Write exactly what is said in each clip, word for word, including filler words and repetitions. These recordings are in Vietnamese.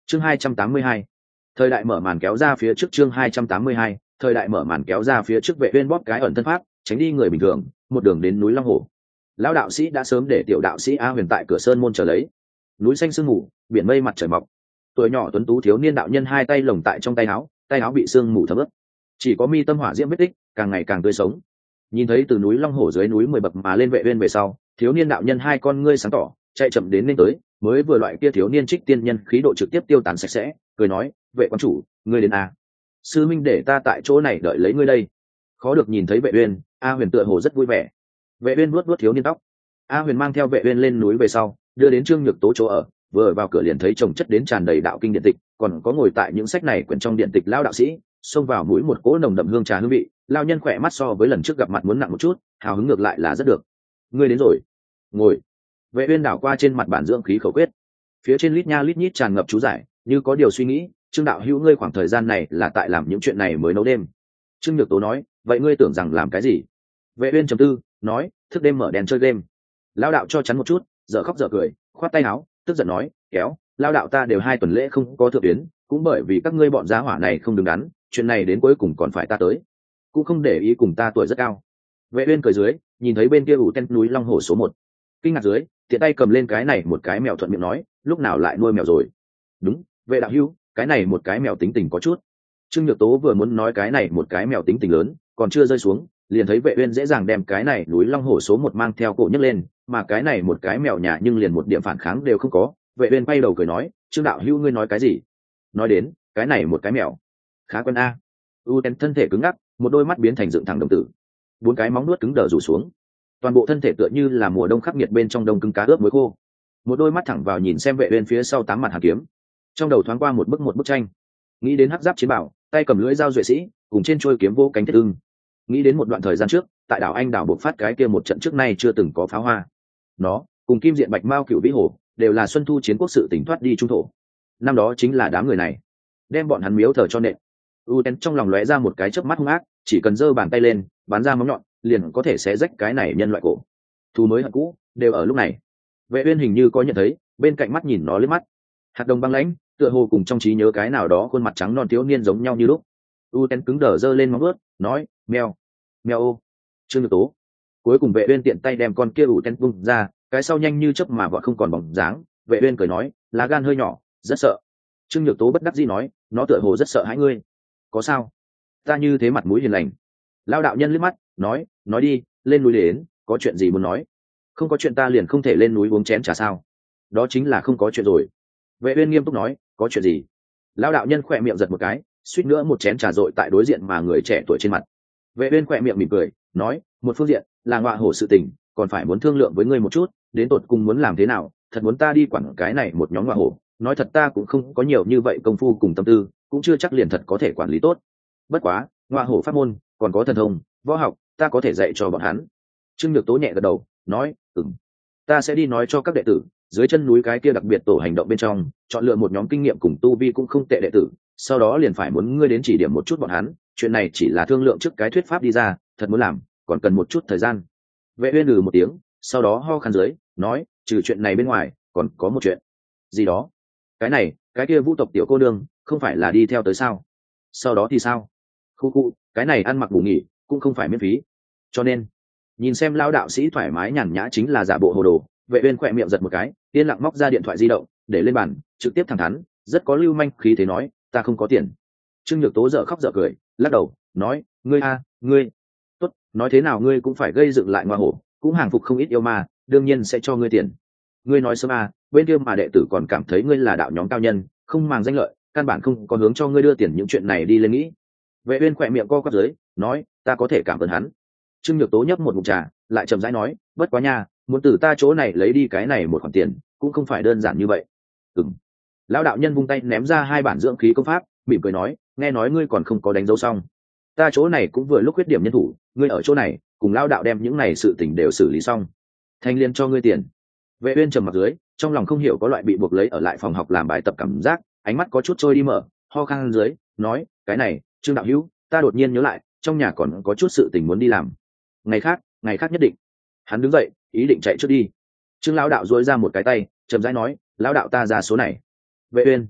chương hai trăm tám mươi hai, thời đại mở màn kéo ra phía trước. Chương hai trăm tám mươi hai, thời đại mở màn kéo ra phía trước. Vệ Uyên bóp cái ẩn thân pháp, tránh đi người bình thường, một đường đến núi Long Hổ. Lão đạo sĩ đã sớm để tiểu đạo sĩ A Huyền tại cửa sơn môn chờ lấy. Núi xanh sương mù, biển mây mặt trời mọc. Tuổi nhỏ tuấn tú thiếu niên đạo nhân hai tay lồng tại trong tay áo, tay áo bị sương mù thấm ướt, chỉ có mi tâm hỏa diễm vết tích, càng ngày càng tươi sống. Nhìn thấy từ núi Long Hổ dưới núi mười bậc mà lên Vệ Uyên về sau, thiếu niên đạo nhân hai con ngươi sáng tỏ, chạy chậm đến lên tới, mới vừa loại kia thiếu niên trích tiên nhân khí độ trực tiếp tiêu tán sạch sẽ, cười nói: "Vệ quan chủ, ngươi đến à? Sư minh để ta tại chỗ này đợi lấy ngươi đây." Khó được nhìn thấy Vệ Uyên, A Huyền tựa hồ rất vui vẻ. Vệ Uyên vuốt vuốt thiếu niên tóc. A Huyền mang theo Vệ Uyên lên núi về sau, đưa đến Trương Nhược Tố chỗ ở, vừa vào cửa liền thấy chồng chất đến tràn đầy đạo kinh điện tịch, còn có ngồi tại những sách này quyển trong điện tịch lão đạo sĩ, xông vào mũi một cỗ nồng đậm hương trà hương vị, lão nhân khỏe mắt so với lần trước gặp mặt muốn nặng một chút, hào hứng ngược lại là rất được. Ngươi đến rồi, ngồi. Vệ Uyên đảo qua trên mặt bản dưỡng khí khẩu quyết, phía trên lít nha lít nhít tràn ngập chú giải, như có điều suy nghĩ. Trương đạo hữu, ngươi khoảng thời gian này là tại làm những chuyện này mới nấu đêm? Trương Nhược Tố nói. Vậy ngươi tưởng rằng làm cái gì? Vệ Uyên trầm tư, nói: thức đêm mở đèn chơi game. Lão đạo cho chắn một chút, dở khóc dở cười, khoát tay áo, tức giận nói: kéo, lão đạo ta đều hai tuần lễ không có thượng tuyến, cũng bởi vì các ngươi bọn giá hỏa này không đứng đắn, chuyện này đến cuối cùng còn phải ta tới, cũng không để ý cùng ta tuổi rất cao. Vệ Uyên cười dưới, nhìn thấy bên kia ủ ten núi Long Hổ số một, kinh ngạc dưới, tiện tay cầm lên cái này một cái mèo, thuận miệng nói: lúc nào lại nuôi mèo rồi? Đúng, Vệ đạo hữu, cái này một cái mèo tính tình có chút. Trương Nhược Tố vừa muốn nói cái này một cái mèo tính tình lớn, còn chưa rơi xuống, liền thấy Vệ Uyên dễ dàng đem cái này núi Long Hổ số một mang theo cổ nhấc lên, mà cái này một cái mèo nhà nhưng liền một điểm phản kháng đều không có. Vệ Uyên quay đầu cười nói: Trương đạo hữu, ngươi nói cái gì? Nói đến cái này một cái mèo khá quen a. U Ten thân thể cứng ngắc, một đôi mắt biến thành dựng thẳng đồng tử, bốn cái móng nuốt cứng đờ rủ xuống, toàn bộ thân thể tựa như là mùa đông khắc nghiệt bên trong đông cứng cá ướp muối khô. Một đôi mắt thẳng vào nhìn xem Vệ Uyên phía sau tám mặt hàn kiếm, trong đầu thoáng qua một bức một bức tranh, nghĩ đến hắc giáp chiến bảo, tay cầm lưỡi dao duệ sĩ, cùng trên trôi kiếm vô cánh thiết ưng, nghĩ đến một đoạn thời gian trước tại đảo Anh đảo bộc phát cái kia một trận trước nay chưa từng có pháo hoa. Nó cùng Kim Diện Bạch Mao Cửu Vĩ Hổ đều là xuân thu chiến quốc sự tỉnh thoát đi trung thổ. Năm đó chính là đám người này đem bọn hắn miếu thờ cho nện. Uten trong lòng lóe ra một cái chớp mắt hung ác, chỉ cần giơ bàn tay lên, bắn ra móng nhọn, liền có thể xé rách cái này nhân loại cổ. Thù mới hận cũ đều ở lúc này. Vệ Uyên hình như có nhận thấy, bên cạnh mắt nhìn nó liếc mắt. Hạt đồng băng lãnh, tựa hồ cùng trong trí nhớ cái nào đó khuôn mặt trắng non thiếu niên giống nhau như lúc. Uten cứng đờ giơ lên móng vuốt, nói: "Mèo, mèo ô." Trương Nhược Tố. Cuối cùng Vệ Uyên tiện tay đem con kia Uten vung ra, cái sau nhanh như chớp mà vọt không còn bóng dáng. Vệ Uyên cười nói: "Lá gan hơi nhỏ, rất sợ." Trương Nhược Tố bất đắc dĩ nói: "Nó tựa hồ rất sợ hãi ngươi." "Có sao? Ta như thế mặt mũi hiền lành." Lão đạo nhân liếc mắt, nói: "Nói đi, lên núi đến, có chuyện gì muốn nói?" "Không có chuyện ta liền không thể lên núi uống chén trà sao?" "Đó chính là không có chuyện rồi." Vệ Uyên nghiêm túc nói: "Có chuyện gì?" Lão đạo nhân khỏe miệng giật một cái, suýt nữa một chén trà dội tại đối diện mà người trẻ tuổi trên mặt. Vệ Uyên khỏe miệng mỉm cười, nói: "Một phương diện là ngọa hổ sự tình, còn phải muốn thương lượng với ngươi một chút, đến tột cùng muốn làm thế nào, thật muốn ta đi quản cái này một nhóm ngọa hổ, nói thật ta cũng không có nhiều như vậy công phu cùng tâm tư, cũng chưa chắc liền thật có thể quản lý tốt. Bất quá, ngọa hổ pháp môn, còn có thần thông, võ học, ta có thể dạy cho bọn hắn." Trương Nhược Tố nhẹ gật đầu, nói: "Ừm, ta sẽ đi nói cho các đệ tử, dưới chân núi cái kia đặc biệt tổ hành động bên trong, chọn lựa một nhóm kinh nghiệm cùng tu vi cũng không tệ đệ tử, sau đó liền phải muốn ngươi đến chỉ điểm một chút bọn hắn, chuyện này chỉ là thương lượng trước cái thuyết pháp đi ra, thật muốn làm, còn cần một chút thời gian." Vệ Uyên lừ một tiếng, sau đó ho khan dưới, nói: "Trừ chuyện này bên ngoài, còn có một chuyện." "Gì đó?" "Cái này, cái kia Vũ tộc tiểu cô nương, không phải là đi theo tới sao? Sau đó thì sao?" "Khu khu, cái này ăn mặc ngủ nghỉ, cũng không phải miễn phí. Cho nên, nhìn xem lão đạo sĩ thoải mái nhàn nhã chính là giả bộ hồ đồ." Vệ Uyên khỏe miệng giật một cái, yên lặng móc ra điện thoại di động, để lên bàn, trực tiếp thẳng thắn, rất có lưu manh khí thế nói: "Ta không có tiền." Trương Nhược Tố dở khóc dở cười, lắc đầu, nói: "Ngươi a, ngươi, tốt, nói thế nào ngươi cũng phải gây dựng lại ngoa hổ, cũng hàng phục không ít yêu ma, đương nhiên sẽ cho ngươi tiền. Ngươi nói sớm à, bên kia mà đệ tử còn cảm thấy ngươi là đạo nhóm cao nhân, không màng danh lợi, căn bản không có hướng cho ngươi đưa tiền những chuyện này đi lên nghĩ." Vệ Uyên khỏe miệng co quắp dưới, nói: "Ta có thể cảm ơn hắn." Trương Nhược Tố nhấp một ngụm trà, lại chậm rãi nói: "Bất quá nha, muốn từ ta chỗ này lấy đi cái này một khoản tiền, cũng không phải đơn giản như vậy." "Ừm." Lão đạo nhân vung tay ném ra hai bản dưỡng khí công pháp, mỉm cười nói: "Nghe nói ngươi còn không có đánh dấu xong, ta chỗ này cũng vừa lúc khuyết điểm nhân thủ, ngươi ở chỗ này cùng lão đạo đem những này sự tình đều xử lý xong, thanh liên cho ngươi tiền." Vệ Uyên trầm mặt dưới, trong lòng không hiểu có loại bị buộc lấy ở lại phòng học làm bài tập cảm giác, ánh mắt có chút trôi đi mở, ho khan dưới, nói: "Cái này, Trương đạo hữu, ta đột nhiên nhớ lại, trong nhà còn có chút sự tình muốn đi làm. Ngày khác, ngày khác nhất định." Hắn đứng dậy, ý định chạy trước đi. Trương lão đạo duỗi ra một cái tay, chậm rãi nói: "Lão đạo ta ra số này." Vệ Uyên,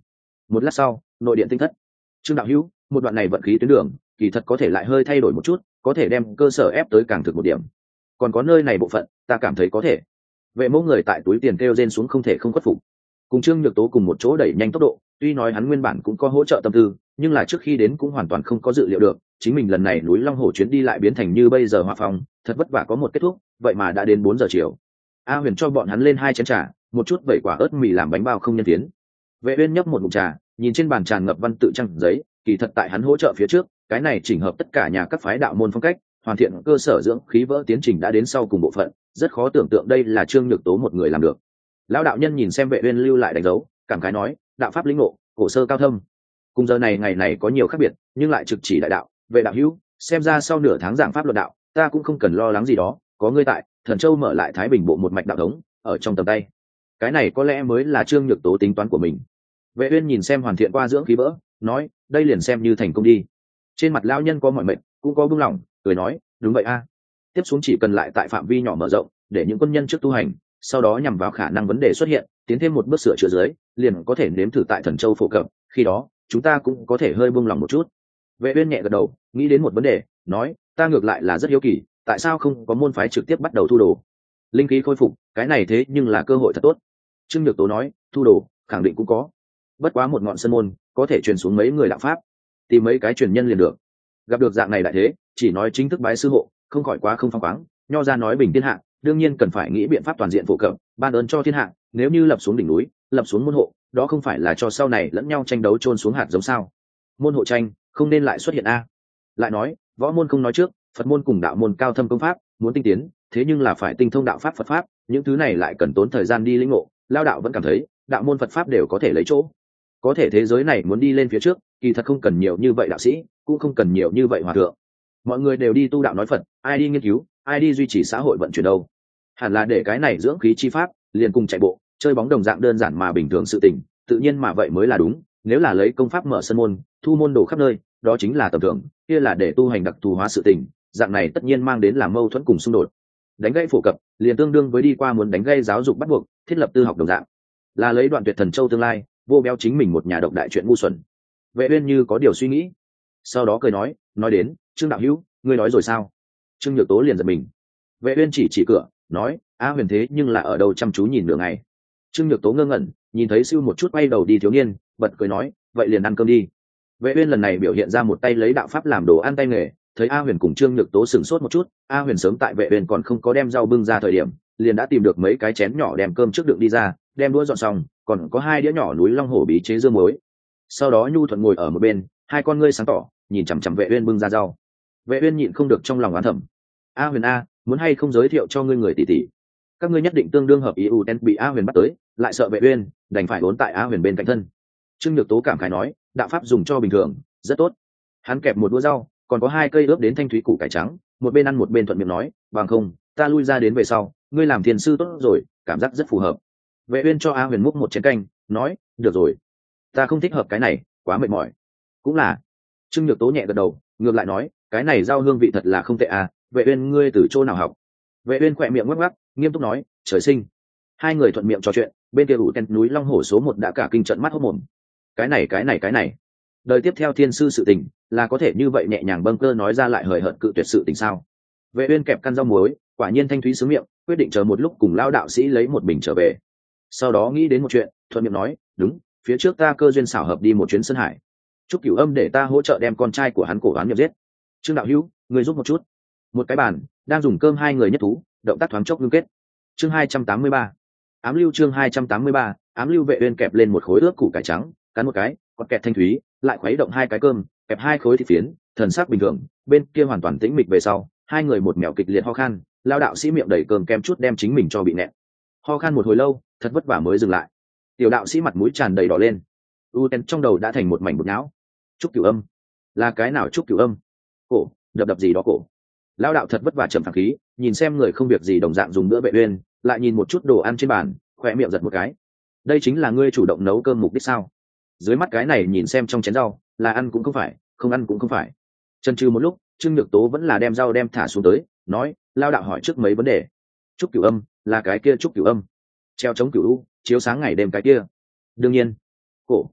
Một lát sau, nội điện tinh thất. Trương đạo hữu, một đoạn này vận khí tuyến đường kỳ thật có thể lại hơi thay đổi một chút, có thể đem cơ sở ép tới càng thực một điểm. Còn có nơi này bộ phận ta cảm thấy có thể. Vệ mẫu người tại túi tiền kêu rên xuống không thể không khuất phục. Cùng Trương Nhược Tố cùng một chỗ đẩy nhanh tốc độ, tuy nói hắn nguyên bản cũng có hỗ trợ tâm tư, nhưng là trước khi đến cũng hoàn toàn không có dự liệu được chính mình lần này núi Long Hổ chuyến đi lại biến thành như bây giờ hòa phòng, thật vất vả có một kết thúc, vậy mà đã đến bốn giờ chiều. A Huyền cho bọn hắn lên hai chén trà, một chút vẩy quả ớt mì làm bánh bao không nhân tiến. Vệ Uyên nhấp một ngụm trà, nhìn trên bàn tràn ngập văn tự trang giấy, kỳ thật tại hắn hỗ trợ phía trước, cái này chỉnh hợp tất cả nhà các phái đạo môn phong cách, hoàn thiện cơ sở dưỡng khí vỡ tiến trình đã đến sau cùng bộ phận, rất khó tưởng tượng đây là Trương Nhược Tố một người làm được. Lão đạo nhân nhìn xem Vệ Uyên lưu lại đánh dấu, cảm khái nói, đạo pháp lĩnh ngộ, cổ sơ cao thâm. Cùng giờ này ngày này có nhiều khác biệt, nhưng lại trực chỉ đại đạo. Vệ đạo hữu, xem ra sau nửa tháng giảng pháp luận đạo, ta cũng không cần lo lắng gì đó, có ngươi tại, Thần Châu mở lại Thái Bình bộ một mạch đạo thống, ở trong tầm tay. Cái này có lẽ mới là Trương Nhược Tố tính toán của mình. Vệ Uyên nhìn xem hoàn thiện qua dưỡng khí vỡ, nói, đây liền xem như thành công đi. Trên mặt lão nhân có mỏi mệt, cũng có buông lỏng, cười nói, đúng vậy a. Tiếp xuống chỉ cần lại tại phạm vi nhỏ mở rộng, để những quân nhân trước tu hành, sau đó nhằm vào khả năng vấn đề xuất hiện, tiến thêm một bước sửa chữa dưới, liền có thể nếm thử tại Thần Châu phổ cập, khi đó, chúng ta cũng có thể hơi buông lỏng một chút. Vệ Uyên nhẹ gật đầu, nghĩ đến một vấn đề, nói, ta ngược lại là rất hiếu kỳ, tại sao không có môn phái trực tiếp bắt đầu thu đồ? Linh khí khôi phục, cái này thế nhưng là cơ hội thật tốt. Trương Nhược Tố nói, thu đồ, khẳng định cũng có. Bất quá một ngọn sân môn, có thể truyền xuống mấy người đạo pháp, tìm mấy cái truyền nhân liền được. Gặp được dạng này đại thế, chỉ nói chính thức bái sư hộ, không khỏi quá không phăng khoáng. Nho ra nói bình thiên hạ, đương nhiên cần phải nghĩ biện pháp toàn diện phổ cập, ban ơn cho thiên hạ. Nếu như lập xuống đỉnh núi, lập xuống môn hộ, đó không phải là cho sau này lẫn nhau tranh đấu trôn xuống hạt giống sao? Môn hộ tranh không nên lại xuất hiện a. Lại nói, võ môn không nói trước, Phật môn cùng đạo môn cao thâm công pháp, muốn tinh tiến, thế nhưng là phải tinh thông đạo pháp Phật pháp, những thứ này lại cần tốn thời gian đi lĩnh ngộ. Lao đạo vẫn cảm thấy, đạo môn Phật pháp đều có thể lấy chỗ. Có thể thế giới này muốn đi lên phía trước, kỳ thật không cần nhiều như vậy đạo sĩ, cũng không cần nhiều như vậy hòa thượng. Mọi người đều đi tu đạo nói Phật, ai đi nghiên cứu, ai đi duy trì xã hội vận chuyển đâu? Hẳn là để cái này dưỡng khí chi pháp, liền cùng chạy bộ, chơi bóng đồng dạng đơn giản mà bình thường sự tình, tự nhiên mà vậy mới là đúng. Nếu là lấy công pháp mở sân môn, thu môn đồ khắp nơi, đó chính là tầm thường, kia là để tu hành đặc thù hóa sự tình, dạng này tất nhiên mang đến là mâu thuẫn cùng xung đột. Đánh gây phổ cập, liền tương đương với đi qua muốn đánh gây giáo dục bắt buộc, thiết lập tư học đồng dạng, là lấy đoạn tuyệt Thần Châu tương lai, vô béo chính mình một nhà độc đại chuyện ngu xuẩn. Vệ Uyên như có điều suy nghĩ, sau đó cười nói, nói đến, Trương đạo hữu, ngươi nói rồi sao? Trương Nhược Tố liền giật mình. Vệ Uyên chỉ chỉ cửa, nói, a Huyền thế nhưng là ở đâu chăm chú nhìn nửa ngày. Trương Nhược Tố ngơ ngẩn, nhìn thấy siêu một chút quay đầu đi thiếu niên, bật cười nói, vậy liền ăn cơm đi. Vệ Uyên lần này biểu hiện ra một tay lấy đạo pháp làm đồ ăn tay nghề, thấy A Huyền cùng Trương Nhược Tố sửng sốt một chút, A Huyền sớm tại Vệ Uyên còn không có đem rau bưng ra thời điểm, liền đã tìm được mấy cái chén nhỏ đem cơm trước đựng đi ra, đem đũa dọn xong, còn có hai đĩa nhỏ núi Long Hổ bí chế dưa muối. Sau đó nhu thuận ngồi ở một bên, hai con ngươi sáng tỏ, nhìn chằm chằm Vệ Uyên bưng ra rau. Vệ Uyên nhịn không được trong lòng oán thầm, A Huyền a, muốn hay không giới thiệu cho ngươi người tỷ tỷ? Các ngươi nhất định tương đương hợp ý. U Ten bị A Huyền bắt tới, lại sợ Vệ Uyên, đành phải vốn tại A Huyền bên cạnh thân. Trương Nhược Tố cảm khái nói, đạo pháp dùng cho bình thường, rất tốt. Hắn kẹp một đũa rau, còn có hai cây ướp đến thanh thúy củ cải trắng, một bên ăn một bên thuận miệng nói, bằng không, ta lui ra đến về sau, ngươi làm thiền sư tốt rồi, cảm giác rất phù hợp. Vệ Uyên cho A Huyền múc một chén canh, nói, được rồi, ta không thích hợp cái này, quá mệt mỏi. Cũng là. Trương Nhược Tố nhẹ gật đầu, ngược lại nói, cái này rau hương vị thật là không tệ à, Vệ Uyên ngươi từ chỗ nào học? Vệ Uyên khẽ miệng ngắc ngắc, nghiêm túc nói, trời sinh. Hai người thuận miệng trò chuyện, bên kia ủ ten núi Long Hổ số một đã cả kinh trận mắt hốt mồm. Cái này cái này cái này, đời tiếp theo thiên sư sự tình, là có thể như vậy nhẹ nhàng bâng cơ nói ra lại hời hợt cự tuyệt sự tình sao? Vệ Uyên kẹp căn rau muối, quả nhiên thanh thúy sướng miệng, quyết định chờ một lúc cùng lão đạo sĩ lấy một bình trở về. Sau đó nghĩ đến một chuyện, thuận miệng nói, đúng, phía trước ta cơ duyên xảo hợp đi một chuyến Sơn Hải, Trúc Cửu Âm để ta hỗ trợ đem con trai của hắn cổ đoán nhập giết. Trương đạo hữu, ngươi giúp một chút. Một cái bàn, đang dùng cơm hai người nhất thú, động tác thoáng chốc ngưng kết. Chương hai trăm tám mươi ba, ám lưu chương hai trăm tám mươi ba, ám lưu. Vệ Uyên kẹp lên một khối ướp củ cải trắng, cắn một cái, còn kẹp thanh thúy, lại khuấy động hai cái cơm, kẹp hai khối thịt phiến, thần sắc bình thường, bên kia hoàn toàn tĩnh mịch về sau, hai người một mèo kịch liệt ho khan, lão đạo sĩ miệng đầy cơm kem chút đem chính mình cho bị nẹn. Ho khan một hồi lâu, thật vất vả mới dừng lại. Tiểu đạo sĩ mặt mũi tràn đầy đỏ lên, u ten trong đầu đã thành một mảnh bột não. Trúc Cửu Âm, là cái nào Trúc Cửu Âm? Cổ, đập đập gì đó cổ. Lão đạo thật vất vả trầm phẳng khí, nhìn xem người không việc gì đồng dạng dùng bữa Vệ Uyên, lại nhìn một chút đồ ăn trên bàn, khóe miệng giật một cái. Đây chính là ngươi chủ động nấu cơm mục đích sao? Dưới mắt cái này nhìn xem trong chén rau, là ăn cũng không phải, không ăn cũng không phải. Chần chừ một lúc, Trương Nhược Tố vẫn là đem rau đem thả xuống tới, nói, lão đạo hỏi trước mấy vấn đề. Trúc Cửu Âm, là cái kia Trúc Cửu Âm, treo chống cửu u, chiếu sáng ngày đêm cái kia. Đương nhiên. Cổ,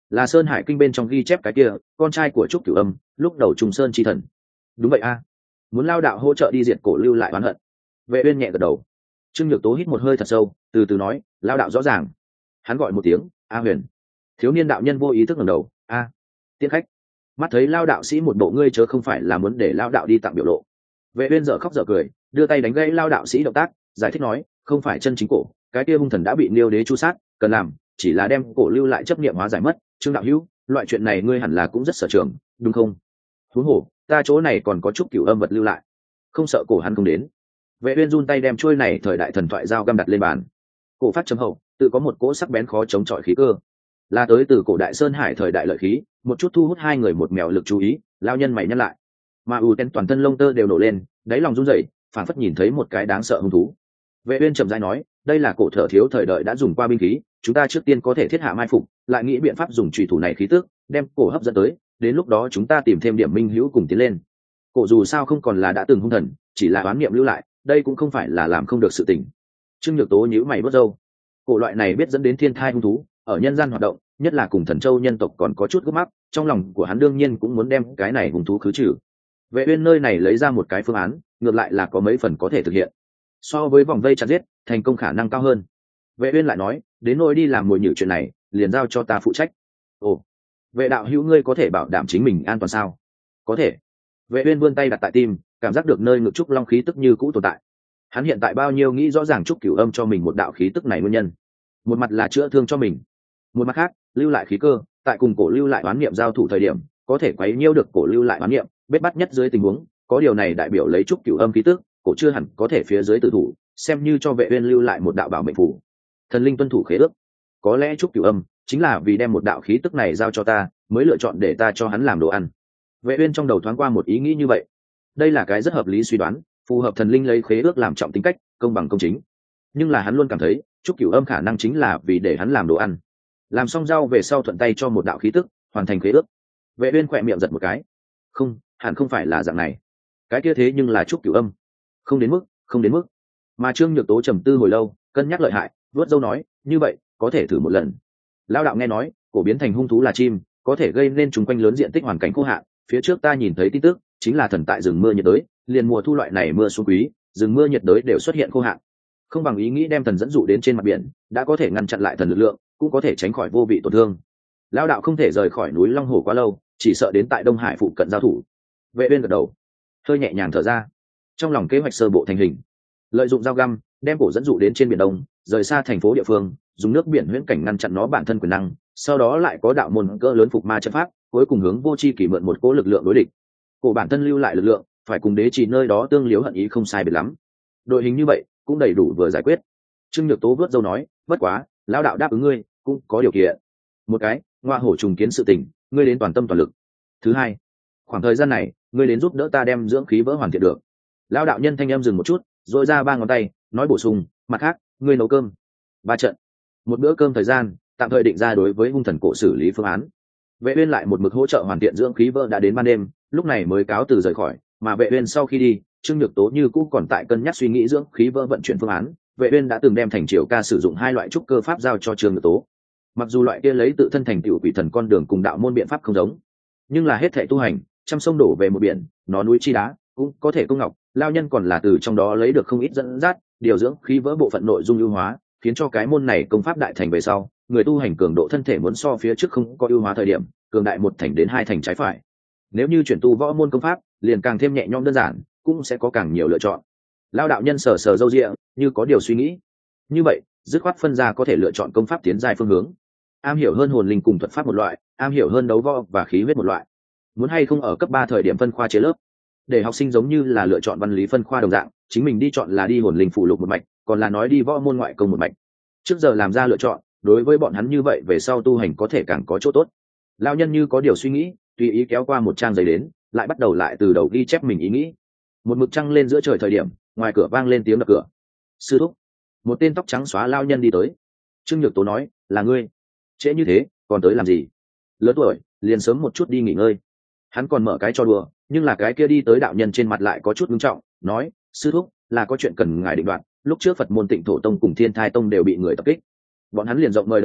là Sơn Hải Kinh bên trong ghi chép cái kia con trai của Trúc Cửu Âm, lúc đầu Trùng Sơn chi thần. Đúng vậy a, muốn lao đạo hỗ trợ đi diệt cổ lưu lại oán hận. Vệ Uyên nhẹ gật đầu. Trương Nhược Tố hít một hơi thật sâu, từ từ nói, lao đạo rõ ràng. Hắn gọi một tiếng, A Huyền. Thiếu niên đạo nhân vô ý thức ngẩng đầu, a, tiễn khách. Mắt thấy lao đạo sĩ một bộ ngươi chớ không phải là muốn để lao đạo đi tặng biểu lộ. Vệ Uyên dở khóc dở cười, đưa tay đánh gãy lao đạo sĩ động tác, giải thích nói, không phải chân chính cổ, cái kia hung thần đã bị Liêu Đế chu sát, cần làm chỉ là đem cổ lưu lại chấp niệm hóa giải mất. Trương đạo hữu, loại chuyện này ngươi hẳn là cũng rất sở trường, đúng không? Huống hồ, ta chỗ này còn có chút cửu âm vật lưu lại, không sợ cổ hắn không đến. Vệ Uyên run tay đem chuôi này thời đại thần thoại dao găm đặt lên bàn. Cổ phát chấm hậu, tự có một cỗ sắc bén khó chống chọi khí cơ, là tới từ cổ đại Sơn Hải thời đại lợi khí, một chút thu hút hai người một mèo lực chú ý. Lao nhân mày nhăn lại, mà ù ten toàn thân lông tơ đều nổ lên, đáy lòng run rẩy, phản phất nhìn thấy một cái đáng sợ hung thú. Vệ Uyên chậm rãi nói, đây là cổ thở thiếu thời đợi đã dùng qua binh khí, chúng ta trước tiên có thể thiết hạ mai phục, lại nghĩ biện pháp dùng chủy thủ này khí tức, đem cổ hấp dẫn tới, đến lúc đó chúng ta tìm thêm điểm minh hữu cùng tiến lên. Cổ dù sao không còn là đã từng hung thần, chỉ là oán niệm lưu lại, đây cũng không phải là làm không được sự tình. Trương Nhược Tố nhíu mày bớt râu. Cổ loại này biết dẫn đến thiên thai hung thú, ở nhân gian hoạt động, nhất là cùng Thần Châu nhân tộc còn có chút gấp mắc, trong lòng của hắn đương nhiên cũng muốn đem cái này hung thú khứ trừ. Vệ Uyên nơi này lấy ra một cái phương án, ngược lại là có mấy phần có thể thực hiện. So với vòng vây chặt giết, thành công khả năng cao hơn. Vệ Uyên lại nói, đến nỗi đi làm mồi nhử chuyện này, liền giao cho ta phụ trách. Ồ, Vệ đạo hữu ngươi có thể bảo đảm chính mình an toàn sao? Có thể. Vệ Uyên vươn tay đặt tại tim, cảm giác được nơi ngực trúc long khí tức như cũ tồn tại. Hắn hiện tại bao nhiêu nghĩ rõ ràng trúc cửu âm cho mình một đạo khí tức này nguyên nhân. Một mặt là chữa thương cho mình, một mặt khác, lưu lại khí cơ, tại cùng cổ lưu lại oán niệm giao thủ thời điểm, có thể quấy nhiễu được cổ lưu lại oán niệm, bết bắt nhất dưới tình huống, có điều này đại biểu lấy trúc cửu âm khí tức, cổ chưa hẳn có thể phía dưới tự thủ, xem như cho Vệ Uyên lưu lại một đạo bảo mệnh phù. Thần linh tuân thủ khế ước, có lẽ trúc cửu âm chính là vì đem một đạo khí tức này giao cho ta, mới lựa chọn để ta cho hắn làm đồ ăn. Vệ Uyên trong đầu thoáng qua một ý nghĩ như vậy, đây là cái rất hợp lý suy đoán, phù hợp thần linh lấy khế ước làm trọng tính cách, công bằng công chính. Nhưng là hắn luôn cảm thấy, trúc cửu âm khả năng chính là vì để hắn làm đồ ăn. Làm xong rau về sau thuận tay cho một đạo khí tức, hoàn thành khế ước. Vệ Uyên khỏe miệng giật một cái, không, hẳn không phải là dạng này. Cái kia thế nhưng là trúc cửu âm, không đến mức, không đến mức. Mà Trương Nhược Tố trầm tư hồi lâu, cân nhắc lợi hại, vuốt râu nói, như vậy, có thể thử một lần. Lão đạo nghe nói, cổ biến thành hung thú là chim, có thể gây nên chúng quanh lớn diện tích hoàn cảnh khô hạn. Phía trước ta nhìn thấy tin tức, chính là thần tại rừng mưa nhiệt đới, liền mùa thu loại này mưa xuống quý, rừng mưa nhiệt đới đều xuất hiện khô hạn. Không bằng ý nghĩ đem thần dẫn dụ đến trên mặt biển, đã có thể ngăn chặn lại thần lực lượng, cũng có thể tránh khỏi vô vị tổn thương. Lão đạo không thể rời khỏi núi Long Hồ quá lâu, chỉ sợ đến tại Đông Hải phụ cận giao thủ. Vệ Uyên gật đầu, hơi nhẹ nhàng thở ra, trong lòng kế hoạch sơ bộ thành hình. Lợi dụng dao găm, đem cổ dẫn dụ đến trên biển Đông, rời xa thành phố địa phương, dùng nước biển huyễn cảnh ngăn chặn nó bản thân quyền năng, sau đó lại có đạo môn cỡ lớn phục ma trận pháp, cuối cùng hướng vô chi kỳ mượn một cỗ lực lượng đối địch. Cổ bản thân lưu lại lực lượng, phải cùng đế trì nơi đó tương liếu hận ý không sai biệt lắm. Đội hình như vậy cũng đầy đủ vừa giải quyết. Trương Nhược Tố vớt dâu nói, bất quá, lão đạo đáp ứng ngươi, cũng có điều kiện. Một cái, ngoa hổ trùng kiến sự tình, ngươi đến toàn tâm toàn lực. Thứ hai, khoảng thời gian này, ngươi đến giúp đỡ ta đem dưỡng khí vỡ hoàn thiện được. Lão đạo nhân thanh em dừng một chút, rồi ra ba ngón tay, nói bổ sung, mặt khác, ngươi nấu cơm. Ba trận, một bữa cơm thời gian, tạm thời định ra đối với hung thần cổ xử lý phương án. Vệ Uyên lại một mực hỗ trợ hoàn thiện dưỡng khí vỡ đã đến ban đêm, lúc này mới cáo từ rời khỏi. Mà Vệ Uyên sau khi đi, Trương Nhược Tố như cũ còn tại cân nhắc suy nghĩ dưỡng khí vỡ vận chuyển phương án. Vệ Uyên đã từng đem thành triều ca sử dụng hai loại trúc cơ pháp giao cho Trương Nhược Tố. Mặc dù loại kia lấy tự thân thành tiểu quỷ thần con đường cùng đạo môn biện pháp không giống, nhưng là hết thảy tu hành, trăm sông đổ về một biển, nó núi chi đá cũng có thể công ngọc. Lao nhân còn là từ trong đó lấy được không ít dẫn dắt, điều dưỡng khí vỡ bộ phận nội dung ưu hóa, khiến cho cái môn này công pháp đại thành về sau, người tu hành cường độ thân thể muốn so phía trước không có ưu hóa thời điểm, cường đại một thành đến hai thành trái phải. Nếu như chuyển tu võ môn công pháp, liền càng thêm nhẹ nhõm đơn giản, cũng sẽ có càng nhiều lựa chọn. Lao đạo nhân sờ sờ râu ria, như có điều suy nghĩ. Như vậy, dứt khoát phân ra có thể lựa chọn công pháp tiến giai phương hướng. Am hiểu hơn hồn linh cùng thuật pháp một loại, am hiểu hơn đấu võ và khí huyết một loại. Muốn hay không ở cấp ba thời điểm phân khoa chế lớp, để học sinh giống như là lựa chọn văn lý phân khoa đồng dạng, chính mình đi chọn là đi hồn linh phụ lục một mạch, còn là nói đi võ môn ngoại công một mạch. Trước giờ làm ra lựa chọn, đối với bọn hắn như vậy về sau tu hành có thể càng có chỗ tốt. Lao nhân như có điều suy nghĩ, tùy ý kéo qua một trang giấy đến, lại bắt đầu lại từ đầu ghi chép mình ý nghĩ. Một mực trăng lên giữa trời thời điểm, ngoài cửa vang lên tiếng đập cửa. Sư thúc. Một tên tóc trắng xóa lao nhân đi tới. Trương Nhược Tố nói, là ngươi. Trễ như thế, còn tới làm gì? Lớn tuổi, liền sớm một chút đi nghỉ ngơi. Hắn còn mở cái cho đùa, nhưng là cái kia đi tới đạo nhân trên mặt lại có chút nghiêm trọng, nói, sư thúc, là có chuyện cần ngài định đoạt. Lúc trước Phật môn Tịnh Thổ Tông cùng Thiên Thai Tông đều bị người tập kích, bọn hắn liền rộng mời đồng đạo,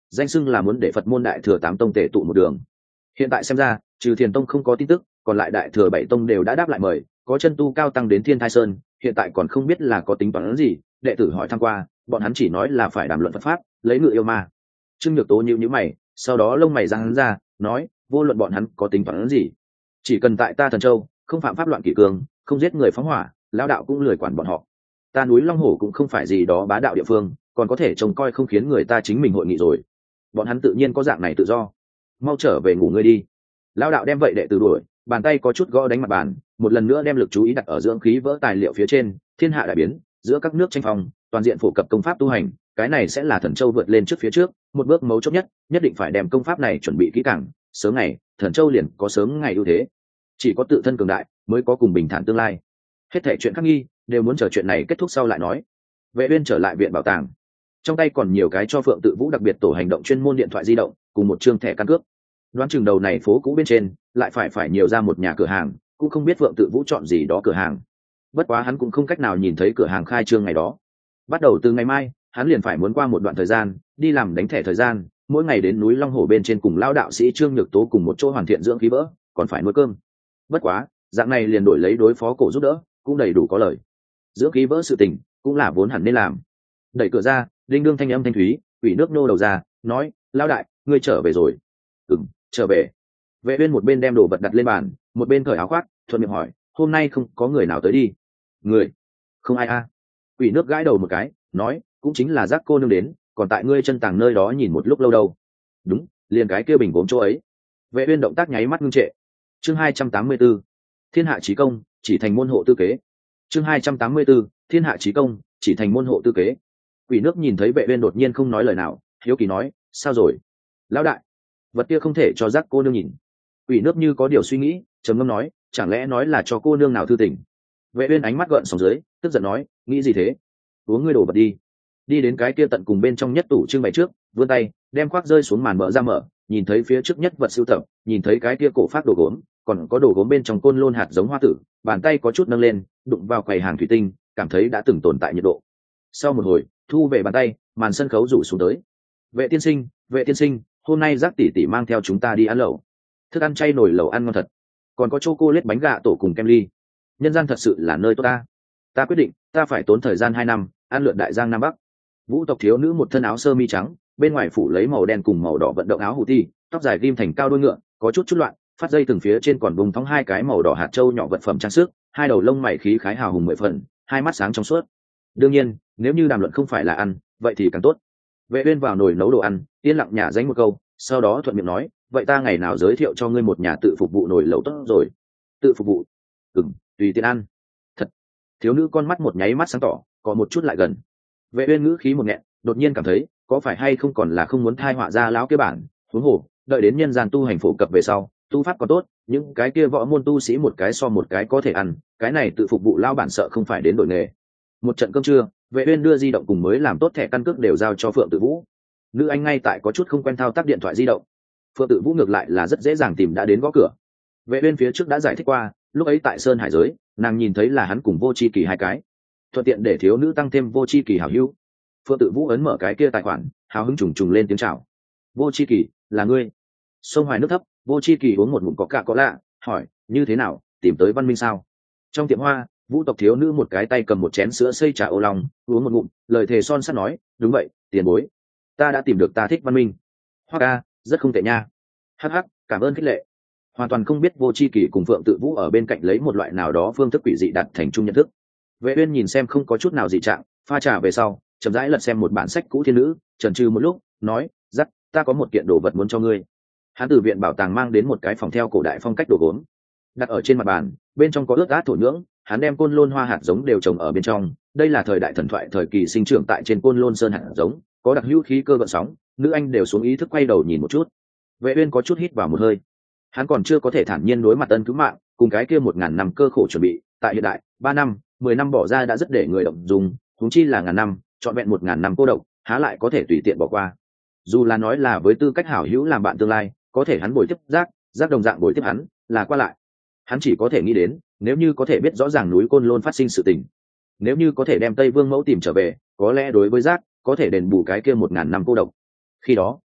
danh xưng là muốn để Phật môn đại thừa tám tông tề tụ một đường. Hiện tại xem ra, trừ Thiền tông không có tin tức, còn lại đại thừa bảy tông đều đã đáp lại mời, có chân tu cao tăng đến Thiên Thai Sơn, hiện tại còn không biết là có tính toán gì. Đệ tử hỏi thăm qua, bọn hắn chỉ nói là phải đàm luận Phật pháp, lấy ngự yêu ma. Trương Nhược Tố nhíu nhíu mày, sau đó lông mày giằng hắn ra, nói, vô luận bọn hắn có tính toán gì, chỉ cần tại ta Thần Châu không phạm pháp loạn kỷ cương, không giết người phóng hỏa, lão đạo cũng lười quản bọn họ. Ta núi Long Hổ cũng không phải gì đó bá đạo địa phương, còn có thể trông coi không khiến người ta chính mình hội nghị rồi. Bọn hắn tự nhiên có dạng này tự do. Mau trở về ngủ ngươi đi. Lão đạo đem vậy đệ tử đuổi, bàn tay có chút gõ đánh mặt bàn, một lần nữa đem lực chú ý đặt ở dưỡng khí vỡ tài liệu phía trên. Thiên hạ đại biến, giữa các nước tranh phong, toàn diện phổ cập công pháp tu hành, cái này sẽ là Thần Châu vượt lên trước phía trước một bước mấu chốt nhất, nhất định phải đem công pháp này chuẩn bị kỹ càng, sớm ngày Thần Châu liền có sớm ngày ưu thế. Chỉ có tự thân cường đại mới có cùng bình thản tương lai. Hết thảy chuyện khắc nghi đều muốn chờ chuyện này kết thúc sau lại nói. Vệ Uyên trở lại viện bảo tàng, trong tay còn nhiều cái cho Phượng Tự Vũ đặc biệt tổ hành động chuyên môn điện thoại di động cùng một trương thẻ căn cước. Đoán chừng đầu này phố cũ bên trên lại phải phải nhiều ra một nhà cửa hàng, cũng không biết Phượng Tự Vũ chọn gì đó cửa hàng. Bất quá hắn cũng không cách nào nhìn thấy cửa hàng khai trương ngày đó. Bắt đầu từ ngày mai, hắn liền phải muốn qua một đoạn thời gian đi làm đánh thẻ thời gian, mỗi ngày đến núi Long Hổ bên trên cùng lão đạo sĩ Trương Nhược Tố cùng một chỗ hoàn thiện dưỡng khí vỡ, còn phải nuôi cơm. Bất quá, dạng này liền đổi lấy đối phó cổ giúp đỡ, cũng đầy đủ có lời. Dưỡng khí vỡ sự tình, cũng là vốn hẳn nên làm. Đẩy cửa ra, đinh đương thanh âm thanh thúy, ủy nước nô đầu ra, nói, lão đại, ngươi trở về rồi. Ừm, trở về. Vệ Uyên một bên đem đồ vật đặt lên bàn, một bên cởi áo khoác, thuận miệng hỏi, hôm nay không có người nào tới đi? Người? Không ai a. À. Ủy nước gãi đầu một cái, nói, cũng chính là Giác cô nương đến, còn tại ngươi chân tàng nơi đó nhìn một lúc lâu đâu. Đúng, liền cái kia bình gốm chỗ ấy. Vệ Uyên động tác nháy mắt ngưng trệ. Chương hai trăm tám mươi tư, Thiên hạ chí công, chỉ thành môn hộ tư kế. Chương hai trăm tám mươi tư, Thiên hạ chí công, chỉ thành môn hộ tư kế. Quỷ nước nhìn thấy Vệ Uyên đột nhiên không nói lời nào, hiếu kỳ nói, sao rồi? Lão đại, vật kia không thể cho Giác cô nương nhìn. Quỷ nước như có điều suy nghĩ, trầm ngâm nói, chẳng lẽ nói là cho cô nương nào thư tình? Vệ Uyên ánh mắt gợn sóng dưới, tức giận nói, nghĩ gì thế? Uống ngươi đổ vật đi. Đi đến cái kia tận cùng bên trong nhất tủ trưng bày trước, vươn tay, đem khoác rơi xuống màn mở ra mở, nhìn thấy phía trước nhất vật sưu tập, nhìn thấy cái kia cổ phát đồ gốm, còn có đồ gốm bên trong côn lôn hạt giống hoa tử, bàn tay có chút nâng lên, đụng vào quầy hàng thủy tinh, cảm thấy đã từng tồn tại nhiệt độ. Sau một hồi, thu về bàn tay, màn sân khấu rủ xuống tới. Vệ tiên sinh, vệ tiên sinh, hôm nay Giác tỷ tỷ mang theo chúng ta đi ăn lẩu. Thức ăn chay nồi lẩu ăn ngon thật, còn có chocolate bánh gà tổ cùng kem ly. Nhân gian thật sự là nơi tốt ta. Ta quyết định, ta phải tốn thời gian hai năm, ăn lượn đại giang nam bắc. Vũ tộc thiếu nữ một thân áo sơ mi trắng, bên ngoài phủ lấy màu đen cùng màu đỏ vận động áo hủ ti, tóc dài ghim thành cao đuôi ngựa, có chút chút loạn, phát dây từng phía trên còn bùng thóng hai cái màu đỏ hạt châu nhỏ vật phẩm trang sức, hai đầu lông mày khí khái hào hùng mười phần, hai mắt sáng trong suốt. Đương nhiên, nếu như đàm luận không phải là ăn, vậy thì càng tốt. Vệ Uyên vào nồi nấu đồ ăn, yên lặng nhả dánh một câu, sau đó thuận miệng nói, vậy ta ngày nào giới thiệu cho ngươi một nhà tự phục vụ nồi lẩu tốt rồi. Tự phục vụ? Ừm, tùy tiện ăn. Thật. Thiếu nữ con mắt một nháy mắt sáng tỏ, có một chút lại gần. Vệ Uyên ngữ khí một nghẹn, đột nhiên cảm thấy, có phải hay không còn là không muốn thai họa ra lão kia bản, huống hồ, đợi đến nhân gian tu hành phổ cập về sau, tu pháp còn tốt, những cái kia võ môn tu sĩ một cái so một cái có thể ăn, cái này tự phục vụ lao bản sợ không phải đến đổi nghề. Một trận cơm trưa, Vệ Uyên đưa di động cùng mới làm tốt thẻ căn cước đều giao cho Phượng Tự Vũ. Nữ anh ngay tại có chút không quen thao tác điện thoại di động. Phượng Tự Vũ ngược lại là rất dễ dàng tìm đã đến gõ cửa. Vệ Uyên phía trước đã giải thích qua, lúc ấy tại Sơn Hải giới, nàng nhìn thấy là hắn cùng Vô Chi Kỳ hai cái, thuận tiện để thiếu nữ tăng thêm Vô Chi Kỳ hảo hữu. Phượng Tự Vũ ấn mở cái kia tài khoản, hào hứng trùng trùng lên tiếng chào. Vô Chi Kỳ, là ngươi? Sông Hoài nước thấp, Vô Chi Kỳ uống một ngụm có cạ có lạ, hỏi, như thế nào, tìm tới Văn Minh sao? Trong tiệm hoa, Vũ tộc thiếu nữ một cái tay cầm một chén sữa xây trà ô long, uống một ngụm, lời thề son sắt nói, đúng vậy, tiền bối, ta đã tìm được ta thích Văn Minh. Hoa ca, rất không tệ nha. Hắc hắc, cảm ơn khích lệ. Hoàn toàn không biết Vô Chi Kỳ cùng Phượng Tự Vũ ở bên cạnh lấy một loại nào đó phương thức quỷ dị đặt thành chung nhận thức. Vệ Uyên nhìn xem không có chút nào dị trạng, pha trà về sau, chậm rãi lật xem một bản sách cũ thiên nữ, chần chừ một lúc, nói, "Dắt, ta có một kiện đồ vật muốn cho ngươi." Hắn từ viện bảo tàng mang đến một cái phòng theo cổ đại phong cách đồ gốm, đặt ở trên mặt bàn, bên trong có ướt át thổ nhưỡng, hắn đem côn lôn hoa hạt giống đều trồng ở bên trong, đây là thời đại thần thoại thời kỳ sinh trưởng tại trên côn lôn sơn hạt giống, có đặc hữu khí cơ gợn sóng, nữ anh đều xuống ý thức quay đầu nhìn một chút. Vệ Uyên có chút hít vào một hơi. Hắn còn chưa có thể thản nhiên đối mặt ân cứu mạng, cùng cái kia một ngàn năm cơ khổ chuẩn bị, tại hiện đại, ba năm, mười năm bỏ ra đã rất để người động dung, huống chi là ngàn năm, chọn vẹn một ngàn năm cô độc, há lại có thể tùy tiện bỏ qua. Dù là nói là với tư cách hảo hữu làm bạn tương lai, có thể hắn bồi tiếp giác, giác đồng dạng bồi tiếp hắn, là qua lại. Hắn chỉ có thể nghĩ đến, nếu như có thể biết rõ ràng núi Côn Lôn phát sinh sự tình, nếu như có thể đem Tây Vương mẫu tìm trở về, có lẽ đối với giác, có thể đền bù cái kia một ngàn năm cô độc. Khi đó,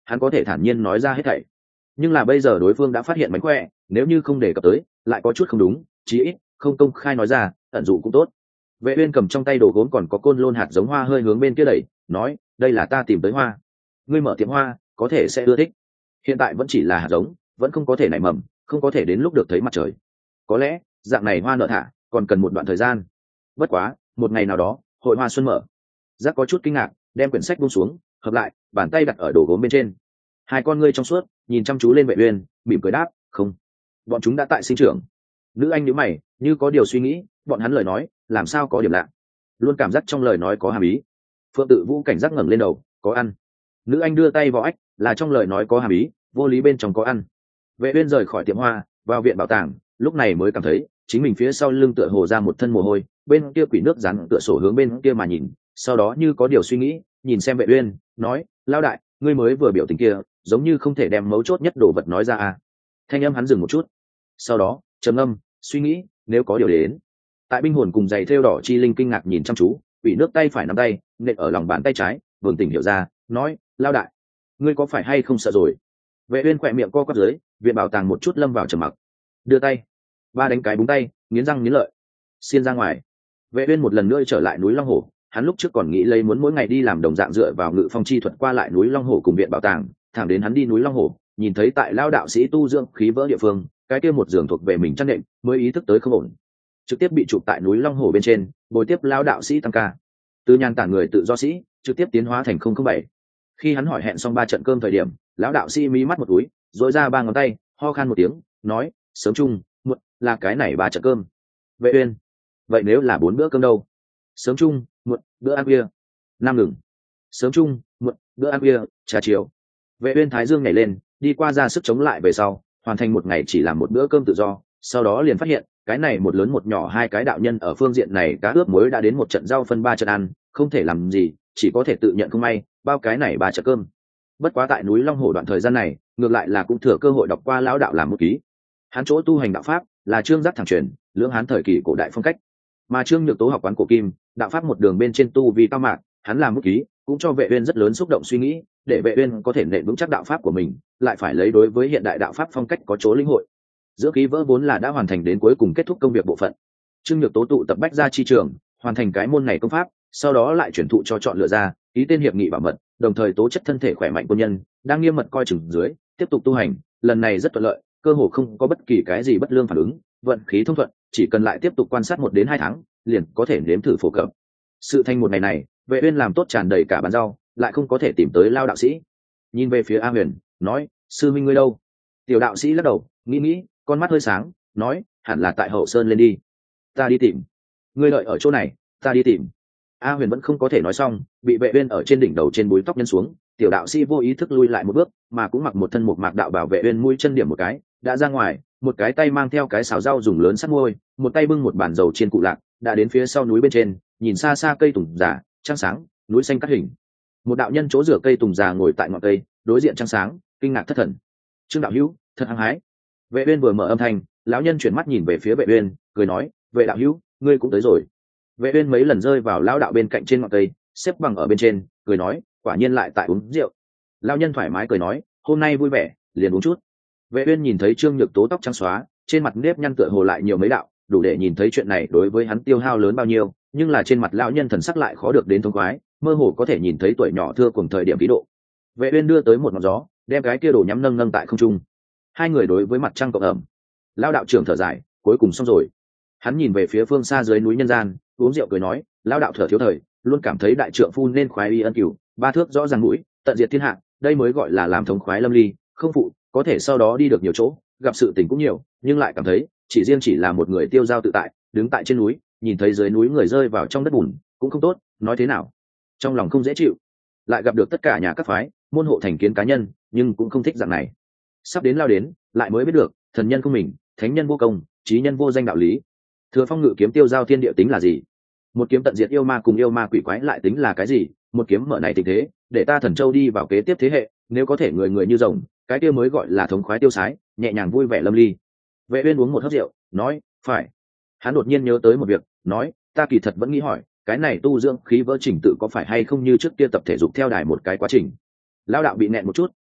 hắn có thể thản nhiên nói ra hết thảy. Nhưng là bây giờ đối phương đã phát hiện mánh khỏe, nếu như không đề cập tới lại có chút không đúng, chí ít không công khai nói ra, ẩn dụ cũng tốt. Vệ uyên cầm trong tay đồ gốm còn có côn lôn hạt giống hoa hơi hướng bên kia đẩy, nói đây là ta tìm tới hoa, ngươi mở tiệm hoa có thể sẽ ưa thích. Hiện tại vẫn chỉ là hạt giống, vẫn không có thể nảy mầm, không có thể đến lúc được thấy mặt trời. Có lẽ dạng này hoa nở thả còn cần một đoạn thời gian. Bất quá một ngày nào đó hội hoa xuân mở. Giác có chút kinh ngạc, đem quyển sách buông xuống, hợp lại bàn tay đặt ở đồ gốm bên trên. Hai con ngươi trong suốt nhìn chăm chú lên Vệ uyên, mỉm cười đáp không, bọn chúng đã tại sinh trưởng. Nữ anh nhíu mày như có điều suy nghĩ, bọn hắn lời nói làm sao có điểm lạ, luôn cảm giác trong lời nói có hàm ý. Phượng Tự Vũ cảnh giác ngẩng lên đầu, có ăn. Nữ anh đưa tay vào ách, là trong lời nói có hàm ý, vô lý bên trong có ăn. Vệ uyên rời khỏi tiệm hoa, vào viện bảo tàng, lúc này mới cảm thấy chính mình phía sau lưng tựa hồ ra một thân mồ hôi, bên kia quỷ nước rắn tựa sổ hướng bên kia mà nhìn, sau đó như có điều suy nghĩ, nhìn xem Vệ uyên, nói: "Lão đại, ngươi mới vừa biểu tình kia, giống như không thể đem mấu chốt nhất đồ vật nói ra à?" Thanh âm hắn dừng một chút, sau đó trầm ngâm, suy nghĩ, nếu có điều đến. Tại binh hồn cùng giày thêu đỏ chi linh kinh ngạc nhìn chăm chú, quỷ nước tay phải nắm tay nện ở lòng bàn tay trái, vương tỉnh hiểu ra, nói: "Lão đại, ngươi có phải hay không sợ rồi?" Vệ uyên khỏe miệng co quắp dưới, viện bảo tàng một chút lâm vào trầm mặc, đưa tay ba đánh cái búng tay, nghiến răng nghiến lợi, xiên ra ngoài. Vệ uyên một lần nữa trở lại núi Long Hổ, hắn lúc trước còn nghĩ lấy muốn mỗi ngày đi làm đồng dạng dựa vào ngự phong chi thuật qua lại núi Long Hổ cùng viện bảo tàng, thẳng đến hắn đi núi Long Hổ, nhìn thấy tại lao đạo sĩ tu dưỡng khí vỡ địa phương, cái kia một giường thuộc về mình chăn nệm, mới ý thức tới không ổn, trực tiếp bị chụp tại núi Long Hổ bên trên, bồi tiếp lao đạo sĩ tăng ca, từ nhàn tản người tự do sĩ trực tiếp tiến hóa thành không không bảy. Khi hắn hỏi hẹn xong ba trận cơm thời điểm, lão đạo sĩ mí mắt một túi, dội ra ba ngón tay, ho khan một tiếng, nói: "Sớm chung muộn là cái này ba trận cơm." Vệ uyên: "Vậy nếu là bốn bữa cơm đâu?" "Sớm chung muộn bữa ăn khuya." Nam ngừng. "Sớm chung muộn bữa ăn khuya trà chiều." Vệ uyên thái dương nhảy lên, đi qua ra sức chống lại về sau, hoàn thành một ngày chỉ làm một bữa cơm tự do, sau đó liền phát hiện cái này một lớn một nhỏ hai cái đạo nhân ở phương diện này cá ướp muối đã đến một trận rau phân ba trận ăn, không thể làm gì, chỉ có thể tự nhận không may, bao cái này ba trận cơm. Bất quá tại núi Long Hổ đoạn thời gian này, ngược lại là cũng thừa cơ hội đọc qua lão đạo làm một ký. Hắn chỗ tu hành đạo pháp là trương giác thẳng truyền, lưỡng hán thời kỳ cổ đại phong cách, mà trương nhược tố học quán cổ kim, đạo pháp một đường bên trên tu vì cao mạc, hắn làm một ký cũng cho Vệ uyên rất lớn xúc động suy nghĩ, để Vệ uyên có thể nện vững chắc đạo pháp của mình, lại phải lấy đối với hiện đại đạo pháp phong cách có chỗ linh hội. Giữa khí vỡ vốn là đã hoàn thành đến cuối cùng kết thúc công việc bộ phận. Trương nhược tố tụ tập bách gia chi trường, hoàn thành cái môn này công pháp, sau đó lại chuyển thụ cho chọn lựa ra, ký tên hiệp nghị bảo mật, đồng thời tố chất thân thể khỏe mạnh quân nhân, đang nghiêm mật coi chừng dưới, tiếp tục tu hành, lần này rất thuận lợi, cơ hồ không có bất kỳ cái gì bất lương phản ứng, vận khí thông thuận, chỉ cần lại tiếp tục quan sát một đến hai tháng, liền có thể nếm thử phổ cập. Sự thành một ngày này, Vệ uyên làm tốt tràn đầy cả bàn rau, lại không có thể tìm tới lao đạo sĩ. Nhìn về phía A Huyền, nói: "Sư minh ngươi đâu?" Tiểu đạo sĩ lắc đầu, nghĩ nghĩ, con mắt hơi sáng, nói: "Hẳn là tại hậu sơn lên đi." "Ta đi tìm." "Ngươi đợi ở chỗ này, ta đi tìm." A Huyền vẫn không có thể nói xong, bị Vệ uyên ở trên đỉnh đầu trên búi tóc nhân xuống, tiểu đạo sĩ vô ý thức lui lại một bước, mà cũng mặc một thân một mạc đạo bảo Vệ uyên mũi chân điểm một cái, đã ra ngoài, một cái tay mang theo cái xào rau dùng lớn sắt môi, một tay bưng một bàn dầu chiên cụ lạc, đã đến phía sau núi bên trên, nhìn xa xa cây tùng già, trăng sáng, núi xanh cắt hình. Một đạo nhân chỗ rửa cây tùng già ngồi tại ngọn cây, đối diện trăng sáng, kinh ngạc thất thần. "Trương đạo hữu, thật hăng hái." Vệ uyên vừa mở âm thanh, lão nhân chuyển mắt nhìn về phía Vệ uyên, cười nói: "Vệ đạo hữu, ngươi cũng tới rồi." Vệ uyên mấy lần rơi vào lão đạo bên cạnh trên ngọn cây, xếp bằng ở bên trên, cười nói: "Quả nhiên lại tại uống rượu." Lão nhân thoải mái cười nói: "Hôm nay vui vẻ, liền uống chút." Vệ uyên nhìn thấy Trương nhược tố tóc trắng xóa, trên mặt nếp nhăn tựa hồ lại nhiều mấy đạo, đủ để nhìn thấy chuyện này đối với hắn tiêu hao lớn bao nhiêu, nhưng là trên mặt lão nhân thần sắc lại khó được đến thông khoái, mơ hồ có thể nhìn thấy tuổi nhỏ thưa cùng thời điểm khí độ. Vệ uyên đưa tới một ngọn gió, đem cái kia đồ nhắm nâng nâng tại không trung. Hai người đối với mặt trăng cộng ẩm. Lão đạo trưởng thở dài, cuối cùng xong rồi. Hắn nhìn về phía phương xa dưới núi nhân gian, uống rượu cười nói: "Lão đạo thở thiếu thời, luôn cảm thấy đại trượng phu nên khoái y ân cửu, ba thước rõ ràng mũi, tận diệt thiên hạ, đây mới gọi là làm thống khoái lâm ly, không phụ, có thể sau đó đi được nhiều chỗ, gặp sự tình cũng nhiều, nhưng lại cảm thấy chỉ riêng chỉ là một người tiêu dao tự tại, đứng tại trên núi, nhìn thấy dưới núi người rơi vào trong đất bùn, cũng không tốt, nói thế nào, trong lòng không dễ chịu. Lại gặp được tất cả nhà các phái, môn hộ thành kiến cá nhân, nhưng cũng không thích dạng này. Sắp đến lao đến, lại mới biết được, thần nhân không mình, thánh nhân vô công, trí nhân vô danh đạo lý. Thừa Phong ngự kiếm tiêu giao thiên địa tính là gì? Một kiếm tận diệt yêu ma cùng yêu ma quỷ quái lại tính là cái gì? Một kiếm mở này tình thế, để ta Thần Châu đi vào kế tiếp thế hệ, nếu có thể người người như rồng, cái kia mới gọi là thống khoái tiêu sái, nhẹ nhàng vui vẻ lâm ly." Vệ uyên uống một hớp rượu, nói: "Phải." Hắn đột nhiên nhớ tới một việc, nói: "Ta kỳ thật vẫn nghĩ hỏi, cái này tu dưỡng khí vỡ trình tự có phải hay không như trước kia tập thể dục theo đài một cái quá trình?" Lão đạo bị nẹn một chút,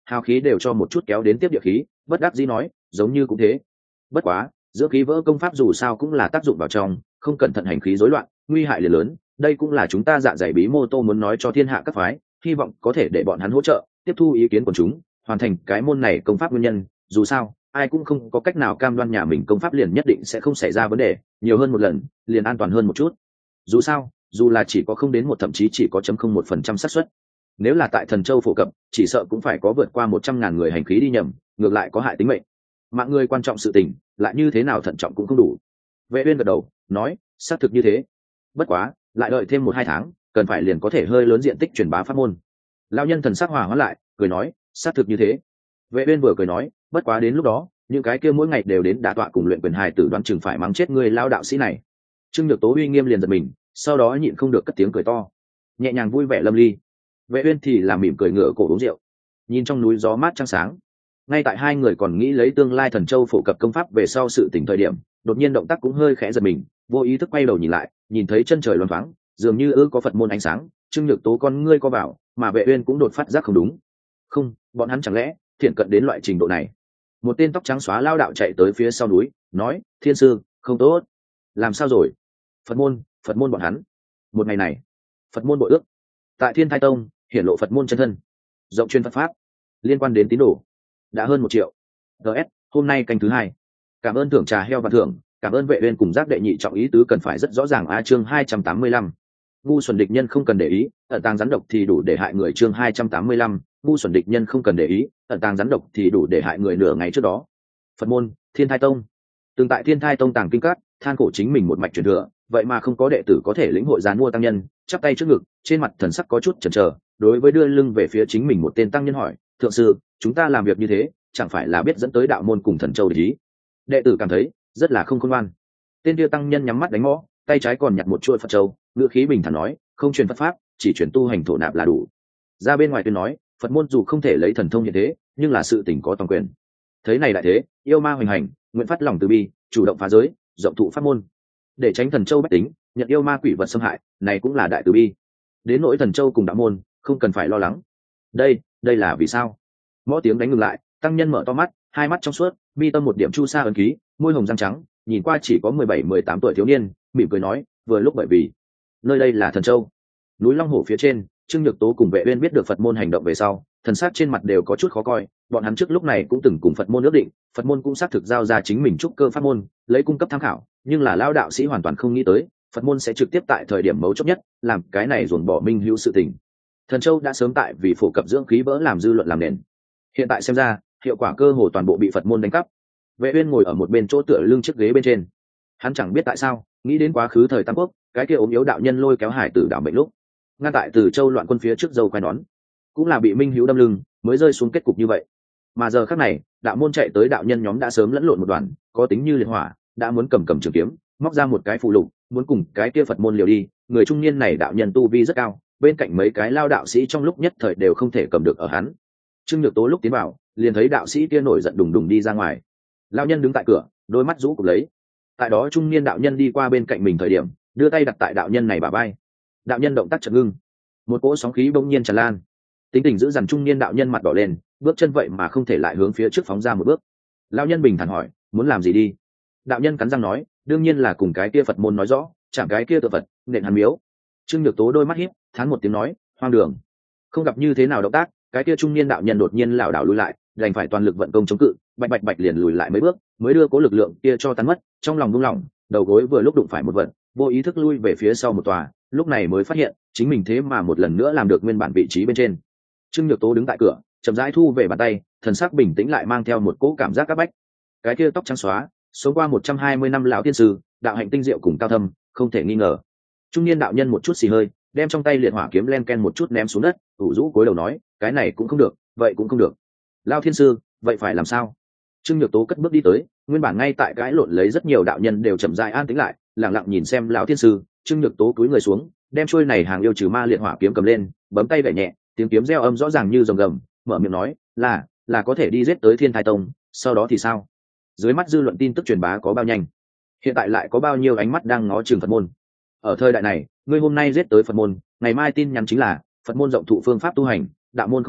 hào khí đều cho một chút kéo đến tiếp địa khí, bất đắc dĩ nói giống như cũng thế. Bất quá giữa khí vỡ công pháp dù sao cũng là tác dụng vào trong, không cẩn thận hành khí rối loạn, nguy hại liền lớn. Đây cũng là chúng ta dạ dày bí mô tô muốn nói cho thiên hạ các phái, hy vọng có thể để bọn hắn hỗ trợ tiếp thu ý kiến của chúng, hoàn thành cái môn này công pháp nguyên nhân. Dù sao ai cũng không có cách nào cam đoan nhà mình công pháp liền nhất định sẽ không xảy ra vấn đề, nhiều hơn một lần liền an toàn hơn một chút. Dù sao dù là chỉ có không đến một, thậm chí chỉ có chấm không một phần trăm xác suất, nếu là tại Thần Châu phổ cập chỉ sợ cũng phải có vượt qua một trăm ngàn người hành khí đi nhầm, ngược lại có hại tính mệnh. Mạng người quan trọng sự tình, lại như thế nào thận trọng cũng không đủ. Vệ Uyên gật đầu nói xác thực như thế, bất quá lại đợi thêm một hai tháng cần phải liền có thể hơi lớn diện tích truyền bá pháp môn. Lão nhân thần sắc hòa hóa lại cười nói xác thực như thế. Vệ Uyên vừa cười nói bất quá đến lúc đó những cái kia mỗi ngày đều đến đả tọa cùng luyện quyền hài tử đoán chừng phải mắng chết người lao đạo sĩ này. Trương Nhược Tố uy nghiêm liền giật mình, sau đó nhịn không được cất tiếng cười to, nhẹ nhàng vui vẻ lâm ly. Vệ Uyên thì làm mỉm cười ngửa cổ uống rượu, nhìn trong núi gió mát trăng sáng. Ngay tại hai người còn nghĩ lấy tương lai Thần Châu phổ cập công pháp về sau sự tỉnh thời điểm, đột nhiên động tác cũng hơi khẽ giật mình, vô ý thức quay đầu nhìn lại, nhìn thấy chân trời loáng thoáng, dường như ư có Phật môn ánh sáng. Trương Nhược Tố con ngươi co vào, mà Vệ Uyên cũng đột phát giác không đúng. Không, bọn hắn chẳng lẽ thiện cận đến loại trình độ này? Một tên tóc trắng xóa lao đạo chạy tới phía sau núi, nói: "Thiên sư, không tốt." "Làm sao rồi?" "Phật môn, Phật môn bọn hắn." Một ngày này, Phật môn bội ước tại Thiên Thai Tông hiển lộ Phật môn chân thân, rộng truyền Phật pháp, liên quan đến tín đồ đã hơn một triệu. gs hôm nay canh thứ hai. Cảm ơn thưởng trà heo và thưởng, cảm ơn Vệ Uyên cùng giác đệ nhị trọng ý tứ cần phải rất rõ ràng. A chương hai trăm tám mươi lăm, ngu xuẩn địch nhân không cần để ý, ẩn tàng rắn độc thì đủ để hại người. Chương hai trăm tám mươi lăm, ngu xuẩn địch nhân không cần để ý, ẩn tàng rắn độc thì đủ để hại người. Nửa ngày trước đó, Phật môn Thiên Thai Tông từng tại Thiên Thai Tông tàng kinh các, than khổ chính mình một mạch truyền thừa, vậy mà không có đệ tử có thể lĩnh hội giàn mua tăng nhân, chắp tay trước ngực, trên mặt thần sắc có chút chần chờ, đối với đưa lưng về phía chính mình một tên tăng nhân hỏi: "Thượng sư, chúng ta làm việc như thế, chẳng phải là biết dẫn tới đạo môn cùng Thần Châu để ý?" Đệ tử cảm thấy rất là không khôn ngoan. Tên kia tăng nhân nhắm mắt đánh mõ, tay trái còn nhặt một chuôi Phật châu, ngữ khí bình thản nói: "Không truyền Phật pháp, chỉ truyền tu hành thổ nạp là đủ." Ra bên ngoài tuyên nói: "Phật môn dù không thể lấy thần thông như thế, nhưng là sự tình có toàn quyền." Thấy này đại thế, yêu ma hoành hành, nguyện phát lòng từ bi, chủ động phá giới, rộng thụ pháp môn, để tránh Thần Châu bách tính nhận yêu ma quỷ vật xâm hại, này cũng là đại từ bi. Đến nỗi Thần Châu cùng đạo môn, không cần phải lo lắng. Đây, đây là vì sao? Mõ tiếng đánh ngừng lại, tăng nhân mở to mắt, hai mắt trong suốt, mi tâm một điểm chu sa ấn ký, môi hồng răng trắng, nhìn qua chỉ có mười bảy mười tám tuổi thiếu niên, mỉm cười nói: "Vừa lúc bởi vì nơi đây là Thần Châu." Núi Long Hổ phía trên, Trương Nhược Tố cùng Vệ Uyên biết được Phật môn hành động về sau, thần sắc trên mặt đều có chút khó coi. Bọn hắn trước lúc này cũng từng cùng Phật môn ước định, Phật môn cũng xác thực giao ra chính mình trúc cơ pháp môn, lấy cung cấp tham khảo, nhưng là lão đạo sĩ hoàn toàn không nghĩ tới, Phật môn sẽ trực tiếp tại thời điểm mấu chốt nhất, làm cái này dồn bỏ minh hữu sự tình. Thần Châu đã sớm tại vì phổ cập dưỡng khí vỡ làm dư luận làm nền. Hiện tại xem ra, hiệu quả cơ hồ toàn bộ bị Phật môn đánh cắp. Vệ Uyên ngồi ở một bên chỗ tựa lưng chiếc ghế bên trên. Hắn chẳng biết tại sao, nghĩ đến quá khứ thời Tam Quốc, cái kia ốm yếu đạo nhân lôi kéo hải tử đảo mệnh lúc, ngăn tại Từ Châu loạn quân phía trước dâu quai nón, cũng là bị minh hữu đâm lưng, mới rơi xuống kết cục như vậy. Mà giờ khắc này, đạo môn chạy tới đạo nhân nhóm đã sớm lẫn lộn một đoàn, có tính như liệt hỏa, đã muốn cầm cầm trường kiếm, móc ra một cái phụ lục, muốn cùng cái kia Phật môn liều đi. Người trung niên này đạo nhân tu vi rất cao, bên cạnh mấy cái lao đạo sĩ trong lúc nhất thời đều không thể cầm được ở hắn. Trương Nhược Tố lúc tiến vào, liền thấy đạo sĩ kia nổi giận đùng đùng đi ra ngoài. Lão nhân đứng tại cửa, đôi mắt rũ cụp lấy. Tại đó trung niên đạo nhân đi qua bên cạnh mình thời điểm, đưa tay đặt tại đạo nhân này bả vai. Đạo nhân động tác chợt ngưng, một cỗ sóng khí bỗng nhiên tràn lan. Tính tình giữ dằn trung niên đạo nhân mặt đỏ lên, bước chân vậy mà không thể lại hướng phía trước phóng ra một bước. Lão nhân bình thản hỏi: "Muốn làm gì đi?" Đạo nhân cắn răng nói: "Đương nhiên là cùng cái kia Phật môn nói rõ, chẳng cái kia tự Phật, nện hắn miếu." Trương Nhược Tố đôi mắt híp, thán một tiếng nói: "Hoang đường." Không gặp như thế nào động tác, cái kia trung niên đạo nhân đột nhiên lảo đảo lùi lại, đành phải toàn lực vận công chống cự, bạch bạch bạch liền lùi lại mấy bước, mới đưa cố lực lượng kia cho tan mất. Trong lòng buông lỏng, đầu gối vừa lúc đụng phải một vật, vô ý thức lui về phía sau một tòa, lúc này mới phát hiện chính mình thế mà một lần nữa làm được nguyên bản vị trí bên trên. Trương Nhược Tố đứng tại cửa, chậm rãi thu về bàn tay, thần sắc bình tĩnh lại mang theo một cỗ cảm giác áp bách. Cái kia tóc trắng xóa, sống qua một trăm hai mươi năm lão tiên sư, đạo hạnh tinh diệu cùng cao thâm, không thể nghi ngờ. Trung niên đạo nhân một chút xì hơi, đem trong tay liệt hỏa kiếm len ken một chút ném xuống đất, ủ rũ cúi đầu nói: "Cái này cũng không được, vậy cũng không được." Lão thiên sư, vậy phải làm sao? Trương Nhược Tố cất bước đi tới, nguyên bản ngay tại cãi lộn lấy rất nhiều đạo nhân đều chậm rãi an tĩnh lại, lặng lặng nhìn xem lão thiên sư. Trương Nhược Tố cúi người xuống, đem chuôi này hàng yêu trừ ma liệt hỏa kiếm cầm lên, bấm tay gảy nhẹ, tiếng kiếm reo âm rõ ràng như rồng gầm, mở miệng nói: "Là, là có thể đi giết tới Thiên Thai Tông, sau đó thì sao?" Dưới mắt dư luận tin tức truyền bá có bao nhanh, hiện tại lại có bao nhiêu ánh mắt đang ngó chừng Phật môn. Ở thời đại này, ngươi hôm nay giết tới Phật môn, ngày mai tin nhắn chính là Phật môn rộng thụ phương pháp tu hành, đạo môn không phục,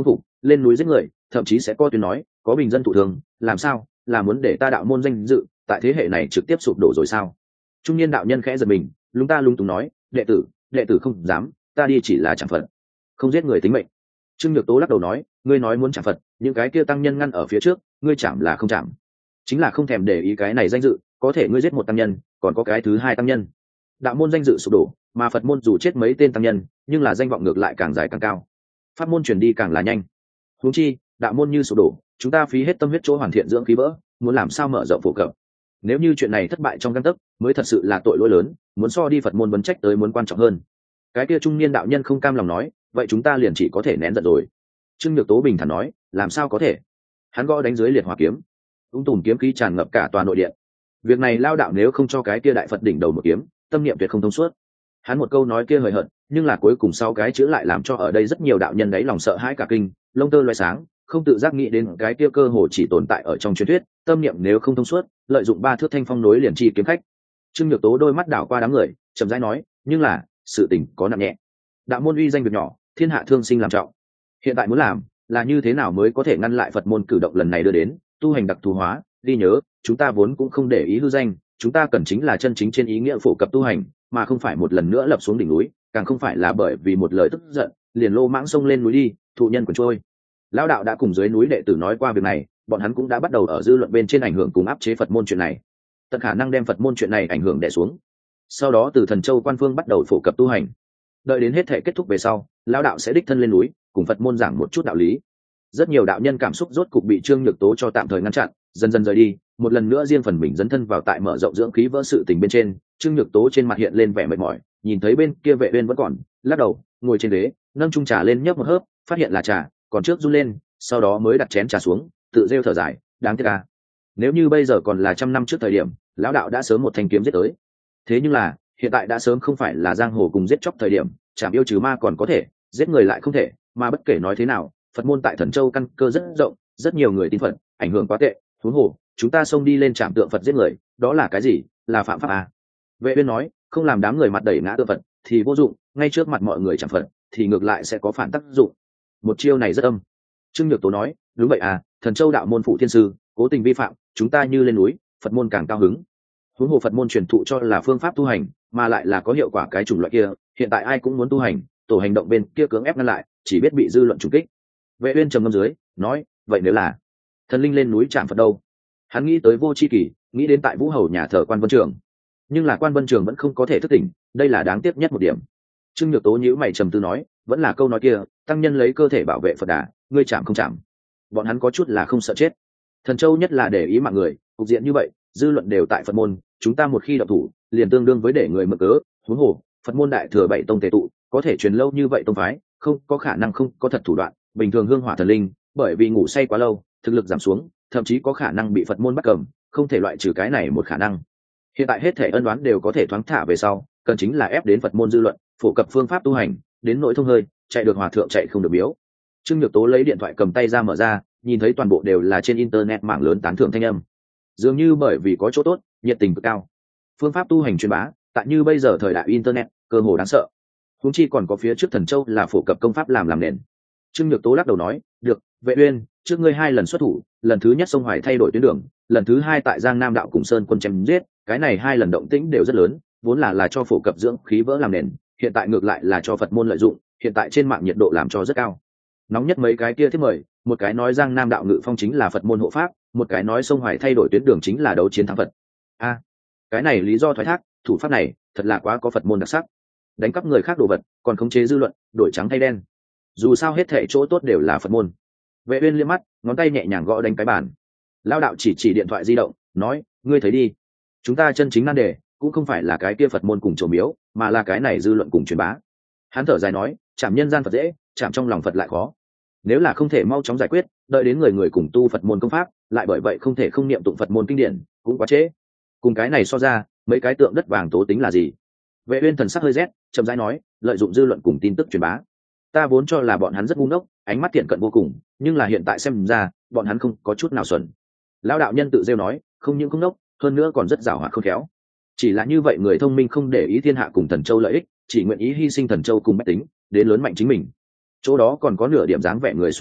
lên núi giết người, thậm chí sẽ có tuyên nói có bình dân thụ thương, làm sao là muốn để ta đạo môn danh dự tại thế hệ này trực tiếp sụp đổ rồi sao? Trung niên đạo nhân khẽ giật mình, lúng ta lúng túng nói, đệ tử đệ tử không dám, ta đi chỉ là chẳng phật, không giết người tính mệnh. Trương Nhược Tố lắc đầu nói, ngươi nói muốn chạm phật, những cái kia tăng nhân ngăn ở phía trước, ngươi chạm là không chạm, chính là không thèm để ý cái này danh dự. Có thể ngươi giết một tăng nhân, còn có cái thứ hai tăng nhân, đạo môn danh dự sụp đổ, mà Phật môn dù chết mấy tên tăng nhân, nhưng là danh vọng ngược lại càng dài càng cao, pháp môn truyền đi càng là nhanh. Huống chi đạo môn như sụp đổ, chúng ta phí hết tâm huyết chỗ hoàn thiện dưỡng khí vỡ, muốn làm sao mở rộng phổ cập. Nếu như chuyện này thất bại trong gang tấc, mới thật sự là tội lỗi lớn, muốn so đi Phật môn vấn trách tới muốn quan trọng hơn. Cái kia trung niên đạo nhân không cam lòng nói, vậy chúng ta liền chỉ có thể nén giận rồi. Trương Nhược Tố bình thản nói, làm sao có thể? Hắn gõ đánh dưới liệt hỏa kiếm, ung tùm kiếm khí tràn ngập cả tòa nội điện. Việc này lao đạo nếu không cho cái kia đại Phật đỉnh đầu một kiếm, tâm niệm tuyệt không thông suốt. Hắn một câu nói kia hời hợt, nhưng là cuối cùng sau cái chữ lại làm cho ở đây rất nhiều đạo nhân đấy lòng sợ hãi cả kinh, lông tơ loé sáng, không tự giác nghĩ đến cái kia cơ hồ chỉ tồn tại ở trong truyền thuyết, tâm niệm nếu không thông suốt, lợi dụng ba thước thanh phong nối liền chi kiếm khách. Trương Nhược Tố đôi mắt đảo qua đám người, chậm rãi nói, nhưng là sự tình có nặng nhẹ. Đạo môn uy danh việc nhỏ, thiên hạ thương sinh làm trọng. Hiện tại muốn làm là như thế nào mới có thể ngăn lại Phật môn cử động lần này đưa đến tu hành đặc thù hóa. Đi nhớ, chúng ta vốn cũng không để ý hư danh, chúng ta cần chính là chân chính trên ý nghĩa phổ cập tu hành, mà không phải một lần nữa lập xuống đỉnh núi, càng không phải là bởi vì một lời tức giận liền lô mãng xông lên núi đi thụ nhân quần trôi. Lão đạo đã cùng dưới núi đệ tử nói qua việc này, bọn hắn cũng đã bắt đầu ở dư luận bên trên ảnh hưởng cùng áp chế Phật môn chuyện này, tận khả năng đem Phật môn chuyện này ảnh hưởng đè xuống. Sau đó từ Thần Châu quan phương bắt đầu phổ cập tu hành, đợi đến hết thể kết thúc về sau, lão đạo sẽ đích thân lên núi cùng Phật môn giảng một chút đạo lý. Rất nhiều đạo nhân cảm xúc rốt cục bị Trương Nhược Tố cho tạm thời ngăn chặn, dần dần rời đi, một lần nữa riêng phần mình dấn thân vào tại mở rộng dưỡng khí vỡ sự tình bên trên. Trương Nhược Tố trên mặt hiện lên vẻ mệt mỏi, nhìn thấy bên kia Vệ Uyên vẫn còn lắc đầu ngồi trên ghế, nâng chung trà lên nhấp một hớp, phát hiện là trà còn trước run lên, sau đó mới đặt chén trà xuống, tự rêu thở dài, đáng tiếc à, nếu như bây giờ còn là trăm năm trước thời điểm, lão đạo đã sớm một thanh kiếm giết tới. Thế nhưng là hiện tại đã sớm không phải là giang hồ cùng giết chóc thời điểm, chảm yêu trừ ma còn có thể, giết người lại không thể. Mà bất kể nói thế nào, Phật môn tại Thần Châu căn cơ rất rộng, rất nhiều người tin Phật, ảnh hưởng quá tệ. Huống hồ chúng ta xông đi lên chạm tượng Phật giết người, đó là cái gì? Là phạm pháp à? Vệ Uyên nói, không làm đám người mặt đẩy ngã tượng Phật thì vô dụng, ngay trước mặt mọi người chạm Phật thì ngược lại sẽ có phản tác dụng. Một chiêu này rất âm. Trương Nhược Tố nói, đúng vậy à, Thần Châu đạo môn phụ thiên sư cố tình vi phạm, chúng ta như lên núi, Phật môn càng cao hứng. Huống hồ Phật môn truyền thụ cho là phương pháp tu hành, mà lại là có hiệu quả cái chủng loại kia, hiện tại ai cũng muốn tu hành, tổ hành động bên kia cưỡng ép ngăn lại, chỉ biết bị dư luận trùng kích. Vệ Uyên trầm ngâm dưới, nói, vậy nếu là thần linh lên núi chạm Phật đâu? Hắn nghĩ tới Vô Chi Kỳ, nghĩ đến tại Vũ Hầu nhà thờ Quan Vân Trường, nhưng là Quan Vân Trường vẫn không có thể thức tỉnh, đây là đáng tiếc nhất một điểm. Trương Nhược Tố nhíu mày trầm tư nói, vẫn là câu nói kia, tăng nhân lấy cơ thể bảo vệ Phật đà, ngươi chạm không chạm? Bọn hắn có chút là không sợ chết. Thần Châu nhất là để ý mạng người, cục diện như vậy, dư luận đều tại Phật môn, chúng ta một khi động thủ, liền tương đương với để người mượn cớ. Huống hồ Phật môn đại thừa bảy tông tề tụ, có thể truyền lâu như vậy tông phái, không có khả năng không có thật thủ đoạn. Bình thường hương hỏa thần linh, bởi vì ngủ say quá lâu, thực lực giảm xuống, thậm chí có khả năng bị Phật môn bắt cầm, không thể loại trừ cái này một khả năng. Hiện tại hết thể ân đoán đều có thể thoáng thả về sau, cần chính là ép đến Phật môn dư luận, phổ cập phương pháp tu hành, đến nỗi thông hơi, chạy được hòa thượng chạy không được biếu. Trương Nhược Tố lấy điện thoại cầm tay ra mở ra, nhìn thấy toàn bộ đều là trên internet mạng lớn tán thưởng thanh âm. Dường như bởi vì có chỗ tốt, nhiệt tình cực cao. Phương pháp tu hành truyền bá, tại như bây giờ thời đại internet, cơ hồ đáng sợ. Huống chi còn có phía trước Thần Châu là phổ cập công pháp làm làm nền. Trương Nhược Tố lắc đầu nói, được, Vệ Uyên, trước ngươi hai lần xuất thủ, lần thứ nhất sông Hoài thay đổi tuyến đường, lần thứ hai tại Giang Nam đạo cùng Sơn quân chém giết, cái này hai lần động tĩnh đều rất lớn, vốn là là cho phổ cập dưỡng khí vỡ làm nền, hiện tại ngược lại là cho Phật môn lợi dụng, hiện tại trên mạng nhiệt độ làm cho rất cao. Nóng nhất mấy cái kia thiết mời, một cái nói Giang Nam đạo ngự phong chính là Phật môn hộ pháp, một cái nói sông Hoài thay đổi tuyến đường chính là đấu chiến thắng Phật. A, à, cái này lý do thoái thác, thủ pháp này thật là quá có Phật môn đặc sắc. Đánh cắp người khác đồ vật, còn khống chế dư luận, đổi trắng thay đen. Dù sao hết thảy chỗ tốt đều là Phật môn. Vệ Uyên liếc mắt, ngón tay nhẹ nhàng gõ đánh cái bàn. Lão đạo chỉ chỉ điện thoại di động, nói, ngươi thấy đi, chúng ta chân chính nan đề cũng không phải là cái kia Phật môn cùng trổ miếu, mà là cái này dư luận cùng truyền bá. Hắn thở dài nói, chạm nhân gian Phật dễ, chạm trong lòng Phật lại khó. Nếu là không thể mau chóng giải quyết, đợi đến người người cùng tu Phật môn công pháp, lại bởi vậy không thể không niệm tụng Phật môn kinh điển, cũng quá trễ. Cùng cái này so ra, mấy cái tượng đất vàng tố tính là gì? Vệ Uyên thần sắc hơi rét, chậm rãi nói, lợi dụng dư luận cùng tin tức truyền bá. Ta vốn cho là bọn hắn rất ngu ngốc, ánh mắt thiện cận vô cùng, nhưng là hiện tại xem ra, bọn hắn không có chút nào xuẩn. Lão đạo nhân tự rêu nói, không những không ngốc, hơn nữa còn rất giàu hoạt khôn khéo. Chỉ là như vậy người thông minh không để ý thiên hạ cùng Thần Châu lợi ích, chỉ nguyện ý hy sinh Thần Châu cùng bách tính, đến lớn mạnh chính mình. Chỗ đó còn có nửa điểm dáng vẻ người xuất gia,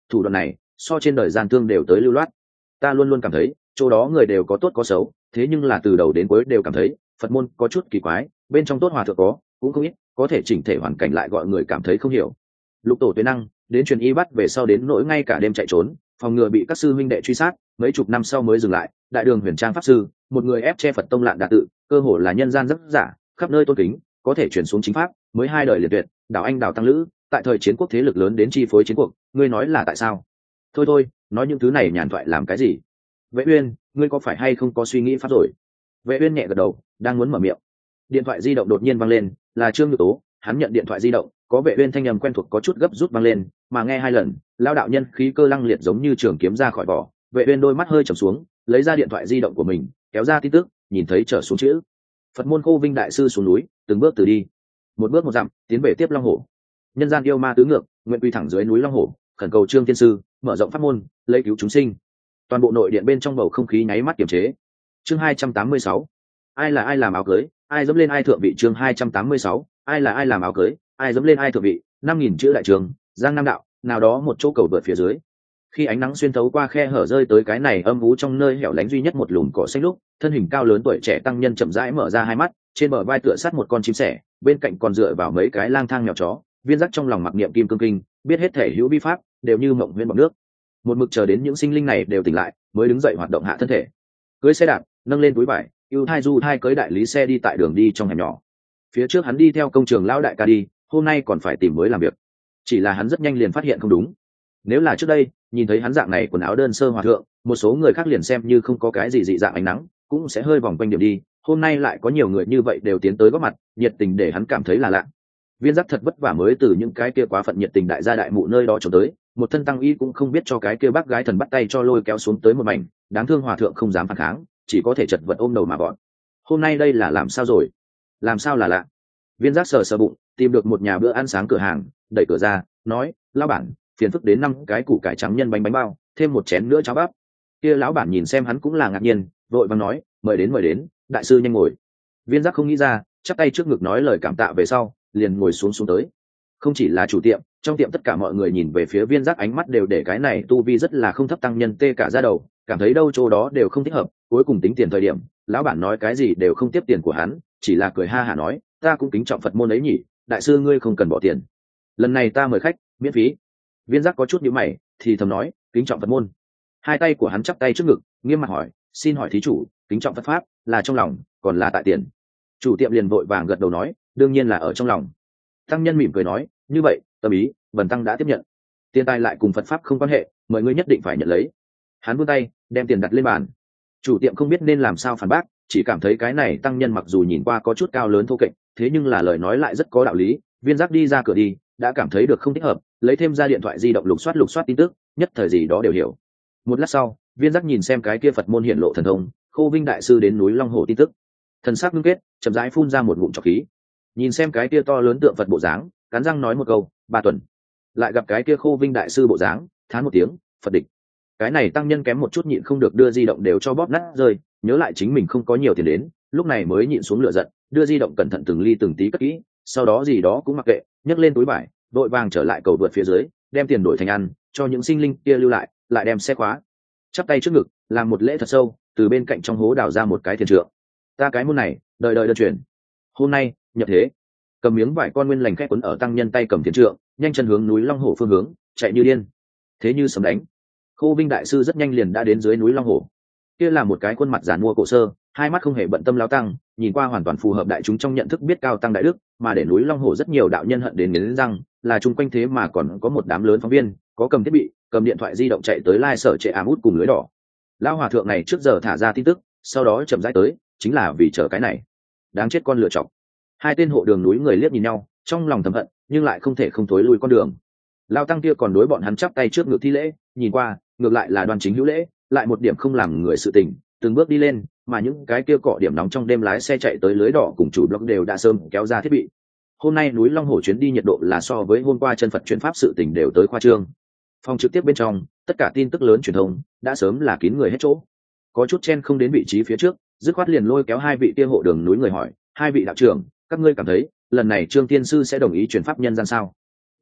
thủ đoạn này so trên đời gian thương đều tới lưu loát. Ta luôn luôn cảm thấy chỗ đó người đều có tốt có xấu, thế nhưng là từ đầu đến cuối đều cảm thấy Phật môn có chút kỳ quái, bên trong tốt hòa thượng có cũng không ít, có thể chỉnh thể hoàn cảnh lại gọi người cảm thấy không hiểu. Lục tổ tuyệt năng đến truyền y bắt về sau đến nỗi ngay cả đêm chạy trốn, phòng ngừa bị các sư huynh đệ truy sát, mấy chục năm sau mới dừng lại. Đại đường huyền trang pháp sư, một người ép che Phật tông lạn đà tự, cơ hồ là nhân gian rất giả, khắp nơi tôn kính, có thể truyền xuống chính pháp, mới hai đời liệt tuyệt. Đào anh đào tăng lữ, tại thời chiến quốc thế lực lớn đến chi phối chiến cuộc, ngươi nói là tại sao? Thôi thôi, nói những thứ này nhàn thoại làm cái gì? Vệ Uyên, ngươi có phải hay không có suy nghĩ pháp rồi? Vệ Uyên nhẹ gật đầu, đang muốn mở miệng, điện thoại di động đột nhiên vang lên, là Trương Nhược Tố. Hắn nhận điện thoại di động, có Vệ Uyên thanh âm quen thuộc có chút gấp rút vang lên, mà nghe hai lần, lão đạo nhân khí cơ lăng liệt giống như trường kiếm ra khỏi vỏ. Vệ Uyên đôi mắt hơi trầm xuống, lấy ra điện thoại di động của mình, kéo ra tin tức, nhìn thấy trở xuống chữ: Phật môn Khô Vinh đại sư xuống núi, từng bước từ đi, một bước một dặm, tiến về tiếp Long Hổ. Nhân gian yêu ma tứ ngược, nguyện quy thẳng dưới núi Long Hổ, khẩn cầu Trương tiên sư mở rộng pháp môn, lấy cứu chúng sinh. Toàn bộ nội điện bên trong bầu không khí nháy mắt kiềm chế. Chương hai trăm tám mươi sáu, ai là ai làm áo cưới, ai dẫm lên ai thượng vị. Chương hai trăm tám mươi sáu, ai là ai làm áo cưới, ai dẫm lên ai thượng vị. Năm nghìn chữ đại trường, Giang Nam đạo, nào đó một chỗ cầu vượt phía dưới. Khi ánh nắng xuyên thấu qua khe hở rơi tới cái này âm u trong nơi hẻo lánh duy nhất một lùm cỏ xanh lúc, thân hình cao lớn tuổi trẻ tăng nhân chậm rãi mở ra hai mắt, trên bờ vai tựa sát một con chim sẻ, bên cạnh còn dựa vào mấy cái lang thang mèo chó. Viên giác trong lòng mặc niệm kim cương kinh, biết hết thể hữu bi pháp đều như mộng huyễn bọt nước. Một mực chờ đến những sinh linh này đều tỉnh lại, mới đứng dậy hoạt động hạ thân thể. Cưới xe đạp, nâng lên túi vải, ưu thai du thai cưới đại lý xe đi tại đường đi trong hẻm nhỏ. Phía trước hắn đi theo công trường lão đại ca đi, hôm nay còn phải tìm mới làm việc. Chỉ là hắn rất nhanh liền phát hiện không đúng. Nếu là trước đây, nhìn thấy hắn dạng này quần áo đơn sơ hòa thượng, một số người khác liền xem như không có cái gì dị dạng ánh nắng, cũng sẽ hơi vòng quanh điểm đi. Hôm nay lại có nhiều người như vậy đều tiến tới góp mặt, nhiệt tình để hắn cảm thấy là lạ. Viên giác thật vất vả mới từ những cái kia quá phận nhiệt tình đại gia đại mụ nơi đó trốn tới, một thân tăng y cũng không biết cho cái kia bác gái thần bắt tay cho lôi kéo xuống tới một mảnh, đáng thương hòa thượng không dám phản kháng, chỉ có thể chật vật ôm đầu mà bọn. Hôm nay đây là làm sao rồi? Làm sao là lạ? Viên giác sờ sờ bụng, tìm được một nhà bữa ăn sáng cửa hàng, đẩy cửa ra, nói: lão bản, phiền phức đến năm cái củ cải trắng nhân bánh bánh bao, thêm một chén nữa cháo bắp. Kia lão bản nhìn xem hắn cũng là ngạc nhiên, vội vàng nói: mời đến mời đến, đại sư nhanh ngồi. Viên giác không nghĩ ra, chắp tay trước ngực nói lời cảm tạ về sau, liền ngồi xuống xuống tới. Không chỉ là chủ tiệm, trong tiệm tất cả mọi người nhìn về phía Viên giác ánh mắt đều để cái này tu vi rất là không thấp tăng nhân tê cả ra đầu, cảm thấy đâu chỗ đó đều không thích hợp. Cuối cùng tính tiền thời điểm, lão bản nói cái gì đều không tiếp tiền của hắn, chỉ là cười ha hả nói: ta cũng kính trọng Phật môn ấy nhỉ, đại sư ngươi không cần bỏ tiền, lần này ta mời khách miễn phí. Viên giác có chút nhíu mày, thì thầm nói: kính trọng Phật môn. Hai tay của hắn chắp tay trước ngực, nghiêm mặt hỏi: xin hỏi thí chủ, kính trọng Phật pháp là trong lòng còn là tại tiền? Chủ tiệm liền vội vàng gật đầu nói: đương nhiên là ở trong lòng. Tăng nhân mỉm cười nói: như vậy tâm ý bần tăng đã tiếp nhận, tiền tài lại cùng Phật pháp không quan hệ, mời ngươi nhất định phải nhận lấy. Hắn vươn tay đem tiền đặt lên bàn. Chủ tiệm không biết nên làm sao phản bác, chỉ cảm thấy cái này tăng nhân mặc dù nhìn qua có chút cao lớn thô kệch, thế nhưng là lời nói lại rất có đạo lý. Viên giác đi ra cửa đi, đã cảm thấy được không thích hợp, lấy thêm ra điện thoại di động lục soát lục soát tin tức, nhất thời gì đó đều hiểu. Một lát sau, Viên giác nhìn xem cái kia Phật môn hiển lộ thần thông, Khô Vinh đại sư đến núi Long Hồ tin tức, thần sắc ngưng kết, chậm rãi phun ra một ngụm trọc khí. Nhìn xem cái kia to lớn tượng Phật bộ dáng, cắn răng nói một câu: ba tuần. Lại gặp cái kia Khô Vinh đại sư bộ dáng, thán một tiếng: Phật địch. Cái này tăng nhân kém một chút nhịn không được đưa di động đều cho bóp nát rơi, nhớ lại chính mình không có nhiều tiền đến, lúc này mới nhịn xuống lửa giận, đưa di động cẩn thận từng ly từng tí cất kỹ, sau đó gì đó cũng mặc kệ, nhấc lên túi vải, đội vàng trở lại cầu vượt phía dưới, đem tiền đổi thành ăn, cho những sinh linh kia lưu lại, lại đem xe khóa, chắp tay trước ngực, làm một lễ thật sâu, từ bên cạnh trong hố đào ra một cái thiền trượng. Ta cái môn này, đời đời đơn truyền. Hôm nay, nhập thế. Cầm miếng vải con nguyên lành khép quấn ở tăng nhân tay cầm thiền trượng, nhanh chân hướng núi Long Hổ phương hướng, chạy như điên. Thế như sấm đánh. Khô Vinh đại sư rất nhanh liền đã đến dưới núi Long Hổ. Kia là một cái khuôn mặt giản mua cổ sơ, hai mắt không hề bận tâm lão tăng, nhìn qua hoàn toàn phù hợp đại chúng trong nhận thức biết cao tăng đại đức, mà để núi Long Hổ rất nhiều đạo nhân hận đến nghiến răng, là chung quanh thế mà còn có một đám lớn phóng viên, có cầm thiết bị, cầm điện thoại di động chạy tới lai sở trệ ảm út cùng lưới đỏ. Lão hòa thượng này trước giờ thả ra tin tức, sau đó chậm rãi tới, chính là vì chờ cái này. Đáng chết con lựa chọc. Hai tên hộ đường núi người liếc nhìn nhau, trong lòng thầm hận, nhưng lại không thể không thối lui con đường. Lão tăng kia còn đối bọn hắn chắp tay trước ngực thi lễ, nhìn qua, ngược lại là đoan chính hữu lễ, lại một điểm không làm người sự tình, từng bước đi lên, mà những cái kia cọ điểm nóng trong đêm lái xe chạy tới lưới đỏ cùng chủ blog đều đã sớm kéo ra thiết bị. Hôm nay núi Long Hổ chuyến đi nhiệt độ là so với hôm qua chân Phật chuyển pháp sự tình đều tới khoa trương. Phòng trực tiếp bên trong, tất cả tin tức lớn truyền thông đã sớm là kín người hết chỗ. Có chút chen không đến vị trí phía trước, dứt khoát liền lôi kéo hai vị kia hộ đường núi người hỏi: hai vị đạo trưởng, các ngươi cảm thấy lần này Trương tiên sư sẽ đồng ý chuyển pháp nhân gian sao?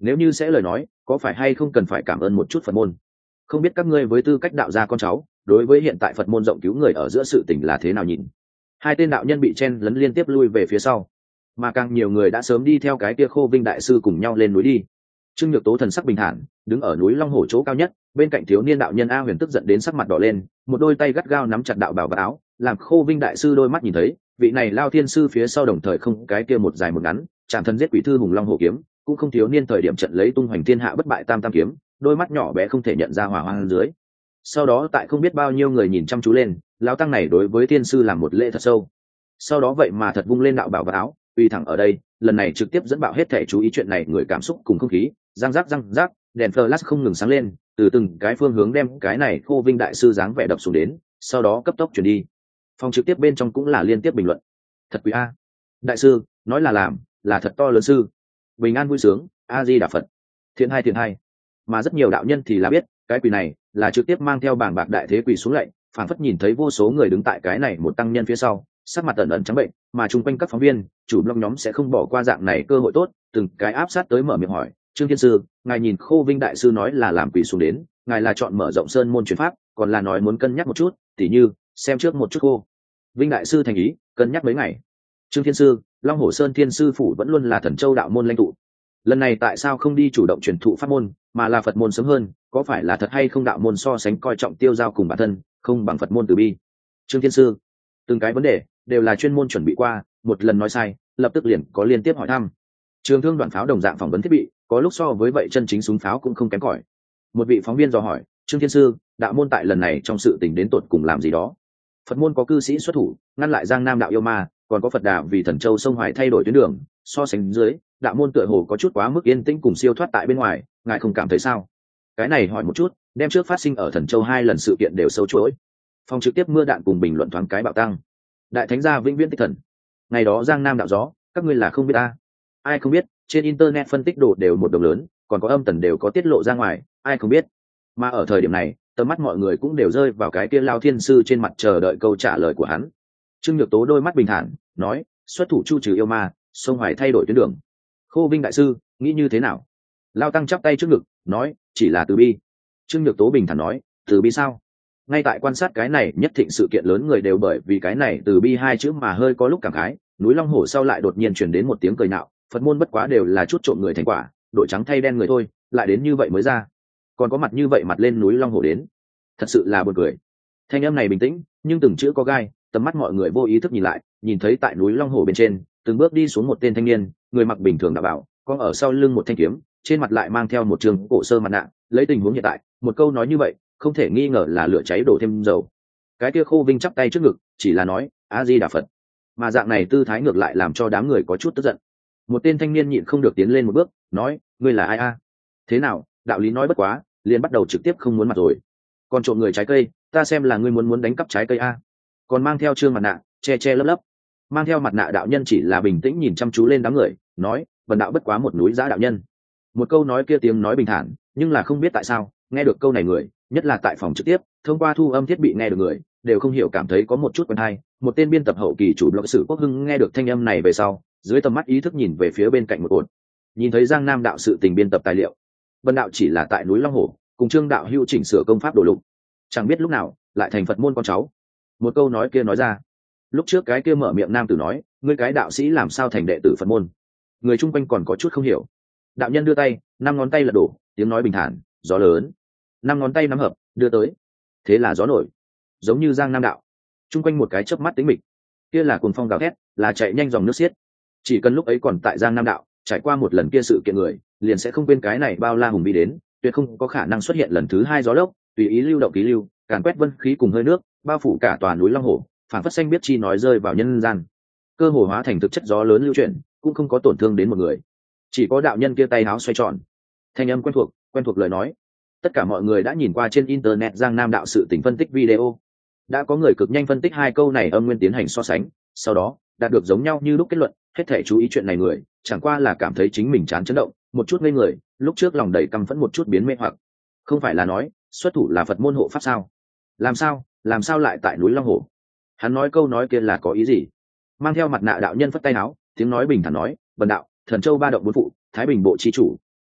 nếu như sẽ lời nói có phải hay không cần phải cảm ơn một chút Phật môn. Không biết các ngươi với tư cách đạo gia con cháu đối với hiện tại Phật môn rộng cứu người ở giữa sự tình là thế nào nhìn. Hai tên đạo nhân bị chen lấn liên tiếp lui về phía sau, mà càng nhiều người đã sớm đi theo cái kia Khô Vinh đại sư cùng nhau lên núi đi. Trương Nhược Tố thần sắc bình thản đứng ở núi Long Hổ chỗ cao nhất, bên cạnh thiếu niên đạo nhân A Huyền tức giận đến sắc mặt đỏ lên, một đôi tay gắt gao nắm chặt đạo bào và áo, làm Khô Vinh đại sư đôi mắt nhìn thấy vị này Lao Thiên sư phía sau đồng thời không cái kia một dài một ngắn, chạm thân giết quỷ thư hùng long hổ kiếm, cũng không thiếu niên thời điểm trận lấy tung hoành thiên hạ bất bại tam tam kiếm, đôi mắt nhỏ bé không thể nhận ra hỏa hoang dưới. Sau đó tại không biết bao nhiêu người nhìn chăm chú lên, lão tăng này đối với thiên sư làm một lễ thật sâu. Sau đó vậy mà thật vung lên đạo bảo và áo, uy thẳng ở đây, lần này trực tiếp dẫn bạo hết thể chú ý chuyện này người cảm xúc cùng không khí, răng rắc răng rắc, đèn flash không ngừng sáng lên, từ từng cái phương hướng đem cái này Khô Vinh đại sư dáng vẻ đập xuống đến, sau đó cấp tốc chuyển đi. Phòng trực tiếp bên trong cũng là liên tiếp bình luận. Thật quý a. Đại sư, nói là làm, là thật to lớn sư. Bình an vui sướng, A Di Đà Phật. Thiện hai thiện hai. Mà rất nhiều đạo nhân thì là biết, cái quỳ này là trực tiếp mang theo bảng bạc đại thế quỳ xuống lạy, phảng phất nhìn thấy vô số người đứng tại cái này một tăng nhân phía sau, sắc mặt ẩn ẩn trắng bệnh, mà chung quanh các phóng viên, chủ blog nhóm sẽ không bỏ qua dạng này cơ hội tốt, từng cái áp sát tới mở miệng hỏi, Trương Thiên sư, ngài nhìn Khô Vinh đại sư nói là làm quỳ xuống đến, ngài là chọn mở rộng sơn môn truyền pháp, còn là nói muốn cân nhắc một chút, tỉ như xem trước một chút cô Vinh đại sư thành ý, cân nhắc mấy ngày. Trương Thiên sư, Long Hổ Sơn Thiên sư phủ vẫn luôn là Thần Châu đạo môn lãnh tụ, lần này tại sao không đi chủ động truyền thụ pháp môn, mà là Phật môn sớm hơn, có phải là thật hay không đạo môn so sánh coi trọng tiêu giao cùng bản thân, không bằng Phật môn từ bi. Trương Thiên sư, từng cái vấn đề đều là chuyên môn chuẩn bị qua, một lần nói sai lập tức liền có liên tiếp hỏi thăm. Trường thương đoạn pháo đồng dạng phỏng vấn thiết bị, có lúc so với vậy chân chính súng pháo cũng không kém cỏi. Một vị phóng viên dò hỏi, Trương Thiên sư, đạo môn tại lần này trong sự tình đến tột cùng làm gì đó? Phật môn có cư sĩ xuất thủ ngăn lại Giang Nam đạo yêu ma, còn có Phật Đà vì Thần Châu sông Hoài thay đổi tuyến đường, so sánh dưới đạo môn tựa hồ có chút quá mức yên tĩnh cùng siêu thoát tại bên ngoài, ngài không cảm thấy sao? Cái này hỏi một chút, đem trước phát sinh ở Thần Châu hai lần sự kiện đều sâu chuỗi. Phòng trực tiếp mưa đạn cùng bình luận thoáng cái bạo tăng. Đại thánh gia vĩnh viễn tích thần, ngày đó Giang Nam đạo gió, các ngươi là không biết ta. Ai không biết, trên internet phân tích đồ đều một đồng lớn, còn có âm tần đều có tiết lộ ra ngoài, ai không biết. Mà ở thời điểm này, tầm mắt mọi người cũng đều rơi vào cái kia Lao Thiên sư trên mặt chờ đợi câu trả lời của hắn. Trương Nhược Tố đôi mắt bình thản nói, xuất thủ chu trừ yêu ma, sông Hoài thay đổi tuyến đường. Khô Vinh đại sư nghĩ như thế nào? Lao tăng chắp tay trước ngực nói, chỉ là từ bi. Trương Nhược Tố bình thản nói, từ bi sao? Ngay tại quan sát cái này nhất thịnh sự kiện lớn người đều bởi vì cái này từ bi hai chữ mà hơi có lúc cảm khái. Núi Long Hổ sau lại đột nhiên truyền đến một tiếng cười nạo, Phật môn bất quá đều là chút trộm người thành quả, đội trắng thay đen người thôi, lại đến như vậy mới ra, còn có mặt như vậy mặt lên núi Long Hổ đến, thật sự là buồn cười. Thanh âm này bình tĩnh nhưng từng chữ có gai, tầm mắt mọi người vô ý thức nhìn lại, nhìn thấy tại núi Long Hổ bên trên từng bước đi xuống một tên thanh niên, người mặc bình thường đạo bảo, có ở sau lưng một thanh kiếm, trên mặt lại mang theo một trường cổ sơ mặt nạ. Lấy tình huống hiện tại, một câu nói như vậy không thể nghi ngờ là lửa cháy đổ thêm dầu. Cái kia Khô Vinh chắp tay trước ngực, chỉ là nói A Di Đà Phật, mà dạng này tư thái ngược lại làm cho đám người có chút tức giận. Một tên thanh niên nhịn không được tiến lên một bước nói, ngươi là ai a? Thế nào, đạo lý nói bất quá liền bắt đầu trực tiếp không muốn mặt rồi, còn trộm người trái cây, ta xem là ngươi muốn muốn đánh cắp trái cây a? Còn mang theo trương mặt nạ che che lấp lấp. Mang theo mặt nạ đạo nhân chỉ là bình tĩnh nhìn chăm chú lên đám người, nói, vần đạo bất quá một núi giã đạo nhân. Một câu nói kia tiếng nói bình thản, nhưng là không biết tại sao nghe được câu này người, nhất là tại phòng trực tiếp thông qua thu âm thiết bị nghe được người, đều không hiểu cảm thấy có một chút quen hay. Một tên biên tập hậu kỳ chủ blog Sử Quốc Hưng nghe được thanh âm này về sau, dưới tầm mắt ý thức nhìn về phía bên cạnh một ổn, nhìn thấy Giang Nam đạo sự tình biên tập tài liệu. Vân đạo chỉ là tại núi Long Hổ cùng Trương đạo hưu chỉnh sửa công pháp đồ lục, chẳng biết lúc nào lại thành Phật môn con cháu. Một câu nói kia nói ra, lúc trước cái kia mở miệng nam tử nói, ngươi cái đạo sĩ làm sao thành đệ tử Phật môn? Người chung quanh còn có chút không hiểu. Đạo nhân đưa tay, năm ngón tay lật đổ, tiếng nói bình thản, gió lớn, năm ngón tay nắm hợp, đưa tới, thế là gió nổi, giống như Giang Nam đạo. Chung quanh một cái chớp mắt tính mịch, kia là cuồng phong gào thét, là chạy nhanh dòng nước xiết. Chỉ cần lúc ấy còn tại Giang Nam đạo, trải qua một lần kia sự kiện người, liền sẽ không quên cái này bao la hùng vĩ đến, tuyệt không có khả năng xuất hiện lần thứ hai gió lốc, tùy ý lưu động ký lưu, càn quét vân khí cùng hơi nước, bao phủ cả tòa núi Long Hổ, phản phất xanh biết chi nói rơi vào nhân gian. Cơ hồ hóa thành thực chất gió lớn lưu chuyển, cũng không có tổn thương đến một người. Chỉ có đạo nhân kia tay áo xoay tròn, thanh âm quen thuộc, quen thuộc lời nói. Tất cả mọi người đã nhìn qua trên internet Giang Nam đạo sự tình phân tích video, đã có người cực nhanh phân tích hai câu này âm nguyên tiến hành so sánh, sau đó đạt được giống nhau như lúc kết luận. Hết thể chú ý chuyện này người, chẳng qua là cảm thấy chính mình chán chấn động, một chút ngây người, lúc trước lòng đầy căm phẫn một chút biến mê hoặc. Không phải là nói xuất thủ là Phật môn hộ pháp sao? Làm sao, làm sao lại tại núi Long Hổ? Hắn nói câu nói kia là có ý gì? Mang theo mặt nạ đạo nhân phất tay áo, tiếng nói bình thản nói, bần đạo Thần Châu ba động bốn phụ, Thái Bình bộ chi chủ,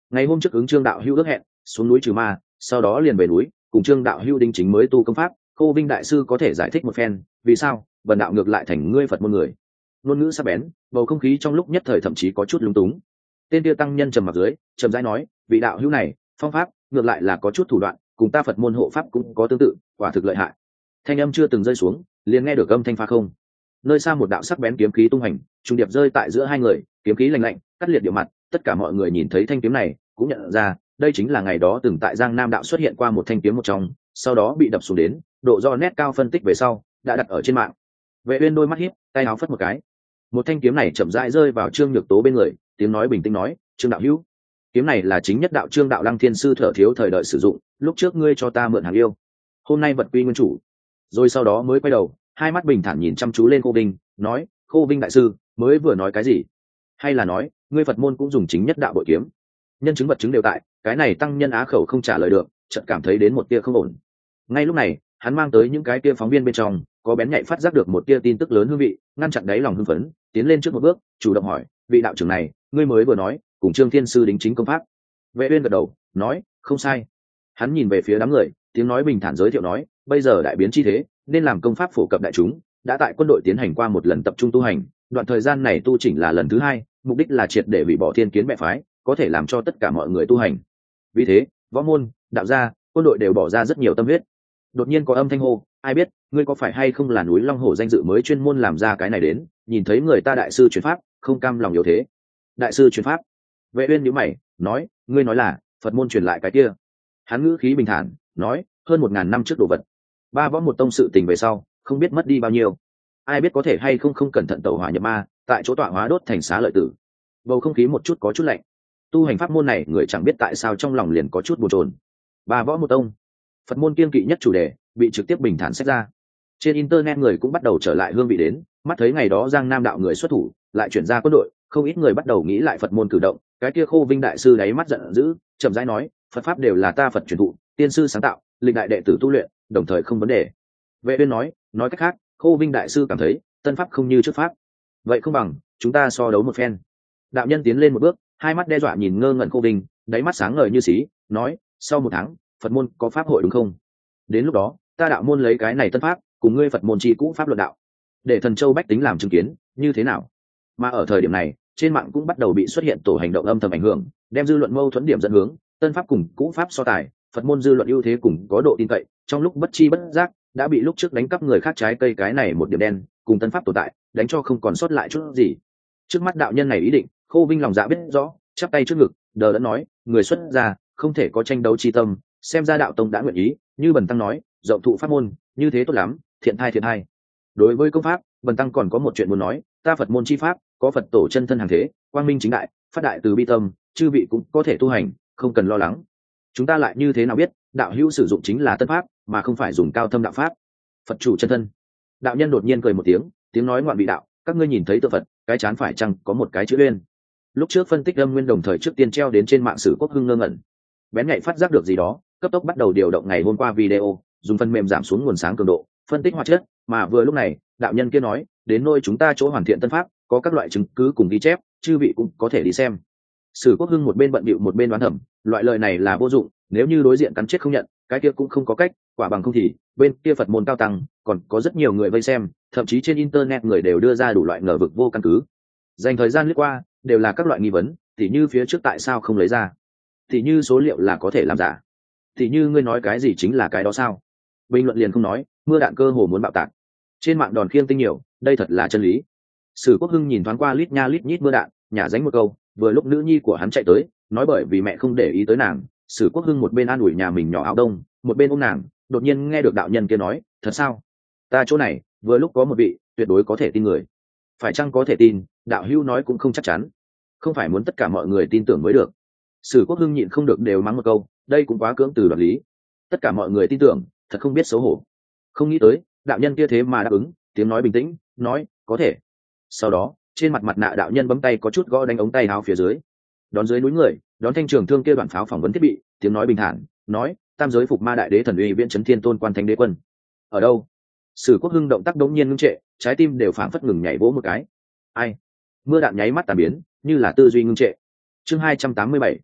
Ngày hôm trước ứng Trương đạo hữu ước hẹn xuống núi trừ ma, sau đó liền về núi cùng Trương đạo hữu đinh chính mới tu công pháp. Khô Vinh đại sư có thể giải thích một phen vì sao bần đạo ngược lại thành ngươi Phật môn người? Ngôn ngữ sắc bén, bầu không khí trong lúc nhất thời thậm chí có chút lúng túng. Tên tiêu tăng nhân trầm mặc dưới trầm rãi nói, vị đạo hữu này phong pháp ngược lại là có chút thủ đoạn, cùng ta Phật môn hộ pháp cũng có tương tự, quả thực lợi hại. Thanh âm chưa từng rơi xuống liền nghe được âm thanh pha không. Nơi xa một đạo sắc bén kiếm khí tung hành trùng điệp rơi tại giữa hai người, kiếm khí lạnh lạnh cắt liệt địa mặt. Tất cả mọi người nhìn thấy thanh kiếm này cũng nhận ra đây chính là ngày đó từng tại Giang Nam đạo xuất hiện qua một thanh kiếm một trong, sau đó bị đập xuống đến, độ do nét cao phân tích về sau đã đặt ở trên mạng. Vệ Uyên đôi mắt híp, tay áo phất một cái, một thanh kiếm này chậm rãi rơi vào Trương Nhược Tố bên người, tiếng nói bình tĩnh nói, Trương đạo hữu, kiếm này là chính nhất đạo Trương đạo Lăng Thiên sư thở thiếu thời đợi sử dụng, lúc trước ngươi cho ta mượn hàng yêu, hôm nay vật quy nguyên chủ. Rồi sau đó mới quay đầu, hai mắt bình thản nhìn chăm chú lên Khô Vinh, nói, Khô Vinh đại sư mới vừa nói cái gì? Hay là nói ngươi Phật môn cũng dùng chính nhất đạo bội kiếm? Nhân chứng vật chứng đều tại, cái này tăng nhân á khẩu không trả lời được, chợt cảm thấy đến một tia không ổn. Ngay lúc này hắn mang tới những cái tia phóng viên bên trong có bén nhạy phát giác được một tia tin tức lớn hương vị, ngăn chặn đáy lòng hưng phấn, tiến lên trước một bước chủ động hỏi, vị đạo trưởng này ngươi mới vừa nói cùng Trương Thiên sư đính chính công pháp? Vệ Uyên gật đầu nói, không sai. Hắn nhìn về phía đám người, tiếng nói bình thản giới thiệu nói, bây giờ đại biến chi thế nên làm công pháp phổ cập đại chúng, đã tại quân đội tiến hành qua một lần tập trung tu hành, đoạn thời gian này tu chỉnh là lần thứ hai, mục đích là triệt để hủy bỏ thiên kiến mẹ phái, có thể làm cho tất cả mọi người tu hành. Vì thế võ môn, đạo gia, quân đội đều bỏ ra rất nhiều tâm huyết. Đột nhiên có âm thanh hô, ai biết ngươi có phải hay không là núi Long Hổ danh dự mới chuyên môn làm ra cái này đến, nhìn thấy người ta đại sư truyền pháp không cam lòng yếu thế. Đại sư truyền pháp? Vệ Uyên nhíu mày nói, ngươi nói là Phật môn truyền lại cái kia? Hắn ngữ khí bình thản nói, hơn một ngàn năm trước đồ vật, ba võ một tông sự tình về sau không biết mất đi bao nhiêu, ai biết có thể hay không không cẩn thận tẩu hỏa nhập ma, tại chỗ tọa hóa đốt thành xá lợi tử. Bầu không khí một chút có chút lạnh. Tu hành pháp môn này người chẳng biết tại sao trong lòng liền có chút bồn chồn. Ba võ một tông, Phật môn kiên kỵ nhất chủ đề bị trực tiếp bình thản xét ra. Trên internet người cũng bắt đầu trở lại hương vị đến, mắt thấy ngày đó Giang Nam đạo người xuất thủ lại chuyển ra quân đội, không ít người bắt đầu nghĩ lại Phật môn cử động. Cái kia Khô Vinh đại sư đáy mắt giận dữ, chậm rãi nói, Phật pháp đều là ta Phật truyền thụ, tiên sư sáng tạo, lịch đại đệ tử tu luyện, đồng thời không vấn đề. Vệ Uyên nói, nói cách khác, Khô Vinh đại sư cảm thấy tân pháp không như trước pháp, vậy không bằng chúng ta so đấu một phen. Đạo nhân tiến lên một bước, hai mắt đe dọa nhìn ngơ ngẩn Khô Vinh, đáy mắt sáng ngời như xí, nói, sau một tháng Phật môn có pháp hội đúng không? Đến lúc đó ta đạo môn lấy cái này tân pháp cùng ngươi Phật môn chi cũ pháp luận đạo, để thần châu bách tính làm chứng kiến, như thế nào? Mà ở thời điểm này trên mạng cũng bắt đầu bị xuất hiện tổ hành động âm thầm ảnh hưởng, đem dư luận mâu thuẫn điểm dẫn hướng, tân pháp cùng cũ pháp so tài, Phật môn dư luận ưu thế cùng có độ tin cậy, trong lúc bất chi bất giác đã bị lúc trước đánh cắp người khác trái cây cái này một điểm đen cùng tân pháp tồn tại đánh cho không còn sót lại chút gì. Trước mắt đạo nhân này ý định, Khô Vinh lòng dạ biết rõ, chắp tay trước ngực đờ đẫn nói, người xuất gia không thể có tranh đấu chi tâm, xem ra đạo tông đã nguyện ý, như bần tăng nói, rộng thụ pháp môn, như thế tốt lắm, thiện thai thiện thai. Đối với công pháp, bần tăng còn có một chuyện muốn nói, ta Phật môn chi pháp có Phật tổ chân thân hàng thế, quang minh chính đại, phát đại từ bi tâm, chư vị cũng có thể tu hành, không cần lo lắng. Chúng ta lại như thế nào biết đạo hữu sử dụng chính là tân pháp mà không phải dùng cao thâm đạo pháp? Phật chủ chân thân. Đạo nhân đột nhiên cười một tiếng, tiếng nói ngoạn vị đạo, các ngươi nhìn thấy tự Phật cái chán phải chăng có một cái chữ Uyên? Lúc trước phân tích âm nguyên đồng thời trước tiên treo đến trên mạng Sử Quốc Hưng ngơ ngẩn, bén nhạy phát giác được gì đó, cấp tốc bắt đầu điều động ngày hôm qua video, dùng phần mềm giảm xuống nguồn sáng cường độ, phân tích hoạt chất. Mà vừa lúc này đạo nhân kia nói, đến nơi chúng ta chỗ hoàn thiện tân pháp có các loại chứng cứ cùng ghi chép, chư vị cũng có thể đi xem. Sử Quốc Hưng một bên bận bịu một bên đoán thầm, loại lời này là vô dụng, nếu như đối diện cắn chết không nhận, cái kia cũng không có cách, quả bằng không thì bên kia Phật môn cao tăng còn có rất nhiều người vây xem, thậm chí trên internet người đều đưa ra đủ loại ngờ vực vô căn cứ. Dành thời gian lướt qua đều là các loại nghi vấn, tỉ như phía trước tại sao không lấy ra, tỉ như số liệu là có thể làm giả, tỉ như ngươi nói cái gì chính là cái đó sao. Bình luận liền không nói, mưa đạn cơ hồ muốn bạo tạc. Trên mạng đòn khiêng tinh nhiều, đây thật là chân lý. Sử Quốc Hưng nhìn thoáng qua lít nha lít nhít mưa đạn, nhả dánh một câu, vừa lúc nữ nhi của hắn chạy tới, nói bởi vì mẹ không để ý tới nàng. Sử Quốc Hưng một bên an ủi nhà mình nhỏ áo đông, một bên ôm nàng, đột nhiên nghe được đạo nhân kia nói, thật sao? Ta chỗ này vừa lúc có một vị tuyệt đối có thể tin người. Phải chăng có thể tin? Đạo hữu nói cũng không chắc chắn, không phải muốn tất cả mọi người tin tưởng mới được. Sử Quốc Hưng nhịn không được đều mắng một câu, đây cũng quá cưỡng từ đoạt lý. Tất cả mọi người tin tưởng, thật không biết xấu hổ. Không nghĩ tới đạo nhân kia thế mà đáp ứng, tiếng nói bình tĩnh, nói có thể. Sau đó trên mặt mặt nạ đạo nhân bấm tay có chút gõ đánh ống tay áo phía dưới, đón dưới núi người, đón thanh trường thương kia đoạn pháo phỏng vấn thiết bị, tiếng nói bình thản, nói tam giới phục ma đại đế thần uy viễn chấn thiên tôn quan thánh đế quân ở đâu? Sử Quốc Hưng động tác đống nhiên ngưng trệ, trái tim đều phảng phất ngừng nhảy vỗ một cái. Ai? Mưa đạn nháy mắt tàn biến, như là tư duy ngưng trệ. Chương hai trăm tám mươi bảy,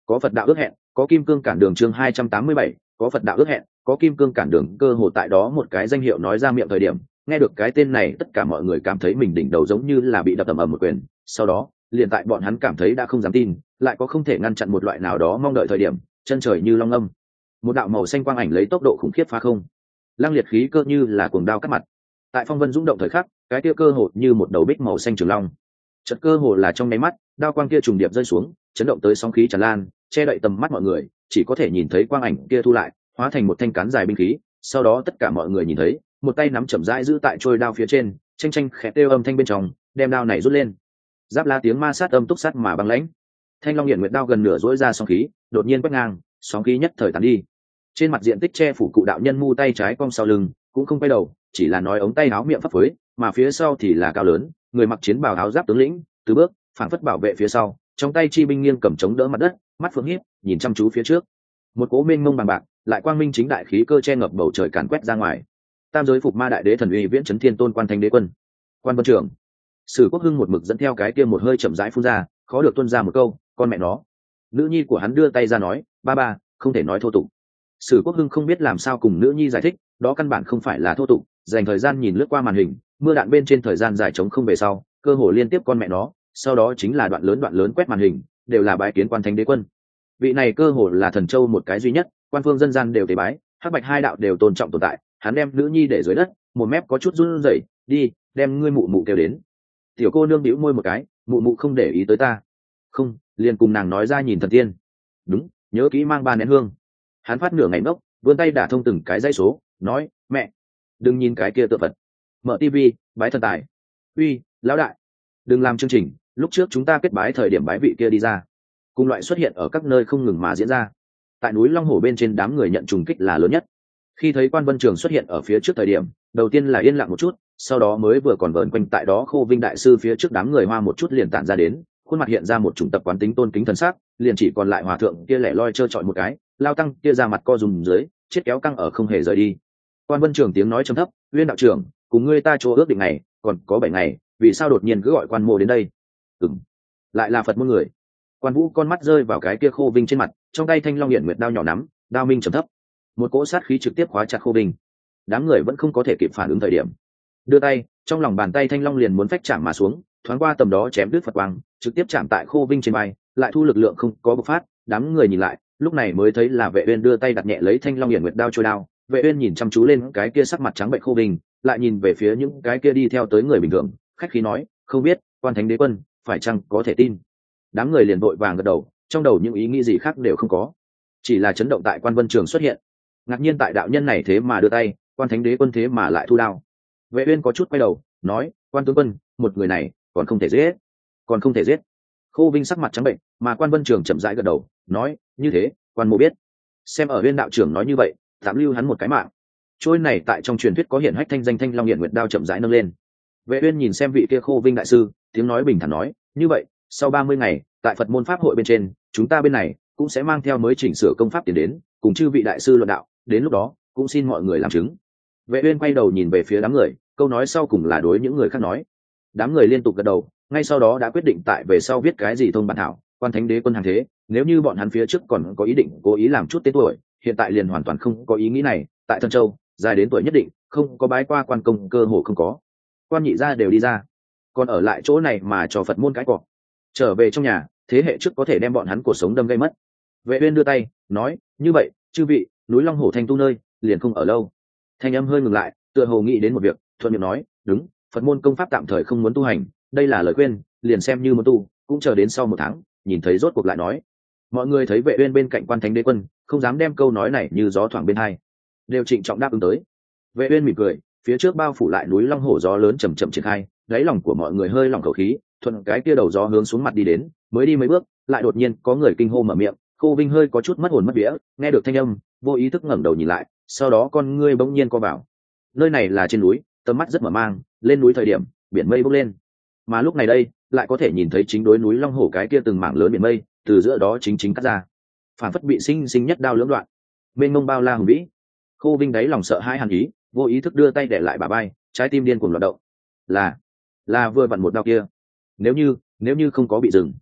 có Phật đạo ước hẹn, có kim cương cản đường chương hai trăm tám mươi bảy, có Phật đạo ước hẹn, có kim cương cản đường. Cơ hồ tại đó một cái danh hiệu nói ra miệng thời điểm, nghe được cái tên này tất cả mọi người cảm thấy mình đỉnh đầu giống như là bị đập ầm ầm một quyền. Sau đó, liền tại bọn hắn cảm thấy đã không dám tin, lại có không thể ngăn chặn một loại nào đó mong đợi thời điểm, chân trời như long âm, một đạo màu xanh quang ảnh lấy tốc độ khủng khiếp phá không, lăng liệt khí cơ như là cuồng đao cắt mặt. Tại phong vân dũng động thời khắc, cái kia cơ hồ như một đầu bích màu xanh trường long, chợt cơ hồ là trong nháy mắt, đao quang kia trùng điệp rơi xuống, chấn động tới sóng khí tràn lan, che đậy tầm mắt mọi người, chỉ có thể nhìn thấy quang ảnh kia thu lại, hóa thành một thanh cán dài binh khí. Sau đó tất cả mọi người nhìn thấy, một tay nắm chậm rãi giữ tại trôi đao phía trên, tranh tranh khẽ kêu âm thanh bên trong, đem đao này rút lên. Giáp la tiếng ma sát âm túc sát mà băng lãnh. Thanh long hiển nguyệt đao gần nửa rỗi ra sóng khí, đột nhiên quét ngang, sóng khí nhất thời tàn đi. Trên mặt diện tích che phủ cụ đạo nhân mu tay trái cong sau lưng, cũng không quay đầu, chỉ là nói ống tay áo miệng phấp phới, mà phía sau thì là cao lớn, người mặc chiến bào áo giáp tướng lĩnh, từ bước, phảng phất bảo vệ phía sau, trong tay chi binh nghiêng cầm chống đỡ mặt đất, mắt phượng híp, nhìn chăm chú phía trước. Một cỗ mênh mông bằng bạc, lại quang minh chính đại khí cơ che ngập bầu trời càn quét ra ngoài. Tam giới phục ma đại đế thần uy viễn chấn thiên tôn quan thánh đế quân. Quan Vân Trưởng. Sử Quốc Hưng một mực dẫn theo cái kia một hơi chậm rãi phun ra, khó được tuôn ra một câu, con mẹ nó. Nữ nhi của hắn đưa tay ra nói, ba ba, không thể nói thô tục. Sử Quốc Hưng không biết làm sao cùng nữ nhi giải thích, đó căn bản không phải là thô tục, dành thời gian nhìn lướt qua màn hình, mưa đạn bên trên thời gian dài trống không về sau, cơ hồ liên tiếp con mẹ nó, sau đó chính là đoạn lớn đoạn lớn quét màn hình, đều là bái kiến quan thánh đế quân. Vị này cơ hồ là thần châu một cái duy nhất, quan phương dân gian đều tế bái, hắc bạch hai đạo đều tôn trọng tồn tại. Hắn đem nữ nhi để dưới đất, một mép có chút run rẩy, đi, đem ngươi mụ mụ kêu đến. Tiểu cô nương bĩu môi một cái, mụ mụ không để ý tới ta. Không, liền cùng nàng nói ra nhìn thần tiên. Đúng, nhớ kỹ mang ba nén hương. Hắn phát nửa ngày ngốc, vươn tay đả thông từng cái dãy số, nói, mẹ, đừng nhìn cái kia tự vật. Mở tivi, bái thần tài. Uy, lão đại, đừng làm chương trình, lúc trước chúng ta kết bái thời điểm bái vị kia đi ra. Cùng loại xuất hiện ở các nơi không ngừng mà diễn ra. Tại núi Long Hổ bên trên đám người nhận trùng kích là lớn nhất. Khi thấy Quan Vân Trường xuất hiện ở phía trước thời điểm, đầu tiên là yên lặng một chút, sau đó mới vừa còn vờn quanh tại đó Khô Vinh đại sư phía trước đám người hoa một chút liền tản ra đến, khuôn mặt hiện ra một chủng tập quán tính tôn kính thần sắc, liền chỉ còn lại hòa thượng kia lẻ loi trơ trọi một cái, lao tăng kia ra mặt co rúm dưới, chết kéo căng ở không hề rời đi. Quan Vân Trường tiếng nói trầm thấp, "Uyên đạo trưởng, cùng ngươi ta chỗ ước định này, còn có bảy ngày, vì sao đột nhiên cứ gọi Quan Mô đến đây?" Ừm, lại là Phật môn người. Quan Vũ con mắt rơi vào cái kia Khô Vinh trên mặt, trong tay thanh long hiển nguyệt đao nhỏ nắm, đao minh trầm thấp, một cỗ sát khí trực tiếp khóa chặt Khô Vinh. Đám người vẫn không có thể kịp phản ứng thời điểm, đưa tay, trong lòng bàn tay thanh long liền muốn phách chạm mà xuống, thoáng qua tầm đó chém đứt Phật quang, trực tiếp chạm tại Khô Vinh trên vai, lại thu lực lượng không có bộc phát. Đám người nhìn lại, lúc này mới thấy là Vệ Uyên đưa tay đặt nhẹ lấy thanh long hiển nguyệt đao trôi đao. Vệ Uyên nhìn chăm chú lên cái kia sắc mặt trắng bệch Khô Vinh, lại nhìn về phía những cái kia đi theo tới người bình thường, khách khí nói, "Không biết, Quan Thánh Đế Quân, phải chăng có thể tin?" Đám người liền vội vàng gật đầu, trong đầu những ý nghĩ gì khác đều không có, chỉ là chấn động tại Quan Vân Trường xuất hiện, ngạc nhiên tại đạo nhân này thế mà đưa tay, Quan Thánh Đế Quân thế mà lại thu đao. Vệ Uyên có chút quay đầu, nói, "Quan tướng quân, một người này còn không thể giết, còn không thể giết." Khô Vinh sắc mặt trắng bệnh, mà Quan Vân Trường chậm rãi gật đầu, nói, "Như thế, Quan Mô biết." Xem ở Uyên đạo trưởng nói như vậy, tạm lưu hắn một cái mạng. Trôi này tại trong truyền thuyết có hiển hách thanh danh thanh long hiển nguyệt đao chậm rãi nâng lên. Vệ Uyên nhìn xem vị kia Khô Vinh đại sư, tiếng nói bình thản nói, "Như vậy, sau ba mươi ngày, tại Phật môn pháp hội bên trên, chúng ta bên này cũng sẽ mang theo mới chỉnh sửa công pháp tiền đến, cùng chư vị đại sư luận đạo, đến lúc đó, cũng xin mọi người làm chứng." Vệ Uyên quay đầu nhìn về phía đám người, câu nói sau cùng là đối những người khác nói. Đám người liên tục gật đầu, ngay sau đó đã quyết định tại về sau viết cái gì thông bản thảo, Quan Thánh Đế Quân hàng thế, nếu như bọn hắn phía trước còn có ý định cố ý làm chút tên tuổi, hiện tại liền hoàn toàn không có ý nghĩ này. Tại Thần Châu, dài đến tuổi nhất định, không có bái qua quan công cơ hồ không có. Quan nhị gia đều đi ra, còn ở lại chỗ này mà cho Phật môn cái cọ. Trở về trong nhà, thế hệ trước có thể đem bọn hắn cuộc sống đâm gây mất. Vệ Uyên đưa tay, nói, "Như vậy, chư vị, núi Long Hổ Thanh tu nơi, liền không ở lâu." Thanh âm hơi ngừng lại, tựa hồ nghĩ đến một việc, thuận miệng nói, "Đúng, Phật môn công pháp tạm thời không muốn tu hành, đây là lời khuyên, liền xem như muốn tu, cũng chờ đến sau một tháng, nhìn thấy rốt cuộc lại nói." Mọi người thấy Vệ Uyên bên cạnh Quan Thánh Đế Quân, không dám đem câu nói này như gió thoảng bên tai, đều trịnh trọng đáp ứng tới. Vệ Uyên mỉm cười, phía trước bao phủ lại núi Long Hổ gió lớn chậm chậm triển khai, đáy lòng của mọi người hơi lỏng khẩu khí, thuận cái kia đầu gió hướng xuống mặt đi đến, mới đi mấy bước, lại đột nhiên có người kinh hô mở miệng. Khô Vinh hơi có chút mất hồn mất vía, nghe được thanh âm, vô ý thức ngẩng đầu nhìn lại, sau đó con ngươi bỗng nhiên co vào. Nơi này là trên núi, tầm mắt rất mở mang, lên núi thời điểm, biển mây bốc lên, mà lúc này đây, lại có thể nhìn thấy chính đối núi Long Hổ cái kia từng mảng lớn biển mây, từ giữa đó chính chính cắt ra, phản phất bị sinh sinh nhất đao lưỡng đoạn, mênh mông bao la hùng vĩ. Khô Vinh đáy lòng sợ hãi hàn ý, vô ý thức đưa tay để lại bả vai, trái tim điên cuồng loạn động. Là, là vừa vặn một đao kia. Nếu như, nếu như không có bị dừng,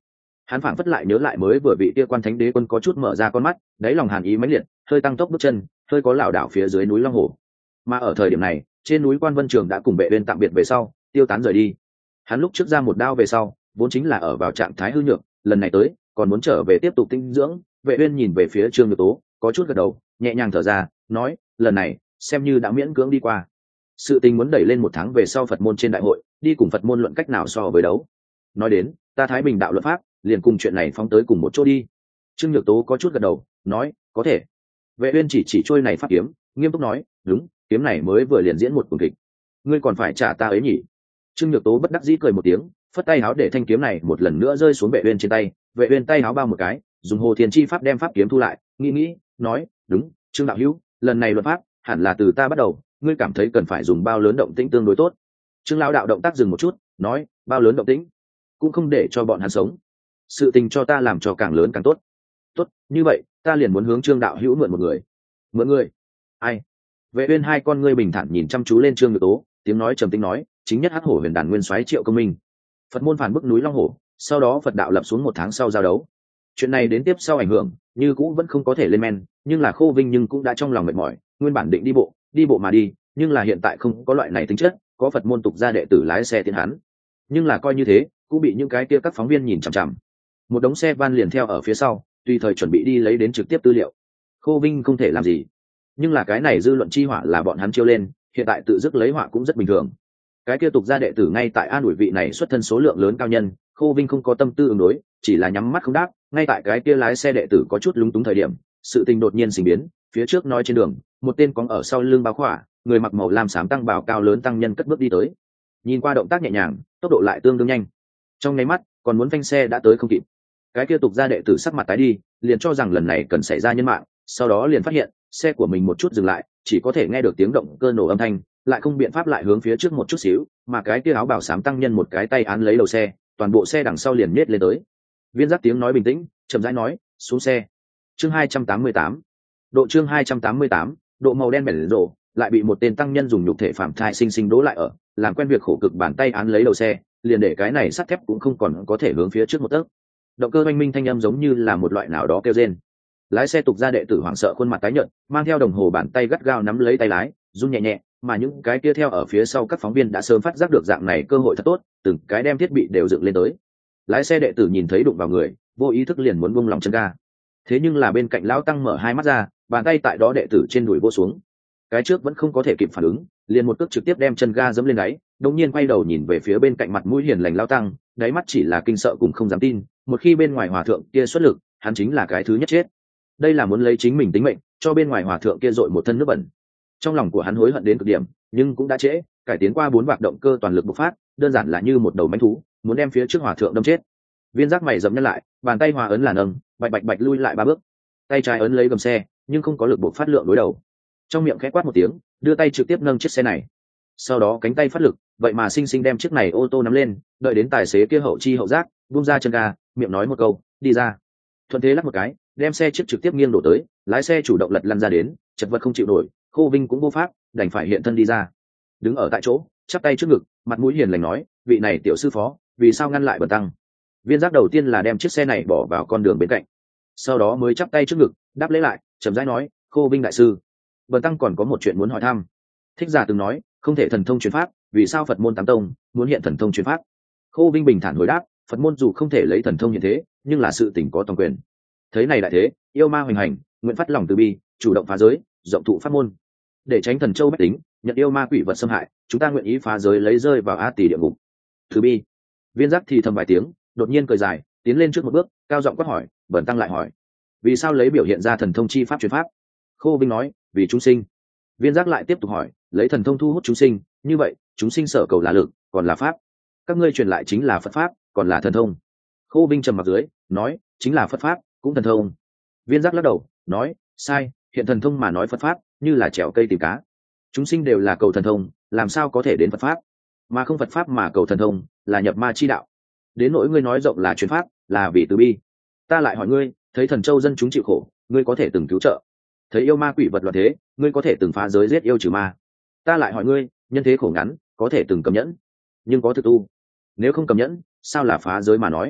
Hắn phảng phất lại nhớ lại mới vừa vị kia quan thánh đế quân có chút mở ra con mắt, đáy lòng hàn ý mãnh liệt, hơi tăng tốc bước chân, hơi có lảo đảo phía dưới núi Long Hồ. Mà ở thời điểm này, trên núi Quan Vân Trường đã cùng Vệ Uyên tạm biệt về sau, tiêu tán rời đi. Hắn lúc trước ra một đao về sau, vốn chính là ở vào trạng thái hư nhược, lần này tới, còn muốn trở về tiếp tục tinh dưỡng. Vệ Uyên nhìn về phía Trương Nhược Tố, có chút gật đầu, nhẹ nhàng thở ra, nói, lần này xem như đã miễn cưỡng đi qua. Sự tình muốn đẩy lên một tháng về sau Phật môn trên đại hội, đi cùng Phật môn luận cách nào so với đấu. Nói đến, ta Thái Bình đạo luật pháp, liền cùng chuyện này phóng tới cùng một chỗ đi. Trương Nhược Tố có chút gật đầu, nói, có thể. Vệ Uyên chỉ chỉ trôi này pháp kiếm, nghiêm túc nói, đúng, kiếm này mới vừa liền diễn một cuồng kịch, ngươi còn phải trả ta ấy nhỉ? Trương Nhược Tố bất đắc dĩ cười một tiếng, phất tay áo để thanh kiếm này một lần nữa rơi xuống Vệ Uyên trên tay. Vệ Uyên tay áo bao một cái, dùng Hồ Thiên Chi pháp đem pháp kiếm thu lại, nghĩ nghĩ, nói, đúng, Trương đạo hữu, lần này luật pháp hẳn là từ ta bắt đầu, ngươi cảm thấy cần phải dùng bao lớn động tĩnh tương đối tốt? Trương lão đạo động tác dừng một chút, nói, bao lớn động tĩnh? Cũng không để cho bọn hắn sống. Sự tình cho ta làm cho càng lớn càng tốt. Tốt, như vậy, ta liền muốn hướng Trương đạo hữu mượn một người. Mượn người? Ai? Vệ Uyên hai con ngươi bình thản nhìn chăm chú lên Trương Nhược Tố, tiếng nói trầm tĩnh nói, chính nhất Hắc Hổ Huyền Đàn Nguyên Soái Triệu Công Minh. Phật môn phản bức núi Long Hổ, sau đó Phật đạo lập xuống một tháng sau giao đấu. Chuyện này đến tiếp sau ảnh hưởng, như cũ vẫn không có thể lên men, nhưng là Khô Vinh nhưng cũng đã trong lòng mệt mỏi, nguyên bản định đi bộ, đi bộ mà đi, nhưng là hiện tại không có loại này tính chất, có Phật môn tục gia đệ tử lái xe tiến hắn. Nhưng là coi như thế, cũng bị những cái kia các phóng viên nhìn chằm chằm. Một đống xe van liền theo ở phía sau, tùy thời chuẩn bị đi lấy đến trực tiếp tư liệu. Khô Vinh không thể làm gì, nhưng là cái này dư luận chi hỏa là bọn hắn chiêu lên, hiện tại tự dứt lấy hỏa cũng rất bình thường. Cái kia tục gia đệ tử ngay tại an ủi vị này xuất thân số lượng lớn cao nhân, Khô Vinh không có tâm tư ứng đối, chỉ là nhắm mắt không đáp. Ngay tại cái kia lái xe đệ tử có chút lúng túng thời điểm, sự tình đột nhiên sinh biến. Phía trước nói trên đường, một tên cóng ở sau lưng bao khỏa, người mặc màu lam xám tăng bào cao lớn tăng nhân cất bước đi tới. Nhìn qua động tác nhẹ nhàng, tốc độ lại tương đương nhanh. Trong nháy mắt, còn muốn phanh xe đã tới không kịp. Cái kia tục gia đệ tử sắc mặt tái đi, liền cho rằng lần này cần xảy ra nhân mạng, sau đó liền phát hiện xe của mình một chút dừng lại, chỉ có thể nghe được tiếng động cơ nổ âm thanh, lại không biện pháp lại hướng phía trước một chút xíu, mà cái kia áo bào xám tăng nhân một cái tay án lấy đầu xe, toàn bộ xe đằng sau liền nhét lên tới. Viên Giác tiếng nói bình tĩnh, chậm rãi nói, xuống xe. Chương hai trăm tám mươi tám, độ chương hai trăm tám mươi tám, độ màu đen bẩn rộ, lại bị một tên tăng nhân dùng nhục thể phạm thai sinh sinh đố lại ở, làm quen việc khổ cực bàn tay án lấy đầu xe, liền để cái này sắt thép cũng không còn có thể hướng phía trước một tấc. Động cơ oanh minh thanh âm giống như là một loại nào đó kêu rên. Lái xe tục gia đệ tử hoảng sợ khuôn mặt tái nhợt, mang theo đồng hồ bàn tay gắt gao nắm lấy tay lái, run nhẹ nhẹ, mà những cái kia theo ở phía sau các phóng viên đã sớm phát giác được dạng này cơ hội thật tốt, từng cái đem thiết bị đều dựng lên tới. Lái xe đệ tử nhìn thấy đụng vào người, vô ý thức liền muốn buông lòng chân ga. Thế nhưng là bên cạnh lão tăng mở hai mắt ra, bàn tay tại đó đệ tử trên đùi vô xuống. Cái trước vẫn không có thể kịp phản ứng, liền một cước trực tiếp đem chân ga giẫm lên đáy, đột nhiên quay đầu nhìn về phía bên cạnh mặt mũi hiền lành lão tăng, đáy mắt chỉ là kinh sợ cùng không dám tin, một khi bên ngoài hòa thượng kia xuất lực, hắn chính là cái thứ nhất chết. Đây là muốn lấy chính mình tính mệnh cho bên ngoài hòa thượng kia dội một thân nước bẩn. Trong lòng của hắn hối hận đến cực điểm, nhưng cũng đã trễ, cải tiến qua bốn vạc động cơ toàn lực bộc phát, đơn giản là như một đầu mãnh thú, muốn đem phía trước hòa thượng đâm chết. Viên Giác mày dậm nhân lại, bàn tay hòa ấn là nâng, bạch bạch bạch lui lại ba bước, tay trái ấn lấy gầm xe, nhưng không có lực bộc phát lượng đối đầu. Trong miệng khẽ quát một tiếng, đưa tay trực tiếp nâng chiếc xe này. Sau đó cánh tay phát lực, vậy mà sinh sinh đem chiếc này ô tô nắm lên, đợi đến tài xế kia hậu chi hậu giác, buông ra chân ga, miệng nói một câu, đi ra. Thuận thế lắc một cái, đem xe chiếc trực tiếp nghiêng đổ tới, lái xe chủ động lật lăn ra đến, chật vật không chịu nổi, Khô Vinh cũng vô pháp, đành phải hiện thân đi ra. Đứng ở tại chỗ, chắp tay trước ngực, mặt mũi hiền lành nói, vị này tiểu sư phó, vì sao ngăn lại Bần tăng? Viên Giác đầu tiên là đem chiếc xe này bỏ vào con đường bên cạnh, sau đó mới chắp tay trước ngực, đáp lễ lại, chậm rãi nói, Khô Vinh đại sư, Bần tăng còn có một chuyện muốn hỏi thăm. Thích Giả từng nói, không thể thần thông truyền pháp, vì sao Phật môn tám tông muốn hiện thần thông truyền pháp? Khô Vinh bình thản hồi đáp, Phật môn dù không thể lấy thần thông hiện thế, nhưng là sự tình có toàn quyền. Thấy này đại thế, yêu ma hoành hành, nguyện phát lòng từ bi, chủ động phá giới, rộng thụ pháp môn, để tránh thần châu bách tính, nhận yêu ma quỷ vật xâm hại, chúng ta nguyện ý phá giới lấy rơi vào a tỳ địa ngục. Từ bi. Viên Giác thì thầm vài tiếng, đột nhiên cười dài, tiến lên trước một bước, cao giọng quát hỏi, Bần tăng lại hỏi, vì sao lấy biểu hiện ra thần thông chi pháp truyền pháp? Khô Vinh nói, vì chúng sinh. Viên Giác lại tiếp tục hỏi, lấy thần thông thu hút chúng sinh, như vậy chúng sinh sở cầu là lực, còn là pháp. Các ngươi truyền lại chính là Phật pháp, còn là thần thông. Khô Vinh trầm mặt dưới, nói, chính là Phật pháp, cũng thần thông. Viên Giác lắc đầu, nói, sai, hiện thần thông mà nói Phật pháp, như là trèo cây tìm cá. Chúng sinh đều là cầu thần thông, làm sao có thể đến Phật pháp? Mà không Phật pháp mà cầu thần thông, là nhập ma chi đạo. Đến nỗi ngươi nói rộng là truyền pháp, là vì từ bi. Ta lại hỏi ngươi, thấy thần châu dân chúng chịu khổ, ngươi có thể từng cứu trợ? Thấy yêu ma quỷ vật loạn thế, ngươi có thể từng phá giới giết yêu trừ ma? Ta lại hỏi ngươi, nhân thế khổ ngắn, có thể từng cầm nhẫn, nhưng có thực tu. Nếu không cầm nhẫn, sao là phá giới mà nói?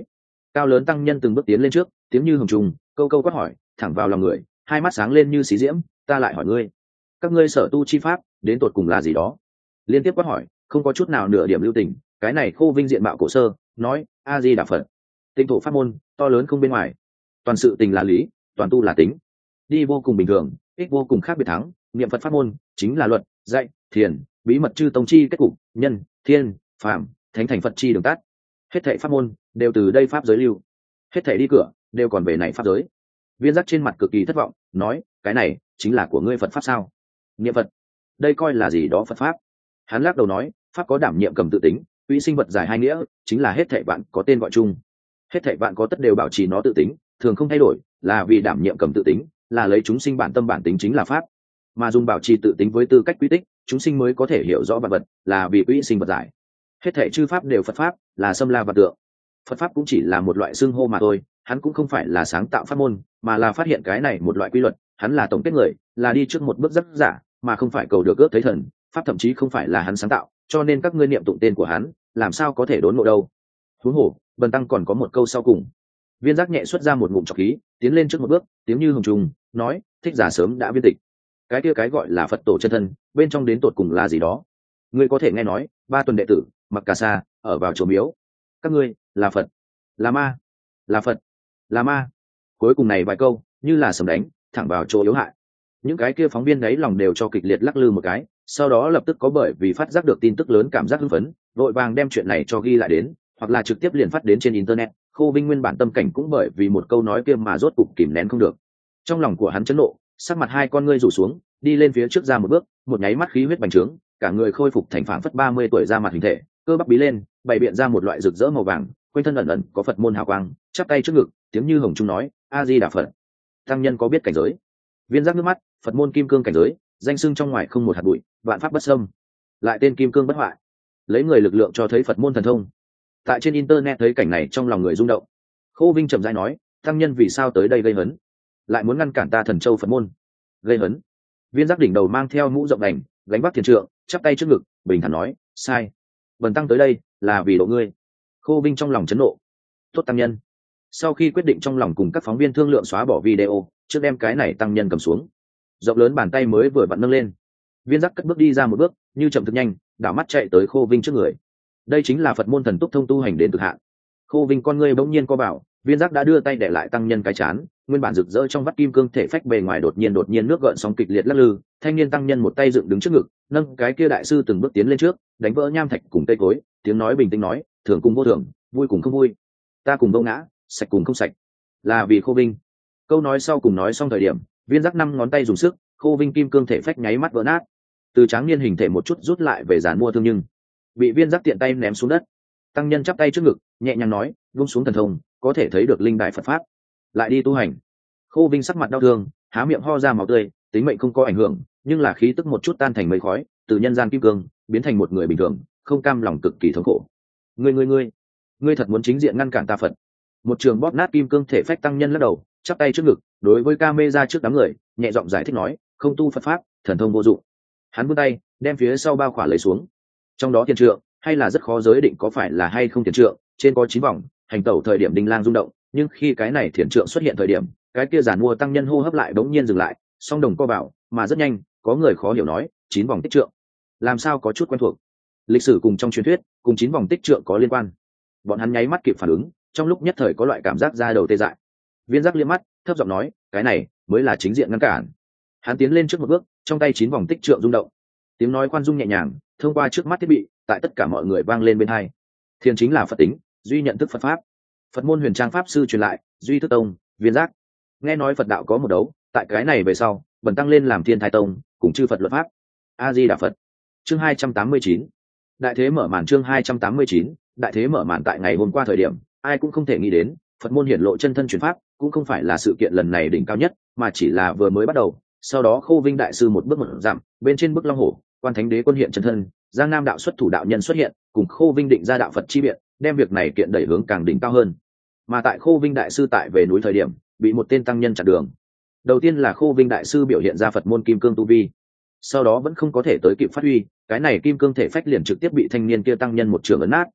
Cao lớn tăng nhân từng bước tiến lên trước, tiếng như hồng trùng, câu câu quát hỏi, thẳng vào lòng người, hai mắt sáng lên như xí diễm. Ta lại hỏi ngươi, các ngươi sở tu chi pháp đến tột cùng là gì đó? Liên tiếp quát hỏi, không có chút nào nửa điểm lưu tình. Cái này Khô Vinh diện mạo cổ sơ, nói a di đà phật. Tinh thổ pháp môn to lớn không bên ngoài, toàn sự tình là lý, toàn tu là tính, đi vô cùng bình thường, ích vô cùng khác biệt thắng. Niệm Phật pháp môn chính là luật, dạy, thiền, bí mật chư tông chi kết cục, nhân, thiên, phàm, thánh thành Phật chi đường tắt. Hết thảy pháp môn đều từ đây pháp giới lưu, hết thảy đi cửa đều còn về này pháp giới. Viên Giác trên mặt cực kỳ thất vọng, nói, cái này chính là của ngươi Phật pháp sao? Niệm Phật, đây coi là gì đó Phật pháp? Hắn lắc đầu nói, pháp có đảm nhiệm cầm tự tính, uy sinh vật giải hai nghĩa, chính là hết thảy vạn có tên gọi chung, hết thảy vạn có tất đều bảo trì nó tự tính, thường không thay đổi, là vì đảm nhiệm cầm tự tính, là lấy chúng sinh bản tâm bản tính chính là pháp, mà dùng bảo trì tự tính với tư cách quy tích, chúng sinh mới có thể hiểu rõ vạn vật, là vì uy sinh vật giải. Hết thảy chư pháp đều Phật pháp, là xâm la vật tượng. Phật pháp cũng chỉ là một loại xưng hô mà thôi, hắn cũng không phải là sáng tạo pháp môn, mà là phát hiện cái này một loại quy luật. Hắn là tổng kết người, là đi trước một bước rất giả, mà không phải cầu được ước thấy thần. Pháp thậm chí không phải là hắn sáng tạo, cho nên các ngươi niệm tụng tên của hắn, làm sao có thể đốn ngộ đâu? Huống hồ, Bần tăng còn có một câu sau cùng. Viên Giác nhẹ xuất ra một ngụm trọc khí, tiến lên trước một bước, tiếng như hồng trùng, nói, thích giả sớm đã viên tịch. Cái kia cái gọi là Phật tổ chân thân, bên trong đến tột cùng là gì đó? Ngươi có thể nghe nói, ba tuần đệ tử, mặc cà sa, ở vào chùa miếu. Các ngươi là Phật, là ma, là Phật, là ma. Cuối cùng này vài câu như là sấm đánh thẳng vào chỗ yếu hại. Những cái kia phóng viên đấy lòng đều cho kịch liệt lắc lư một cái, sau đó lập tức có bởi vì phát giác được tin tức lớn cảm giác hưng phấn, vội vàng đem chuyện này cho ghi lại đến, hoặc là trực tiếp liền phát đến trên internet. Khô Vinh nguyên bản tâm cảnh cũng bởi vì một câu nói kia mà rốt cục kìm nén không được. Trong lòng của hắn chấn nộ, sắc mặt hai con ngươi rủ xuống, đi lên phía trước ra một bước, một nháy mắt khí huyết bành trướng, cả người khôi phục thành phảng phất ba mươi tuổi ra mặt hình thể, cơ bắp bí lên, bày biện ra một loại rực rỡ màu vàng, quanh thân ẩn ẩn có Phật môn hào quang, chắp tay trước ngực, tiếng như hồng trung nói, a di đà Phật. Tăng nhân có biết cảnh giới? Viên Giác nước mắt, Phật môn kim cương cảnh giới, danh xưng trong ngoài không một hạt bụi, vạn pháp bất xâm, lại tên kim cương bất hoại, lấy người lực lượng cho thấy Phật môn thần thông. Tại trên internet thấy cảnh này trong lòng người rung động. Khô Vinh trầm rãi nói, tăng nhân vì sao tới đây gây hấn, lại muốn ngăn cản ta thần châu Phật môn? Gây hấn? Viên Giác đỉnh đầu mang theo mũ rộng đành, gánh vác thiền trượng, chắp tay trước ngực, bình thản nói, sai, Bần tăng tới đây là vì độ ngươi. Khô Vinh trong lòng chấn nộ. Tốt tăng nhân. Sau khi quyết định trong lòng cùng các phóng viên thương lượng xóa bỏ video, trước đem cái này tăng nhân cầm xuống. Rộng lớn bàn tay mới vừa vặn nâng lên, Viên Giác cất bước đi ra một bước, như chậm thực nhanh, đảo mắt chạy tới Khô Vinh trước người. Đây chính là Phật môn thần túc thông tu hành đến cực hạn. Khô Vinh con ngươi bỗng nhiên co bảo, Viên Giác đã đưa tay để lại tăng nhân cái chán, nguyên bản rực rỡ trong vắt kim cương thể phách bề ngoài đột nhiên đột nhiên nước gợn sóng kịch liệt lắc lư. Thanh niên tăng nhân một tay dựng đứng trước ngực, nâng cái kia đại sư từng bước tiến lên trước, đánh vỡ nham thạch cùng cây cối, tiếng nói bình tĩnh nói, thường cùng vô thường, vui cùng không vui, ta cùng vô ngã, sạch cùng không sạch, là vì Khô Vinh. Câu nói sau cùng nói xong thời điểm, Viên Giác năm ngón tay dùng sức, Khô Vinh kim cương thể phách nháy mắt vỡ nát, từ tráng niên hình thể một chút rút lại về giàn mua thương nhưng bị Viên Giác tiện tay ném xuống đất. Tăng nhân chắp tay trước ngực, nhẹ nhàng nói, vung xuống thần thông, có thể thấy được linh đại Phật pháp, lại đi tu hành. Khô Vinh sắc mặt đau thương, há miệng ho ra máu tươi, tính mệnh không có ảnh hưởng, nhưng là khí tức một chút tan thành mây khói, từ nhân gian kim cương biến thành một người bình thường, không cam lòng cực kỳ thống khổ. Ngươi ngươi ngươi, ngươi thật muốn chính diện ngăn cản ta Phật? Một trường bóp nát kim cương thể phách tăng nhân lắc đầu, chắp tay trước ngực, đối với ca mê ra trước đám người, nhẹ giọng giải thích nói, không tu Phật pháp, thần thông vô dụng. Hắn vươn tay, đem phía sau bao khỏa lấy xuống. Trong đó tiền trượng, hay là rất khó giới định có phải là hay không tiền trượng, trên có chín vòng, hành tẩu thời điểm đinh lang rung động, nhưng khi cái này thiền trượng xuất hiện thời điểm, cái kia giàn mua tăng nhân hô hấp lại bỗng nhiên dừng lại, song đồng co bảo, mà rất nhanh, có người khó hiểu nói, chín vòng tích trượng, làm sao có chút quen thuộc, lịch sử cùng trong truyền thuyết, cùng chín vòng tích trượng có liên quan. Bọn hắn nháy mắt kịp phản ứng, trong lúc nhất thời có loại cảm giác da đầu tê dại. Viên Giác liếc mắt, thấp giọng nói, cái này mới là chính diện ngăn cản. Hắn tiến lên trước một bước, trong tay chín vòng tích trượng rung động, tiếng nói khoan dung nhẹ nhàng, thông qua trước mắt thiết bị, tại tất cả mọi người vang lên bên tai. Thiền chính là Phật tính, duy nhận thức Phật pháp. Phật môn Huyền Trang pháp sư truyền lại, duy thức tông, Viên Giác. Nghe nói Phật đạo có một đấu, tại cái này về sau, bần tăng lên làm Thiên Thái tông, cùng chư Phật luật pháp. A Di Đà Phật. Chương hai trăm tám mươi chín. Đại thế mở màn. Chương hai trăm tám mươi chín. Đại thế mở màn. Tại ngày hôm qua thời điểm, ai cũng không thể nghĩ đến, Phật môn hiển lộ chân thân truyền pháp, cũng không phải là sự kiện lần này đỉnh cao nhất, mà chỉ là vừa mới bắt đầu. Sau đó Khô Vinh đại sư một bước một dặm, bên trên bức long hổ, Quan Thánh Đế quân hiện chân thân, Giang Nam đạo xuất thủ đạo nhân xuất hiện, cùng Khô Vinh định ra đạo Phật chi biện, đem việc này kiện đẩy hướng càng đỉnh cao hơn. Mà tại Khô Vinh đại sư tại về núi thời điểm, bị một tên tăng nhân chặn đường. Đầu tiên là Khô Vinh đại sư biểu hiện ra Phật môn kim cương tu vi, sau đó vẫn không có thể tới kịp phát huy, cái này kim cương thể phách liền trực tiếp bị thanh niên kia tăng nhân một trường ấn nát.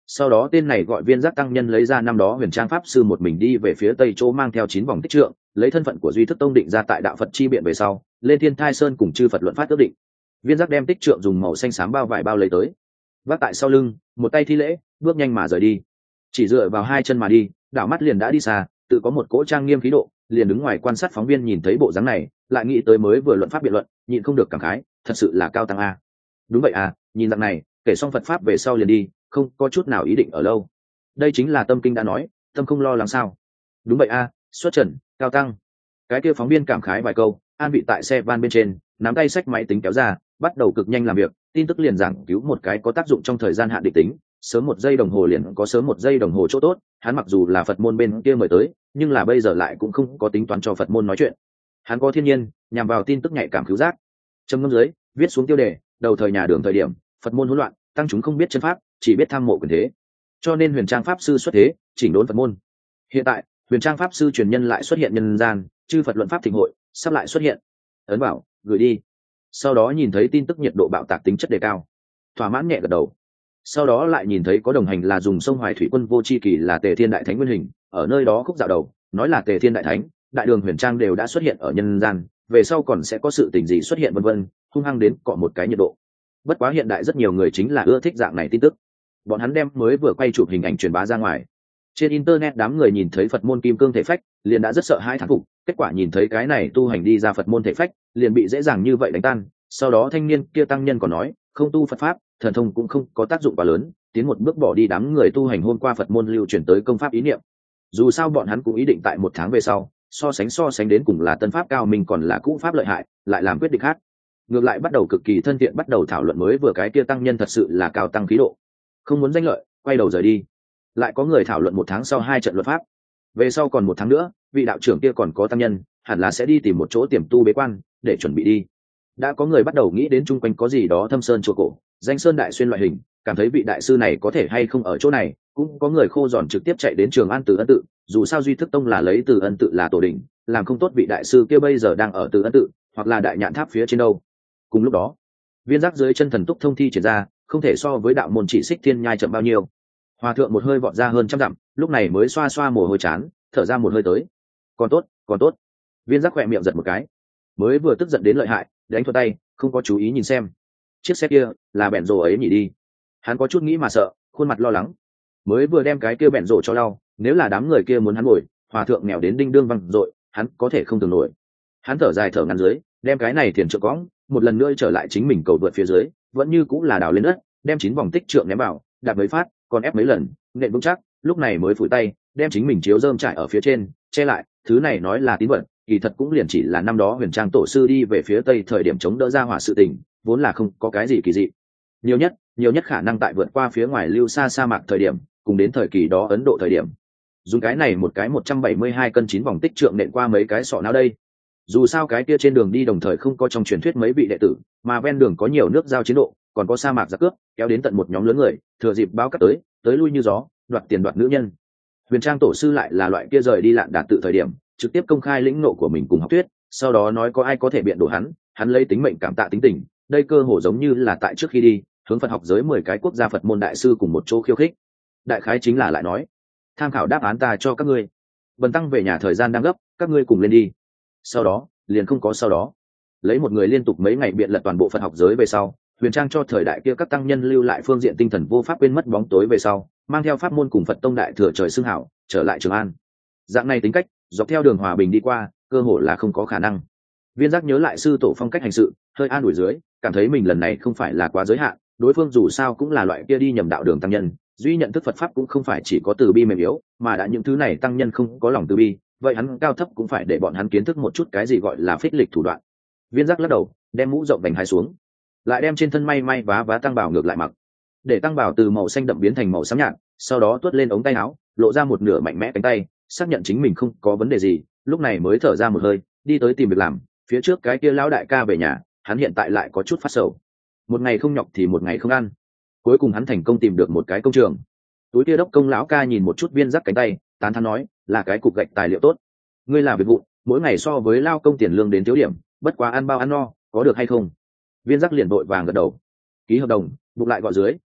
Sau đó tên này gọi Viên Giác tăng nhân lấy ra năm đó Huyền Trang pháp sư một mình đi về phía tây chỗ mang theo chín vòng tích trượng, lấy thân phận của Duy Thức Tông định ra tại đạo Phật chi biện về sau, lên Thiên Thai Sơn cùng chư Phật luận pháp ước định. Viên Giác đem tích trượng dùng màu xanh xám bao vải bao lấy tới, vác tại sau lưng, một tay thi lễ, bước nhanh mà rời đi. Chỉ dựa vào hai chân mà đi, đảo mắt liền đã đi xa, tự có một cỗ trang nghiêm khí độ, liền đứng ngoài quan sát. Phóng viên nhìn thấy bộ dáng này, lại nghĩ tới mới vừa luận pháp biện luận, nhịn không được cảm khái, thật sự là cao tăng a. Đúng vậy à, nhìn dạng này, kể xong Phật pháp về sau liền đi, không có chút nào ý định ở lâu. Đây chính là tâm kinh đã nói, tâm không lo lắng sao? Đúng vậy a, xuất trần, cao tăng. Cái kia phóng viên cảm khái vài câu, an vị tại xe van bên trên, nắm tay xách máy tính kéo ra, bắt đầu cực nhanh làm việc, tin tức liền giảng cứu một cái có tác dụng trong thời gian hạn định tính, sớm một giây đồng hồ liền có sớm một giây đồng hồ chỗ tốt. Hắn mặc dù là Phật môn bên kia mời tới, nhưng là bây giờ lại cũng không có tính toán cho Phật môn nói chuyện. Hắn có thiên nhiên nhằm vào tin tức nhạy cảm cứu giác. Trầm ngâm dưới, viết xuống tiêu đề: đầu thời nhà Đường thời điểm, Phật môn hỗn loạn, tăng chúng không biết chân pháp, chỉ biết tham mộ quyền thế, cho nên Huyền Trang pháp sư xuất thế, chỉnh đốn Phật môn. Hiện tại, Huyền Trang pháp sư truyền nhân lại xuất hiện nhân gian, chư Phật luận pháp thịnh hội sắp lại xuất hiện. Ấn bảo, gửi đi. Sau đó nhìn thấy tin tức nhiệt độ bạo tạc tính chất đề cao, thỏa mãn nhẹ gật đầu. Sau đó lại nhìn thấy có đồng hành là dùng sông Hoài Thủy Quân vô chi kỳ là Tề Thiên Đại Thánh nguyên hình, ở nơi đó khúc dạo đầu, nói là Tề Thiên Đại Thánh, Đại Đường Huyền Trang đều đã xuất hiện ở nhân gian, về sau còn sẽ có sự tình gì xuất hiện vân vân, hung hăng đến cọ một cái nhiệt độ. Bất quá hiện đại rất nhiều người chính là ưa thích dạng này tin tức, bọn hắn đem mới vừa quay chụp hình ảnh truyền bá ra ngoài. Trên internet đám người nhìn thấy Phật môn kim cương thể phách, liền đã rất sợ hãi thán phục, kết quả nhìn thấy cái này tu hành đi ra Phật môn thể phách, liền bị dễ dàng như vậy đánh tan. Sau đó thanh niên kia tăng nhân còn nói, không tu Phật pháp, thần thông cũng không có tác dụng quá lớn, tiến một bước bỏ đi đám người tu hành hôm qua Phật môn lưu truyền tới công pháp ý niệm. Dù sao bọn hắn cũng ý định tại một tháng về sau, so sánh so sánh đến cùng là tân pháp cao mình còn là cũ pháp lợi hại, lại làm quyết định khác. Ngược lại bắt đầu cực kỳ thân thiện, bắt đầu thảo luận mới vừa cái kia tăng nhân thật sự là cao tăng khí độ, không muốn danh lợi, quay đầu rời đi. Lại có người thảo luận một tháng sau hai trận luật pháp, về sau còn một tháng nữa, vị đạo trưởng kia còn có tăng nhân, hẳn là sẽ đi tìm một chỗ tiềm tu bế quan để chuẩn bị đi. Đã có người bắt đầu nghĩ đến chung quanh có gì đó thâm sơn chùa cổ, danh sơn đại xuyên loại hình, cảm thấy vị đại sư này có thể hay không ở chỗ này. Cũng có người khô giòn trực tiếp chạy đến Trường An Từ Ân Tự, dù sao Duy Thức Tông là lấy Từ Ân Tự là tổ đỉnh, làm không tốt vị đại sư kia bây giờ đang ở Từ Ân Tự hoặc là Đại Nhạn Tháp phía trên đâu. Cùng lúc đó, Viên Giác dưới chân thần túc thông thi triển ra, không thể so với đạo môn chỉ xích thiên nhai chậm bao nhiêu. Hòa thượng một hơi vọt ra hơn trăm dặm, lúc này mới xoa xoa mồ hôi chán, thở ra một hơi tới. Còn tốt, còn tốt. Viên Giác khỏe miệng giật một cái, mới vừa tức giận đến lợi hại, đánh thuận tay, không có chú ý nhìn xem chiếc xe kia là bẹn rổ ấy nhỉ đi. Hắn có chút nghĩ mà sợ, khuôn mặt lo lắng, mới vừa đem cái kia bẹn rổ cho lau, nếu là đám người kia muốn hắn ngồi, hòa thượng nghèo đến đinh đương văng dội, hắn có thể không tưởng nổi. Hắn thở dài thở ngắn dưới, đem cái này thiền trượng cõng một lần nữa trở lại chính mình cầu vượt phía dưới, vẫn như cũng là đào lên đất, đem chín vòng tích trượng ném vào, đạp mấy phát, còn ép mấy lần, nện vững chắc, lúc này mới phủi tay, đem chính mình chiếu rơm trải ở phía trên, che lại. Thứ này nói là tín vật, kỳ thật cũng liền chỉ là năm đó Huyền Trang tổ sư đi về phía tây thời điểm chống đỡ ra hỏa sự tình, vốn là không có cái gì kỳ dị. Nhiều nhất, nhiều nhất khả năng tại vượt qua phía ngoài lưu xa sa mạc thời điểm, cùng đến thời kỳ đó Ấn Độ thời điểm, dùng cái này một cái một trăm bảy mươi hai cân chín vòng tích trượng nện qua mấy cái sọ não đây. Dù sao cái kia trên đường đi đồng thời không có trong truyền thuyết mấy vị đệ tử, mà ven đường có nhiều nước giao chiến độ, còn có sa mạc giặc cướp, kéo đến tận một nhóm lớn người, thừa dịp báo cắt tới, tới lui như gió, đoạt tiền đoạt nữ nhân. Huyền Trang tổ sư lại là loại kia rời đi lạn đạt tự thời điểm, trực tiếp công khai lĩnh nộ của mình cùng học thuyết, sau đó nói có ai có thể biện đổ hắn, hắn lấy tính mệnh cảm tạ tính tình, đây cơ hồ giống như là tại trước khi đi, hướng Phật học giới mười cái quốc gia Phật môn đại sư cùng một chỗ khiêu khích. Đại khái chính là lại nói, tham khảo đáp án ta cho các ngươi, Bần tăng về nhà thời gian đang gấp, các ngươi cùng lên đi. Sau đó, liền không có sau đó. Lấy một người liên tục mấy ngày biện lật toàn bộ Phật học giới về sau, Huyền Trang cho thời đại kia các tăng nhân lưu lại phương diện tinh thần vô pháp quên mất bóng tối về sau, mang theo pháp môn cùng Phật tông đại thừa trời xưng hảo, trở lại Trường An. Dạng này tính cách, dọc theo đường hòa bình đi qua, cơ hội là không có khả năng. Viên Giác nhớ lại sư tổ phong cách hành sự, hơi an ủi dưới, cảm thấy mình lần này không phải là quá giới hạn, đối phương dù sao cũng là loại kia đi nhầm đạo đường tăng nhân, duy nhận thức Phật pháp cũng không phải chỉ có từ bi mềm yếu, mà đã những thứ này tăng nhân không có lòng từ bi, vậy hắn cao thấp cũng phải để bọn hắn kiến thức một chút cái gì gọi là phích lịch thủ đoạn. Viên Giác lắc đầu, đem mũ rộng vành hai xuống, lại đem trên thân may may vá vá tăng bảo ngược lại mặc, để tăng bảo từ màu xanh đậm biến thành màu xám nhạt, sau đó tuốt lên ống tay áo, lộ ra một nửa mạnh mẽ cánh tay, xác nhận chính mình không có vấn đề gì, lúc này mới thở ra một hơi, đi tới tìm việc làm. Phía trước cái kia lão đại ca về nhà, hắn hiện tại lại có chút phát sầu, một ngày không nhọc thì một ngày không ăn. Cuối cùng hắn thành công tìm được một cái công trường. Túi kia đốc công lão ca nhìn một chút Viên Giác cánh tay, tán thán nói, là cái cục gạch tài liệu tốt. Ngươi làm việc vụ, mỗi ngày so với lao công tiền lương đến thiếu điểm, bất quá ăn bao ăn no, có được hay không? Viên Giác liền vội vàng gật đầu, ký hợp đồng, bụng lại gọi dưới,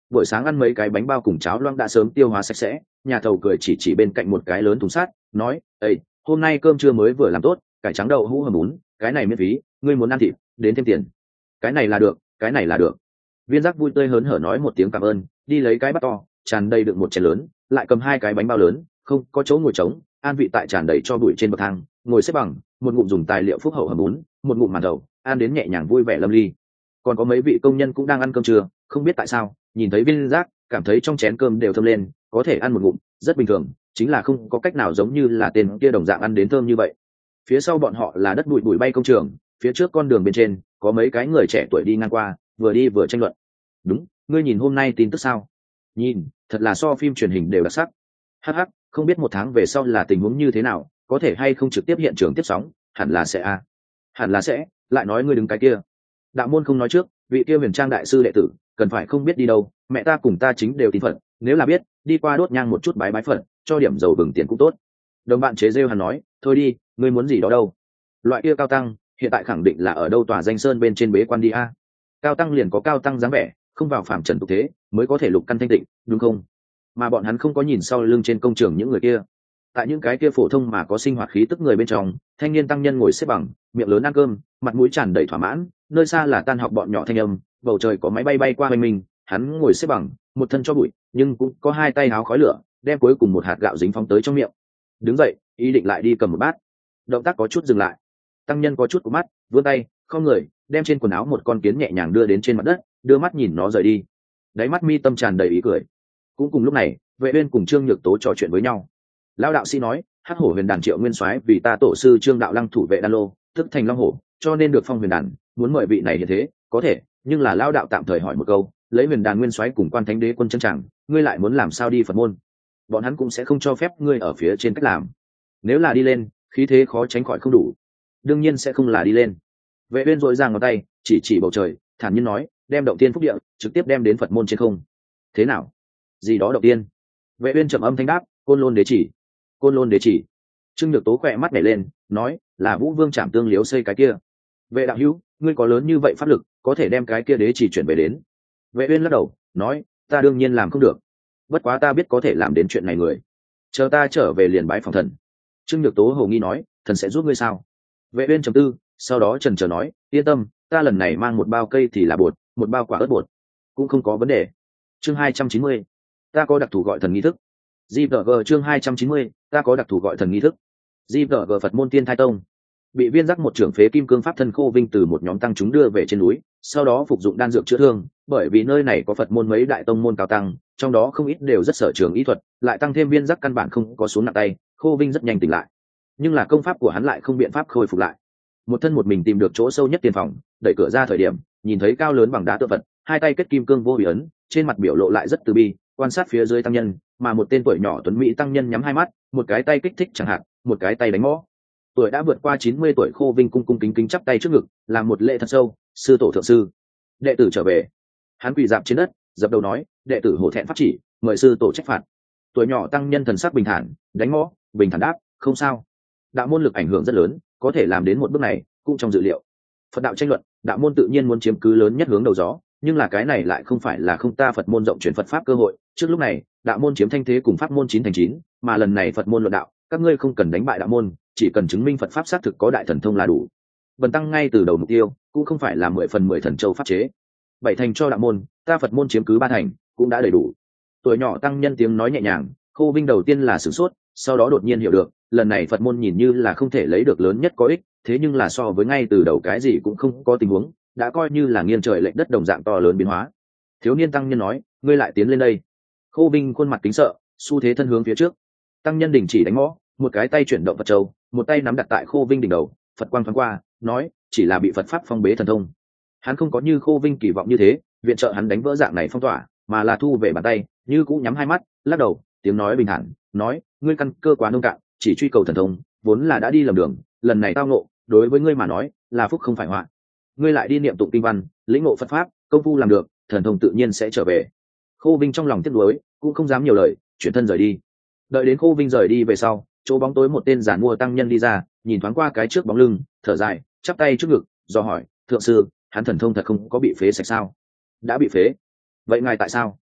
buổi sáng ăn mấy cái bánh bao cùng cháo loãng đã sớm tiêu hóa sạch sẽ. Nhà thầu cười chỉ chỉ bên cạnh một cái lớn thùng sắt, nói: "Ê, hôm nay cơm trưa mới vừa làm tốt, cải trắng đậu hũ hầm bún, cái này miễn phí, ngươi muốn ăn thịt, đến thêm tiền." "Cái này là được, cái này là được." Viên Giác vui tươi hớn hở nói một tiếng cảm ơn, đi lấy cái bát to, tràn đầy đựng một chén lớn, lại cầm hai cái bánh bao lớn, không có chỗ ngồi trống, an vị tại tràn đầy cho bụi trên bậc thang, ngồi xếp bằng, một ngụm dùng tài liệu phúc hậu hầm bún, một ngụm màn thầu, ăn đến nhẹ nhàng vui vẻ lâm ly. Còn có mấy vị công nhân cũng đang ăn cơm trưa, không biết tại sao, nhìn thấy Viên Giác, cảm thấy trong chén cơm đều thơm lên, có thể ăn một ngụm, rất bình thường, chính là không có cách nào giống như là tên kia đồng dạng ăn đến thơm như vậy. Phía sau bọn họ là đất bụi bụi bay công trường, phía trước con đường bên trên có mấy cái người trẻ tuổi đi ngang qua, vừa đi vừa tranh luận. "Đúng, ngươi nhìn hôm nay tin tức sao?" "Nhìn, thật là so phim truyền hình đều đặc sắc." "Hắc hắc, không biết một tháng về sau là tình huống như thế nào, có thể hay không trực tiếp hiện trường tiếp sóng?" "Hẳn là sẽ a." "Hẳn là sẽ." "Lại nói ngươi đứng cái kia." "Đạo môn không nói trước, vị kia Huyền Trang đại sư đệ tử, cần phải không biết đi đâu, mẹ ta cùng ta chính đều tin Phật, nếu là biết, đi qua đốt nhang một chút bái bái Phật, cho điểm dầu bừng tiền cũng tốt." Đồng bạn chế rêu hắn nói: "Thôi đi, ngươi muốn gì đó đâu. Loại kia cao tăng, hiện tại khẳng định là ở đâu tòa danh sơn bên trên bế quan đi a. Cao tăng liền có cao tăng dáng vẻ, không vào phàm trần tục thế, mới có thể lục căn thanh tịnh, đúng không?" Mà bọn hắn không có nhìn sau lưng trên công trường những người kia. Tại những cái kia phổ thông mà có sinh hoạt khí tức người bên trong, thanh niên tăng nhân ngồi xếp bằng, miệng lớn ăn cơm, mặt mũi tràn đầy thỏa mãn, nơi xa là tan học bọn nhỏ thanh âm, bầu trời có máy bay bay qua bên mình, hắn ngồi xếp bằng, một thân cho bụi, nhưng cũng có hai tay háo khói lửa, đem cuối cùng một hạt gạo dính phóng tới trong miệng. Đứng dậy, ý định lại đi cầm một bát. Động tác có chút dừng lại. Tăng nhân có chút của mắt, vươn tay, không người, đem trên quần áo một con kiến nhẹ nhàng đưa đến trên mặt đất, đưa mắt nhìn nó rời đi. Đáy mắt mi tâm tràn đầy ý cười. Cũng cùng lúc này, Vệ Uyên cùng Trương Nhược Tố trò chuyện với nhau. Lão đạo sĩ nói: "Hắc hổ huyền đàn Triệu Nguyên Soái vì ta tổ sư Trương đạo lăng thủ vệ đan lô, tức thành long hổ, cho nên được phong huyền đàn, muốn mời vị này như thế, có thể, nhưng là lão đạo tạm thời hỏi một câu, lấy huyền đàn Nguyên Soái cùng quan thánh đế quân chân chẳng, ngươi lại muốn làm sao đi Phật môn? Bọn hắn cũng sẽ không cho phép ngươi ở phía trên cách làm. Nếu là đi lên, khí thế khó tránh khỏi không đủ. Đương nhiên sẽ không là đi lên." Vệ Uyên rỗi ra ngón tay, chỉ chỉ bầu trời, thản nhiên nói: "Đem động tiên phúc địa, trực tiếp đem đến Phật môn trên không." "Thế nào? Gì đó động tiên?" Vệ Uyên trầm âm thanh đáp: "Côn Lôn đế chỉ." "Côn Lôn đế chỉ?" Trương Nhược Tố khẽ mắt nhảy lên, nói: "Là Vũ Vương Trảm Tương Liếu xây cái kia." "Vệ đạo hữu, ngươi có lớn như vậy pháp lực, có thể đem cái kia đế chỉ chuyển về đến?" Vệ Uyên lắc đầu, nói: "Ta đương nhiên làm không được. Bất quá ta biết có thể làm đến chuyện này người. Chờ ta trở về liền bái phòng thần." Trương Nhược Tố hồ nghi nói: "Thần sẽ giúp ngươi sao?" Vệ Uyên trầm tư, sau đó chần chờ nói: "Yên tâm, ta lần này mang một bao cây thì là bột, một bao quả ớt bột, cũng không có vấn đề." Chương hai trăm chín mươi, ta có đặc thù gọi thần nghi thức. giê vê giê chương hai trăm chín mươi, ta có đặc thù gọi thần nghi thức. giê vê giê Phật môn Tiên Thai Tông. Bị Viên Giác một trưởng phế kim cương pháp thân Khô Vinh từ một nhóm tăng chúng đưa về trên núi, sau đó phục dụng đan dược chữa thương, bởi vì nơi này có Phật môn mấy đại tông môn cao tăng, trong đó không ít đều rất sở trường y thuật, lại tăng thêm Viên Giác căn bản không có xuống nặng tay, Khô Vinh rất nhanh tỉnh lại. Nhưng là công pháp của hắn lại không biện pháp khôi phục lại. Một thân một mình tìm được chỗ sâu nhất tiền phòng, đẩy cửa ra thời điểm, nhìn thấy cao lớn bằng đá tượng Phật, hai tay kết kim cương vô bị ấn, trên mặt biểu lộ lại rất từ bi, quan sát phía dưới tăng nhân, mà một tên tuổi nhỏ tuấn mỹ tăng nhân nhắm hai mắt, một cái tay kích thích chẳng hạn, một cái tay đánh mõ. Tuổi đã vượt qua chín mươi tuổi Khô Vinh cung cung kính kính chắp tay trước ngực, làm một lễ thật sâu: "Sư tổ thượng sư, đệ tử trở về." Hắn quỳ dạp trên đất, dập đầu nói: "Đệ tử hổ thẹn pháp chỉ, mời sư tổ trách phạt." Tuổi nhỏ tăng nhân thần sắc bình thản, đánh mõ, bình thản đáp: "Không sao." Đạo môn lực ảnh hưởng rất lớn, có thể làm đến một bước này, cũng trong dự liệu. Phật đạo tranh luận, đạo môn tự nhiên muốn chiếm cứ lớn nhất hướng đầu gió, nhưng là cái này lại không phải là không ta Phật môn rộng truyền Phật pháp cơ hội. Trước lúc này, đạo môn chiếm thanh thế cùng pháp môn chín thành chín, mà lần này Phật môn luận đạo, các ngươi không cần đánh bại đạo môn, chỉ cần chứng minh Phật pháp xác thực có đại thần thông là đủ. Bần tăng ngay từ đầu mục tiêu cũng không phải là mười phần mười thần châu pháp chế, bảy thành cho đạo môn, ta Phật môn chiếm cứ ba thành, cũng đã đầy đủ. Tuổi nhỏ tăng nhân tiếng nói nhẹ nhàng, Khô Vinh đầu tiên là sửng sốt, sau đó đột nhiên hiểu được, lần này Phật môn nhìn như là không thể lấy được lớn nhất có ích, thế nhưng là so với ngay từ đầu cái gì cũng không có tình huống, đã coi như là nghiêng trời lệch đất đồng dạng to lớn biến hóa. Thiếu niên tăng nhân nói: "Ngươi lại tiến lên đây." Khô Vinh khuôn mặt kính sợ, xu thế thân hướng phía trước. Tăng nhân đình chỉ đánh mõ, một cái tay chuyển động Phật châu, một tay nắm đặt tại Khô Vinh đỉnh đầu, Phật quang thoáng qua, nói: "Chỉ là bị Phật pháp phong bế thần thông." Hắn không có như Khô Vinh kỳ vọng như thế, viện trợ hắn đánh vỡ dạng này phong tỏa, mà là thu về bàn tay, như cũng nhắm hai mắt, lắc đầu, tiếng nói bình thản, nói: "Ngươi căn cơ quá nông cạn, chỉ truy cầu thần thông, vốn là đã đi lầm đường, lần này tao ngộ, đối với ngươi mà nói, là phúc không phải họa. Ngươi lại đi niệm tụng kinh văn, lĩnh ngộ Phật pháp, công phu làm được, thần thông tự nhiên sẽ trở về." Khô Vinh trong lòng tiếc nuối, cũng không dám nhiều lời, chuyển thân rời đi. Đợi đến Khô Vinh rời đi về sau, chỗ bóng tối một tên giản mua tăng nhân đi ra, nhìn thoáng qua cái trước bóng lưng, thở dài, chắp tay trước ngực, do hỏi: "Thượng sư, hắn thần thông thật không có bị phế sạch sao?" "Đã bị phế." "Vậy ngài tại sao?"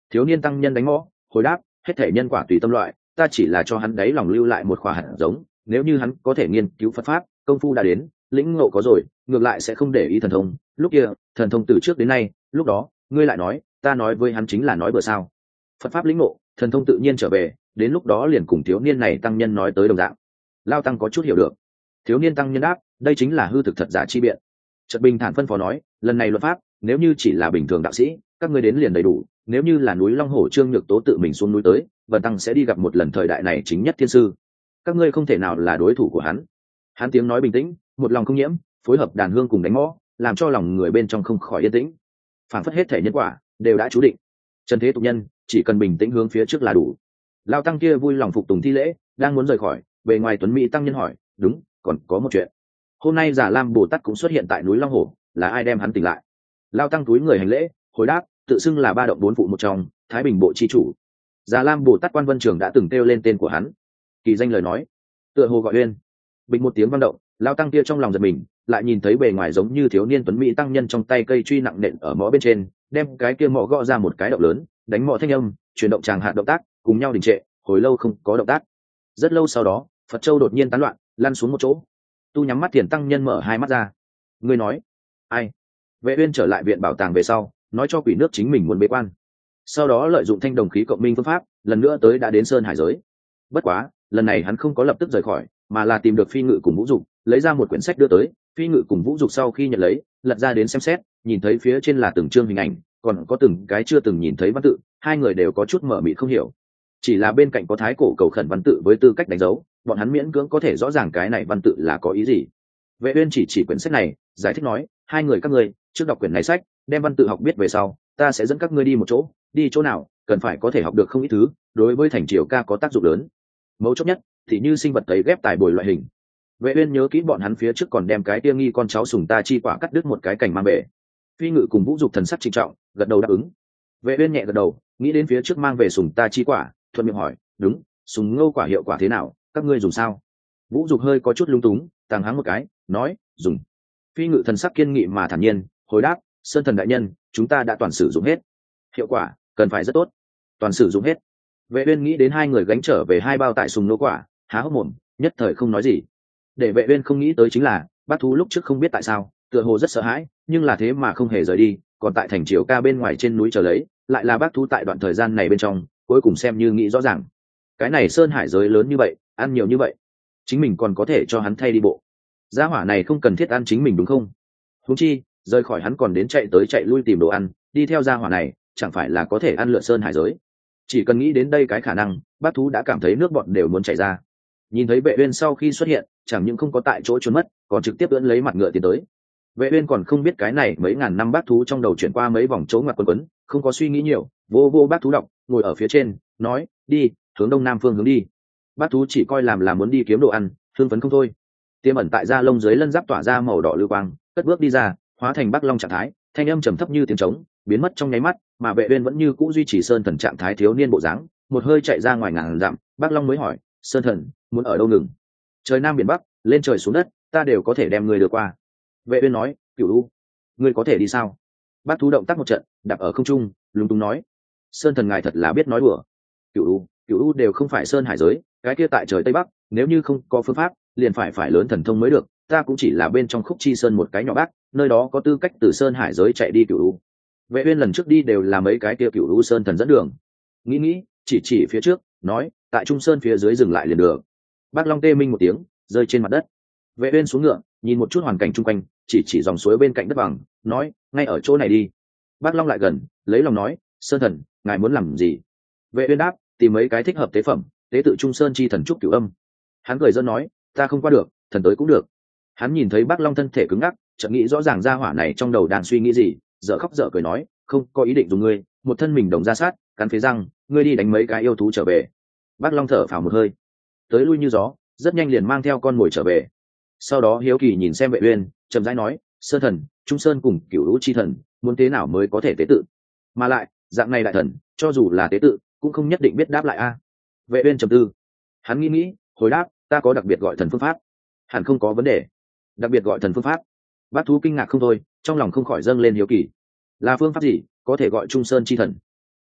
Thiếu niên tăng nhân đánh mõ hồi đáp, hết thể nhân quả tùy tâm loại, ta chỉ là cho hắn đấy lòng lưu lại một khỏa hạt giống, nếu như hắn có thể nghiên cứu Phật pháp, công phu đã đến, lĩnh ngộ có rồi, ngược lại sẽ không để ý thần thông, lúc kia thần thông từ trước đến nay, lúc đó ngươi lại nói ta nói với hắn chính là nói bừa sao. Phật pháp lĩnh ngộ, thần thông tự nhiên trở về, đến lúc đó liền cùng thiếu niên này tăng nhân nói tới đồng dạng. Lao tăng có chút hiểu được. Thiếu niên tăng nhân đáp, đây chính là hư thực thật giả chi biện. Trật bình thản phân phó nói, lần này luật pháp nếu như chỉ là bình thường đạo sĩ, các ngươi đến liền đầy đủ, nếu như là núi Long Hổ Trương Nhược Tố tự mình xuống núi tới, vần tăng sẽ đi gặp một lần thời đại này chính nhất thiên sư, các ngươi không thể nào là đối thủ của hắn. Hắn tiếng nói bình tĩnh, một lòng không nhiễm, phối hợp đàn hương cùng đánh mõ, làm cho lòng người bên trong không khỏi yên tĩnh, phản phất hết thể nhân quả đều đã chú định. Trần thế tục nhân chỉ cần bình tĩnh hướng phía trước là đủ. Lao tăng kia vui lòng phục tùng thi lễ, đang muốn rời khỏi, bề ngoài tuấn mỹ tăng nhân hỏi, đúng, còn có một chuyện. Hôm nay Già Lam Bồ Tát cũng xuất hiện tại núi Long Hổ, là ai đem hắn tỉnh lại? Lao tăng túi người hành lễ, hồi đáp, tự xưng là ba động bốn phụ một trong, Thái Bình Bộ chi chủ. Già Lam Bồ Tát Quan Vân Trường đã từng kêu lên tên của hắn, kỳ danh lời nói, tựa hồ gọi uyên. Bình một tiếng vang động, Lao tăng kia trong lòng giật mình, lại nhìn thấy bề ngoài giống như thiếu niên tuấn mỹ tăng nhân trong tay cây truy nặng nện ở mõ bên trên, đem cái kia mõ gõ ra một cái động lớn, đánh mõ thanh âm, chuyển động tràng hạt động tác, cùng nhau đình trệ, hồi lâu không có động tác. Rất lâu sau đó, Phật Châu đột nhiên tán loạn, lăn xuống một chỗ. Tu nhắm mắt thiền tăng nhân mở hai mắt ra. Ngươi nói, ai? Vệ Uyên trở lại viện bảo tàng về sau, nói cho quỷ nước chính mình muốn bế quan. Sau đó lợi dụng thanh đồng khí cộng minh phương pháp, lần nữa tới đã đến sơn hải giới. Bất quá, lần này hắn không có lập tức rời khỏi, mà là tìm được Phi Ngự cùng Vũ Dục, lấy ra một quyển sách đưa tới. Phi Ngự cùng Vũ Dục sau khi nhận lấy, lật ra đến xem xét, nhìn thấy phía trên là từng chương hình ảnh, còn có từng cái chưa từng nhìn thấy văn tự, hai người đều có chút mở mịt không hiểu. Chỉ là bên cạnh có thái cổ cầu khẩn văn tự với tư cách đánh dấu, bọn hắn miễn cưỡng có thể rõ ràng cái này văn tự là có ý gì. Vệ Uyên chỉ chỉ quyển sách này, giải thích nói, hai người các ngươi trước đọc quyển này sách, đem văn tự học biết về sau, ta sẽ dẫn các ngươi đi một chỗ, đi chỗ nào, cần phải có thể học được không ít thứ, đối với thành triều ca có tác dụng lớn. Mấu chốt nhất thì như sinh vật tấy ghép tài bồi loại hình. Vệ Uyên nhớ kỹ bọn hắn phía trước còn đem cái tiêu nghi con cháu sùng ta chi quả cắt đứt một cái cành mang về. Phi Ngự cùng Vũ Dục thần sắc trịnh trọng, gật đầu đáp ứng. Vệ Uyên nhẹ gật đầu, nghĩ đến phía trước mang về sùng ta chi quả, thuận miệng hỏi, đúng, sùng ngô quả hiệu quả thế nào, các ngươi dùng sao? Vũ Dục hơi có chút lung túng, tàng háng một cái, nói, dùng. Phi Ngự thần sắc kiên nghị mà thản nhiên, hồi đáp, sơn thần đại nhân, chúng ta đã toàn sử dụng hết, hiệu quả cần phải rất tốt, toàn sử dụng hết. Vệ Uyên nghĩ đến hai người gánh trở về hai bao tại sùng nô quả, há hốc mồm, nhất thời không nói gì. Để Vệ Uyên không nghĩ tới chính là, bác thú lúc trước không biết tại sao, tựa hồ rất sợ hãi, nhưng là thế mà không hề rời đi, còn tại thành triều ca bên ngoài trên núi chờ lấy, lại là bác thú tại đoạn thời gian này bên trong, cuối cùng xem như nghĩ rõ ràng, cái này sơn hải giới lớn như vậy, ăn nhiều như vậy, chính mình còn có thể cho hắn thay đi bộ. Gia hỏa này không cần thiết ăn chính mình đúng không? Huống chi, rời khỏi hắn còn đến chạy tới chạy lui tìm đồ ăn, đi theo gia hỏa này, chẳng phải là có thể ăn lượn sơn hải giới. Chỉ cần nghĩ đến đây cái khả năng, bác thú đã cảm thấy nước bọt đều muốn chảy ra. Nhìn thấy Vệ Uyên sau khi xuất hiện, chẳng những không có tại chỗ trốn mất, còn trực tiếp ưỡn lấy mặt ngựa tiến tới. Vệ Uyên còn không biết cái này mấy ngàn năm bác thú trong đầu chuyển qua mấy vòng chỗ ngoặt quấn quấn, không có suy nghĩ nhiều, vô vô bác thú đọc, ngồi ở phía trên, nói, đi, hướng đông nam phương hướng đi. Bác thú chỉ coi làm là muốn đi kiếm đồ ăn, thương phấn không thôi. Tiêm ẩn tại da lông dưới lân giáp tỏa ra màu đỏ lưu quang, cất bước đi ra, hóa thành Bắc Long trạng thái, thanh âm trầm thấp như tiếng trống, biến mất trong nháy mắt, mà Vệ Uyên vẫn như cũ duy trì sơn thần trạng thái thiếu niên bộ dáng, một hơi chạy ra ngoài ngàn dặm. Bắc Long mới hỏi, sơn thần muốn ở đâu ngừng? Trời nam biển bắc, lên trời xuống đất, ta đều có thể đem người đưa qua. Vệ Uyên nói, Cửu U, ngươi có thể đi sao? Bác thú động tác một trận, đạp ở không trung, lúng túng nói, sơn thần ngài thật là biết nói đùa. Cửu U, Cửu U đều không phải sơn hải giới, cái kia tại trời tây bắc, nếu như không có phương pháp, liền phải phải lớn thần thông mới được. Ta cũng chỉ là bên trong khúc chi sơn một cái nhỏ bác, nơi đó có tư cách từ sơn hải giới chạy đi Cửu U. Vệ Uyên lần trước đi đều là mấy cái kia Cửu U sơn thần dẫn đường. Nghĩ nghĩ, chỉ chỉ phía trước, nói, tại trung sơn phía dưới dừng lại liền được. Bác Long tê minh một tiếng, rơi trên mặt đất. Vệ Uyên xuống ngựa, nhìn một chút hoàn cảnh chung quanh, chỉ chỉ dòng suối bên cạnh đất bằng, nói, ngay ở chỗ này đi. Bác Long lại gần, lấy lòng nói, sơn thần, ngài muốn làm gì? Vệ Uyên đáp, tìm mấy cái thích hợp tế phẩm, tế tự trung sơn chi thần trúc cửu âm. Hắn cười giỡn nói, ta không qua được, thần tới cũng được. Hắn nhìn thấy Bác Long thân thể cứng ngắc, chợt nghĩ rõ ràng gia hỏa này trong đầu đang suy nghĩ gì, dở khóc dở cười nói, không có ý định dùng ngươi, một thân mình đồng ra sát, cắn phế răng, ngươi đi đánh mấy cái yêu thú trở về. Bác Long thở phào một hơi, tới lui như gió, rất nhanh liền mang theo con mồi trở về. Sau đó hiếu kỳ nhìn xem Vệ Uyên, chậm rãi nói, sơn thần, trung sơn cùng cửu lũ chi thần, muốn thế nào mới có thể tế tự? Mà lại, dạng này đại thần, cho dù là tế tự, cũng không nhất định biết đáp lại a. Vệ Uyên trầm tư, hắn nghĩ nghĩ, hồi đáp, ta có đặc biệt gọi thần phương pháp, hẳn không có vấn đề. Đặc biệt gọi thần phương pháp? Bác thú kinh ngạc không thôi, trong lòng không khỏi dâng lên hiếu kỳ. Là phương pháp gì, có thể gọi trung sơn chi thần?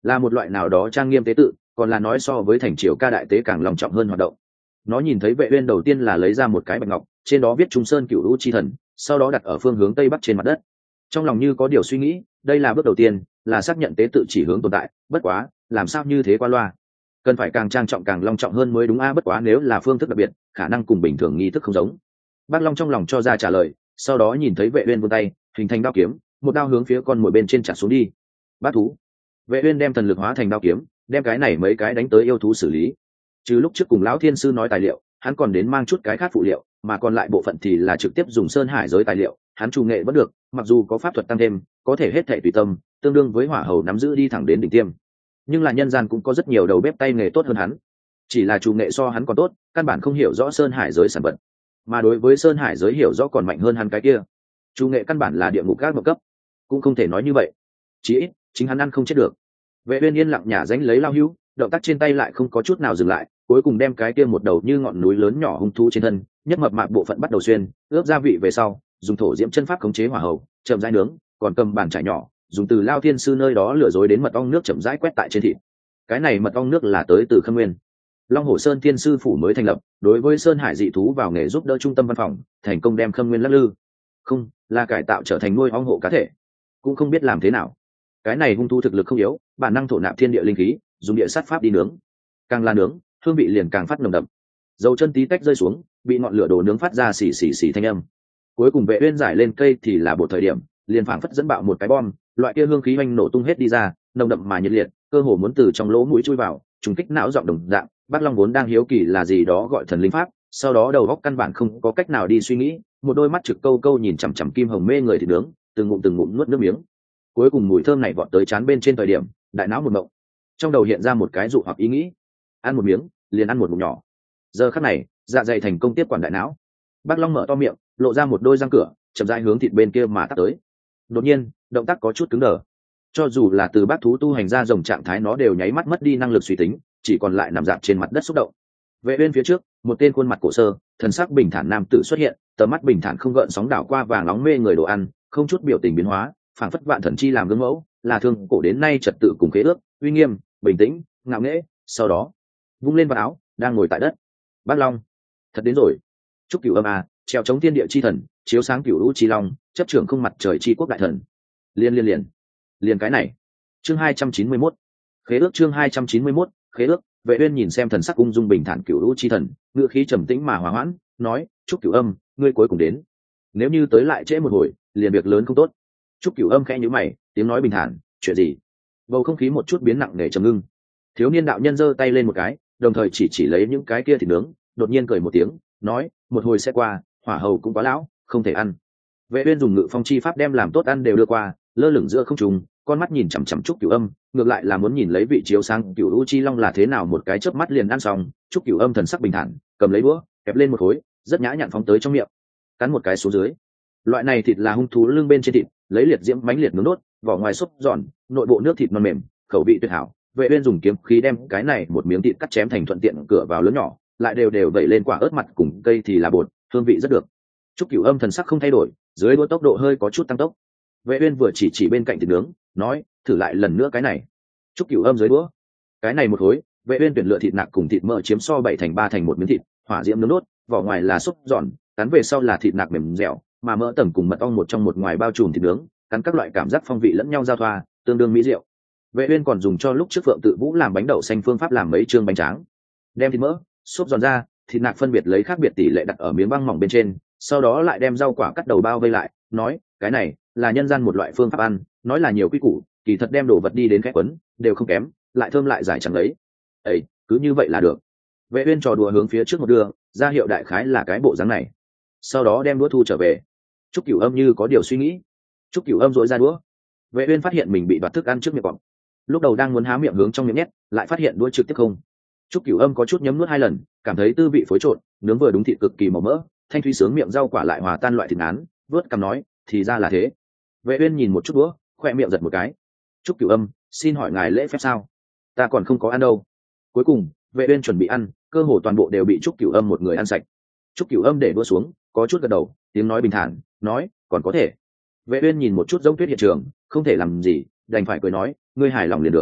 là một loại nào đó trang nghiêm tế tự, còn là nói so với thành triều ca đại tế càng long trọng hơn hoạt động. Nó nhìn thấy Vệ Uyên đầu tiên là lấy ra một cái bạch ngọc, trên đó viết Trung Sơn Cửu Lũ Chi Thần, sau đó đặt ở phương hướng tây bắc trên mặt đất. Trong lòng như có điều suy nghĩ, đây là bước đầu tiên, là xác nhận tế tự chỉ hướng tồn tại, bất quá, làm sao như thế qua loa? Cần phải càng trang trọng càng long trọng hơn mới đúng a, bất quá nếu là phương thức đặc biệt, khả năng cùng bình thường nghi thức không giống. Bác Long trong lòng cho ra trả lời, sau đó nhìn thấy Vệ Uyên vươn tay, hình thành đao kiếm, một đao hướng phía con mồi bên trên chặt xuống đi. Bát thú. Vệ Uyên đem thần lực hóa thành đao kiếm, đem cái này mấy cái đánh tới yêu thú xử lý. Trừ lúc trước cùng lão thiên sư nói tài liệu, hắn còn đến mang chút cái khác phụ liệu, mà còn lại bộ phận thì là trực tiếp dùng sơn hải giới tài liệu. Hắn chủ nghệ vẫn được, mặc dù có pháp thuật tăng thêm, có thể hết thảy tùy tâm, tương đương với hỏa hầu nắm giữ đi thẳng đến đỉnh tiêm. Nhưng là nhân gian cũng có rất nhiều đầu bếp tay nghề tốt hơn hắn, chỉ là chủ nghệ so hắn còn tốt, căn bản không hiểu rõ sơn hải giới sản vật, mà đối với sơn hải giới hiểu rõ còn mạnh hơn hắn cái kia. Chủ nghệ căn bản là địa ngục các bậc cấp, cũng không thể nói như vậy. Chỉ ít, chính hắn ăn không chết được. Vệ Uyên yên lặng nhả dánh lấy lao hưu, động tác trên tay lại không có chút nào dừng lại, cuối cùng đem cái kia một đầu như ngọn núi lớn nhỏ hung thú trên thân, nhất mập mạp bộ phận bắt đầu xuyên, ướp gia vị về sau, dùng thổ diễm chân pháp khống chế hỏa hầu, chậm rãi nướng, còn cầm bàn chải nhỏ, dùng từ lao thiên sư nơi đó lừa dối đến mật ong nước chậm rãi quét tại trên thịt. Cái này mật ong nước là tới từ Khâm Nguyên, Long Hổ Sơn Thiên sư phủ mới thành lập, đối với sơn hải dị thú vào nghề giúp đỡ trung tâm văn phòng, thành công đem Khâm Nguyên lắc lư, không là cải tạo trở thành nuôi ong hộ cá thể, cũng không biết làm thế nào. Cái này hung thú thực lực không yếu, bản năng thổ nạp thiên địa linh khí, dùng địa sát pháp đi nướng, càng là nướng, hương vị liền càng phát nồng đậm. Dầu chân tí tách rơi xuống, bị ngọn lửa đồ nướng phát ra xì xì xì thanh âm. Cuối cùng Vệ Uyên giải lên cây thì là bộ thời điểm, liền phảng phất dẫn bạo một cái bom, loại kia hương khí oanh nổ tung hết đi ra, nồng đậm mà nhiệt liệt, cơ hồ muốn từ trong lỗ mũi chui vào, trùng kích não giọng đồng dạng. Bác Long vốn đang hiếu kỳ là gì đó gọi thần linh pháp, sau đó đầu óc căn bản không có cách nào đi suy nghĩ, một đôi mắt trực câu câu nhìn chằm chằm kim hồng mê người thịt nướng, từng ngụm từng ngụm nuốt nước miếng. Cuối cùng mùi thơm này vọt tới trán bên trên thời điểm, đại não một mộng, trong đầu hiện ra một cái dụ hoặc ý nghĩ, ăn một miếng liền ăn một ngụm nhỏ. Giờ khắc này, dạ dày thành công tiếp quản đại não. Bác Long mở to miệng, lộ ra một đôi răng cửa, chậm rãi hướng thịt bên kia mà tắt tới. Đột nhiên, động tác có chút cứng đờ. Cho dù là từ bác thú tu hành ra rồng trạng thái, nó đều nháy mắt mất đi năng lực suy tính, chỉ còn lại nằm dạp trên mặt đất xúc động. Vệ Uyên phía trước, một tên khuôn mặt cổ sơ, thần sắc bình thản nam tử xuất hiện, tầm mắt bình thản không gợn sóng đảo qua vàng nóng mê người đồ ăn, không chút biểu tình biến hóa, phảng phất vạn thần chi làm gương mẫu, là thương cổ đến nay trật tự cùng khế ước, uy nghiêm, bình tĩnh, ngạo nghễ. Sau đó, vung lên vào áo, đang ngồi tại đất. Bác Long, thật đến rồi. Chúc Cửu Âm à, treo chống thiên địa chi thần, chiếu sáng cửu lũ chi long, chấp trưởng không mặt trời chi quốc đại thần. Liên liên liền, liền cái này. Chương hai trăm chín mươi mốt, khế ước. Chương hai trăm chín mươi mốt, khế ước. Vệ Uyên nhìn xem thần sắc ung dung bình thản cửu lũ chi thần, ngựa khí trầm tĩnh mà hòa hoãn, nói: Chúc Cửu Âm, ngươi cuối cùng đến. Nếu như tới lại trễ một hồi, liền việc lớn không tốt. Chúc Cửu Âm khẽ nhíu mày, tiếng nói bình thản: chuyện gì? Bầu không khí một chút biến nặng nề trầm ngưng. Thiếu niên đạo nhân giơ tay lên một cái, đồng thời chỉ chỉ lấy những cái kia thịt nướng, đột nhiên cười một tiếng, nói: một hồi sẽ qua, hỏa hầu cũng quá lão, không thể ăn. Vệ Uyên dùng ngự phong chi pháp đem làm tốt ăn đều đưa qua, lơ lửng giữa không trung, con mắt nhìn chằm chằm Trúc Cửu Âm, ngược lại là muốn nhìn lấy vị chiếu sáng cửu u chi long là thế nào, một cái chớp mắt liền ăn xong. Trúc Cửu Âm thần sắc bình thản, cầm lấy đũa, kẹp lên một khối, rất nhã nhặn phóng tới trong miệng, cắn một cái xuống dưới. Loại này thịt là hung thú lưng bên trên thịt, lấy liệt diễm mãnh liệt nướng nốt, vỏ ngoài xúc giòn, nội bộ nước thịt non mềm, khẩu vị tuyệt hảo. Vệ Uyên dùng kiếm khí đem cái này một miếng thịt cắt chém thành thuận tiện cửa vào lớn nhỏ, lại đều đều vẩy lên quả ớt mặt cùng cây thì là bột, hương vị rất được. Trúc Cửu Âm thần sắc không thay đổi, dưới đũa tốc độ hơi có chút tăng tốc. Vệ Uyên vừa chỉ chỉ bên cạnh thịt nướng, nói: thử lại lần nữa cái này. Trúc Cửu Âm dưới đũa, cái này một khối. Vệ Uyên tuyển lựa thịt nạc cùng thịt mỡ chiếm so bảy thành ba thành một miếng thịt, hỏa diễm nướng đốt, vỏ ngoài là xúc giòn, cắn về sau là thịt nạc mềm dẻo, mà mỡ tầng cùng mật ong một trong một ngoài bao trùm thịt nướng, cắn các loại cảm giác phong vị lẫn nhau giao thoa, tương đương mỹ diệu. Vệ Uyên còn dùng cho lúc trước Phượng Tự Vũ làm bánh đậu xanh phương pháp làm mấy trương bánh tráng, đem thịt mỡ, xúc giòn ra, thịt nạc phân biệt lấy khác biệt tỷ lệ đặt ở miếng băng mỏng bên trên, sau đó lại đem rau quả cắt đầu bao vây lại, nói: cái này là nhân gian một loại phương pháp ăn, nói là nhiều quy củ, kỳ thật đem đồ vật đi đến khẽ quấn đều không kém, lại thơm lại giải chẳng lấy. Ấy, cứ như vậy là được. Vệ Uyên trò đùa hướng phía trước một đưa, ra hiệu đại khái là cái bộ dáng này, sau đó đem đũa thu trở về. Trúc Cửu Âm như có điều suy nghĩ. Trúc Cửu Âm rũi ra đũa. Vệ Uyên phát hiện mình bị đoạt thức ăn trước miệng bọng, lúc đầu đang muốn há miệng hướng trong miệng nhét, lại phát hiện đũa trực tiếp không. Trúc Cửu Âm có chút nhấm nuốt hai lần, cảm thấy tư vị phối trộn, nướng vừa đúng thịt cực kỳ màu mỡ, thanh thúy sướng miệng rau quả lại hòa tan loại thịt ngán, vớt cằm nói: thì ra là thế. Vệ Uyên nhìn một chút đũa, khoe miệng giật một cái. Trúc Cửu Âm, xin hỏi ngài lễ phép sao? Ta còn không có ăn đâu. Cuối cùng, Vệ Uyên chuẩn bị ăn, cơ hồ toàn bộ đều bị Trúc Cửu Âm một người ăn sạch. Trúc Cửu Âm để đũa xuống, có chút gật đầu, tiếng nói bình thản, nói: còn có thể. Vệ Uyên nhìn một chút giống tuyết hiện trường, không thể làm gì, đành phải cười nói: ngươi hài lòng liền được.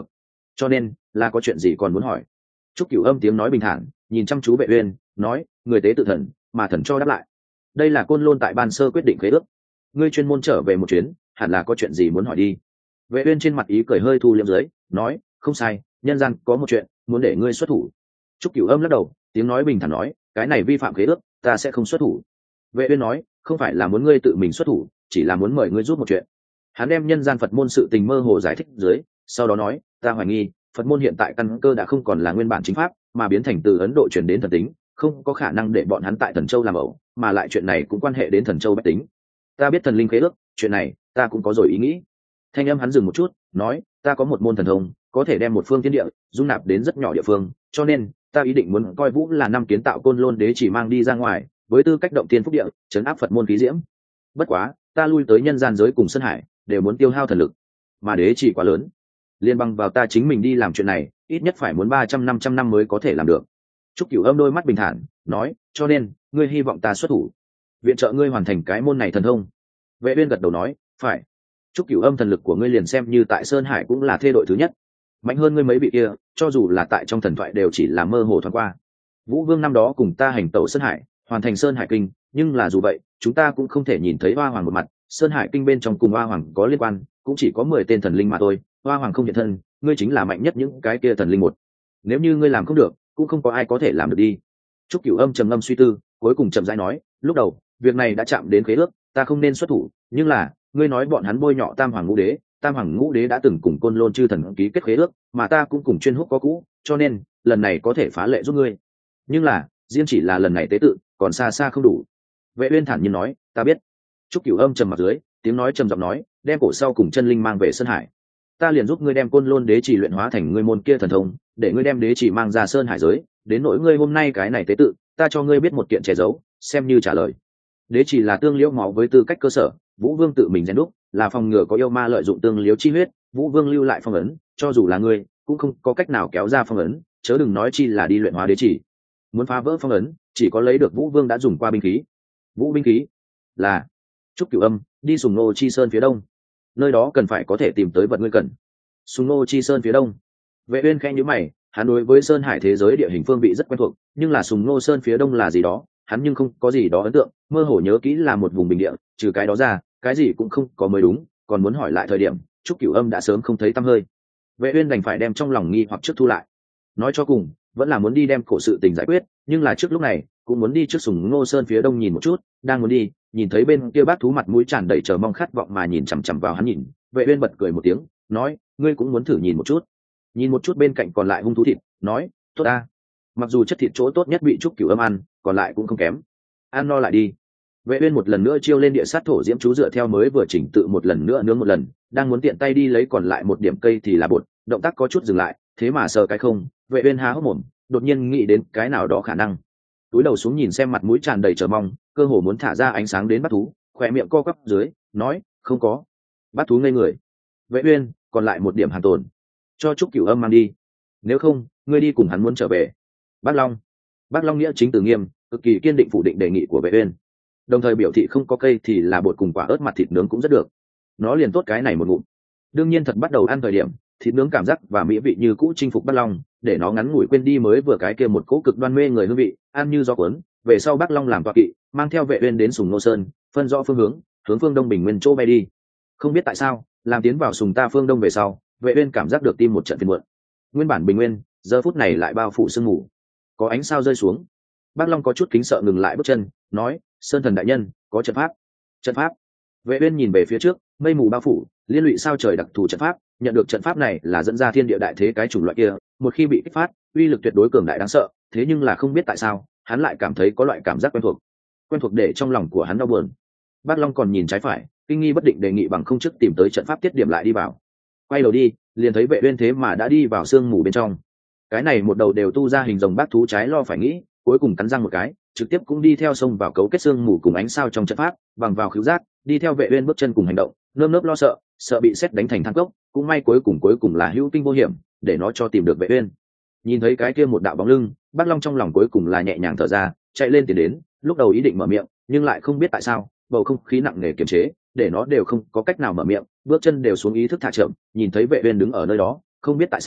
cho nên là có chuyện gì còn muốn hỏi? Trúc Cửu Âm tiếng nói bình thản, nhìn chăm chú Vệ Uyên, nói, người tế tự thần, mà thần cho đáp lại. Đây là Côn Lôn tại ban sơ quyết định khế ước. Ngươi chuyên môn trở về một chuyến, hẳn là có chuyện gì muốn hỏi đi. Vệ Uyên trên mặt ý cười hơi thu liễm dưới, nói, không sai, nhân gian có một chuyện, muốn để ngươi xuất thủ. Trúc Cửu Âm lắc đầu, tiếng nói bình thản nói, cái này vi phạm khế ước, ta sẽ không xuất thủ. Vệ Uyên nói, không phải là muốn ngươi tự mình xuất thủ, chỉ là muốn mời ngươi giúp một chuyện. Hắn đem nhân gian Phật môn sự tình mơ hồ giải thích dưới, sau đó nói, ta hoài nghi, Phật môn hiện tại căn cơ đã không còn là nguyên bản chính pháp, mà biến thành từ Ấn Độ truyền đến thần tính, không có khả năng để bọn hắn tại Thần Châu làm ẩu, mà lại chuyện này cũng quan hệ đến Thần Châu bách tính. Ta biết thần linh khế ước, chuyện này ta cũng có rồi ý nghĩ. Thanh âm hắn dừng một chút, nói, ta có một môn thần thông, có thể đem một phương thiên địa dung nạp đến rất nhỏ địa phương, cho nên ta ý định muốn coi Vũ là năm kiến tạo Côn Lôn đế chỉ mang đi ra ngoài, với tư cách động tiên phúc địa, trấn áp Phật môn khí diễm. Bất quá, ta lui tới nhân gian giới cùng Sơn Hải, đều muốn tiêu hao thần lực, mà đế chỉ quá lớn, liên bang vào ta chính mình đi làm chuyện này, ít nhất phải muốn ba trăm năm trăm năm mới có thể làm được. Trúc Cửu Âm đôi mắt bình thản, nói, cho nên ngươi hy vọng ta xuất thủ, viện trợ ngươi hoàn thành cái môn này thần thông. Vệ Uyên gật đầu nói, phải. Trúc Cửu Âm thần lực của ngươi liền xem như tại Sơn Hải cũng là thê đội thứ nhất, mạnh hơn ngươi mấy vị kia, cho dù là tại trong thần thoại đều chỉ là mơ hồ thoáng qua. Vũ Vương năm đó cùng ta hành tẩu Sơn Hải, hoàn thành Sơn Hải kinh, nhưng là dù vậy, chúng ta cũng không thể nhìn thấy Hoa Hoàng một mặt. Sơn Hải kinh bên trong cùng Hoa Hoàng có liên quan, cũng chỉ có mười tên thần linh mà thôi. Hoa Hoàng không hiện thân, ngươi chính là mạnh nhất những cái kia thần linh một. Nếu như ngươi làm không được, cũng không có ai có thể làm được đi. Trúc Cửu Âm trầm ngâm suy tư, cuối cùng chậm rãi nói, lúc đầu việc này đã chạm đến khế ước, ta không nên xuất thủ, nhưng là ngươi nói bọn hắn bôi nhọ Tam Hoàng Ngũ Đế, Tam Hoàng Ngũ Đế đã từng cùng Côn Lôn chư thần ký kết khế ước, mà ta cũng cùng chuyên húc có cũ, cho nên lần này có thể phá lệ giúp ngươi. Nhưng là riêng chỉ là lần này tế tự, còn xa xa không đủ. Vệ Uyên thản nhiên nói, ta biết. Trúc Cửu Âm trầm mặt dưới, tiếng nói trầm giọng nói, đem cổ sau cùng chân linh mang về Sơn Hải, ta liền giúp ngươi đem Côn Lôn đế chỉ luyện hóa thành ngươi môn kia thần thông, để ngươi đem đế chỉ mang ra Sơn Hải giới. Đến nỗi ngươi hôm nay cái này tế tự, ta cho ngươi biết một kiện che giấu, xem như trả lời. Đế chỉ là tương liễu máu với tư cách cơ sở, Vũ Vương tự mình rèn đúc, là phòng ngừa có yêu ma lợi dụng tương liễu chi huyết. Vũ Vương lưu lại phong ấn, cho dù là ngươi cũng không có cách nào kéo ra phong ấn, chớ đừng nói chi là đi luyện hóa đế chỉ. Muốn phá vỡ phong ấn, chỉ có lấy được Vũ Vương đã dùng qua binh khí. Vũ binh khí là Trúc Cửu Âm, đi Sùng Nô Chi Sơn phía đông, nơi đó cần phải có thể tìm tới vật ngươi cần. Sùng Nô Chi Sơn phía đông. Vệ Uyên khẽ nhíu mày, hắn đối với Sơn Hải thế giới địa hình phương vị rất quen thuộc, nhưng là Sùng Nô Sơn phía đông là gì đó, hắn nhưng không có gì đó ấn tượng, mơ hồ nhớ kỹ là một vùng bình địa, trừ cái đó ra, cái gì cũng không có mới đúng, còn muốn hỏi lại thời điểm, Trúc Cửu Âm đã sớm không thấy tăm hơi. Vệ Uyên đành phải đem trong lòng nghi hoặc trước thu lại. Nói cho cùng, vẫn là muốn đi đem cổ sự tình giải quyết, nhưng là trước lúc này, cũng muốn đi trước Sùng Nô Sơn phía đông nhìn một chút, đang muốn đi, nhìn thấy bên kia bác thú mặt mũi tràn đầy chờ mong khát vọng mà nhìn chằm chằm vào hắn nhìn, Vệ Uyên bật cười một tiếng, nói, ngươi cũng muốn thử nhìn một chút. Nhìn một chút bên cạnh còn lại hung thú thịt, nói, tốt a. Mặc dù chất thịt chỗ tốt nhất bị Trúc Cửu Âm ăn, còn lại cũng không kém. Ăn no lại đi. Vệ Uyên một lần nữa chiêu lên địa sát thổ diễm chú dựa theo mới vừa chỉnh tự một lần nữa nướng một lần, đang muốn tiện tay đi lấy còn lại một điểm cây thì là bột, động tác có chút dừng lại, thế mà sờ cái không, Vệ Uyên há hốc mồm, đột nhiên nghĩ đến cái nào đó khả năng. Túi đầu xuống nhìn xem mặt mũi tràn đầy chờ mong, cơ hồ muốn thả ra ánh sáng đến bắt thú, khỏe miệng co quắp dưới, nói, không có. Bắt thú ngây người. Vệ Uyên, còn lại một điểm hàn tồn, cho Trúc Cửu Âm mang đi, nếu không, ngươi đi cùng hắn muốn trở về. Bác Long. Bác Long nghĩa chính từ nghiêm, cực kỳ kiên định phủ định đề nghị của Vệ Uyên, đồng thời biểu thị không có cây thì là bột cùng quả ớt mặt thịt nướng cũng rất được. Nó liền tốt cái này một ngụm. Đương nhiên thật bắt đầu ăn thời điểm, thịt nướng cảm giác và mỹ vị như cũ chinh phục Bác Long, để nó ngắn ngủi quên đi mới vừa cái kia một cỗ cực đoan mê người hương vị, ăn như gió cuốn. Về sau Bác Long làm tọa kỵ, mang theo Vệ Uyên đến Sùng Nô Sơn, phân rõ phương hướng, hướng phương đông bình nguyên chỗ bay đi. Không biết tại sao, làm tiến vào Sùng ta phương đông về sau, Vệ Uyên cảm giác được tim một trận phiền muộn. Nguyên bản bình nguyên, giờ phút này lại bao phủ sương mù, có ánh sao rơi xuống. Bác Long có chút kính sợ ngừng lại bước chân, nói, Sơn Thần đại nhân, có trận pháp. Trận pháp. Vệ Uyên nhìn về phía trước, mây mù bao phủ, liên lụy sao trời đặc thù trận pháp, nhận được trận pháp này là dẫn ra thiên địa đại thế cái chủng loại kia, một khi bị kích phát, uy lực tuyệt đối cường đại đáng sợ. Thế nhưng là không biết tại sao, hắn lại cảm thấy có loại cảm giác quen thuộc, quen thuộc để trong lòng của hắn đau buồn. Bác Long còn nhìn trái phải, kinh nghi bất định đề nghị bằng không trước tìm tới trận pháp tiết điểm lại đi vào. Quay đầu đi, liền thấy Vệ Uyên thế mà đã đi vào sương mù bên trong. Cái này một đầu đều tu ra hình rồng bác thú trái lo phải nghĩ, cuối cùng cắn răng một cái, trực tiếp cũng đi theo sông vào cấu kết sương mù cùng ánh sao trong trận pháp, bằng vào khứu giác, đi theo Vệ Uyên bước chân cùng hành động, nơm nớp lo sợ, sợ bị sét đánh thành than cốc, cũng may cuối cùng cuối cùng là hữu kinh vô hiểm, để nó cho tìm được Vệ Uyên. Nhìn thấy cái kia một đạo bóng lưng, Bác Long trong lòng cuối cùng là nhẹ nhàng thở ra, chạy lên tiến đến, lúc đầu ý định mở miệng, nhưng lại không biết tại sao, bầu không khí nặng nề kiềm chế, để nó đều không có cách nào mở miệng, bước chân đều xuống ý thức thả chậm, nhìn thấy Vệ Uyên đứng ở nơi đó, không biết tại sao,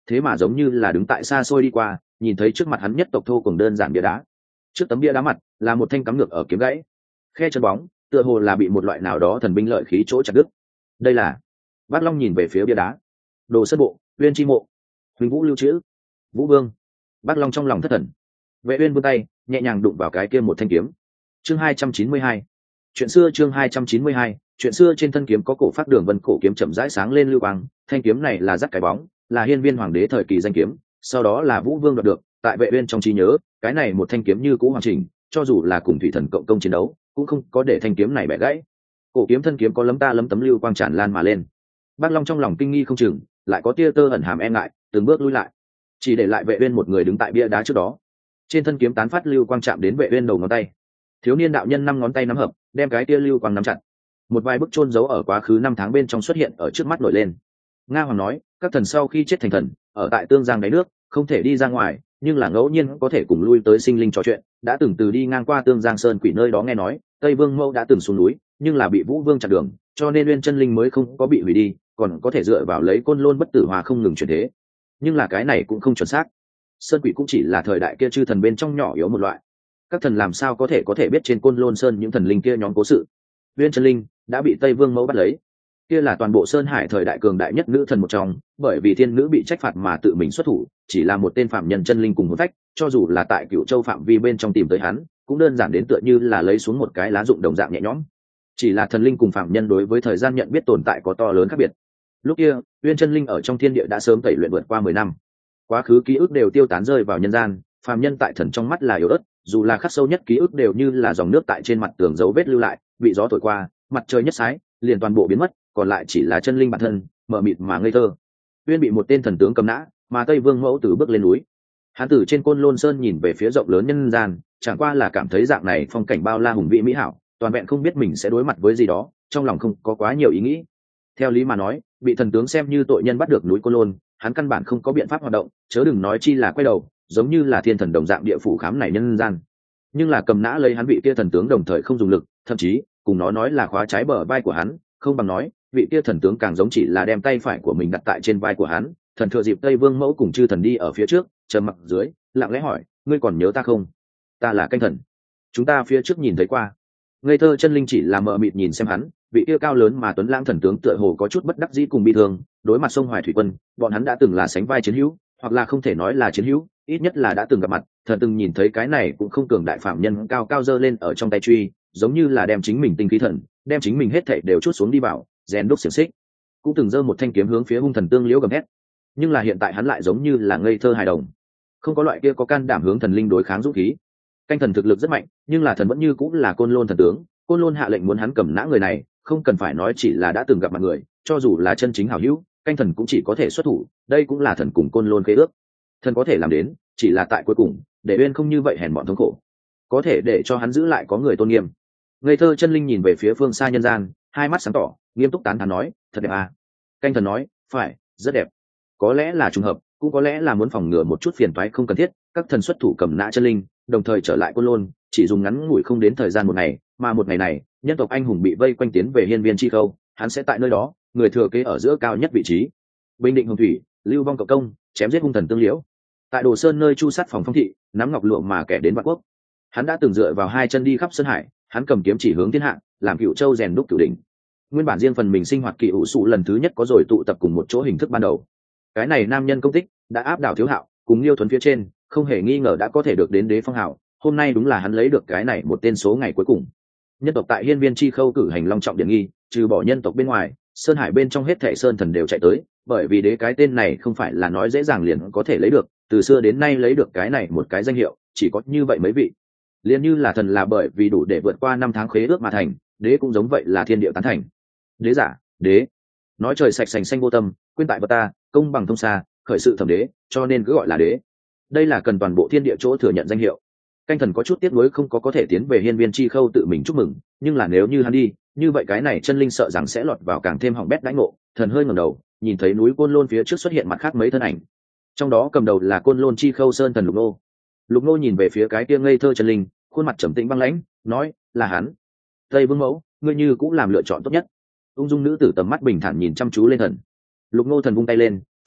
thế mà giống như là đứng tại xa xôi đi qua, nhìn thấy trước mặt hắn nhất tộc thô cùng đơn giản bia đá. Trước tấm bia đá mặt là một thanh cắm ngược ở kiếm gãy, khe chân bóng tựa hồ là bị một loại nào đó thần binh lợi khí chỗ chặt đứt. Đây là... Bác Long nhìn về phía bia đá. Đồ Sơn Bộ, Uyên Chi Mộ, Huỳnh Vũ lưu trữ, Vũ Vương. Bác Long trong lòng thất thần. Vệ Uyên vươn tay nhẹ nhàng đụng vào cái kia một thanh kiếm. Chương hai trăm chín mươi hai. Chuyện xưa. Chương hai trăm chín mươi hai. Chuyện xưa. Trên thân kiếm có cổ phát đường vân cổ kiếm chậm rãi sáng lên lưu quang. Thanh kiếm này là dắt cái bóng, là Hiên Viên Hoàng đế thời kỳ danh kiếm, sau đó là Vũ Vương đoạt được. Tại Vệ Uyên trong trí nhớ, cái này một thanh kiếm như cũ hoàn chỉnh, cho dù là cùng thủy thần cộng công chiến đấu, cũng không có để thanh kiếm này bẻ gãy. Cổ kiếm thân kiếm có lấm ta lấm tấm lưu quang tràn lan mà lên. Bác Long trong lòng kinh nghi không chừng, lại có tia tơ ẩn hàm e ngại, từng bước lui lại, chỉ để lại Vệ Uyên một người đứng tại bia đá trước đó. Trên thân kiếm tán phát lưu quang chạm đến Vệ Uyên đầu ngón tay. Thiếu niên đạo nhân năm ngón tay nắm hợp, đem cái tia lưu quang nắm chặt. Một vài bức chôn giấu ở quá khứ năm tháng bên trong xuất hiện ở trước mắt nổi lên. Nga Hoàng nói, các thần sau khi chết thành thần, ở tại tương giang đáy nước, không thể đi ra ngoài, nhưng là ngẫu nhiên có thể cùng lui tới sinh linh trò chuyện. Đã từng từ đi ngang qua tương giang sơn quỷ nơi đó nghe nói, Tây Vương Mẫu đã từng xuống núi, nhưng là bị Vũ Vương chặn đường, cho nên Uyên chân linh mới không có bị hủy đi, còn có thể dựa vào lấy côn lôn bất tử hòa không ngừng chuyển thế. Nhưng là cái này cũng không chuẩn xác. Sơn quỷ cũng chỉ là thời đại kia chư thần bên trong nhỏ yếu một loại. Các thần làm sao có thể có thể biết trên côn lôn sơn những thần linh kia nhóm cố sự. Uyên chân linh đã bị Tây Vương Mẫu bắt lấy, kia là toàn bộ sơn hải thời đại cường đại nhất nữ thần một trong, bởi vì thiên nữ bị trách phạt mà tự mình xuất thủ, chỉ là một tên phạm nhân chân linh cùng hồn phách, cho dù là tại Cửu Châu phạm vi bên trong tìm tới hắn, cũng đơn giản đến tựa như là lấy xuống một cái lá dụng đồng dạng nhẹ nhõm. Chỉ là thần linh cùng phạm nhân đối với thời gian nhận biết tồn tại có to lớn khác biệt. Lúc kia Uyên chân linh ở trong thiên địa đã sớm tẩy luyện vượt qua mười năm, quá khứ ký ức đều tiêu tán rơi vào nhân gian. Phạm nhân tại thần trong mắt là yếu ớt, dù là khắc sâu nhất ký ức đều như là dòng nước tại trên mặt tường dấu vết lưu lại, bị gió thổi qua, mặt trời nhất sái liền toàn bộ biến mất, còn lại chỉ là chân linh bản thân, mờ mịt mà ngây thơ. Uyên bị một tên thần tướng cầm nã, mà Tây Vương Mẫu từ bước lên núi. Hắn từ trên côn lôn sơn nhìn về phía rộng lớn nhân gian, chẳng qua là cảm thấy dạng này phong cảnh bao la hùng vĩ mỹ hảo, toàn vẹn không biết mình sẽ đối mặt với gì đó, trong lòng không có quá nhiều ý nghĩ. Theo lý mà nói, bị thần tướng xem như tội nhân bắt được núi côn lôn, hắn căn bản không có biện pháp hoạt động, chớ đừng nói chi là quay đầu, giống như là thiên thần đồng dạng địa phủ khám này nhân gian. Nhưng là cầm nã lấy hắn vị kia thần tướng đồng thời không dùng lực, thậm chí cùng nó nói là khóa trái bờ vai của hắn, không bằng nói vị kia thần tướng càng giống chỉ là đem tay phải của mình đặt tại trên vai của hắn. Thần thừa dịp Tây Vương Mẫu cùng chư thần đi ở phía trước, trầm mặc dưới, lặng lẽ hỏi, ngươi còn nhớ ta không? Ta là Canh Thần, chúng ta phía trước nhìn thấy qua. Ngây thơ chân linh chỉ là mờ mịt nhìn xem hắn, vị kia cao lớn mà tuấn lãng thần tướng tựa hồ có chút bất đắc dĩ cùng bi thương. Đối mặt sông Hoài thủy quân, bọn hắn đã từng là sánh vai chiến hữu, hoặc là không thể nói là chiến hữu, ít nhất là đã từng gặp mặt. Thần từng nhìn thấy cái này cũng không cường đại phạm nhân cao cao dơ lên ở trong tay truy, giống như là đem chính mình tinh khí thần, đem chính mình hết thảy đều chút xuống đi vào, rèn đúc xiềng xích. Cũng từng giơ một thanh kiếm hướng phía hung thần tương liễu gầm hét. Nhưng là hiện tại hắn lại giống như là ngây thơ hài đồng, không có loại kia có can đảm hướng thần linh đối kháng dũng khí. Canh Thần thực lực rất mạnh, nhưng là thần vẫn như cũng là côn lôn thần tướng, côn lôn hạ lệnh muốn hắn cầm nã người này, không cần phải nói chỉ là đã từng gặp mặt người, cho dù là chân chính hảo hữu, Canh Thần cũng chỉ có thể xuất thủ. Đây cũng là thần cùng côn lôn khế ước, thần có thể làm đến, chỉ là tại cuối cùng để Uyên không như vậy hèn bọn thống khổ, có thể để cho hắn giữ lại có người tôn nghiêm. Ngây thơ chân linh nhìn về phía phương xa nhân gian, hai mắt sáng tỏ, nghiêm túc tán thán nói, thật đẹp à. Canh Thần nói, phải, rất đẹp. Có lẽ là trùng hợp, cũng có lẽ là muốn phòng ngừa một chút phiền toái không cần thiết, các thần xuất thủ cầm nã chân linh, đồng thời trở lại côn lôn, chỉ dùng ngắn ngủi không đến thời gian một ngày, mà một ngày này nhân tộc anh hùng bị vây quanh tiến về hiên viên chi khâu, hắn sẽ tại nơi đó, người thừa kế ở giữa cao nhất vị trí. Bình định hồng thủy, lưu vong cộng công, chém giết hung thần tương liễu. Tại Đồ Sơn nơi chu sát phòng phong thị, nắm ngọc lụa mà kẻ đến vạn quốc. Hắn đã từng dựa vào hai chân đi khắp sơn hải, hắn cầm kiếm chỉ hướng thiên hạ, làm Cửu Châu rèn đúc cửu đỉnh. Nguyên bản riêng phần mình sinh hoạt kỳ ủ sụ lần thứ nhất có rồi tụ tập cùng một chỗ hình thức ban đầu. Cái này nam nhân công tích đã áp đảo Thiếu Hạo cùng Liêu Thuấn phía trên, không hề nghi ngờ đã có thể được đến đế phong hào. Hôm nay đúng là hắn lấy được cái này một tên số ngày cuối cùng. Nhân tộc tại hiên viên chi khâu cử hành long trọng điện nghi, trừ bỏ nhân tộc bên ngoài, sơn hải bên trong hết thảy sơn thần đều chạy tới, bởi vì đế cái tên này không phải là nói dễ dàng liền có thể lấy được, từ xưa đến nay lấy được cái này một cái danh hiệu chỉ có như vậy mấy vị. Liền như là thần là bởi vì đủ để vượt qua năm tháng khế ước mà thành, đế cũng giống vậy là thiên địa tán thành. Đế giả, đế, nói trời sạch sành xanh vô tâm, quên tại vật ta, công bằng thông xa, khởi sự thẩm đế, cho nên cứ gọi là đế. Đây là cần toàn bộ thiên địa chỗ thừa nhận danh hiệu. Canh Thần có chút tiếc nuối không có có thể tiến về hiên viên chi khâu tự mình chúc mừng, nhưng là nếu như hắn đi, như vậy cái này chân linh sợ rằng sẽ lọt vào càng thêm hỏng bét đãi ngộ. Thần hơi ngẩng đầu, nhìn thấy núi côn lôn phía trước xuất hiện mặt khác mấy thân ảnh, trong đó cầm đầu là côn lôn chi khâu sơn thần Lục Nô. Lục Nô nhìn về phía cái kia ngây thơ chân linh, khuôn mặt trầm tĩnh băng lãnh, nói, là hắn. Tây Vương Mẫu, ngươi như cũng làm lựa chọn tốt nhất. Ung dung nữ tử tầm mắt bình thản nhìn chăm chú lên thần. Lục Nô thần vung tay lên,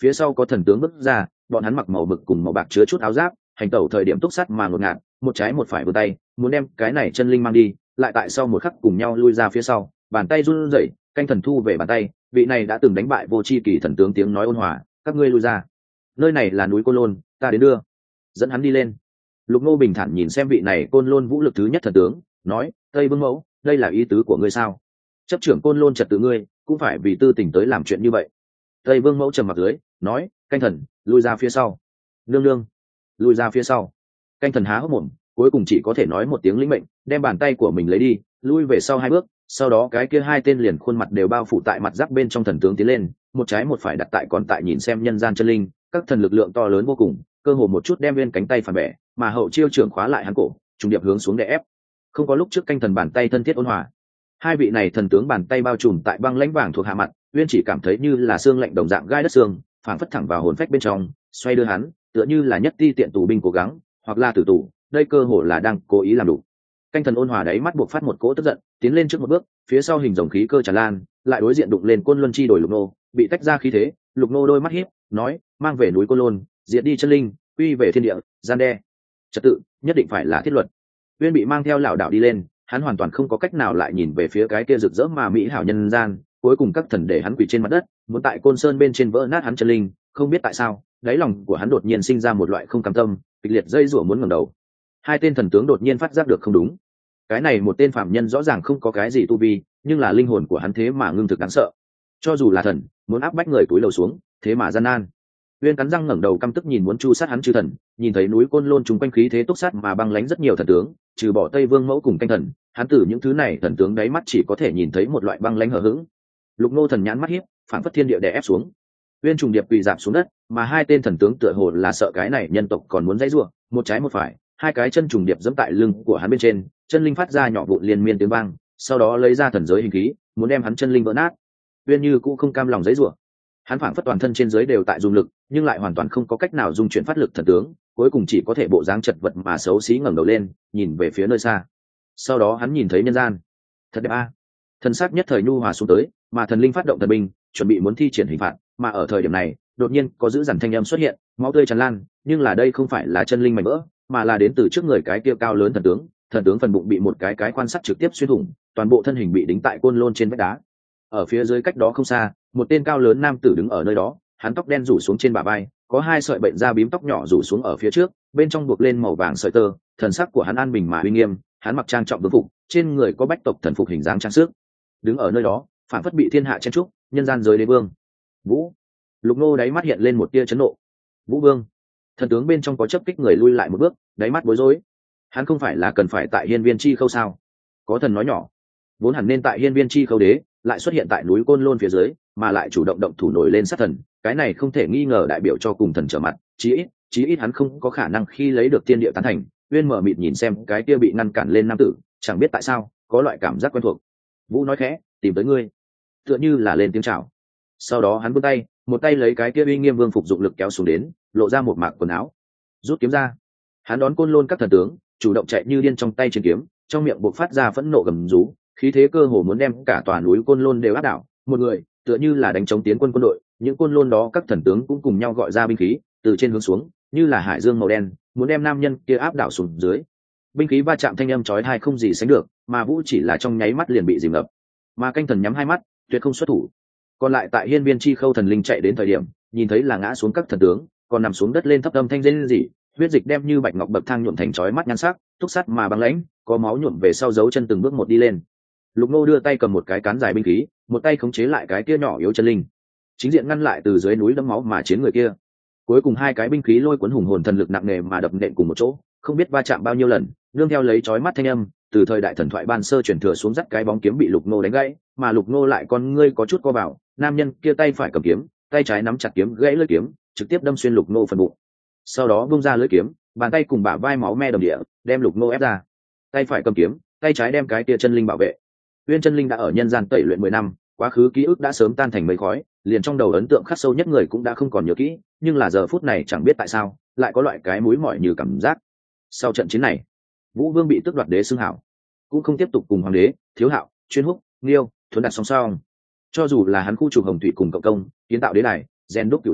phía sau có thần tướng bước ra, bọn hắn mặc màu mực cùng màu bạc chứa chút áo giáp, hành tẩu thời điểm túc sắt mà ngột ngạt, một trái một phải vươn tay muốn đem cái này chân linh mang đi, lại tại sau một khắc cùng nhau lui ra phía sau, bàn tay run rẩy, canh thần thu về bàn tay, vị này đã từng đánh bại vô chi kỳ thần tướng tiếng nói ôn hòa, các ngươi lui ra, nơi này là núi Côn Lôn, ta đến đưa. Dẫn hắn đi lên. Lục Ngô bình thản nhìn xem vị này Côn Lôn vũ lực thứ nhất thần tướng, nói, Tây Vương Mẫu, đây là ý tứ của ngươi sao? Chấp trưởng Côn Lôn trật tự ngươi, cũng phải vì tư tình tới làm chuyện như vậy. Tây Vương Mẫu trầm mặc dưới, nói, canh thần, lui ra phía sau. Nương nương, lui ra phía sau. Canh thần há hốc mồm, cuối cùng chỉ có thể nói một tiếng lĩnh mệnh, đem bàn tay của mình lấy đi, lui về sau hai bước, sau đó cái kia hai tên liền khuôn mặt đều bao phủ tại mặt giáp bên trong thần tướng tiến lên, một trái một phải đặt tại còn tại nhìn xem nhân gian chân linh, các thần lực lượng to lớn vô cùng, cơ hồ một chút đem lên cánh tay phản bẻ, mà hậu chiêu trưởng khóa lại hắn cổ, trùng điệp hướng xuống để ép. Không có lúc trước canh thần bàn tay thân thiết ôn hòa. Hai vị này thần tướng bàn tay bao trùm tại băng lãnh vàng thuộc hạ mặt, Uyên chỉ cảm thấy như là xương lạnh đồng dạng gai đất xương, phảng phất thẳng vào hồn phách bên trong, xoay đưa hắn, tựa như là nhất ti tiện tù binh cố gắng, hoặc là tử tù, đây cơ hồ là đang cố ý làm đủ. Canh thần ôn hòa đáy mắt buộc phát một cỗ tức giận, tiến lên trước một bước, phía sau hình rồng khí cơ tràn lan, lại đối diện đụng lên Côn Luân chi đổi Lục Nô, bị tách ra khí thế, Lục Nô đôi mắt híp, nói, mang về núi Côn Lôn, diệt đi chân linh, quy về thiên địa, gian đe. Trật tự, nhất định phải là thiết luật. Uyên bị mang theo lão đạo đi lên, hắn hoàn toàn không có cách nào lại nhìn về phía cái kia rực rỡ mà mỹ hảo nhân gian, cuối cùng các thần để hắn quỳ trên mặt đất, muốn tại Côn Sơn bên trên vỡ nát hắn chân linh, không biết tại sao, đáy lòng của hắn đột nhiên sinh ra một loại không cam tâm, kịch liệt dây rủa muốn ngẩng đầu. Hai tên thần tướng đột nhiên phát giác được không đúng. Cái này một tên phạm nhân rõ ràng không có cái gì tu vi, nhưng là linh hồn của hắn thế mà ngưng thực đáng sợ. Cho dù là thần, muốn áp bách người túi lầu xuống, thế mà gian nan. Uyên cắn răng ngẩng đầu căm tức nhìn muốn chu sát hắn chư thần, nhìn thấy núi Côn Lôn trùng quanh khí thế túc sát mà băng lãnh rất nhiều thần tướng, trừ bỏ Tây Vương Mẫu cùng canh thần, hắn từ những thứ này thần tướng đáy mắt chỉ có thể nhìn thấy một loại băng lãnh hờ hững. Lục Nô thần nhãn mắt hiếp, phản phất thiên địa đè ép xuống. Uyên trùng điệp quỳ rạp xuống đất, mà hai tên thần tướng tựa hồ là sợ cái này nhân tộc còn muốn dãy rủa, một trái một phải, hai cái chân trùng điệp giẫm tại lưng của hắn bên trên, chân linh phát ra nhỏ vụn liên miên tiếng vang, sau đó lấy ra thần giới hình khí, muốn đem hắn chân linh vỡ nát. Uyên như cũng không cam lòng dãy rủa. Hắn phảng phất toàn thân trên dưới đều tại dùng lực, nhưng lại hoàn toàn không có cách nào dung chuyển phát lực thần tướng, cuối cùng chỉ có thể bộ dáng chật vật mà xấu xí ngẩng đầu lên, nhìn về phía nơi xa. Sau đó hắn nhìn thấy nhân gian. Thật đẹp a. À. Thần sắc nhất thời nhu hòa xuống tới, mà thần linh phát động thần binh, chuẩn bị muốn thi triển hình phạt, mà ở thời điểm này, đột nhiên có dữ dằn thanh âm xuất hiện, máu tươi tràn lan, nhưng là đây không phải là chân linh mảnh vỡ, mà là đến từ trước người cái kia cao lớn thần tướng, thần tướng phần bụng bị một cái cái quan sắt trực tiếp xuyên thủng, toàn bộ thân hình bị đính tại Côn Lôn trên vách đá. Ở phía dưới cách đó không xa, một tên cao lớn nam tử đứng ở nơi đó, hắn tóc đen rủ xuống trên bả vai, có hai sợi bệnh da bím tóc nhỏ rủ xuống ở phía trước, bên trong buộc lên màu vàng sợi tơ, thần sắc của hắn an bình mà uy nghiêm, hắn mặc trang trọng vương phục, trên người có bách tộc thần phục hình dáng trang sức. Đứng ở nơi đó, phản phất bị thiên hạ chen trúc, nhân gian giới đế vương. Vũ. Lục Nô đáy mắt hiện lên một tia chấn nộ. Vũ Vương. Thần tướng bên trong có chấp kích người lui lại một bước, đáy mắt bối rối. Hắn không phải là cần phải tại Hiên Viên Chi Khâu sao? Có thần nói nhỏ, vốn hẳn nên tại Hiên Viên Chi Khâu đế, lại xuất hiện tại núi Côn Lôn phía dưới, mà lại chủ động động thủ nổi lên sát thần, cái này không thể nghi ngờ đại biểu cho cùng thần trở mặt, chí ít, chí ít hắn không có khả năng khi lấy được tiên địa tán thành. Uyên mở mịt nhìn xem cái kia bị ngăn cản lên nam tử, chẳng biết tại sao, có loại cảm giác quen thuộc. Vũ nói khẽ, tìm tới ngươi, tựa như là lên tiếng chào. Sau đó hắn vươn tay, một tay lấy cái kia uy nghiêm vương phục dụng lực kéo xuống đến, lộ ra một mạc quần áo, rút kiếm ra. Hắn đón Côn Lôn các thần tướng, chủ động chạy như điên trong tay trên kiếm, trong miệng bộc phát ra phẫn nộ gầm rú, khí thế cơ hồ muốn đem cả tòa núi Côn Lôn đều áp đảo. Một người, tựa như là đánh chống tiến quân quân đội, những Côn Lôn đó các thần tướng cũng cùng nhau gọi ra binh khí, từ trên hướng xuống, như là hải dương màu đen, muốn đem nam nhân kia áp đảo xuống dưới. Binh khí va chạm thanh âm chói tai không gì sánh được, mà Vũ chỉ là trong nháy mắt liền bị dìm ngập. Mà canh thần nhắm hai mắt, tuyệt không xuất thủ. Còn lại tại Hiên Viên Chi Khâu thần linh chạy đến thời điểm, nhìn thấy là ngã xuống các thần tướng, còn nằm xuống đất lên thấp âm thanh rên rỉ, huyết dịch đem như bạch ngọc bậc thang nhuộm thành chói mắt nhan sắc, túc sắt mà băng lãnh, có máu nhuộm về sau dấu chân từng bước một đi lên. Lục Nô đưa tay cầm một cái cán dài binh khí, một tay khống chế lại cái kia nhỏ yếu chân linh, chính diện ngăn lại từ dưới núi đẫm máu mà chiến người kia. Cuối cùng hai cái binh khí lôi cuốn hùng hồn thần lực nặng nề mà đập nện cùng một chỗ, không biết va chạm bao nhiêu lần, nương theo lấy chói mắt thanh âm, từ thời đại thần thoại ban sơ truyền thừa xuống dắt cái bóng kiếm bị Lục Nô đánh gãy, mà Lục Nô lại con ngươi có chút co vào, nam nhân kia tay phải cầm kiếm, tay trái nắm chặt kiếm gãy lưỡi kiếm, trực tiếp đâm xuyên Lục Nô phần bụng. Sau đó vung ra lưỡi kiếm, bàn tay cùng bả vai máu me đầm địa, đem Lục Nô ép ra. Tay phải cầm kiếm, tay trái đem cái tia chân linh bảo vệ. Uyên chân linh đã ở nhân gian tẩy luyện mười năm, quá khứ ký ức đã sớm tan thành mây khói, liền trong đầu ấn tượng khắc sâu nhất người cũng đã không còn nhớ kỹ, nhưng là giờ phút này chẳng biết tại sao, lại có loại cái mũi mỏi như cảm giác. Sau trận chiến này, Vũ Vương bị tước đoạt đế xưng hảo, cũng không tiếp tục cùng hoàng đế, Thiếu Hạo, Chuyên Húc, Nghiêu, Thuấn đặt song song. Cho dù là hắn khu trục Hồng Thủy cùng Cộng Công, kiến tạo đế đài, rèn đúc cửu đỉnh,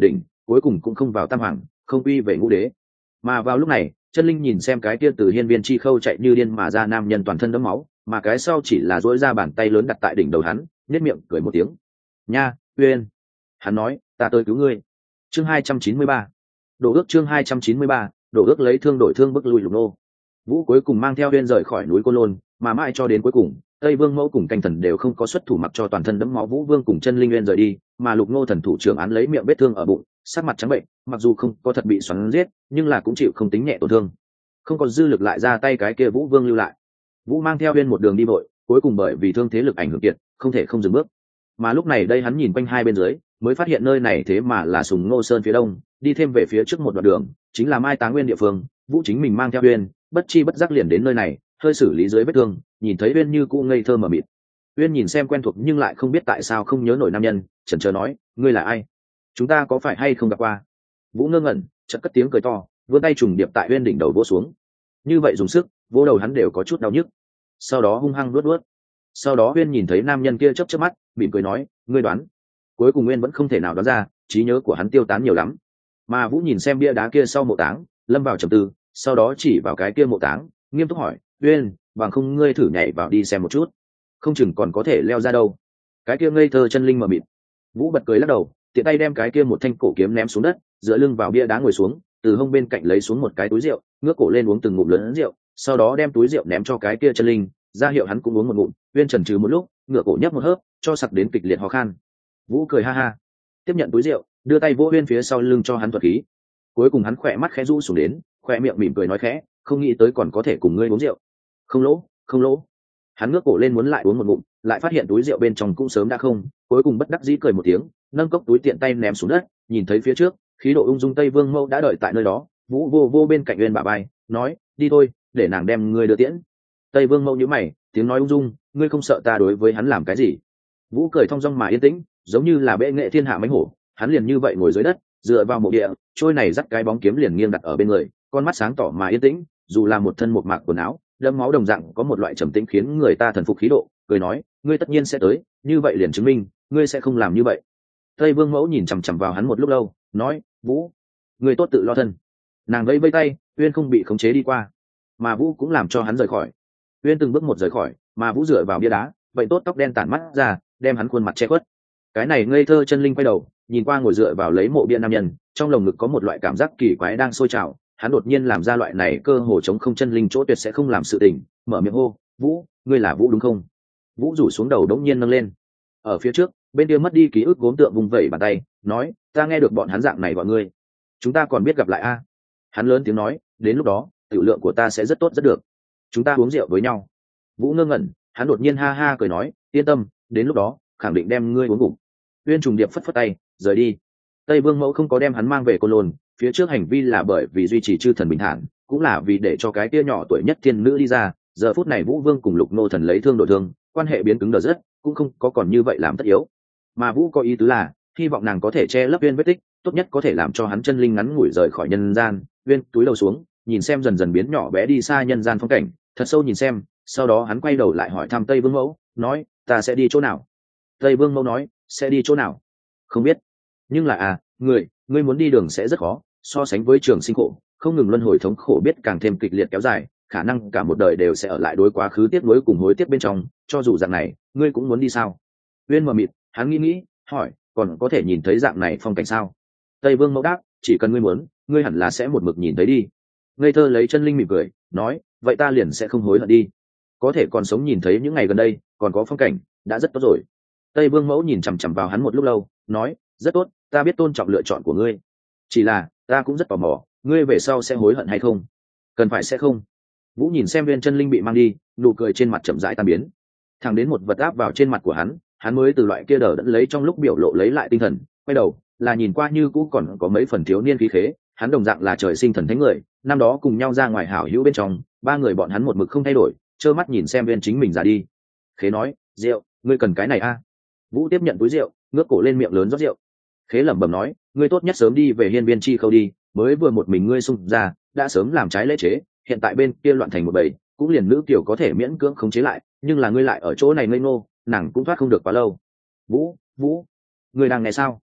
cuối cùng cũng không vào tam hoàng, không quy về ngũ đế. Mà vào lúc này chân linh nhìn xem cái kia từ hiên viên chi khâu chạy như điên mà ra nam nhân toàn thân đẫm máu, mà cái sau chỉ là dỗi ra bàn tay lớn đặt tại đỉnh đầu hắn, nhếch miệng cười một tiếng. Nha, Uyên. Hắn nói, ta tới cứu ngươi. Chương hai trăm chín mươi ba. Đổ ước chương hai trăm chín mươi ba, đổ ước lấy thương đổi thương bức lui Lục Nô. Vũ cuối cùng mang theo Uyên rời khỏi núi Côn Lôn, mà mãi cho đến cuối cùng, Tây Vương Mẫu cùng canh thần đều không có xuất thủ mặc cho toàn thân đẫm máu Vũ Vương cùng chân linh Uyên rời đi, mà Lục Nô thần thủ trưởng án lấy miệng vết thương ở bụng, sắc mặt trắng bệnh, mặc dù không có thật bị xoắn giết, nhưng là cũng chịu không tính nhẹ tổn thương. Không có dư lực lại ra tay cái kia Vũ Vương lưu lại. Vũ mang theo Uyên một đường đi vội, cuối cùng bởi vì thương thế lực ảnh hưởng kiệt, không thể không dừng bước. Mà lúc này đây hắn nhìn quanh hai bên dưới, mới phát hiện nơi này thế mà là Sùng Ngô Sơn phía đông, đi thêm về phía trước một đoạn đường, chính là Mai Táng Nguyên địa phương. Vũ chính mình mang theo Uyên, bất chi bất giác liền đến nơi này, hơi xử lý dưới vết thương, nhìn thấy Uyên như cũ ngây thơ mờ mịt. Uyên nhìn xem quen thuộc nhưng lại không biết tại sao không nhớ nổi nam nhân, chần chờ nói, ngươi là ai? Chúng ta có phải hay không gặp qua? Vũ ngơ ngẩn, chợt cất tiếng cười to, vươn tay trùng điệp tại Uyên đỉnh đầu vỗ xuống. Như vậy dùng sức, vỗ đầu hắn đều có chút đau nhức. Sau đó hung hăng luốt luốt. Sau đó Uyên nhìn thấy nam nhân kia chớp chớp mắt, mỉm cười nói, ngươi đoán. Cuối cùng Uyên vẫn không thể nào đoán ra, trí nhớ của hắn tiêu tán nhiều lắm. Mà Vũ nhìn xem bia đá kia sau mộ táng, lâm vào trầm tư, sau đó chỉ vào cái kia mộ táng, nghiêm túc hỏi, Uyên, bằng không ngươi thử nhảy vào đi xem một chút, không chừng còn có thể leo ra đâu. Cái kia ngây thơ chân linh mờ mịt. Vũ bật cười lắc đầu, tiện tay đem cái kia một thanh cổ kiếm ném xuống đất, dựa lưng vào bia đá ngồi xuống, từ hông bên cạnh lấy xuống một cái túi rượu, ngước cổ lên uống từng ngụm lớn rượu, sau đó đem túi rượu ném cho cái kia chân linh, ra hiệu hắn cũng uống một ngụm. Uyên chần chừ một lúc, ngửa cổ nhấp một hớp, cho sặc đến kịch liệt ho khan. Vũ cười ha ha, tiếp nhận túi rượu, đưa tay vỗ Uyên phía sau lưng cho hắn thuật khí. Cuối cùng hắn khỏe mắt khẽ rũ xuống đến, khỏe miệng mỉm cười nói khẽ, không nghĩ tới còn có thể cùng ngươi uống rượu. Không lỗ, không lỗ. Hắn ngước cổ lên muốn lại uống một ngụm, lại phát hiện túi rượu bên trong cũng sớm đã không, cuối cùng bất đắc dĩ cười một tiếng, nâng cốc túi tiện tay ném xuống đất, nhìn thấy phía trước, khí độ ung dung Tây Vương Mẫu đã đợi tại nơi đó. Vũ vô vô bên cạnh Uyên bà bay, nói, đi thôi, để nàng đem ngươi đưa tiễn. Tây Vương Mẫu nhíu mày, tiếng nói ung dung, ngươi không sợ ta đối với hắn làm cái gì? Vũ cười thong dong mà yên tĩnh, giống như là bệ nghệ thiên hạ mãnh hổ. Hắn liền như vậy ngồi dưới đất, dựa vào mộ địa, trôi này dắt cái bóng kiếm liền nghiêng đặt ở bên người, con mắt sáng tỏ mà yên tĩnh, dù là một thân một mạc quần áo đẫm máu đồng dạng có một loại trầm tĩnh khiến người ta thần phục khí độ. Cười nói, ngươi tất nhiên sẽ tới, như vậy liền chứng minh ngươi sẽ không làm như vậy. Tây Vương Mẫu nhìn chằm chằm vào hắn một lúc lâu, nói, Vũ, ngươi tốt tự lo thân. Nàng vẫy vẫy tay, Uyên không bị khống chế đi qua, mà Vũ cũng làm cho hắn rời khỏi. Uyên từng bước một rời khỏi, mà Vũ dựa vào bia đá, vậy tốt tóc đen tản mắt ra, đem hắn khuôn mặt che khuất. Cái này ngây thơ chân linh quay đầu, nhìn qua ngồi dựa vào lấy mộ bia nam nhân, trong lồng ngực có một loại cảm giác kỳ quái đang sôi trào. Hắn đột nhiên làm ra loại này cơ hồ chống không chân linh chỗ tuyệt sẽ không làm sự tình, mở miệng hô, Vũ, ngươi là Vũ đúng không? Vũ rủ xuống đầu đống nhiên nâng lên. Ở phía trước, bên kia mất đi ký ức gốm tượng vùng vẩy bàn tay, nói, ta nghe được bọn hắn dạng này gọi ngươi, chúng ta còn biết gặp lại a? Hắn lớn tiếng nói, đến lúc đó, tiểu lượng của ta sẽ rất tốt rất được. Chúng ta uống rượu với nhau. Vũ ngơ ngẩn, hắn đột nhiên ha ha cười nói, yên tâm, đến lúc đó, khẳng định đem ngươi uống gục. Uyên trùng điệp phất phất tay, rời đi. Tây Vương Mẫu không có đem hắn mang về Côn Lôn, phía trước hành vi là bởi vì duy trì chư thần bình thản, cũng là vì để cho cái kia nhỏ tuổi nhất thiên nữ đi ra. Giờ phút này Vũ Vương cùng Lục Nô thần lấy thương đổi thương, quan hệ biến cứng đờ rất, cũng không có còn như vậy làm tất yếu. Mà Vũ có ý tứ là hy vọng nàng có thể che lấp Uyên vết tích, tốt nhất có thể làm cho hắn chân linh ngắn ngủi rời khỏi nhân gian. Uyên túi đầu xuống, nhìn xem dần dần biến nhỏ bé đi xa nhân gian phong cảnh, thật sâu nhìn xem, sau đó hắn quay đầu lại hỏi thăm Tây Vương Mẫu, nói, ta sẽ đi chỗ nào? Tây Vương Mẫu nói, sẽ đi chỗ nào? Không biết, nhưng là à, người, ngươi muốn đi đường sẽ rất khó, so sánh với trường sinh khổ, không ngừng luân hồi thống khổ biết càng thêm kịch liệt kéo dài, khả năng cả một đời đều sẽ ở lại đối quá khứ tiếc nuối cùng hối tiếc bên trong, cho dù dạng này, ngươi cũng muốn đi sao? Uyên mờ mịt, hắn nghĩ nghĩ, hỏi, còn có thể nhìn thấy dạng này phong cảnh sao? Tây Vương Mẫu đáp, chỉ cần ngươi muốn, ngươi hẳn là sẽ một mực nhìn thấy đi. Ngây thơ lấy chân linh mỉm cười, nói, vậy ta liền sẽ không hối hận đi. Có thể còn sống nhìn thấy những ngày gần đây, còn có phong cảnh, đã rất tốt rồi. Tây Vương Mẫu nhìn chằm chằm vào hắn một lúc lâu, nói, rất tốt, ta biết tôn trọng lựa chọn của ngươi. Chỉ là, ta cũng rất tò mò, ngươi về sau sẽ hối hận hay không? Cần phải sẽ không. Vũ nhìn xem Uyên chân linh bị mang đi, nụ cười trên mặt chậm rãi tan biến. Thẳng đến một vật áp vào trên mặt của hắn, hắn mới từ loại kia đờ đẫn lấy trong lúc biểu lộ lấy lại tinh thần, quay đầu, là nhìn qua như cũ còn có mấy phần thiếu niên khí khế, hắn đồng dạng là trời sinh thần thánh người, năm đó cùng nhau ra ngoài hảo hữu bên trong, ba người bọn hắn một mực không thay đổi, trơ mắt nhìn xem Uyên chính mình ra đi. Khế nói, rượu, ngươi cần cái này a? À? Vũ tiếp nhận túi rượu, ngước cổ lên miệng lớn rót rượu. Khế lẩm bẩm nói, ngươi tốt nhất sớm đi về hiên viên chi khâu đi, mới vừa một mình ngươi xung ra, đã sớm làm trái lễ chế, hiện tại bên kia loạn thành một bầy, cũng liền nữ kiều có thể miễn cưỡng khống chế lại, nhưng là ngươi lại ở chỗ này ngây ngô, nàng cũng thoát không được quá lâu. Vũ, Vũ, ngươi đang nghe sao?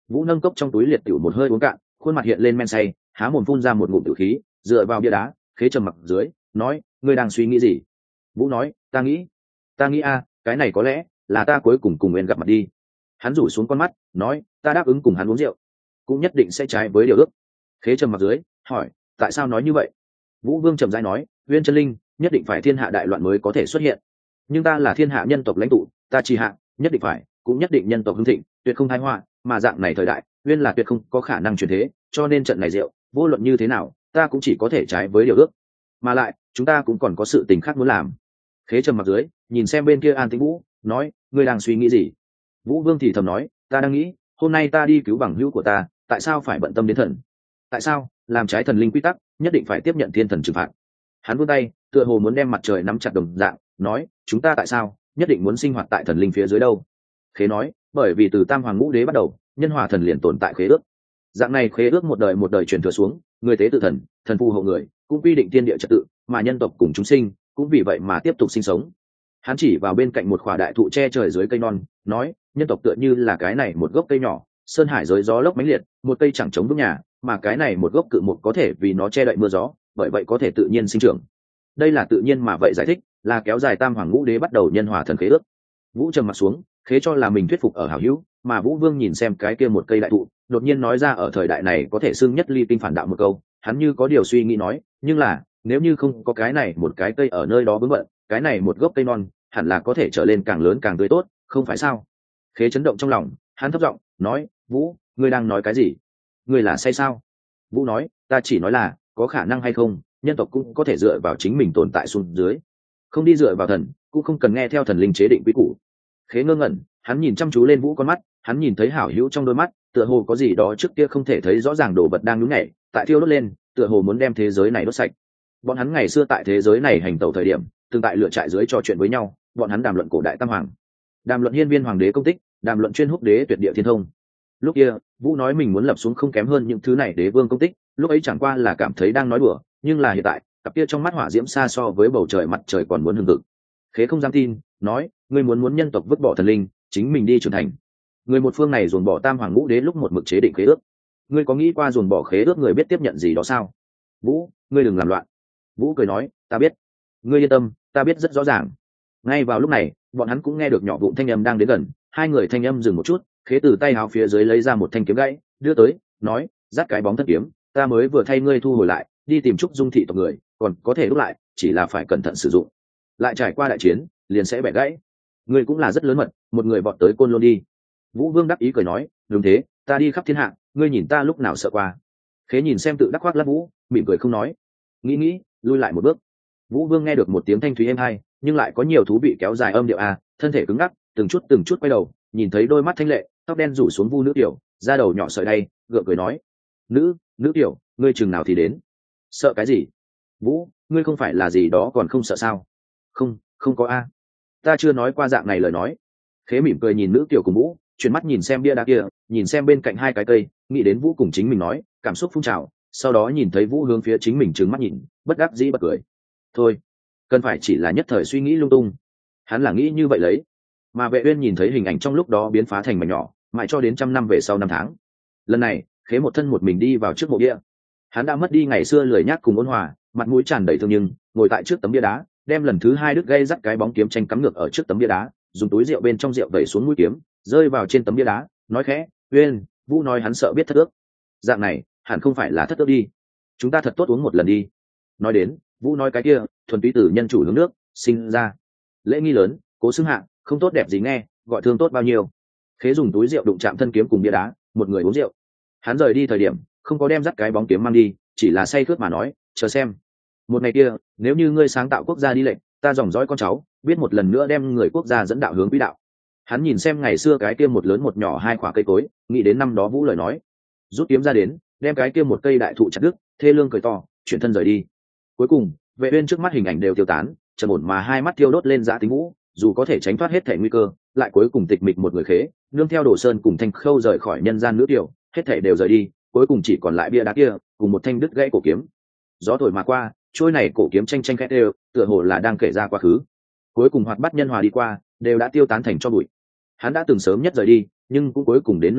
Vũ nâng cốc trong túi liệt tiểu một hơi uống cạn, khuôn mặt hiện lên men say, há mồm phun ra một ngụm tử khí, dựa vào bia đá, khế trầm mặc dưới, nói, ngươi đang suy nghĩ gì? Vũ nói, ta nghĩ, ta nghĩ a, cái này có lẽ là ta cuối cùng cùng Nguyên gặp mặt đi. Hắn rủ xuống con mắt, nói, ta đáp ứng cùng hắn uống rượu, cũng nhất định sẽ trái với điều ước. Khế trầm mặc dưới, hỏi, tại sao nói như vậy? Vũ Vương trầm rãi nói, Uyên chân linh nhất định phải thiên hạ đại loạn mới có thể xuất hiện, nhưng ta là thiên hạ nhân tộc lãnh tụ, ta chỉ hạ nhất định phải, cũng nhất định nhân tộc hưng thịnh, tuyệt không thái họa, mà dạng này thời đại, Uyên là tuyệt không có khả năng chuyển thế, cho nên trận này rượu, vô luận như thế nào, ta cũng chỉ có thể trái với điều ước. Mà lại, chúng ta cũng còn có sự tình khác muốn làm. Khế trầm mặc dưới, nhìn xem bên kia An Tĩnh Vũ, nói, ngươi đang suy nghĩ gì? Vũ Vương thì thầm nói, ta đang nghĩ, hôm nay ta đi cứu bằng hữu của ta, tại sao phải bận tâm đến thần? Tại sao làm trái thần linh quy tắc, nhất định phải tiếp nhận thiên thần trừng phạt? Hắn vươn tay, tựa hồ muốn đem mặt trời nắm chặt đồng dạng, nói, chúng ta tại sao nhất định muốn sinh hoạt tại thần linh phía dưới đâu? Khế nói, bởi vì từ Tam Hoàng Ngũ Đế bắt đầu, nhân hòa thần liền tồn tại khế ước. Dạng này khế ước một đời một đời truyền thừa xuống, người tế tự thần, thần phù hộ người, cũng quy định thiên địa trật tự, mà nhân tộc cùng chúng sinh cũng vì vậy mà tiếp tục sinh sống. Hắn chỉ vào bên cạnh một khỏa đại thụ che trời dưới cây non, nói, nhân tộc tựa như là cái này một gốc cây nhỏ, sơn hải giới gió lốc mãnh liệt, một cây chẳng chống vững nhà, mà cái này một gốc cự mục có thể vì nó che đậy mưa gió, bởi vậy có thể tự nhiên sinh trưởng. Đây là tự nhiên mà vậy giải thích, là kéo dài Tam Hoàng Ngũ Đế bắt đầu nhân hòa thần khế ước. Vũ trầm mặt xuống, khế cho là mình thuyết phục ở hảo hữu, mà Vũ Vương nhìn xem cái kia một cây đại thụ, đột nhiên nói ra ở thời đại này có thể xưng nhất ly kinh phản đạo một câu, hắn như có điều suy nghĩ nói, nhưng là nếu như không có cái này một cái cây ở nơi đó vững vận, cái này một gốc cây non hẳn là có thể trở lên càng lớn càng tươi tốt, không phải sao? Khế chấn động trong lòng, hắn thấp giọng nói, Vũ, ngươi đang nói cái gì? Ngươi là say sao? Vũ nói, ta chỉ nói là có khả năng hay không, nhân tộc cũng có thể dựa vào chính mình tồn tại xuống dưới, không đi dựa vào thần, cũng không cần nghe theo thần linh chế định quy củ. Khế ngơ ngẩn, hắn nhìn chăm chú lên Vũ con mắt, hắn nhìn thấy hảo hữu trong đôi mắt, tựa hồ có gì đó trước kia không thể thấy rõ ràng đồ vật đang nhún nhảy, tại thiêu đốt lên, tựa hồ muốn đem thế giới này đốt sạch. Bọn hắn ngày xưa tại thế giới này hành tẩu thời điểm, từng tại lựa trại dưới trò chuyện với nhau, bọn hắn đàm luận cổ đại tam hoàng, đàm luận hiên viên hoàng đế công tích, đàm luận chuyên húc đế tuyệt địa thiên thông. Lúc kia, Vũ nói mình muốn lập xuống không kém hơn những thứ này đế vương công tích, lúc ấy chẳng qua là cảm thấy đang nói đùa, nhưng là hiện tại, cặp kia trong mắt hỏa diễm xa so với bầu trời mặt trời còn muốn hừng hực. Khế không dám tin, nói, ngươi muốn muốn nhân tộc vứt bỏ thần linh, chính mình đi trưởng thành. Người một phương này dồn bỏ Tam Hoàng Ngũ Đế lúc một mực chế định khế ước, ngươi có nghĩ qua dồn bỏ khế ước người biết tiếp nhận gì đó sao? Vũ, ngươi đừng làm loạn. Vũ cười nói, ta biết. Ngươi yên tâm, ta biết rất rõ ràng. Ngay vào lúc này, bọn hắn cũng nghe được nhỏ vụn thanh âm đang đến gần, hai người thanh âm dừng một chút, khế từ tay áo phía dưới lấy ra một thanh kiếm gãy, đưa tới, nói, dắt cái bóng thân kiếm, ta mới vừa thay ngươi thu hồi lại, đi tìm Trúc Dung thị tộc người, còn có thể đúc lại, chỉ là phải cẩn thận sử dụng. Lại trải qua đại chiến, liền sẽ bẻ gãy. Ngươi cũng là rất lớn mật, một người vọt tới Côn Lôn đi. Vũ Vương đắc ý cười nói, đúng thế, ta đi khắp thiên hạ, ngươi nhìn ta lúc nào sợ qua. Khế nhìn xem tự đắc khoác lắc Vũ, mỉm cười không nói. Nghĩ nghĩ, lui lại một bước. Vũ Vương nghe được một tiếng thanh thúy êm hay, nhưng lại có nhiều thú vị kéo dài âm điệu a, thân thể cứng ngắc, từng chút từng chút quay đầu, nhìn thấy đôi mắt thanh lệ, tóc đen rủ xuống vu nữ tiểu, da đầu nhỏ sợi đay, gượng cười nói, nữ, nữ tiểu, ngươi chừng nào thì đến? Sợ cái gì? Vũ, ngươi không phải là gì đó còn không sợ sao? Không, không có a. Ta chưa nói qua dạng này lời nói. Khế mỉm cười nhìn nữ tiểu cùng Vũ, chuyển mắt nhìn xem bia đá kia, nhìn xem bên cạnh hai cái cây, nghĩ đến Vũ cùng chính mình nói, cảm xúc phun trào, sau đó nhìn thấy Vũ hướng phía chính mình trừng mắt nhìn, bất đắc dĩ bật cười. Thôi, cần phải chỉ là nhất thời suy nghĩ lung tung. Hắn là nghĩ như vậy lấy. Mà Vệ Uyên nhìn thấy hình ảnh trong lúc đó biến phá thành mảnh nhỏ, mãi cho đến trăm năm về sau năm tháng. Lần này, Khế một thân một mình đi vào trước mộ bia. Hắn đã mất đi ngày xưa lười nhác cùng ôn hòa, mặt mũi tràn đầy thương nhưng, ngồi tại trước tấm bia đá, đem lần thứ hai đứt gây dắt cái bóng kiếm tranh cắm ngược ở trước tấm bia đá, dùng túi rượu bên trong rượu đẩy xuống mũi kiếm, rơi vào trên tấm bia đá, nói khẽ, "Uyên." Vũ nói hắn sợ biết thất ước. Dạng này, hẳn không phải là thất ước đi. Chúng ta thật tốt uống một lần đi. Nói đến, Vũ nói cái kia, thuần túy từ nhân chủ hướng nước, sinh ra. Lễ nghi lớn, cố xưng hạ, không tốt đẹp gì nghe, gọi thương tốt bao nhiêu. Khế dùng túi rượu đụng chạm thân kiếm cùng bia đá, một người uống rượu. Hắn rời đi thời điểm, không có đem dắt cái bóng kiếm mang đi, chỉ là say khướt mà nói, chờ xem. Một ngày kia, nếu như ngươi sáng tạo quốc gia đi lệnh, ta dòng dõi con cháu, biết một lần nữa đem người quốc gia dẫn đạo hướng quỹ đạo. Hắn nhìn xem ngày xưa cái kia một lớn một nhỏ hai khỏa cây cối, nghĩ đến năm đó Vũ lời nói, rút kiếm ra đến, đem cái kia một cây đại thụ chặt đứt, thê lương cười to, chuyển thân rời đi. Cuối cùng, Vệ Uyên trước mắt hình ảnh đều tiêu tán, trầm ổn mà hai mắt tiêu đốt lên dã tính Vũ, dù có thể tránh thoát hết thể nguy cơ, lại cuối cùng tịch mịch một người khế, nương theo Đồ Sơn cùng Thanh Khâu rời khỏi nhân gian nữ tiểu, hết thể đều rời đi, cuối cùng chỉ còn lại bia đá kia, cùng một thanh đứt gãy cổ kiếm. Gió thổi mà qua, trôi này cổ kiếm tranh tranh khẽ đều, tựa hồ là đang kể ra quá khứ. Cuối cùng hoạt bát nhân hòa đi qua, đều đã tiêu tán thành cho bụi. Hắn đã từng sớm nhất rời đi, nhưng cũng cuối cùng đến nơi này,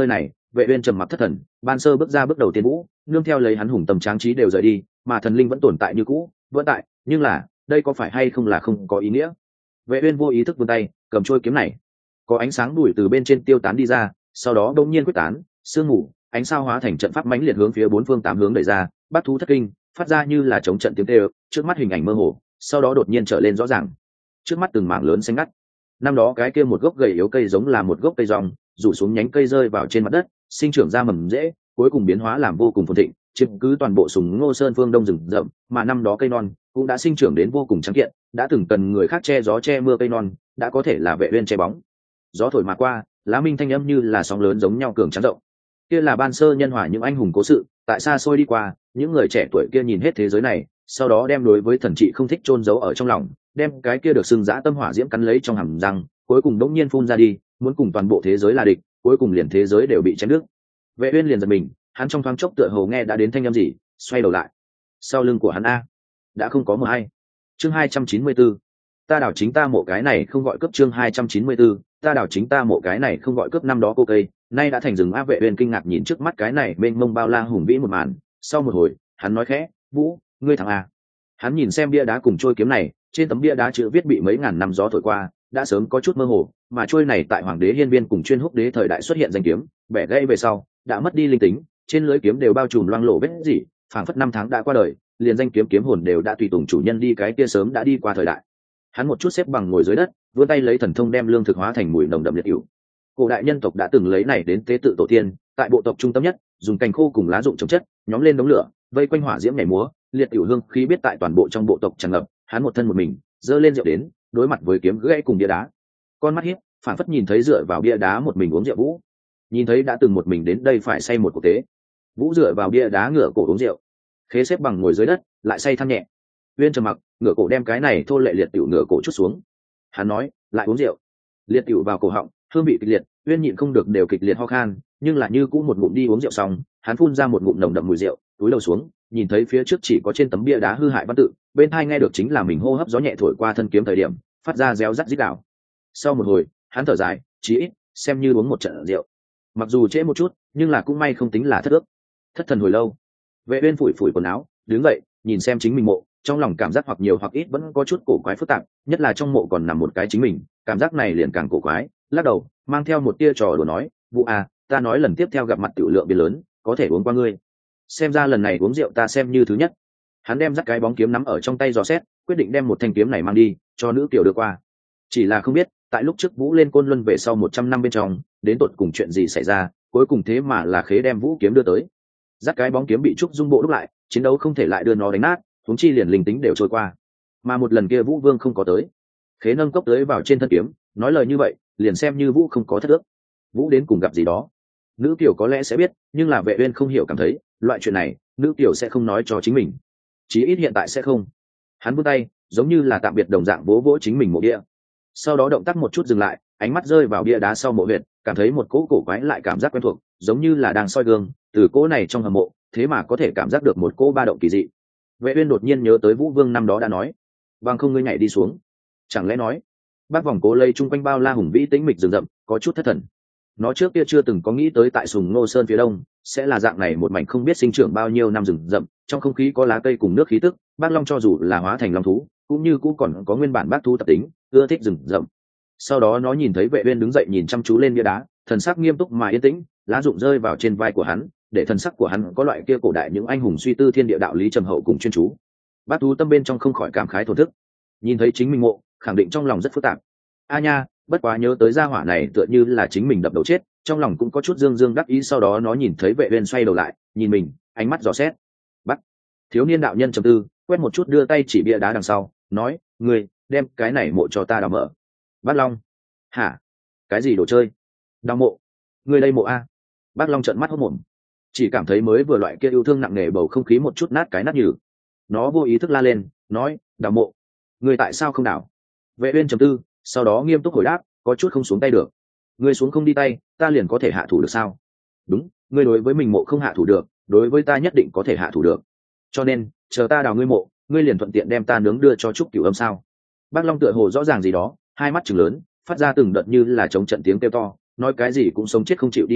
Vệ uyên trầm mặc thất thần, ban sơ bước ra bước đầu tiên vũ, nương theo lấy hắn hùng tâm tráng trí đều rời đi, mà thần linh vẫn tồn tại như cũ, vẫn tại, nhưng là đây có phải hay không là không có ý nghĩa. Vệ uyên vô ý thức vươn tay cầm trôi kiếm này, có ánh sáng đuổi từ bên trên tiêu tán đi ra, sau đó đột nhiên quyết tán, sương mù, ánh sao hóa thành trận pháp mãnh liệt hướng phía bốn phương tám hướng đẩy ra, bắt thú thất kinh, phát ra như là chống trận tiếng kêu, trước mắt hình ảnh mơ hồ, sau đó đột nhiên trở lên rõ ràng. Trước mắt từng mảng lớn xanh ngắt. Năm đó cái kia một gốc gầy yếu cây giống là một gốc cây rong, rủ xuống nhánh cây rơi vào trên mặt đất, sinh trưởng ra mầm rễ, cuối cùng biến hóa làm vô cùng phồn thịnh, chiếm cứ toàn bộ Sùng Ngô Sơn phương đông rừng rậm, mà năm đó cây non cũng đã sinh trưởng đến vô cùng trắng kiện, đã từng cần người khác che gió che mưa cây non, đã có thể là Vệ Uyên che bóng. Gió thổi mà qua, lá minh thanh âm như là sóng lớn giống nhau cường tráng rộng. Kia là ban sơ nhân hòa những anh hùng cố sự, tại xa xôi đi qua, những người trẻ tuổi kia nhìn hết thế giới này, sau đó đem đối với thần trị không thích chôn giấu ở trong lòng, đem cái kia được xưng dã tâm hỏa diễm cắn lấy trong hàm răng, cuối cùng đống nhiên phun ra đi, muốn cùng toàn bộ thế giới là địch, cuối cùng liền thế giới đều bị chém đứt. Vệ Uyên liền giật mình, hắn trong thoáng chốc tựa hồ nghe đã đến thanh âm gì, xoay đầu lại. Sau lưng của hắn a, đã không có mờ hay. Chương hai trăm chín mươi tư, ta đảo chính ta mộ cái này không gọi cướp. Chương hai trăm chín mươi tư, ta đảo chính ta mộ cái này không gọi cướp. Năm đó cô cây, nay đã thành rừng a. Vệ Uyên kinh ngạc nhìn trước mắt cái này mênh mông bao la hùng vĩ một màn, sau một hồi, hắn nói khẽ, "Vũ, ngươi thằng a." Hắn nhìn xem bia đá cùng trôi kiếm này, trên tấm bia đá chữ viết bị mấy ngàn năm gió thổi qua, đã sớm có chút mơ hồ, mà trôi này tại Hoàng đế Hiên Viên cùng Chuyên Húc đế thời đại xuất hiện danh kiếm, bẻ gãy về sau, đã mất đi linh tính, trên lưỡi kiếm đều bao trùm loang lổ vết rỉ, phảng phất năm tháng đã qua đời, liền danh kiếm kiếm hồn đều đã tùy tùng chủ nhân đi cái kia sớm đã đi qua thời đại. Hắn một chút xếp bằng ngồi dưới đất, vươn tay lấy thần thông đem lương thực hóa thành mùi nồng đậm liệt hữu. Cổ đại nhân tộc đã từng lấy này đến tế tự tổ tiên, tại bộ tộc trung tâm nhất, dùng cành khô cùng lá rụng chống chất, nhóm lên đống lửa, vây quanh hỏa diễm nhảy múa, liệt hữu hương khí biết tại toàn bộ trong bộ tộc tràn ngập. Hắn một thân một mình, giơ lên rượu đến, đối mặt với kiếm gãy cùng bia đá, con mắt hiếp, phảng phất nhìn thấy dựa vào bia đá một mình uống rượu Vũ, nhìn thấy đã từng một mình đến đây phải say một cuộc tế. Vũ dựa vào bia đá ngửa cổ uống rượu, khế xếp bằng ngồi dưới đất, lại say than nhẹ. Uyên trầm mặc, ngửa cổ đem cái này thô lệ liệt tiểu ngửa cổ chút xuống. Hắn nói, lại uống rượu. Liệt tiểu vào cổ họng, hương vị kịch liệt, Uyên nhịn không được đều kịch liệt ho khan, nhưng là như cũ một ngụm đi uống rượu xong, hắn phun ra một ngụm nồng đậm mùi rượu, túi đầu xuống, nhìn thấy phía trước chỉ có trên tấm bia đá hư hại văn tự, bên tai nghe được chính là mình hô hấp gió nhẹ thổi qua thân kiếm thời điểm, phát ra réo rắt rít gào. Sau một hồi, hắn thở dài, chí ít xem như uống một trận rượu. Mặc dù trễ một chút, nhưng là cũng may không tính là thất ước. Thất thần hồi lâu, Vệ Uyên phủi phủi quần áo, đứng dậy, nhìn xem chính mình mộ, trong lòng cảm giác hoặc nhiều hoặc ít vẫn có chút cổ quái phức tạp, nhất là trong mộ còn nằm một cái chính mình, cảm giác này liền càng cổ quái. Lắc đầu, mang theo một tia trò đùa nói, "Vũ à, ta nói lần tiếp theo gặp mặt tiểu lượng biến lớn, có thể uống qua ngươi. Xem ra lần này uống rượu ta xem như thứ nhất." Hắn đem dắt cái bóng kiếm nắm ở trong tay dò xét, quyết định đem một thanh kiếm này mang đi, cho nữ tiểu đưa qua. Chỉ là không biết, tại lúc trước Vũ lên Côn Luân về sau một trăm năm bên trong, đến tột cùng chuyện gì xảy ra, cuối cùng thế mà là Khế đem vũ kiếm đưa tới. Dắt cái bóng kiếm bị trúc dung bộ đúc lại, chiến đấu không thể lại đưa nó đánh nát, huống chi liền linh tính đều trôi qua. Mà một lần kia Vũ Vương không có tới. Khế nâng cốc tới vào trên thân kiếm, nói lời như vậy, liền xem như Vũ không có thất ước. Vũ đến cùng gặp gì đó, nữ tiểu có lẽ sẽ biết, nhưng là Vệ Uyên không hiểu cảm thấy, loại chuyện này, nữ tiểu sẽ không nói cho chính mình. Chí ít hiện tại sẽ không. Hắn buông tay, giống như là tạm biệt đồng dạng vỗ vỗ chính mình mộ địa. Sau đó động tác một chút dừng lại, ánh mắt rơi vào bia đá sau mộ huyệt, cảm thấy một cỗ cổ quái lại cảm giác quen thuộc, giống như là đang soi gương, từ cỗ này trong hầm mộ, thế mà có thể cảm giác được một cỗ ba động kỳ dị. Vệ Uyên đột nhiên nhớ tới Vũ Vương năm đó đã nói, "Bằng không ngươi nhảy đi xuống." Chẳng lẽ nói, bác vòng cố lây chung quanh bao la hùng vĩ tĩnh mịch rừng rậm, có chút thất thần. Nó trước kia chưa từng có nghĩ tới tại Sùng Ngô Sơn phía đông sẽ là dạng này một mảnh không biết sinh trưởng bao nhiêu năm rừng rậm, trong không khí có lá cây cùng nước khí tức, bác long cho dù là hóa thành long thú, cũng như cũng còn có nguyên bản bác thú tập tính, ưa thích rừng rậm. Sau đó nó nhìn thấy Vệ Uyên đứng dậy nhìn chăm chú lên bia đá, thần sắc nghiêm túc mà yên tĩnh, lá rụng rơi vào trên vai của hắn, để thần sắc của hắn có loại kia cổ đại những anh hùng suy tư thiên địa đạo lý trầm hậu cùng chuyên chú. Bác thú tâm bên trong không khỏi cảm khái thổn thức, nhìn thấy chính mình mộ, khẳng định trong lòng rất phức tạp. A nha, bất quá nhớ tới gia hỏa này tựa như là chính mình đập đầu chết, trong lòng cũng có chút dương dương đắc ý. Sau đó nó nhìn thấy Vệ Uyên xoay đầu lại, nhìn mình, ánh mắt dò xét. Bắt. Thiếu niên đạo nhân trầm tư, quét một chút đưa tay chỉ bia đá đằng sau, nói, "Ngươi đem cái này mộ cho ta đào mở." Bát Long. Hả? Cái gì đồ chơi? Đào mộ? Ngươi đây mộ a? Bát Long trợn mắt hốt mồm, chỉ cảm thấy mới vừa loại kia yêu thương nặng nề bầu không khí một chút nát cái nát nhừ. Nó vô ý thức la lên, nói, "Đào mộ? Ngươi tại sao không đào?" Vệ Uyên trầm tư, sau đó nghiêm túc hồi đáp, có chút không xuống tay được. "Ngươi xuống không đi tay, ta liền có thể hạ thủ được sao?" "Đúng, ngươi đối với mình mộ không hạ thủ được, đối với ta nhất định có thể hạ thủ được. Cho nên, chờ ta đào ngươi mộ, ngươi liền thuận tiện đem ta nướng đưa cho Trúc Cửu Âm sao?" Bác Long tựa hồ rõ ràng gì đó, hai mắt trừng lớn, phát ra từng đợt như là chống trận tiếng kêu to, nói cái gì cũng sống chết không chịu đi đào mộ,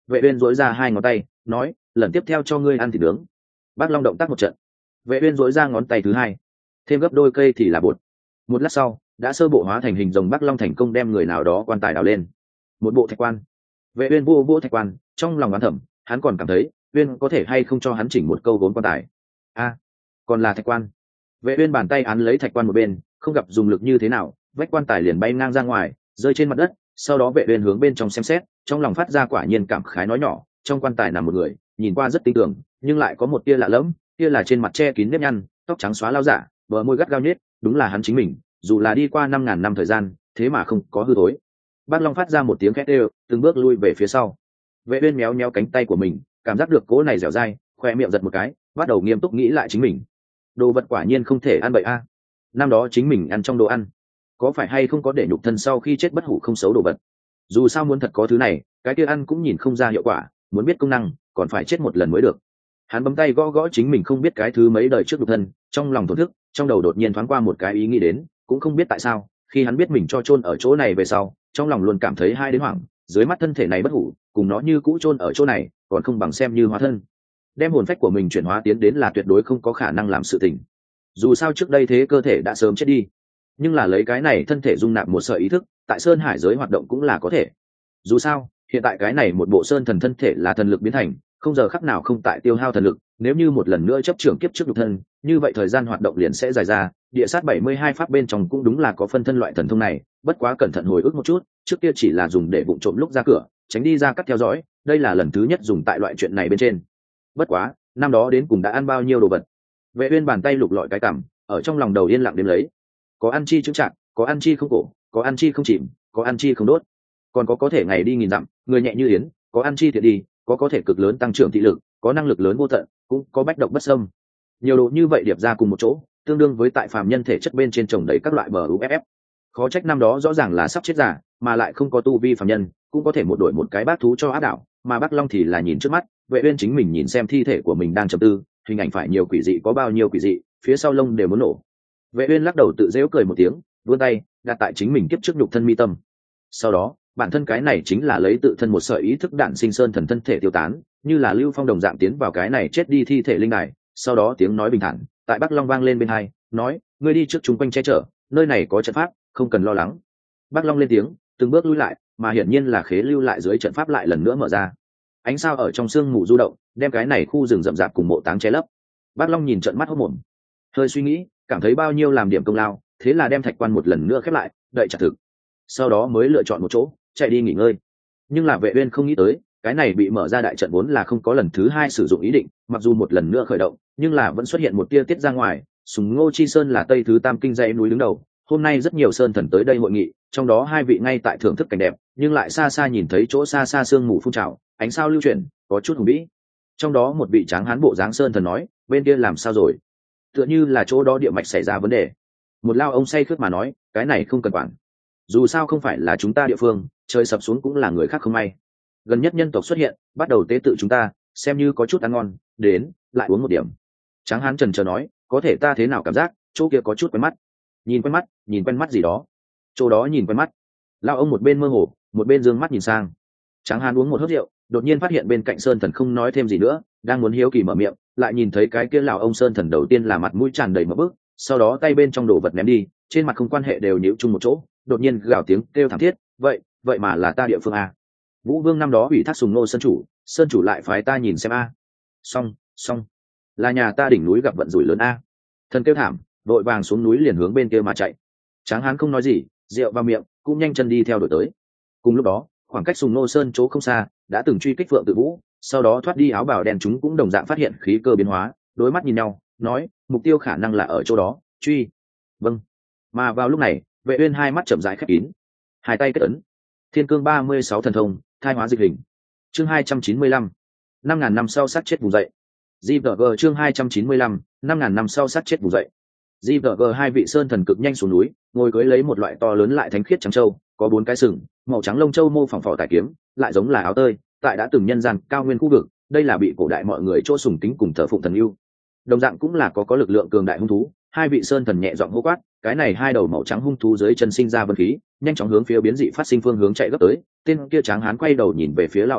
Vệ uyên duỗi ra hai ngón tay nói, lần tiếp theo cho ngươi ăn thịt nướng. Bác Long động tác một trận. Vệ uyên duỗi ra ngón tay thứ hai, thêm gấp đôi cây thì là bột. Một lát sau, đã sơ bộ hóa thành hình rồng Bác Long thành công đem người nào đó quan tài đào lên. Một bộ thạch quan. Vệ uyên vô vô thạch quan, trong lòng đoán thầm, hắn còn cảm thấy uyên có thể hay không cho hắn chỉnh một câu vốn quan tài. A, à, còn là thạch quan. Vệ uyên bàn tay án lấy thạch quan một bên, không gặp dùng lực như thế nào, vách quan tài liền bay ngang ra ngoài, rơi trên mặt đất. Sau đó vệ uyên hướng bên trong xem xét, trong lòng phát ra quả nhiên cảm khái nói nhỏ, trong quan tài nằm một người, nhìn qua rất tinh tường, nhưng lại có một tia lạ lẫm, kia là trên mặt che kín nếp nhăn, tóc trắng xóa lao giả, bờ môi gắt gao nhếch, đúng là hắn chính mình, dù là đi qua năm ngàn năm thời gian, thế mà không có hư thối. Bác Long phát ra một tiếng khét ê, từng bước lui về phía sau. Vệ uyên méo méo cánh tay của mình, cảm giác được cỗ này dẻo dai, khoe miệng giật một cái, bắt đầu nghiêm túc nghĩ lại chính mình. Đồ vật quả nhiên không thể ăn bậy a. Năm đó chính mình ăn trong đồ ăn, có phải hay không có để nhục thân sau khi chết bất hủ không xấu đồ vật. Dù sao muốn thật có thứ này, cái kia ăn cũng nhìn không ra hiệu quả, muốn biết công năng, còn phải chết một lần mới được. Hắn bấm tay gõ gõ chính mình không biết cái thứ mấy đời trước nhục thân, trong lòng thổn thức, trong đầu đột nhiên thoáng qua một cái ý nghĩ đến, cũng không biết tại sao, khi hắn biết mình cho chôn ở chỗ này về sau, trong lòng luôn cảm thấy hai đến hoảng, dưới mắt thân thể này bất hủ, cùng nó như cũ chôn ở chỗ này, còn không bằng xem như hóa thân. Đem hồn phách của mình chuyển hóa tiến đến là tuyệt đối không có khả năng làm sự tình. Dù sao trước đây thế cơ thể đã sớm chết đi, nhưng là lấy cái này thân thể dung nạp một sợi ý thức, tại sơn hải giới hoạt động cũng là có thể. Dù sao, hiện tại cái này một bộ sơn thần thân thể là thần lực biến thành, không giờ khắc nào không tại tiêu hao thần lực, nếu như một lần nữa chấp trưởng kiếp trước nhục thân, như vậy thời gian hoạt động liền sẽ dài ra. Địa sát bảy mươi hai pháp bên trong cũng đúng là có phân thân loại thần thông này, bất quá cẩn thận hồi ức một chút, trước kia chỉ là dùng để vụng trộm lúc ra cửa, tránh đi ra cắt theo dõi, đây là lần thứ nhất dùng tại loại chuyện này bên trên. Bất quá, năm đó đến cùng đã ăn bao nhiêu đồ vật. Vệ uyên bàn tay lục lọi cái cằm, ở trong lòng đầu yên lặng đếm lấy. Có ăn chi chứng trạng, có ăn chi không cổ, có ăn chi không chìm, có ăn chi không đốt, còn có có thể ngày đi nghìn dặm, người nhẹ như yến, có ăn chi thiệt đi, có có thể cực lớn tăng trưởng thị lực, có năng lực lớn vô tận, cũng có bách độc bất xâm. Nhiều đồ như vậy điệp ra cùng một chỗ, tương đương với tại phàm nhân thể chất bên trên trồng đầy các loại bờ u ép ép. Khó trách năm đó rõ ràng là sắp chết giả, mà lại không có tu vi phàm nhân, cũng có thể một đổi một cái bác thú cho áp đảo, mà Bác Long thì là nhìn trước mắt, Vệ uyên chính mình nhìn xem thi thể của mình đang trầm tư, hình ảnh phải nhiều quỷ dị có bao nhiêu quỷ dị, phía sau lông đều muốn nổ. Vệ uyên lắc đầu tự giễu cười một tiếng, vươn tay đặt tại chính mình kiếp trước nhục thân mi tâm. Sau đó, bản thân cái này chính là lấy tự thân một sợi ý thức đạn sinh sơn thần thân thể tiêu tán, như là lưu phong đồng dạng tiến vào cái này chết đi thi thể linh đài. Sau đó tiếng nói bình thản tại Bác Long vang lên bên tai, nói: ngươi đi trước chúng quanh che chở, nơi này có trận pháp, không cần lo lắng. Bác Long lên tiếng, từng bước lui lại, mà hiển nhiên là khế lưu lại dưới trận pháp lại lần nữa mở ra. Ánh sao ở trong sương mù du động, đem cái này khu rừng rậm rạp cùng mộ táng che lấp. Bác Long nhìn trận mắt hốt mồm, hơi suy nghĩ, cảm thấy bao nhiêu làm điểm công lao, thế là đem thạch quan một lần nữa khép lại, đợi trả thực. Sau đó mới lựa chọn một chỗ chạy đi nghỉ ngơi. Nhưng là Vệ uyên không nghĩ tới, cái này bị mở ra đại trận vốn là không có lần thứ hai sử dụng ý định, mặc dù một lần nữa khởi động, nhưng là vẫn xuất hiện một tia tiết ra ngoài. Sùng Ngô Chi Sơn là tây thứ tam kinh dãy núi đứng đầu, hôm nay rất nhiều sơn thần tới đây hội nghị, trong đó hai vị ngay tại thưởng thức cảnh đẹp, nhưng lại xa xa nhìn thấy chỗ xa xa sương mù phun trào, ánh sao lưu chuyển, có chút hùng vĩ. Trong đó một vị tráng hán bộ dáng sơn thần nói: bên kia làm sao rồi? Tựa như là chỗ đó địa mạch xảy ra vấn đề. Một lao ông say khướt mà nói: cái này không cần quản, dù sao không phải là chúng ta địa phương, trời sập xuống cũng là người khác không may. Gần nhất nhân tộc xuất hiện, bắt đầu tế tự chúng ta, xem như có chút ăn ngon, đến lại uống một điểm. Tráng hán trần chờ nói: có thể ta thế nào cảm giác chỗ kia có chút quen mắt. Nhìn quen mắt, nhìn quen mắt gì đó. Chỗ đó nhìn quen mắt. Lao ông một bên mơ hồ, một bên dương mắt nhìn sang. Tráng hán uống một hớp rượu, đột nhiên phát hiện bên cạnh sơn thần không nói thêm gì nữa, đang muốn hiếu kỳ mở miệng, lại nhìn thấy cái kia lão ông sơn thần đầu tiên là mặt mũi tràn đầy mập bước, sau đó tay bên trong đồ vật ném đi, trên mặt không quan hệ đều nhíu chung một chỗ, đột nhiên gào tiếng kêu thảm thiết: vậy vậy mà là ta địa phương a? Vũ Vương năm đó ủy thác Sùng Nô sơn chủ, sơn chủ lại phái ta nhìn xem a. Xong, xong, là nhà ta đỉnh núi gặp vận rủi lớn a. Thần kêu thảm, vội vàng xuống núi liền hướng bên kia mà chạy. Tráng hán không nói gì, rượu vào miệng, cũng nhanh chân đi theo đuổi tới. Cùng lúc đó, khoảng cách Sùng Nô sơn chỗ không xa, đã từng truy kích Phượng Tự Vũ, sau đó thoát đi áo bào đen chúng cũng đồng dạng phát hiện khí cơ biến hóa, đối mắt nhìn nhau, nói: mục tiêu khả năng là ở chỗ đó, truy. Vâng. Mà vào lúc này, Vệ uyên hai mắt chậm rãi khép kín, hai tay kết ấn, thiên cương ba mươi sáu thần thông, thai hóa dịch hình. Chương hai trăm chín mươi lăm, năm ngàn năm sau sát chết vùng dậy. giê vê giê chương hai trăm chín mươi lăm, năm ngàn năm sau sát chết vùng dậy. giê vê giê hai vị sơn thần cực nhanh xuống núi, ngồi cưỡi lấy một loại to lớn lại thánh khiết trắng châu, có bốn cái sừng, màu trắng lông châu mô phỏng phò tài kiếm, lại giống là áo tơi, tại đã từng nhân gian cao nguyên khu vực, đây là bị cổ đại mọi người chỗ sùng kính cùng thờ phụng thần yêu. Đồng dạng cũng là có có lực lượng cường đại hung thú, hai vị sơn thần nhẹ giọng hô quát, cái này hai đầu màu trắng hung thú dưới chân sinh ra vân khí, nhanh chóng hướng phía biến dị phát sinh phương hướng chạy gấp tới. Tên kia tráng hán quay đầu nhìn về phía lão ông,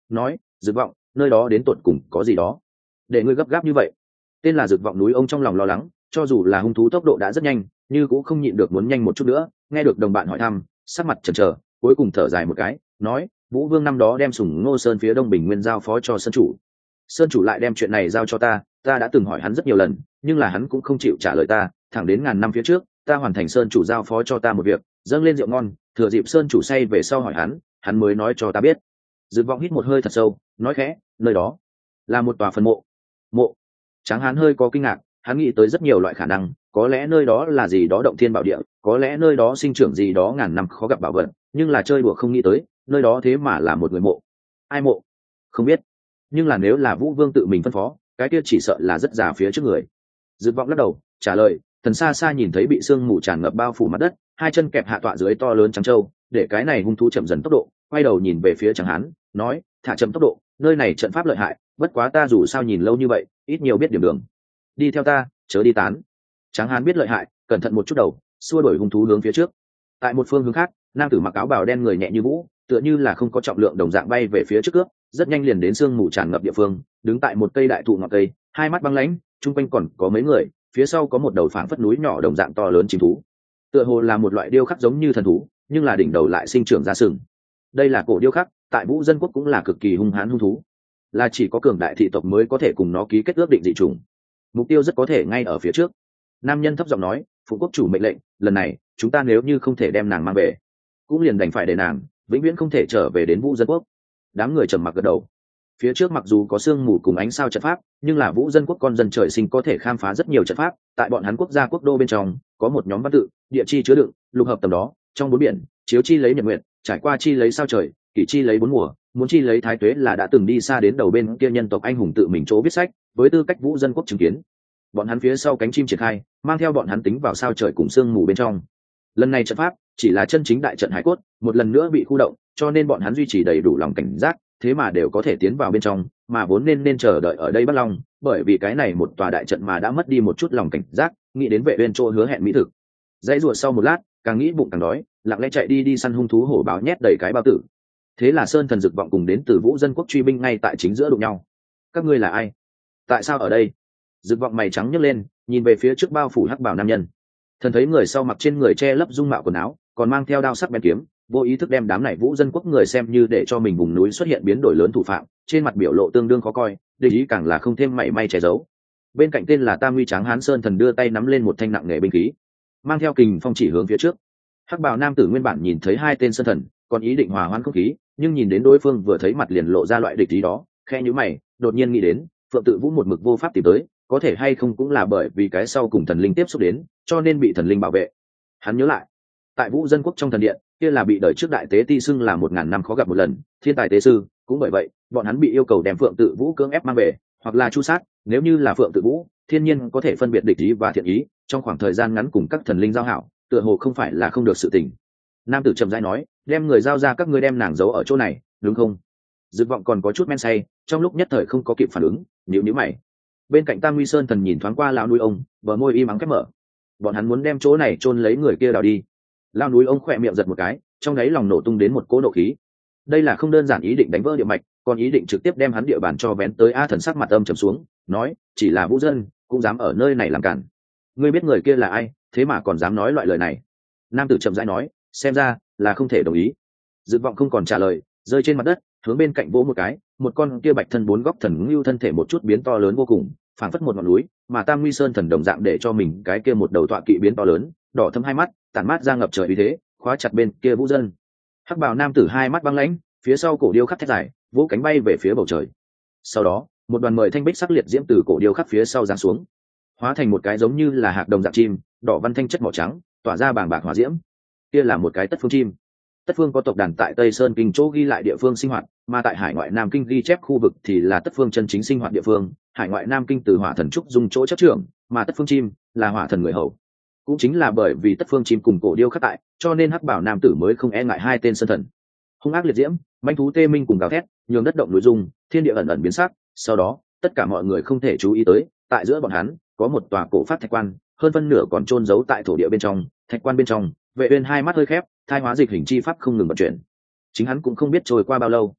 nói: Dực Vọng, nơi đó đến tột cùng có gì đó để ngươi gấp gáp như vậy? Tên là Dực Vọng núi ông trong lòng lo lắng, cho dù là hung thú tốc độ đã rất nhanh, như cũng không nhịn được muốn nhanh một chút nữa. Nghe được đồng bạn hỏi thăm, sắc mặt chần chờ, cuối cùng thở dài một cái, nói: Vũ Vương năm đó đem Sùng Ngô Sơn phía đông Bình Nguyên giao phó cho Sơn chủ, Sơn chủ lại đem chuyện này giao cho ta. Ta đã từng hỏi hắn rất nhiều lần, nhưng là hắn cũng không chịu trả lời ta. Thẳng đến ngàn năm phía trước, ta hoàn thành Sơn chủ giao phó cho ta một việc, dâng lên rượu ngon, thừa dịp Sơn chủ say về sau hỏi hắn, hắn mới nói cho ta biết. Dực Vọng hít một hơi thật sâu, nói khẽ: nơi đó là một tòa phần mộ. Mộ? Tráng Hán hơi có kinh ngạc, hắn nghĩ tới rất nhiều loại khả năng, có lẽ nơi đó là gì đó động thiên bảo địa, có lẽ nơi đó sinh trưởng gì đó ngàn năm khó gặp bảo vật, nhưng là chơi đùa không nghĩ tới, nơi đó thế mà là một người mộ. Ai mộ? Không biết, nhưng là nếu là Vũ Vương tự mình phân phó, cái kia chỉ sợ là rất già phía trước người. Dực Vọng lắc đầu, trả lời: thần xa xa nhìn thấy bị sương mù tràn ngập bao phủ mặt đất, hai chân kẹp hạ tọa dưới to lớn trắng trâu, để cái này hung thú chậm dần tốc độ, quay đầu nhìn về phía Tráng Hán, nói: thả chậm tốc độ, nơi này trận pháp lợi hại, bất quá ta dù sao nhìn lâu như vậy, ít nhiều biết điểm đường. Đi theo ta, chớ đi tán. Tráng Hán biết lợi hại, cẩn thận một chút đầu, xua đuổi hung thú hướng phía trước. Tại một phương hướng khác, nam tử mặc áo bào đen người nhẹ như vũ, tựa như là không có trọng lượng đồng dạng bay về phía trước cướp, rất nhanh liền đến sương mù tràn ngập địa phương, đứng tại một cây đại thụ ngọn cây, hai mắt băng lãnh, chung quanh còn có mấy người, phía sau có một đầu phảng phất núi nhỏ đồng dạng to lớn chim thú, tựa hồ là một loại điêu khắc giống như thần thú, nhưng là đỉnh đầu lại sinh trưởng ra sừng. Đây là cổ điêu khắc, tại Vũ Dân Quốc cũng là cực kỳ hung hãn hung thú, là chỉ có cường đại thị tộc mới có thể cùng nó ký kết ước định dị chủng. Mục tiêu rất có thể ngay ở phía trước. Nam nhân thấp giọng nói: phụ quốc chủ mệnh lệnh, lần này chúng ta nếu như không thể đem nàng mang về, cũng liền đành phải để nàng vĩnh viễn không thể trở về đến Vũ Dân Quốc. Đám người trầm mặc gật đầu. Phía trước mặc dù có sương mù cùng ánh sao trận pháp, nhưng là Vũ Dân Quốc con dân trời sinh có thể khám phá rất nhiều trận pháp. Tại bọn hắn quốc gia quốc đô bên trong có một nhóm văn tự, địa chi chứa đựng, lục hợp tầm đó, trong bốn biển, chiếu chi lấy nhật nguyện, trải qua chi lấy sao trời, kỷ chi lấy bốn mùa, muốn chi lấy thái tuế, là đã từng đi xa đến đầu bên kia nhân tộc anh hùng tự mình chỗ viết sách, với tư cách Vũ Dân Quốc chứng kiến. Bọn hắn phía sau cánh chim triển khai, mang theo bọn hắn tính vào sao trời cùng sương mù bên trong. Lần này trận pháp chỉ là chân chính đại trận hải cốt, một lần nữa bị khu động, cho nên bọn hắn duy trì đầy đủ lòng cảnh giác, thế mà đều có thể tiến vào bên trong, mà vốn nên nên chờ đợi ở đây Bắc Long, bởi vì cái này một tòa đại trận mà đã mất đi một chút lòng cảnh giác, nghĩ đến Vệ Uyên chỗ hứa hẹn mỹ thực. Dãy rùa sau một lát, càng nghĩ bụng càng đói, lặng lẽ chạy đi đi săn hung thú hổ báo nhét đầy cái bao tử. Thế là Sơn Thần Dực Vọng cùng đến từ Vũ Dân Quốc truy binh ngay tại chính giữa đụng nhau. Các ngươi là ai? Tại sao ở đây? Dực Vọng mày trắng nhấc lên, nhìn về phía trước bao phủ hắc bào nam nhân. Thần thấy người sau mặc trên người che lấp dung mạo quần áo, còn mang theo đao sắc bén kiếm, vô ý thức đem đám này Vũ Dân Quốc người xem như để cho mình vùng núi xuất hiện biến đổi lớn thủ phạm, trên mặt biểu lộ tương đương khó coi, địch ý càng là không thêm mảy may che giấu. Bên cạnh tên là Tam Uy Tráng Hán Sơn Thần đưa tay nắm lên một thanh nặng nghề binh khí, mang theo kình phong chỉ hướng phía trước. Hắc bào nam tử nguyên bản nhìn thấy hai tên Sơn Thần, còn ý định hòa hoãn không khí, nhưng nhìn đến đối phương vừa thấy mặt liền lộ ra loại địch ý đó, khẽ nhíu mày, đột nhiên nghĩ đến, Phượng Tự Vũ một mực vô pháp tìm tới, có thể hay không cũng là bởi vì cái sau cùng thần linh tiếp xúc đến, cho nên bị thần linh bảo vệ. Hắn nhớ lại, tại Vũ Dân Quốc trong thần điện, kia là bị đời trước đại tế ti xưng là một ngàn năm khó gặp một lần thiên tài tế sư, cũng bởi vậy bọn hắn bị yêu cầu đem Phượng Tự Vũ cưỡng ép mang về, hoặc là chu sát. Nếu như là Phượng Tự Vũ, thiên nhiên có thể phân biệt địch ý và thiện ý, trong khoảng thời gian ngắn cùng các thần linh giao hảo, tựa hồ không phải là không được sự tình. Nam tử trầm rãi nói: đem người giao ra, các ngươi đem nàng giấu ở chỗ này, đúng không? Dực Vọng còn có chút men say, trong lúc nhất thời không có kịp phản ứng, nhíu nhíu mày. Bên cạnh Tam Uy Sơn Thần nhìn thoáng qua lão núi ông, bờ môi im ắng khép mở. Bọn hắn muốn đem chỗ này chôn lấy người kia đào đi. Lão núi ông khỏe miệng giật một cái, trong đáy lòng nổ tung đến một cỗ nộ khí. Đây là không đơn giản ý định đánh vỡ địa mạch, còn ý định trực tiếp đem hắn địa bàn cho vén tới. A Thần sắc mặt âm trầm xuống, nói: chỉ là Vũ Dân cũng dám ở nơi này làm cản. Ngươi biết người kia là ai, thế mà còn dám nói loại lời này? Nam tử chậm rãi nói: xem ra là không thể đồng ý. Dực Vọng không còn trả lời, rơi trên mặt đất, hướng bên cạnh vỗ một cái, một con kia bạch thân bốn góc thần ngưu thân thể một chút biến to lớn vô cùng, phảng phất một ngọn núi, mà Tam Nguy Sơn Thần đồng dạng để cho mình cái kia một đầu tọa kỵ biến to lớn, đỏ thâm hai mắt, tản mát ra ngập trời uy thế, khóa chặt bên kia Vũ Dân. Hắc bào nam tử hai mắt băng lãnh, phía sau cổ điêu khắc thét dài, vỗ cánh bay về phía bầu trời. Sau đó, một đoàn mời thanh bích sắc liệt diễm từ cổ điêu khắc phía sau giáng xuống, hóa thành một cái giống như là hạc đồng dạng chim, đỏ văn thanh chất màu trắng, tỏa ra bàng bạc hỏa diễm. Kia là một cái tất phương chim. Tất phương có tộc đàn tại Tây Sơn Kinh chỗ ghi lại địa phương sinh hoạt, mà tại hải ngoại Nam Kinh ghi chép khu vực thì là tất phương chân chính sinh hoạt địa phương. Hải ngoại Nam Kinh từ hỏa thần trúc dung chỗ chấp trưởng, mà tất phương chim là hỏa thần người hầu. Cũng chính là bởi vì tất phương chim cùng cổ điêu khắc tại, cho nên hắc bảo nam tử mới không e ngại hai tên sơn thần. Hung ác liệt diễm, manh thú tê minh cùng gào thét, nhường đất động núi rung, thiên địa ẩn ẩn biến sắc. Sau đó, tất cả mọi người không thể chú ý tới, tại giữa bọn hắn có một tòa cổ phát thạch quan, hơn phân nửa còn chôn giấu tại thổ địa bên trong. Thạch quan bên trong, Vệ Uyên hai mắt hơi khép, thai hóa dịch hình chi pháp không ngừng vận chuyển. Chính hắn cũng không biết trôi qua bao lâu,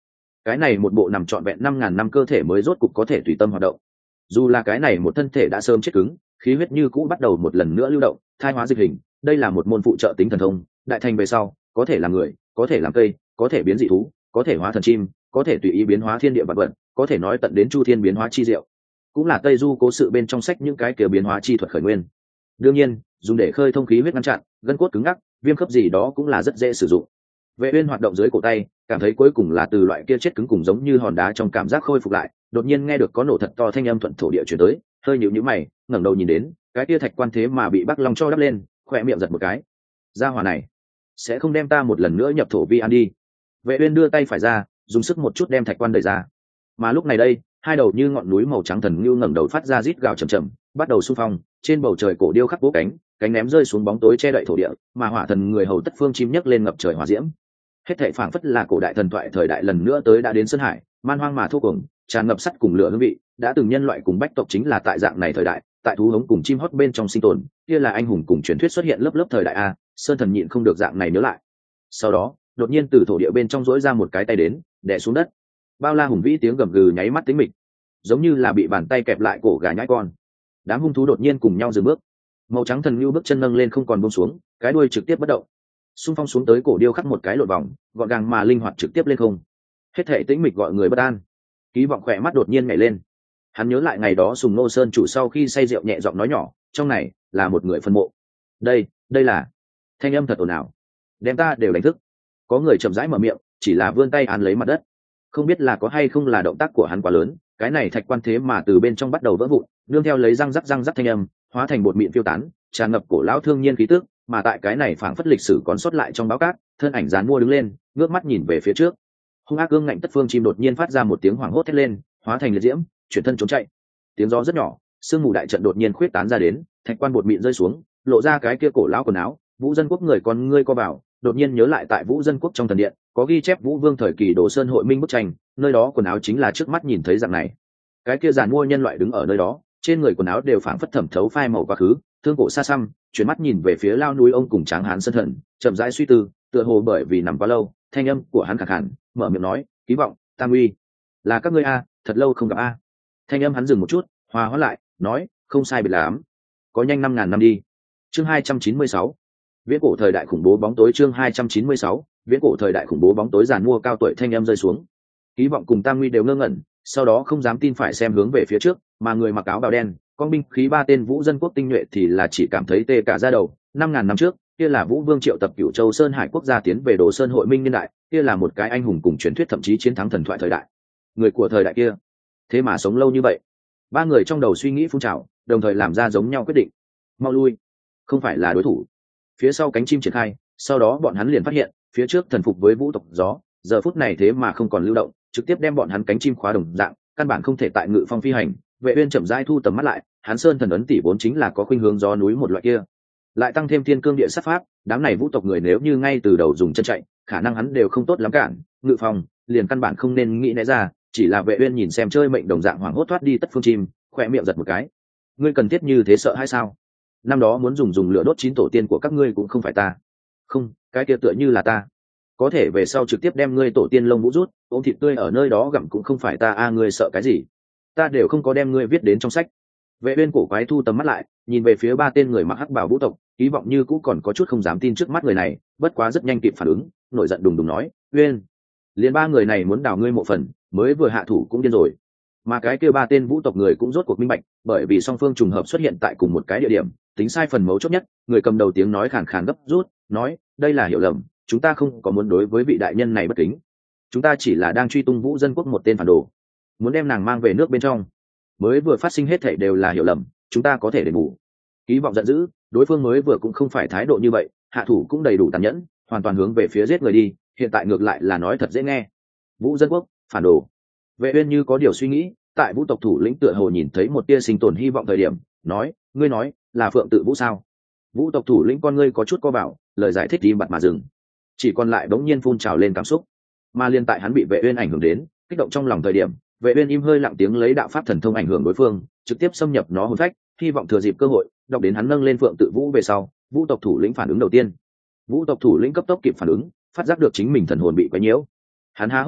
cái này một bộ nằm trọn vẹn năm ngàn năm cơ thể mới rốt cục có thể tùy tâm hoạt động. Dù là cái này một thân thể đã sớm chết cứng, khí huyết như cũ bắt đầu một lần nữa lưu động, thai hóa dịch hình. Đây là một môn phụ trợ tính thần thông, đại thành về sau có thể làm người, có thể làm cây, có thể biến dị thú, có thể hóa thần chim, có thể tùy ý biến hóa thiên địa vật vật, có thể nói tận đến chu thiên biến hóa chi diệu. Cũng là Tây Du cố sự bên trong sách những cái kia biến hóa chi thuật khởi nguyên. Đương nhiên, dùng để khơi thông khí huyết ngăn chặn, gân cốt cứng ngắc, viêm khớp gì đó cũng là rất dễ sử dụng. Vệ Uyên hoạt động dưới cổ tay, cảm thấy cuối cùng là từ loại kia chết cứng cùng giống như hòn đá trong cảm giác khôi phục lại, đột nhiên nghe được có nổ thật to thanh âm thuận thổ địa truyền tới, hơi nhíu nhíu mày, ngẩng đầu nhìn đến, cái kia thạch quan thế mà bị Bắc Long cho đắp lên, khỏe miệng giật một cái. Gia hỏa này, sẽ không đem ta một lần nữa nhập thổ vi an đi. Vệ Uyên đưa tay phải ra, dùng sức một chút đem thạch quan đẩy ra. Mà lúc này đây, hai đầu như ngọn núi màu trắng thần lưu ngẩng đầu phát ra rít gào trầm trầm, bắt đầu xung phong, trên bầu trời cổ điêu khắc vỗ cánh, cánh ném rơi xuống bóng tối che đậy thổ địa, mà hỏa thần người hầu tất phương chim nhấc lên ngập trời hỏa diễm. Hết thảy phảng phất là cổ đại thần thoại thời đại lần nữa tới đã đến sơn hải, man hoang mà thô cuồng, tràn ngập sắt cùng lửa hương vị, đã từng nhân loại cùng bách tộc chính là tại dạng này thời đại, tại thú hống cùng chim hót bên trong sinh tồn, kia là anh hùng cùng truyền thuyết xuất hiện lớp lớp thời đại a, sơn thần nhịn không được dạng này nhớ lại. Sau đó, đột nhiên từ thổ địa bên trong rỗi ra một cái tay đến, đè xuống đất. Bao la hùng vĩ tiếng gầm gừ nháy mắt tính mịch, giống như là bị bàn tay kẹp lại cổ gà nhãi con. Đám hung thú đột nhiên cùng nhau dừng bước. Màu trắng thần lưu bước chân nâng lên không còn buông xuống, cái đuôi trực tiếp bất động. Xung phong xuống tới cổ điêu khắc một cái lộn vòng, gọn gàng mà linh hoạt trực tiếp lên không. Hết thảy tĩnh mịch gọi người bất an. Ký vọng khỏe mắt đột nhiên nhảy lên. Hắn nhớ lại ngày đó Sùng Nô Sơn chủ sau khi say rượu nhẹ giọng nói nhỏ, trong này là một người phân mộ. Đây, đây là thanh âm thật ồn ào, đem ta đều đánh thức. Có người chậm rãi mở miệng, chỉ là vươn tay án lấy mặt đất. Không biết là có hay không là động tác của hắn quá lớn, cái này thạch quan thế mà từ bên trong bắt đầu vỡ vụn, nương theo lấy răng rắc răng rắc thanh âm, hóa thành bột mịn phiêu tán, tràn ngập cổ lão thương nhiên khí tức, mà tại cái này phảng phất lịch sử còn sót lại trong báo cát, thân ảnh dán mua đứng lên, ngước mắt nhìn về phía trước. Hung ác gương ngạnh tất phương chim đột nhiên phát ra một tiếng hoảng hốt thét lên, hóa thành liệt diễm, chuyển thân trốn chạy. Tiếng gió rất nhỏ, sương mù đại trận đột nhiên khuyết tán ra đến, thạch quan bột mịn rơi xuống, lộ ra cái kia cổ lão quần áo. Vũ Dân Quốc người con ngươi co vào, đột nhiên nhớ lại tại Vũ Dân Quốc trong thần điện, có ghi chép Vũ Vương thời kỳ Đồ Sơn hội minh bức tranh, nơi đó quần áo chính là trước mắt nhìn thấy dạng này. Cái kia giàn mua nhân loại đứng ở nơi đó, trên người quần áo đều phảng phất thẩm thấu phai màu quá khứ, thương cổ xa xăm, chuyển mắt nhìn về phía lao núi ông cùng tráng hán sân thần, chậm rãi suy tư, tựa hồ bởi vì nằm quá lâu, thanh âm của hắn khàn khàn, mở miệng nói, "Ký vọng, Tam Uy, là các ngươi a, thật lâu không gặp a." Thanh âm hắn dừng một chút, hòa hóa lại, nói, "Không sai biệt lắm, có nhanh năm ngàn năm đi." Chương hai trăm chín mươi sáu, viễn cổ thời đại khủng bố bóng tối. Chương hai trăm chín mươi sáu, viễn cổ thời đại khủng bố bóng tối. Giàn mua cao tuổi thanh âm rơi xuống. Ký vọng cùng Tam Nguy đều ngơ ngẩn, sau đó không dám tin phải xem hướng về phía trước, mà người mặc áo bào đen, con binh khí ba tên Vũ Dân Quốc tinh nhuệ thì là chỉ cảm thấy tê cả da đầu. Năm ngàn năm trước, kia là Vũ Vương triệu tập Cửu Châu Sơn Hải quốc gia tiến về Đồ Sơn hội minh niên đại, kia là một cái anh hùng cùng truyền thuyết thậm chí chiến thắng thần thoại thời đại. Người của thời đại kia, thế mà sống lâu như vậy. Ba người trong đầu suy nghĩ phun trào, đồng thời làm ra giống nhau quyết định. Mau lui, không phải là đối thủ. Phía sau cánh chim triển khai, sau đó bọn hắn liền phát hiện, phía trước thần phục với vũ tộc gió, giờ phút này thế mà không còn lưu động, trực tiếp đem bọn hắn cánh chim khóa đồng dạng, căn bản không thể tại ngự phong phi hành. Vệ Uyên chậm rãi thu tầm mắt lại, hắn sơn thần ấn tỷ vốn chính là có khuynh hướng gió núi một loại kia, lại tăng thêm thiên cương địa sát pháp, đám này vũ tộc người nếu như ngay từ đầu dùng chân chạy, khả năng hắn đều không tốt lắm cản, ngự phong liền căn bản không nên nghĩ né ra. Chỉ là Vệ Uyên nhìn xem chơi mệnh đồng dạng hoảng hốt thoát đi tất phương chim, khỏe miệng giật một cái. Ngươi cần thiết như thế sợ hay sao? Năm đó muốn dùng dùng lửa đốt chín tổ tiên của các ngươi cũng không phải ta. Không, cái kia tựa như là ta. Có thể về sau trực tiếp đem ngươi tổ tiên lông vũ rút, ôm thịt tươi ở nơi đó gặm cũng không phải ta. A ngươi sợ cái gì? Ta đều không có đem ngươi viết đến trong sách. Vệ Uyên cổ quái thu tầm mắt lại, nhìn về phía ba tên người mặc hắc bào vũ tộc, hy vọng như cũ còn có chút không dám tin trước mắt người này, bất quá rất nhanh kịp phản ứng, nổi giận đùng đùng nói, "Uyên, liền ba người này muốn đào ngươi mộ phần, mới vừa hạ thủ cũng điên rồi." Mà cái kia ba tên vũ tộc người cũng rốt cuộc minh bạch, bởi vì song phương trùng hợp xuất hiện tại cùng một cái địa điểm, tính sai phần mấu chốt nhất, người cầm đầu tiếng nói khàn khàn gấp rút, nói, "Đây là hiểu lầm, chúng ta không có muốn đối với vị đại nhân này bất kính, chúng ta chỉ là đang truy tung Vũ Dân Quốc một tên phản đồ, muốn đem nàng mang về nước bên trong. Mới vừa phát sinh hết thảy đều là hiểu lầm, chúng ta có thể đền bù." Ký vọng giận dữ, đối phương mới vừa cũng không phải thái độ như vậy, hạ thủ cũng đầy đủ tàn nhẫn, hoàn toàn hướng về phía giết người đi, hiện tại ngược lại là nói thật dễ nghe. Vũ Dân Quốc, phản đồ. Vệ Uyên như có điều suy nghĩ, tại Vũ tộc thủ lĩnh tựa hồ nhìn thấy một tia sinh tồn hy vọng thời điểm, nói, "Ngươi nói, là Phượng Tự Vũ sao?" Vũ tộc thủ lĩnh con ngươi có chút co vào, lời giải thích im bặt mà dừng, chỉ còn lại bỗng nhiên phun trào lên cảm xúc. Mà liên tại hắn bị Vệ Uyên ảnh hưởng đến, kích động trong lòng thời điểm, Vệ Uyên im hơi lặng tiếng lấy đạo pháp thần thông ảnh hưởng đối phương, trực tiếp xâm nhập nó hồn phách, hy vọng thừa dịp cơ hội, đọc đến hắn nâng lên Phượng Tự Vũ về sau, Vũ tộc thủ lĩnh phản ứng đầu tiên. Vũ tộc thủ lĩnh cấp tốc kịp phản ứng, phát giác được chính mình thần hồn bị quấy nhiễu. Hắn há hốc mồm,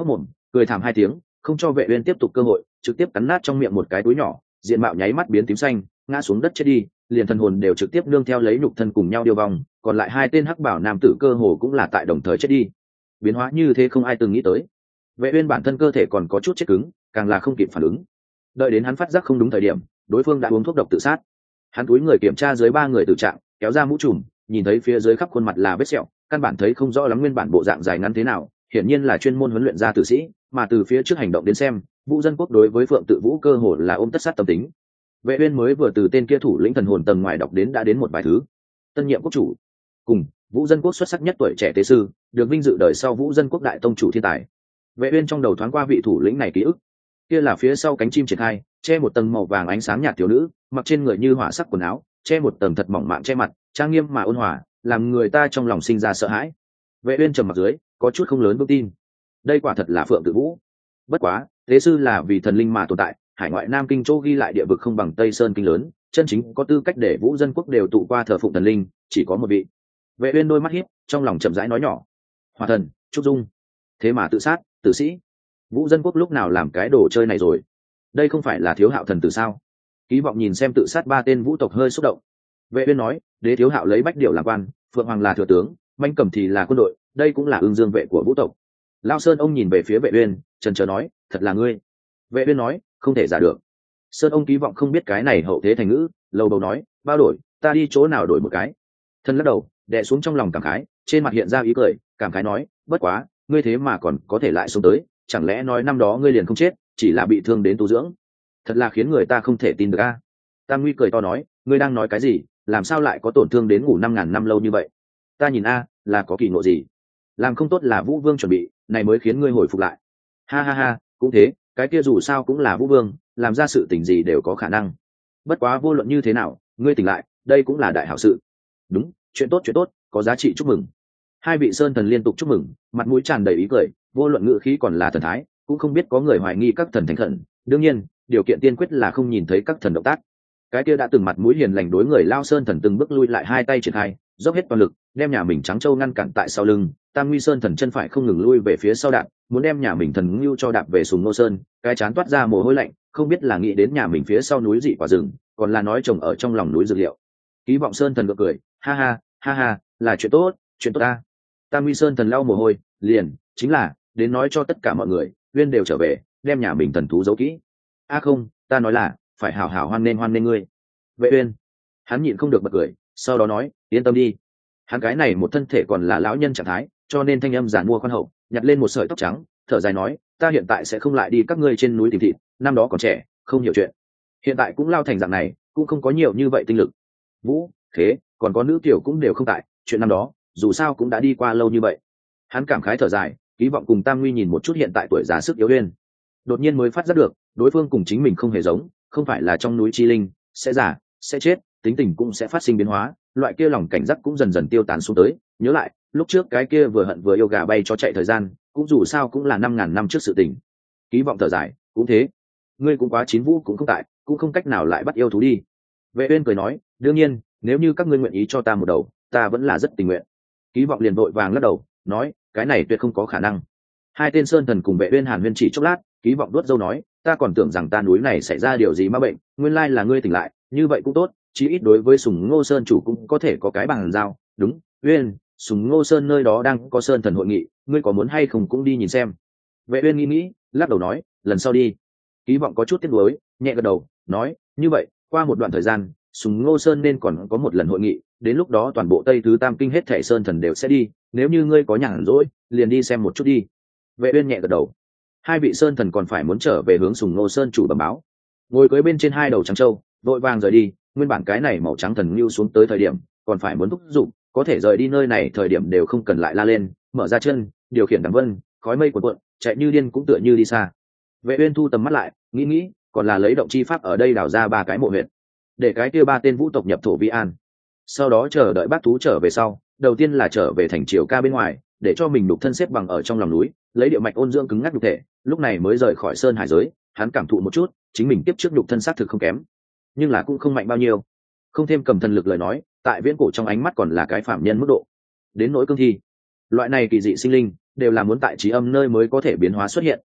cười thảm hai tiếng, không cho vệ uyên tiếp tục cơ hội, trực tiếp cắn nát trong miệng một cái túi nhỏ, diện mạo nháy mắt biến tím xanh, ngã xuống đất chết đi, liền thần hồn đều trực tiếp nương theo lấy nhục thân cùng nhau điêu vong, còn lại hai tên hắc bảo nam tử cơ hồ cũng là tại đồng thời chết đi. Biến hóa như thế không ai từng nghĩ tới. Vệ uyên bản thân cơ thể còn có chút chết cứng, càng là không kịp phản ứng. Đợi đến hắn phát giác không đúng thời điểm, đối phương đã uống thuốc độc tự sát. Hắn cúi người kiểm tra dưới ba người tử trạng, kéo ra mũ trùm, nhìn thấy phía dưới khắp khuôn mặt là vết sẹo, căn bản thấy không rõ lắm nguyên bản bộ dạng dài ngắn thế nào, hiển nhiên là chuyên môn huấn luyện ra tử sĩ, mà từ phía trước hành động đến xem, Vũ Dân Quốc đối với Phượng Tự Vũ cơ hồ là ôm tất sát tâm tính. Vệ uyên mới vừa từ tên kia thủ lĩnh thần hồn tầng ngoài đọc đến đã đến một vài thứ. Tân nhiệm quốc chủ, cùng Vũ Dân Quốc xuất sắc nhất tuổi trẻ tế sư, được vinh dự đời sau Vũ Dân Quốc đại tông chủ thiên tài. Vệ uyên trong đầu thoáng qua vị thủ lĩnh này ký ức, kia là phía sau cánh chim triển khai, che một tầng màu vàng ánh sáng nhạt thiếu nữ, mặc trên người như hỏa sắc quần áo, che một tầng thật mỏng mạn che mặt, trang nghiêm mà ôn hòa, làm người ta trong lòng sinh ra sợ hãi. Vệ uyên trầm mặt dưới, có chút không lớn vững tin. Đây quả thật là Phượng Tự Vũ. Bất quá, tế sư là vì thần linh mà tồn tại, hải ngoại Nam Kinh chỗ ghi lại địa vực không bằng Tây Sơn kinh lớn, chân chính có tư cách để Vũ Dân Quốc đều tụ qua thờ phụng thần linh, chỉ có một vị. Vệ uyên đôi mắt híp, trong lòng chậm rãi nói nhỏ: Hỏa thần, Trúc Dung. Thế mà tự sát, tử sĩ. Vũ Dân Quốc lúc nào làm cái đồ chơi này rồi? Đây không phải là Thiếu Hạo thần tử sao? Ký vọng nhìn xem tự sát ba tên vũ tộc hơi xúc động. Vệ uyên nói: Đế Thiếu Hạo lấy bách điểu làm quan, Phượng Hoàng là thừa tướng, Manh Cầm thì là quân đội, đây cũng là ương dương vệ của vũ tộc. Lão Sơn ông nhìn về phía Vệ uyên, chần chờ nói: Thật là ngươi? Vệ uyên nói: Không thể giả được. Sơn ông Ký vọng không biết cái này hậu thế thành ngữ, lâu đầu nói: Bao đổi, ta đi chỗ nào đổi một cái? Thân lắc đầu, đè xuống trong lòng cảm khái, trên mặt hiện ra ý cười, cảm khái nói: Bất quá, ngươi thế mà còn có thể lại sống tới, chẳng lẽ nói năm đó ngươi liền không chết, chỉ là bị thương đến tu dưỡng? Thật là khiến người ta không thể tin được a. Tam Nguy cười to nói: Ngươi đang nói cái gì? Làm sao lại có tổn thương đến ngủ năm ngàn năm lâu như vậy? Ta nhìn a, là có kỳ ngộ gì? Làm không tốt là Vũ Vương chuẩn bị, này mới khiến ngươi hồi phục lại. Ha ha ha, cũng thế, cái kia dù sao cũng là Vũ Vương, làm ra sự tình gì đều có khả năng. Bất quá vô luận như thế nào, ngươi tỉnh lại, đây cũng là đại hảo sự. Đúng, chuyện tốt chuyện tốt, có giá trị chúc mừng. Hai vị sơn thần liên tục chúc mừng, mặt mũi tràn đầy ý cười, vô luận ngữ khí còn là thần thái, cũng không biết có người hoài nghi các thần thành khẩn. Đương nhiên, điều kiện tiên quyết là không nhìn thấy các thần động tác. Cái kia đã từng mặt mũi hiền lành đối người lao sơn thần từng bước lui lại, hai tay triển khai, dốc hết toàn lực, đem nhà mình trắng châu ngăn cản tại sau lưng. Tam Nguy sơn thần chân phải không ngừng lui về phía sau đạp, muốn đem nhà mình thần ngưu cho đạp về Sùng Nô Sơn, cái chán toát ra mồ hôi lạnh, không biết là nghĩ đến nhà mình phía sau núi dị quả rừng, còn là nói trồng ở trong lòng núi dược liệu. Ký vọng sơn thần gượng cười, ha ha, ha ha, là chuyện tốt, chuyện tốt ta. Tam Nguy sơn thần lau mồ hôi, liền chính là đến nói cho tất cả mọi người, Uyên đều trở về, đem nhà mình thần thú giấu kỹ. A không, ta nói là phải hảo hảo hoan nên hoan nên ngươi. Vệ Uyên, hắn nhịn không được bật cười, sau đó nói: Yên tâm đi. Hắn cái này một thân thể còn là lão nhân trạng thái, cho nên thanh âm giản mua khoan hậu, nhặt lên một sợi tóc trắng, thở dài nói: Ta hiện tại sẽ không lại đi các ngươi trên núi tìm thịt, năm đó còn trẻ, không hiểu chuyện. Hiện tại cũng lao thành dạng này, cũng không có nhiều như vậy tinh lực. Vũ, Khế, còn có nữ tiểu cũng đều không tại, chuyện năm đó, dù sao cũng đã đi qua lâu như vậy. Hắn cảm khái thở dài, Ký vọng cùng Tam Nguy nhìn một chút hiện tại tuổi già sức yếu Uyên, đột nhiên mới phát giác được, đối phương cùng chính mình không hề giống, không phải là trong núi chi linh, sẽ già, sẽ chết, tính tình cũng sẽ phát sinh biến hóa, loại kia lòng cảnh giác cũng dần dần tiêu tán xuống tới. Nhớ lại, lúc trước cái kia vừa hận vừa yêu gà bay cho chạy thời gian, cũng dù sao cũng là năm ngàn năm trước sự tình. Ký vọng thở dài, cũng thế, ngươi cũng quá chín vũ cũng không tại, cũng không cách nào lại bắt yêu thú đi. Vệ Uyên cười nói: Đương nhiên, nếu như các ngươi nguyện ý cho ta một đầu, ta vẫn là rất tình nguyện. Ký vọng liền vội vàng lắc đầu, nói: Cái này tuyệt không có khả năng. Hai tên sơn thần cùng Vệ Uyên hàn huyên chỉ chốc lát, Ký vọng đuốt dâu nói: Ta còn tưởng rằng ta núi này xảy ra điều gì ma bệnh, nguyên lai là ngươi tỉnh lại, như vậy cũng tốt, chí ít đối với Sùng Ngô Sơn chủ cũng có thể có cái bằng giao. Đúng, Uyên, Sùng Ngô Sơn nơi đó đang có sơn thần hội nghị, ngươi có muốn hay không cũng đi nhìn xem. Vệ Uyên nghĩ nghĩ, lắc đầu nói: Lần sau đi. Ký vọng có chút tiếc nuối, nhẹ gật đầu, nói: Như vậy, qua một đoạn thời gian, Sùng Ngô Sơn nên còn có một lần hội nghị, đến lúc đó toàn bộ Tây Thứ Tam Kinh hết thảy sơn thần đều sẽ đi, nếu như ngươi có nhàn rỗi, liền đi xem một chút đi. Vệ Uyên nhẹ gật đầu. Hai vị sơn thần còn phải muốn trở về hướng Sùng Ngô Sơn chủ bẩm báo. Ngồi cưỡi bên trên hai đầu trắng châu, vội vàng rời đi. Nguyên bản cái này màu trắng thần lưu xuống tới thời điểm, còn phải muốn thúc giục, có thể rời đi nơi này thời điểm đều không cần lại la lên, mở ra chân, điều khiển đằng vân, khói mây cuộn cuộn, chạy như điên cũng tựa như đi xa. Vệ Uyên thu tầm mắt lại, nghĩ nghĩ, còn là lấy động chi pháp ở đây đào ra ba cái mộ huyệt, để cái kia ba tên vũ tộc nhập thổ vi an. Sau đó chờ đợi bác thú trở về sau, đầu tiên là trở về thành triều ca bên ngoài, để cho mình đục thân xếp bằng ở trong lòng núi, lấy điệu mạch ôn dưỡng cứng ngắc nhục thể, lúc này mới rời khỏi sơn hải giới. Hắn cảm thụ một chút, chính mình tiếp trước nhục thân xác thực không kém, nhưng là cũng không mạnh bao nhiêu, không thêm cầm thần lực lời nói, tại viễn cổ trong ánh mắt còn là cái phạm nhân mức độ. Đến nỗi cương thi, loại này kỳ dị sinh linh, đều là muốn tại trí âm nơi mới có thể biến hóa xuất hiện,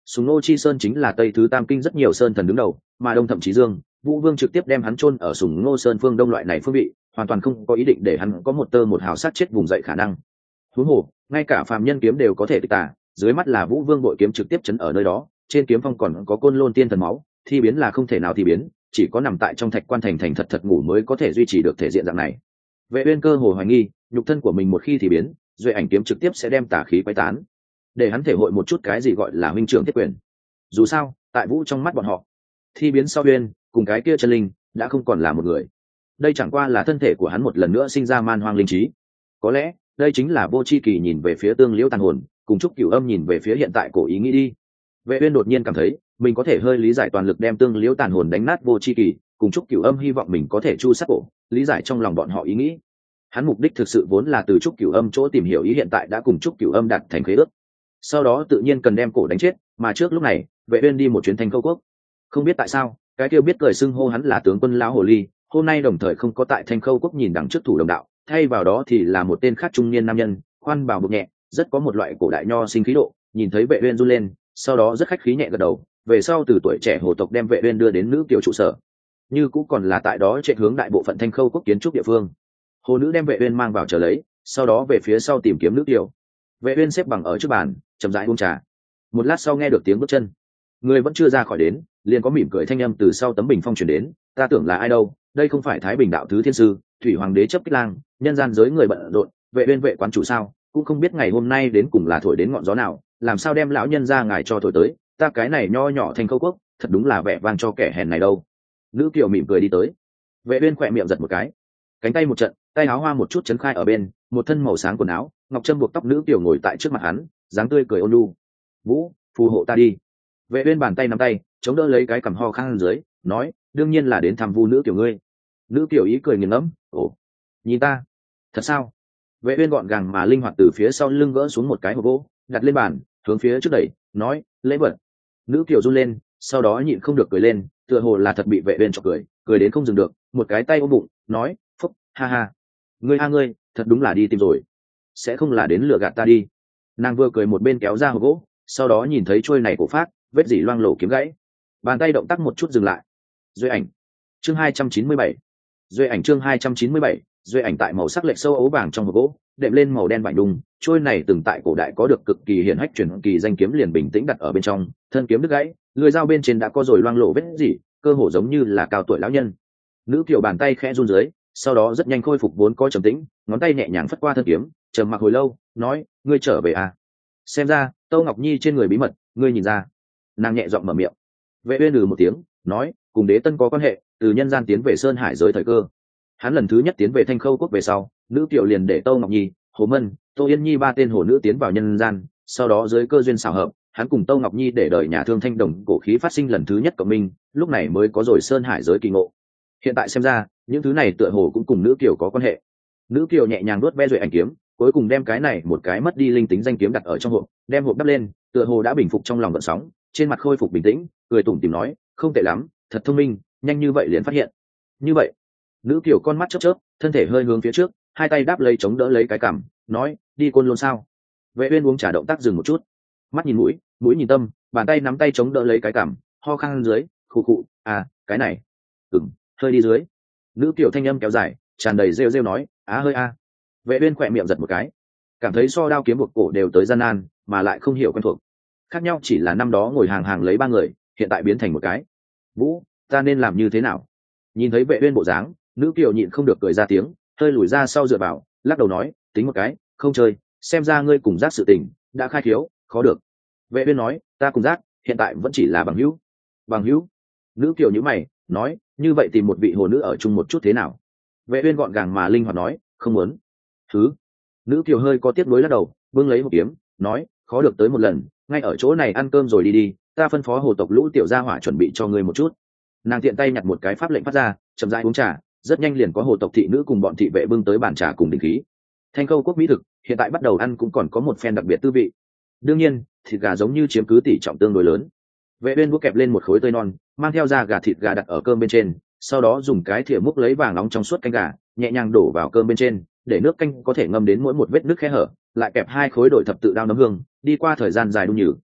Sùng Ngô Chi Sơn chính là Tây thứ Tam Kinh rất nhiều sơn thần đứng đầu, mà Đông thậm chí Dương, Vũ Vương trực tiếp đem hắn chôn ở Sùng Ngô Sơn phương Đông loại này phương vị, hoàn toàn không có ý định để hắn có một tơ một hào sát chết vùng dậy khả năng. Huống hồ, ngay cả phàm nhân kiếm đều có thể tịch tả, dưới mắt là Vũ Vương bội kiếm trực tiếp chấn ở nơi đó, trên kiếm phong còn có Côn Lôn tiên thần máu, thi biến là không thể nào thi biến, chỉ có nằm tại trong thạch quan thành thành thật thật ngủ mới có thể duy trì được thể diện dạng này. Vệ Uyên cơ hồ hoài nghi, nhục thân của mình một khi thì biến, duệ ảnh kiếm trực tiếp sẽ đem tà khí quấy tán, để hắn thể hội một chút cái gì gọi là huynh trưởng thiết quyền. Dù sao, tại Vũ trong mắt bọn họ, thi biến sau Uyên cùng cái kia chân linh đã không còn là một người. Đây chẳng qua là thân thể của hắn một lần nữa sinh ra man hoang linh trí. Có lẽ, đây chính là Vô Chi Kỳ nhìn về phía Tương Liễu tàn hồn, cùng Trúc Cửu Âm nhìn về phía hiện tại cổ ý nghĩ đi. Vệ Uyên đột nhiên cảm thấy, mình có thể hơi lý giải toàn lực đem Tương Liễu tàn hồn đánh nát Vô Chi Kỳ, cùng Trúc Cửu Âm hy vọng mình có thể chu sát cổ, lý giải trong lòng bọn họ ý nghĩ. Hắn mục đích thực sự vốn là từ Trúc Cửu Âm chỗ tìm hiểu ý hiện tại đã cùng Trúc Cửu Âm đạt thành khế ước. Sau đó tự nhiên cần đem cổ đánh chết, mà trước lúc này, Vệ Uyên đi một chuyến Thanh Khâu quốc. Không biết tại sao, cái kia biết cười xưng hô hắn là tướng quân lão hồ ly, hôm nay đồng thời không có tại Thanh Khâu quốc nhìn đằng trước thủ đồng đạo, thay vào đó thì là một tên khác trung niên nam nhân, khoan bào bực nhẹ, rất có một loại cổ đại nho sinh khí độ, nhìn thấy Vệ Uyên run lên, sau đó rất khách khí nhẹ gật đầu, về sau từ tuổi trẻ hồ tộc đem Vệ Uyên đưa đến nữ kiều trụ sở. Như cũ còn là tại đó chạy hướng đại bộ phận Thanh Khâu quốc kiến trúc địa phương. Hồ nữ đem Vệ Uyên mang vào chờ lấy, sau đó về phía sau tìm kiếm nữ kiều. Vệ Uyên xếp bằng ở trước bàn, chậm rãi uống trà. Một lát sau nghe được tiếng bước chân, người vẫn chưa ra khỏi đến, liền có mỉm cười thanh âm từ sau tấm bình phong truyền đến. Ta tưởng là ai đâu, đây không phải Thái Bình đạo thứ thiên sư, Thủy Hoàng đế chấp kích lang, nhân gian giới người bận rộn, Vệ Uyên vệ quán chủ sao, cũng không biết ngày hôm nay đến cùng là thổi đến ngọn gió nào, làm sao đem lão nhân ra ngài cho thổi tới, ta cái này nho nhỏ Thanh Khâu quốc, thật đúng là vẻ vang cho kẻ hèn này đâu. Nữ kiều mỉm cười đi tới. Vệ Uyên khỏe miệng giật một cái, cánh tay một trận, tay áo hoa một chút chấn khai ở bên, một thân màu sáng quần áo, ngọc trâm buộc tóc nữ kiều ngồi tại trước mặt hắn, dáng tươi cười ôn nhu. Vũ, phù hộ ta đi. Vệ Uyên bàn tay nắm tay, chống đỡ lấy cái cằm ho khan dưới, nói, đương nhiên là đến thăm Vu nữ kiều ngươi. Nữ kiều ý cười nghiền ngẫm, ồ, nhìn ta, thật sao? Vệ Uyên gọn gàng mà linh hoạt từ phía sau lưng gỡ xuống một cái hộp gỗ, đặt lên bàn, hướng phía trước đẩy, nói, lễ vật. Nữ kiều run lên, sau đó nhịn không được cười lên, tựa hồ là thật bị Vệ Uyên chọc cười, cười đến không dừng được, một cái tay ôm bụng, nói, phúc, ha ha, ngươi ha ngươi, thật đúng là đi tìm rồi, sẽ không là đến lừa gạt ta đi. Nàng vừa cười một bên kéo ra hộp gỗ, sau đó nhìn thấy trôi này cổ phát, vết dỉ loang lổ kiếm gãy, bàn tay động tác một chút dừng lại. Duệ ảnh, chương hai trăm chín mươi bảy. Duệ ảnh chương hai trăm chín mươi bảy. Duệ ảnh tại màu sắc lệch sâu ấu vàng trong hộp gỗ, đệm lên màu đen vải đùng, trôi này từng tại cổ đại có được cực kỳ hiển hách truyền kỳ danh kiếm liền bình tĩnh đặt ở bên trong, thân kiếm đứt gãy, lưỡi dao bên trên đã có rồi loang lổ vết dỉ, cơ hồ giống như là cao tuổi lão nhân. Nữ kiều bàn tay khẽ run dưới, sau đó rất nhanh khôi phục vốn có trầm tĩnh, ngón tay nhẹ nhàng phất qua thân kiếm, trầm mặc hồi lâu, nói, ngươi trở về à? Xem ra, Tâu Ngọc Nhi trên người bí mật, ngươi nhìn ra. Nàng nhẹ giọng mở miệng. Vệ Uyên lừ một tiếng, nói, cùng đế tân có quan hệ, từ nhân gian tiến về sơn hải giới thời cơ. Hắn lần thứ nhất tiến về Thanh Khâu quốc về sau, nữ kiều liền để Tâu Ngọc Nhi, Hồ Mân, Tô Yên Nhi ba tên hồ nữ tiến vào nhân gian, sau đó dưới cơ duyên xảo hợp, hắn cùng Tâu Ngọc Nhi để đợi nhà thương thanh đồng cổ khí phát sinh lần thứ nhất cộng minh, lúc này mới có rồi sơn hải giới kỳ ngộ. Hiện tại xem ra, những thứ này tựa hồ cũng cùng nữ kiều có quan hệ. Nữ kiều nhẹ nhàng nuốt ve Duệ ảnh kiếm, cuối cùng đem cái này một cái mất đi linh tính danh kiếm đặt ở trong hộp, đem hộp đắp lên, tựa hồ đã bình phục trong lòng gợn sóng, trên mặt khôi phục bình tĩnh, cười tủm tỉm nói, không tệ lắm, thật thông minh, nhanh như vậy liền phát hiện. Như vậy, nữ kiều con mắt chớp chớp, thân thể hơi hướng phía trước, hai tay đáp lấy chống đỡ lấy cái cằm, nói, đi Côn Lôn sao? Vệ Uyên uống trà động tác dừng một chút, mắt nhìn mũi, mũi nhìn tâm, bàn tay nắm tay chống đỡ lấy cái cằm, ho khan dưới, khụ khụ, à, cái này, ừm, hơi đi dưới. Nữ kiều thanh âm kéo dài, tràn đầy rêu rêu nói, á hơi a. Vệ Uyên khỏe miệng giật một cái, cảm thấy so đao kiếm buộc cổ đều tới gian nan, mà lại không hiểu quen thuộc. Khác nhau chỉ là năm đó ngồi hàng hàng lấy ba người, hiện tại biến thành một cái. Vũ, ta nên làm như thế nào? Nhìn thấy Vệ Uyên bộ dáng, nữ kiều nhịn không được cười ra tiếng, hơi lùi ra sau dựa vào, lắc đầu nói, tính một cái, không chơi, xem ra ngươi cùng giác sự tình đã khai thiếu, khó được. Vệ Uyên nói, ta cùng giác hiện tại vẫn chỉ là bằng hữu. Bằng hữu? Nữ kiều nhíu mày, nói, như vậy tìm một vị hồ nữ ở chung một chút thế nào? Vệ Uyên gọn gàng mà linh hoạt nói, không muốn. Thứ. Nữ kiều hơi có tiếc nuối lắc đầu, bưng lấy hộp kiếm, nói, khó được tới một lần, ngay ở chỗ này ăn cơm rồi đi đi, ta phân phó hồ tộc lũ tiểu gia hỏa chuẩn bị cho ngươi một chút. Nàng tiện tay nhặt một cái pháp lệnh phát ra, chậm rãi uống trà, rất nhanh liền có hồ tộc thị nữ cùng bọn thị vệ bưng tới bàn trà cùng đình khí. Thanh Khâu quốc mỹ thực, hiện tại bắt đầu ăn cũng còn có một phen đặc biệt tư vị. Đương nhiên, thịt gà giống như chiếm cứ tỷ trọng tương đối lớn. Vệ Uyên đũa kẹp lên một khối tươi non, mang theo da gà thịt gà đặt ở cơm bên trên, sau đó dùng cái thìa múc lấy vàng nóng trong suốt canh gà, nhẹ nhàng đổ vào cơm bên trên, để nước canh có thể ngâm đến mỗi một vết nước khe hở, lại kẹp hai khối đổi thập tự đao nấm hương, đi qua thời gian dài đun nhừ,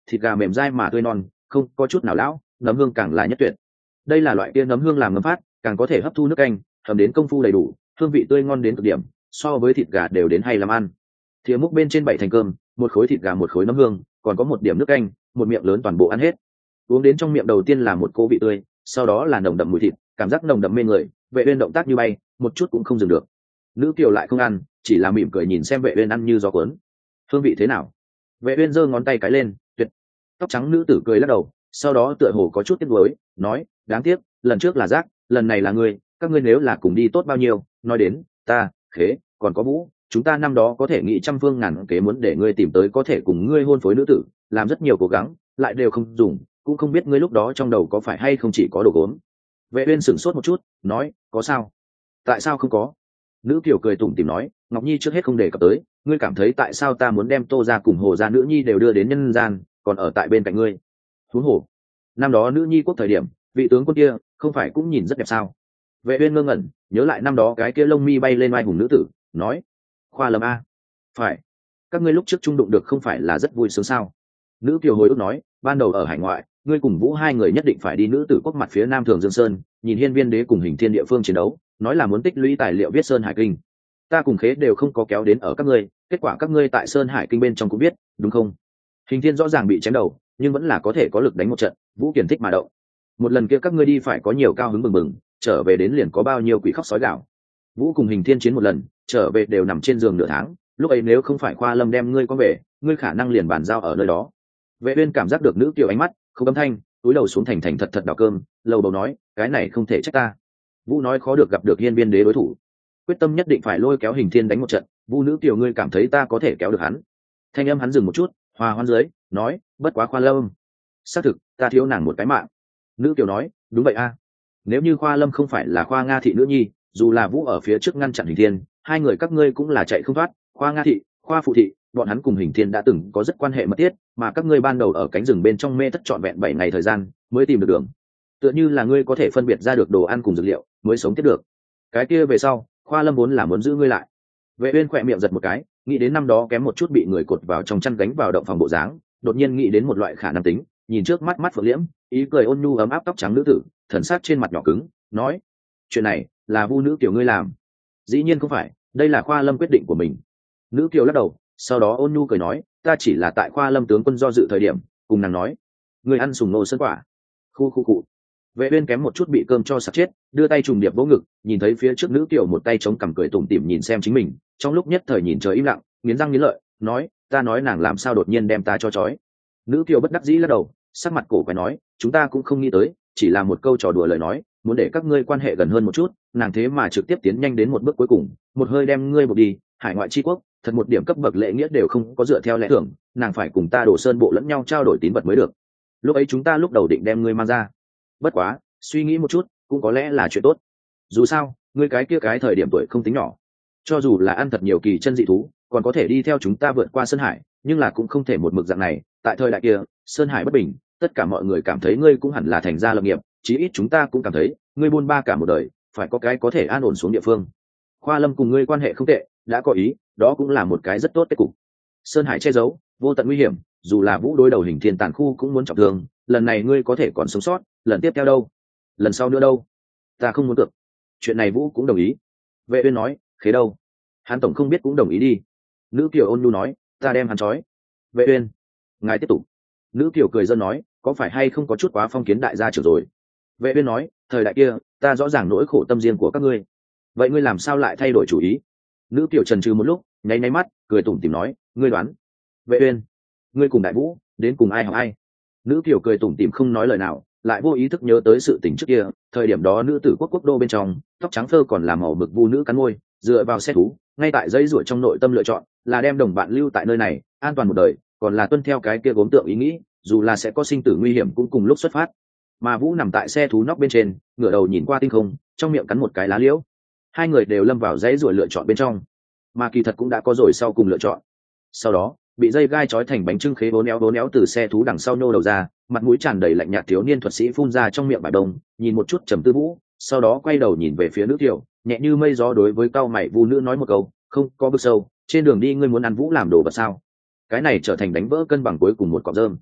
thịt gà mềm dai mà tươi non, không có chút nào lão, nấm hương càng là nhất tuyệt. Đây là loại kia nấm hương làm ngấm phát, càng có thể hấp thu nước canh, hầm đến công phu đầy đủ, hương vị tươi ngon đến cực điểm, so với thịt gà đều đến hay làm ăn. Thìa múc bên trên bảy thành cơm, một khối thịt gà một khối nấm hương, còn có một điểm nước canh, một miệng lớn toàn bộ ăn hết. Uống đến trong miệng đầu tiên là một cỗ vị tươi, sau đó là nồng đậm mùi thịt, cảm giác nồng đậm mê người. Vệ Uyên động tác như bay, một chút cũng không dừng được. Nữ kiều lại không ăn, chỉ là mỉm cười nhìn xem Vệ Uyên ăn như gió cuốn. Hương vị thế nào? Vệ Uyên giơ ngón tay cái lên, tuyệt. Tóc trắng nữ tử cười lắc đầu, sau đó tựa hồ có chút tiếc nuối, nói, đáng tiếc, lần trước là rác, lần này là ngươi, các ngươi nếu là cùng đi tốt bao nhiêu, nói đến, ta, Khế, còn có Vũ, chúng ta năm đó có thể nghĩ trăm phương ngàn kế muốn để ngươi tìm tới có thể cùng ngươi hôn phối nữ tử, làm rất nhiều cố gắng, lại đều không dùng, cũng không biết ngươi lúc đó trong đầu có phải hay không chỉ có đồ gốm. Vệ Uyên sửng sốt một chút, nói, có sao? Tại sao không có? Nữ kiều cười tủm tỉm nói, Ngọc Nhi trước hết không đề cập tới, ngươi cảm thấy tại sao ta muốn đem Tô gia cùng Hồ gia nữ nhi đều đưa đến nhân gian, còn ở tại bên cạnh ngươi? Huống hồ, năm đó nữ nhi quốc thời điểm, vị tướng quân kia không phải cũng nhìn rất đẹp sao? Vệ Uyên ngơ ngẩn, nhớ lại năm đó cái kia lông mi bay lên oai hùng nữ tử, nói, Khoa Lâm a, phải, các ngươi lúc trước chung đụng được không phải là rất vui sướng sao? Nữ kiều hồi ức nói, ban đầu ở hải ngoại, ngươi cùng Vũ hai người nhất định phải đi nữ tử quốc mặt phía nam Thường Dương Sơn, nhìn Hiên Viên Đế cùng Hình Thiên địa phương chiến đấu, nói là muốn tích lũy tài liệu viết Sơn Hải Kinh. Ta cùng Khế đều không có kéo đến ở các ngươi, kết quả các ngươi tại Sơn Hải Kinh bên trong cũng biết, đúng không? Hình Thiên rõ ràng bị chém đầu, nhưng vẫn là có thể có lực đánh một trận, Vũ kiển thích mà động. Một lần kia các ngươi đi phải có nhiều cao hứng bừng bừng, trở về đến liền có bao nhiêu quỷ khóc sói gào. Vũ cùng Hình Thiên chiến một lần, trở về đều nằm trên giường nửa tháng, lúc ấy nếu không phải Khoa Lâm đem ngươi có về, ngươi khả năng liền bàn giao ở nơi đó. Vệ Uyên cảm giác được nữ kiều ánh mắt, không âm thanh, túi đầu xuống thành thành thật thật đào cơm, lầu bầu nói, cái này không thể trách ta. Vũ nói khó được gặp được Hiên Viên Đế đối thủ, quyết tâm nhất định phải lôi kéo Hình Thiên đánh một trận. Vũ nữ kiều ngươi cảm thấy ta có thể kéo được hắn? Thanh âm hắn dừng một chút, hòa hoan dưới, nói, bất quá Khoa Lâm, xác thực, ta thiếu nàng một cái mạng. Nữ kiều nói, đúng vậy a. Nếu như Khoa Lâm không phải là Khoa Nga thị nữ nhi, dù là Vũ ở phía trước ngăn chặn Hình Thiên, hai người các ngươi cũng là chạy không thoát. Khoa Nga thị, Khoa Phụ thị, bọn hắn cùng Hình Thiên đã từng có rất quan hệ mật thiết, mà các ngươi ban đầu ở cánh rừng bên trong mê thất trọn vẹn bảy ngày thời gian mới tìm được đường, tựa như là ngươi có thể phân biệt ra được đồ ăn cùng dược liệu mới sống tiếp được. Cái kia về sau, Khoa Lâm vốn là muốn giữ ngươi lại. Vệ Uyên khỏe miệng giật một cái, nghĩ đến năm đó kém một chút bị người cột vào trong chăn gánh vào động phòng bộ dáng, đột nhiên nghĩ đến một loại khả năng tính, nhìn trước mắt mắt Phượng Liễm, ý cười ôn nhu ấm áp tóc trắng nữ tử, thần sắc trên mặt nhỏ cứng, nói, chuyện này là Vu nữ kiều ngươi làm? Dĩ nhiên không phải, đây là Khoa Lâm quyết định của mình. Nữ kiều lắc đầu, sau đó ôn nhu cười nói, ta chỉ là tại Khoa Lâm tướng quân do dự thời điểm, cùng nàng nói, người ăn sùng nô sơn quả. Khu khu cụ. Vệ Uyên kém một chút bị cơm cho sặc chết, đưa tay trùng điệp vỗ ngực, nhìn thấy phía trước nữ kiều một tay chống cằm cười tủm tỉm nhìn xem chính mình, trong lúc nhất thời nhìn trời im lặng, nghiến răng nghiến lợi, nói, ta nói nàng làm sao đột nhiên đem ta cho chói. Nữ kiều bất đắc dĩ lắc đầu, sắc mặt cổ quái nói, chúng ta cũng không nghĩ tới, chỉ là một câu trò đùa lời nói, muốn để các ngươi quan hệ gần hơn một chút, nàng thế mà trực tiếp tiến nhanh đến một bước cuối cùng, một hơi đem ngươi buộc đi, hải ngoại chi quốc, thật một điểm cấp bậc lễ nghĩa đều không có dựa theo lẽ thường, nàng phải cùng ta đổ sơn bộ lẫn nhau trao đổi tín vật mới được. Lúc ấy chúng ta lúc đầu định đem ngươi mang ra, bất quá suy nghĩ một chút cũng có lẽ là chuyện tốt, dù sao ngươi cái kia cái thời điểm tuổi không tính nhỏ, cho dù là ăn thật nhiều kỳ chân dị thú còn có thể đi theo chúng ta vượt qua sơn hải, nhưng là cũng không thể một mực dạng này. Tại thời đại kia sơn hải bất bình, tất cả mọi người cảm thấy ngươi cũng hẳn là thành gia lập nghiệp, chí ít chúng ta cũng cảm thấy ngươi buôn ba cả một đời phải có cái có thể an ổn xuống địa phương. Khoa Lâm cùng ngươi quan hệ không tệ, đã có ý, đó cũng là một cái rất tốt kết cục. Sơn hải che giấu vô tận nguy hiểm, dù là Vũ đối đầu Hình Thiên tàn khu cũng muốn trọng thương, lần này ngươi có thể còn sống sót, lần tiếp theo đâu, lần sau nữa đâu, ta không muốn cược. Chuyện này Vũ cũng đồng ý. Vệ Uyên nói, Khế đâu? Hắn tổng không biết cũng đồng ý đi. Nữ kiều ôn nhu nói, ta đem hắn trói. Vệ Uyên, ngài tiếp tục. Nữ kiều cười dân nói, có phải hay không có chút quá phong kiến đại gia trưởng rồi? Vệ Uyên nói, thời đại kia ta rõ ràng nỗi khổ tâm riêng của các ngươi, vậy ngươi làm sao lại thay đổi chủ ý? Nữ kiều trần trừ một lúc, nháy nháy mắt, cười tủm tỉm nói, ngươi đoán. Vệ Uyên, ngươi cùng đại Vũ đến cùng ai học ai? Nữ kiều cười tủm tỉm không nói lời nào, lại vô ý thức nhớ tới sự tình trước kia. Thời điểm đó nữ tử quốc quốc đô bên trong, tóc trắng phơ còn làm màu mực vu nữ cắn môi, dựa vào xe thú, ngay tại dây ruổi trong nội tâm lựa chọn là đem đồng bạn lưu tại nơi này an toàn một đời, còn là tuân theo cái kia gốm tượng ý nghĩ, dù là sẽ có sinh tử nguy hiểm cũng cùng lúc xuất phát. Mà Vũ nằm tại xe thú nóc bên trên, ngửa đầu nhìn qua tinh không, trong miệng cắn một cái lá liễu. Hai người đều lâm vào dãy ruổi lựa chọn bên trong, mà kỳ thật cũng đã có rồi sau cùng lựa chọn. Sau đó bị dây gai trói thành bánh trưng Khế bốn éo bốn éo từ xe thú đằng sau nhô đầu ra, mặt mũi tràn đầy lạnh nhạt thiếu niên thuật sĩ phun ra trong miệng bài đồng, nhìn một chút trầm tư Vũ, sau đó quay đầu nhìn về phía nữ tiểu, nhẹ như mây gió đối với cao mày vu nữ nói một câu, không có bước sâu, trên đường đi ngươi muốn ăn Vũ làm đồ vật sao? Cái này trở thành đánh vỡ cân bằng cuối cùng một cọng rơm.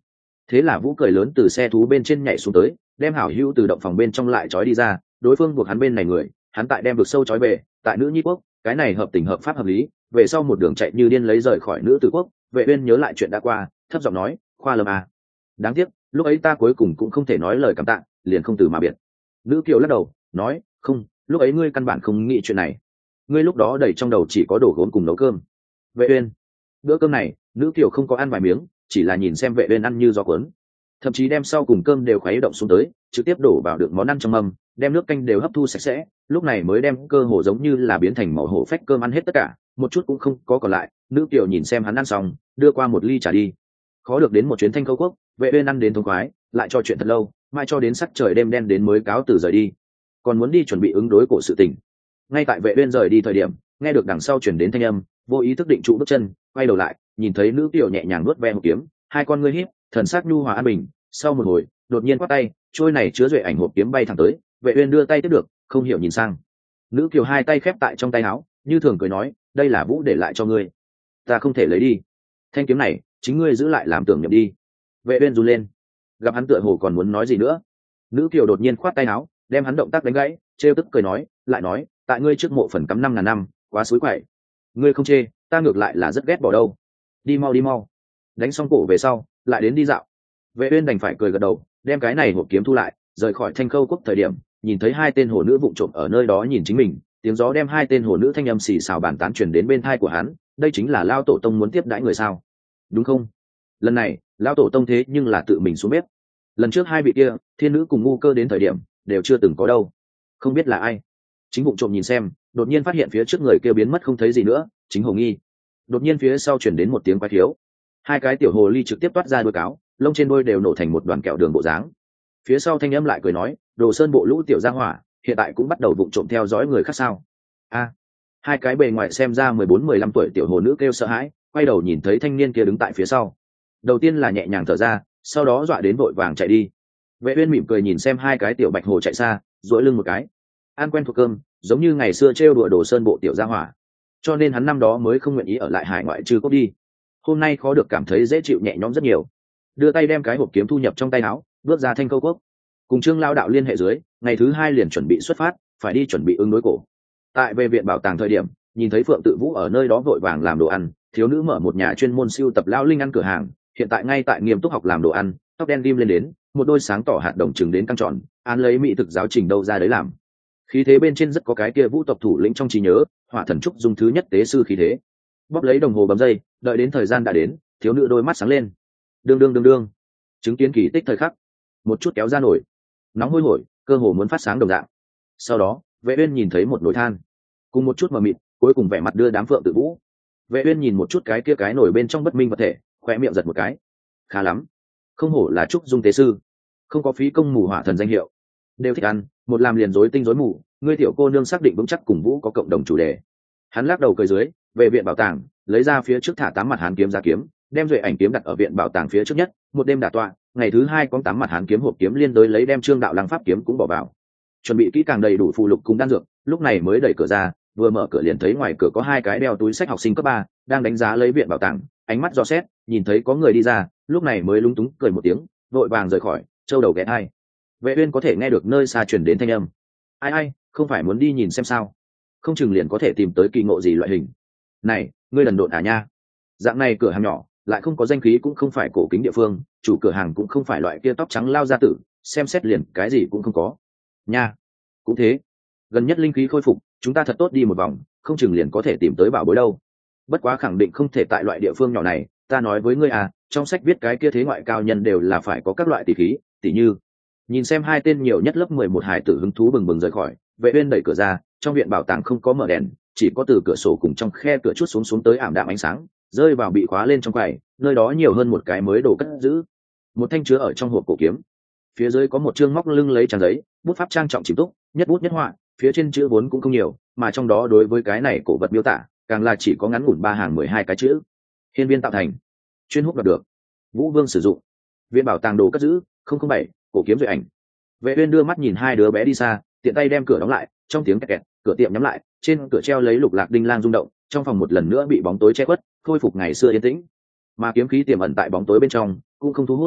Thế là Vũ cười lớn từ xe thú bên trên nhảy xuống tới, đem hảo hữu từ động phòng bên trong lại trói đi ra, đối phương buộc hắn bên này người, hắn tại đem được sâu trói về, tại nữ nhi quốc, cái này hợp tình hợp pháp hợp lý, về sau một đường chạy như điên lấy rời khỏi nữ tử quốc. Vệ Uyên nhớ lại chuyện đã qua, thấp giọng nói, Khoa Lâm à, đáng tiếc, lúc ấy ta cuối cùng cũng không thể nói lời cảm tạ, liền không từ mà biệt. Nữ Kiều lắc đầu, nói, không, lúc ấy ngươi căn bản không nghĩ chuyện này, ngươi lúc đó đầy trong đầu chỉ có đổ gốm cùng nấu cơm. Vệ Uyên, bữa cơm này, Nữ Kiều không có ăn vài miếng, chỉ là nhìn xem Vệ Uyên ăn như gió cuốn, thậm chí đem sau cùng cơm đều khuấy động xuống tới, trực tiếp đổ vào được món ăn trong mâm, đem nước canh đều hấp thu sạch sẽ, lúc này mới đem cơ hồ giống như là biến thành màu hổ phách cơm ăn hết tất cả, một chút cũng không có còn lại. Nữ Kiều nhìn xem hắn ăn xong, đưa qua một ly trà đi. Khó được đến một chuyến Thanh Khâu quốc, Vệ Uyên ăn đến thống khoái, lại trò chuyện thật lâu, mai cho đến sắc trời đêm đen đến mới cáo từ rời đi, còn muốn đi chuẩn bị ứng đối cổ sự tình. Ngay tại Vệ Uyên rời đi thời điểm, nghe được đằng sau truyền đến thanh âm, vô ý thức định trụ bước chân, quay đầu lại, nhìn thấy Nữ Kiều nhẹ nhàng nuốt ve hộp kiếm, hai con ngươi híp, thần sắc nhu hòa an bình. Sau một hồi, đột nhiên quát tay, trôi này chứa duệ ảnh hộp kiếm bay thẳng tới. Vệ Uyên đưa tay tiếp được, không hiểu nhìn sang. Nữ Kiều hai tay khép tại trong tay áo, như thường cười nói, đây là Vũ để lại cho ngươi, ta không thể lấy đi. Thanh kiếm này, chính ngươi giữ lại làm tưởng niệm đi. Vệ Uyên run lên, gặp hắn tựa hồ còn muốn nói gì nữa. Nữ Kiều đột nhiên khoát tay áo, đem hắn động tác đánh gãy, trêu tức cười nói, lại nói, tại ngươi trước mộ phần cắm năm ngàn năm, quá suối quậy. Ngươi không chê, ta ngược lại là rất ghét bỏ đâu. Đi mau đi mau. Đánh xong cổ về sau, lại đến đi dạo. Vệ Uyên đành phải cười gật đầu, đem cái này hộp kiếm thu lại, rời khỏi Thanh Khâu quốc thời điểm, nhìn thấy hai tên hồ nữ vụng trộm ở nơi đó nhìn chính mình, tiếng gió đem hai tên hồ nữ thanh âm xì xào bàn tán truyền đến bên tai của hắn, đây chính là Lão tổ tông muốn tiếp đãi người sao? Đúng không? Lần này, Lão tổ tông thế nhưng là tự mình xuống bếp. Lần trước hai vị kia, thiên nữ cùng ngu cơ đến thời điểm, đều chưa từng có đâu. Không biết là ai. Chính vụng trộm nhìn xem, đột nhiên phát hiện phía trước người kia biến mất không thấy gì nữa, chính Hồ Nghi. Đột nhiên phía sau truyền đến một tiếng quái thiếu. Hai cái tiểu hồ ly trực tiếp toát ra đuôi cáo, lông trên đuôi đều nổ thành một đoàn kẹo đường bộ dáng. Phía sau thanh âm lại cười nói, Đồ Sơn bộ lũ tiểu gia hỏa, hiện tại cũng bắt đầu vụng trộm theo dõi người khác sao? A, hai cái bề ngoài xem ra mười bốn mười lăm tuổi tiểu hồ nữ kêu sợ hãi, quay đầu nhìn thấy thanh niên kia đứng tại phía sau. Đầu tiên là nhẹ nhàng thở ra, sau đó dọa đến vội vàng chạy đi. Vệ Uyên mỉm cười nhìn xem hai cái tiểu bạch hồ chạy xa, duỗi lưng một cái. Ăn quen thuộc cơm, giống như ngày xưa trêu đùa Đồ Sơn bộ tiểu gia hỏa, cho nên hắn năm đó mới không nguyện ý ở lại hải ngoại trừ cốc đi. Hôm nay khó được cảm thấy dễ chịu nhẹ nhõm rất nhiều, đưa tay đem cái hộp kiếm thu nhập trong tay áo, bước ra Thanh Khâu quốc, cùng Trương Lao đạo liên hệ dưới, ngày thứ hai liền chuẩn bị xuất phát, phải đi chuẩn bị ứng đối cổ. Tại về viện bảo tàng thời điểm, nhìn thấy Phượng Tự Vũ ở nơi đó vội vàng làm đồ ăn, thiếu nữ mở một nhà chuyên môn siêu tập lão linh ăn cửa hàng, hiện tại ngay tại nghiêm túc học làm đồ ăn, tóc đen ghim lên đến, một đôi sáng tỏ hạt đồng trừng đến căng tròn, án lấy mỹ thực giáo trình đâu ra đấy làm. Khí thế bên trên rất có cái kia Vũ tộc thủ lĩnh trong trí nhớ, Hỏa Thần Trúc dùng thứ nhất tế sư khí thế. Bóp lấy đồng hồ bấm giây, đợi đến thời gian đã đến, thiếu nữ đôi mắt sáng lên. Đương đương đương đương, chứng kiến kỳ tích thời khắc, một chút kéo ra nổi, nóng hôi hổi, cơ hồ muốn phát sáng đồng dạng. Sau đó, Vệ Uyên nhìn thấy một nồi than, cùng một chút mờ mịt, cuối cùng vẻ mặt đưa đám Phượng Tự Vũ. Vệ Uyên nhìn một chút cái kia cái nồi bên trong bất minh vật thể, khóe miệng giật một cái. Khá lắm, không hổ là trúc dung tế sư, không có phí công mù hỏa thần danh hiệu. Đều thích ăn, một làm liền rối tinh rối mù, ngươi tiểu cô nương xác định vững chắc cùng Vũ có cộng đồng chủ đề. Hắn lắc đầu cười dưới, về viện bảo tàng, lấy ra phía trước thả tám mặt hán kiếm ra kiếm, đem duệ ảnh kiếm đặt ở viện bảo tàng phía trước nhất, một đêm đả tọa. Ngày thứ hai có tám mặt hán kiếm hộp kiếm liên đối lấy đem Trương đạo lăng pháp kiếm cũng bỏ vào, chuẩn bị kỹ càng đầy đủ phù lục cùng đan dược, lúc này mới đẩy cửa ra, vừa mở cửa liền thấy ngoài cửa có hai cái đeo túi sách học sinh cấp ba đang đánh giá lấy viện bảo tàng, ánh mắt dò xét, nhìn thấy có người đi ra, lúc này mới lúng túng cười một tiếng, vội vàng rời khỏi, châu đầu ghé hai. Vệ Uyên có thể nghe được nơi xa truyền đến thanh âm, ai ai, không phải muốn đi nhìn xem sao? Không chừng liền có thể tìm tới kỳ ngộ gì loại hình. Này, ngươi đần độn à nha? Dạng này cửa hàng nhỏ, lại không có danh khí cũng không phải cổ kính địa phương, chủ cửa hàng cũng không phải loại kia tóc trắng lao gia tử, xem xét liền cái gì cũng không có. Nha, cũng thế. Gần nhất linh khí khôi phục, chúng ta thật tốt đi một vòng, không chừng liền có thể tìm tới bảo bối đâu. Bất quá khẳng định không thể tại loại địa phương nhỏ này, ta nói với ngươi à, trong sách viết cái kia thế ngoại cao nhân đều là phải có các loại tỷ khí, tỷ như. Nhìn xem hai tên nhiều nhất lớp mười một hải tử hứng thú bừng bừng rời khỏi, Vệ Uyên đẩy cửa ra, trong viện bảo tàng không có mở đèn, chỉ có từ cửa sổ cùng trong khe cửa chút xuống xuống tới ảm đạm ánh sáng, rơi vào bị khóa lên trong quầy, nơi đó nhiều hơn một cái mới đồ cất giữ, một thanh chứa ở trong hộp cổ kiếm, phía dưới có một chương móc lưng lấy trang giấy, bút pháp trang trọng chìm túc, nhất bút nhất họa, phía trên chữ vốn cũng không nhiều, mà trong đó đối với cái này cổ vật miêu tả, càng là chỉ có ngắn ngủn ba hàng mười hai cái chữ. Hiên viên tạo thành, chuyên hút đoạt được, Vũ Vương sử dụng, viện bảo tàng đồ cất giữ không không bảy, cổ kiếm duệ ảnh. Vệ Uyên đưa mắt nhìn hai đứa bé đi xa, tiện tay đem cửa đóng lại, trong tiếng kẹt kẹt, cửa tiệm nhắm lại, trên cửa treo lấy lục lạc đinh lang rung động, trong phòng một lần nữa bị bóng tối che khuất, khôi phục ngày xưa yên tĩnh. Mà kiếm khí tiềm ẩn tại bóng tối bên trong cũng không thu hút.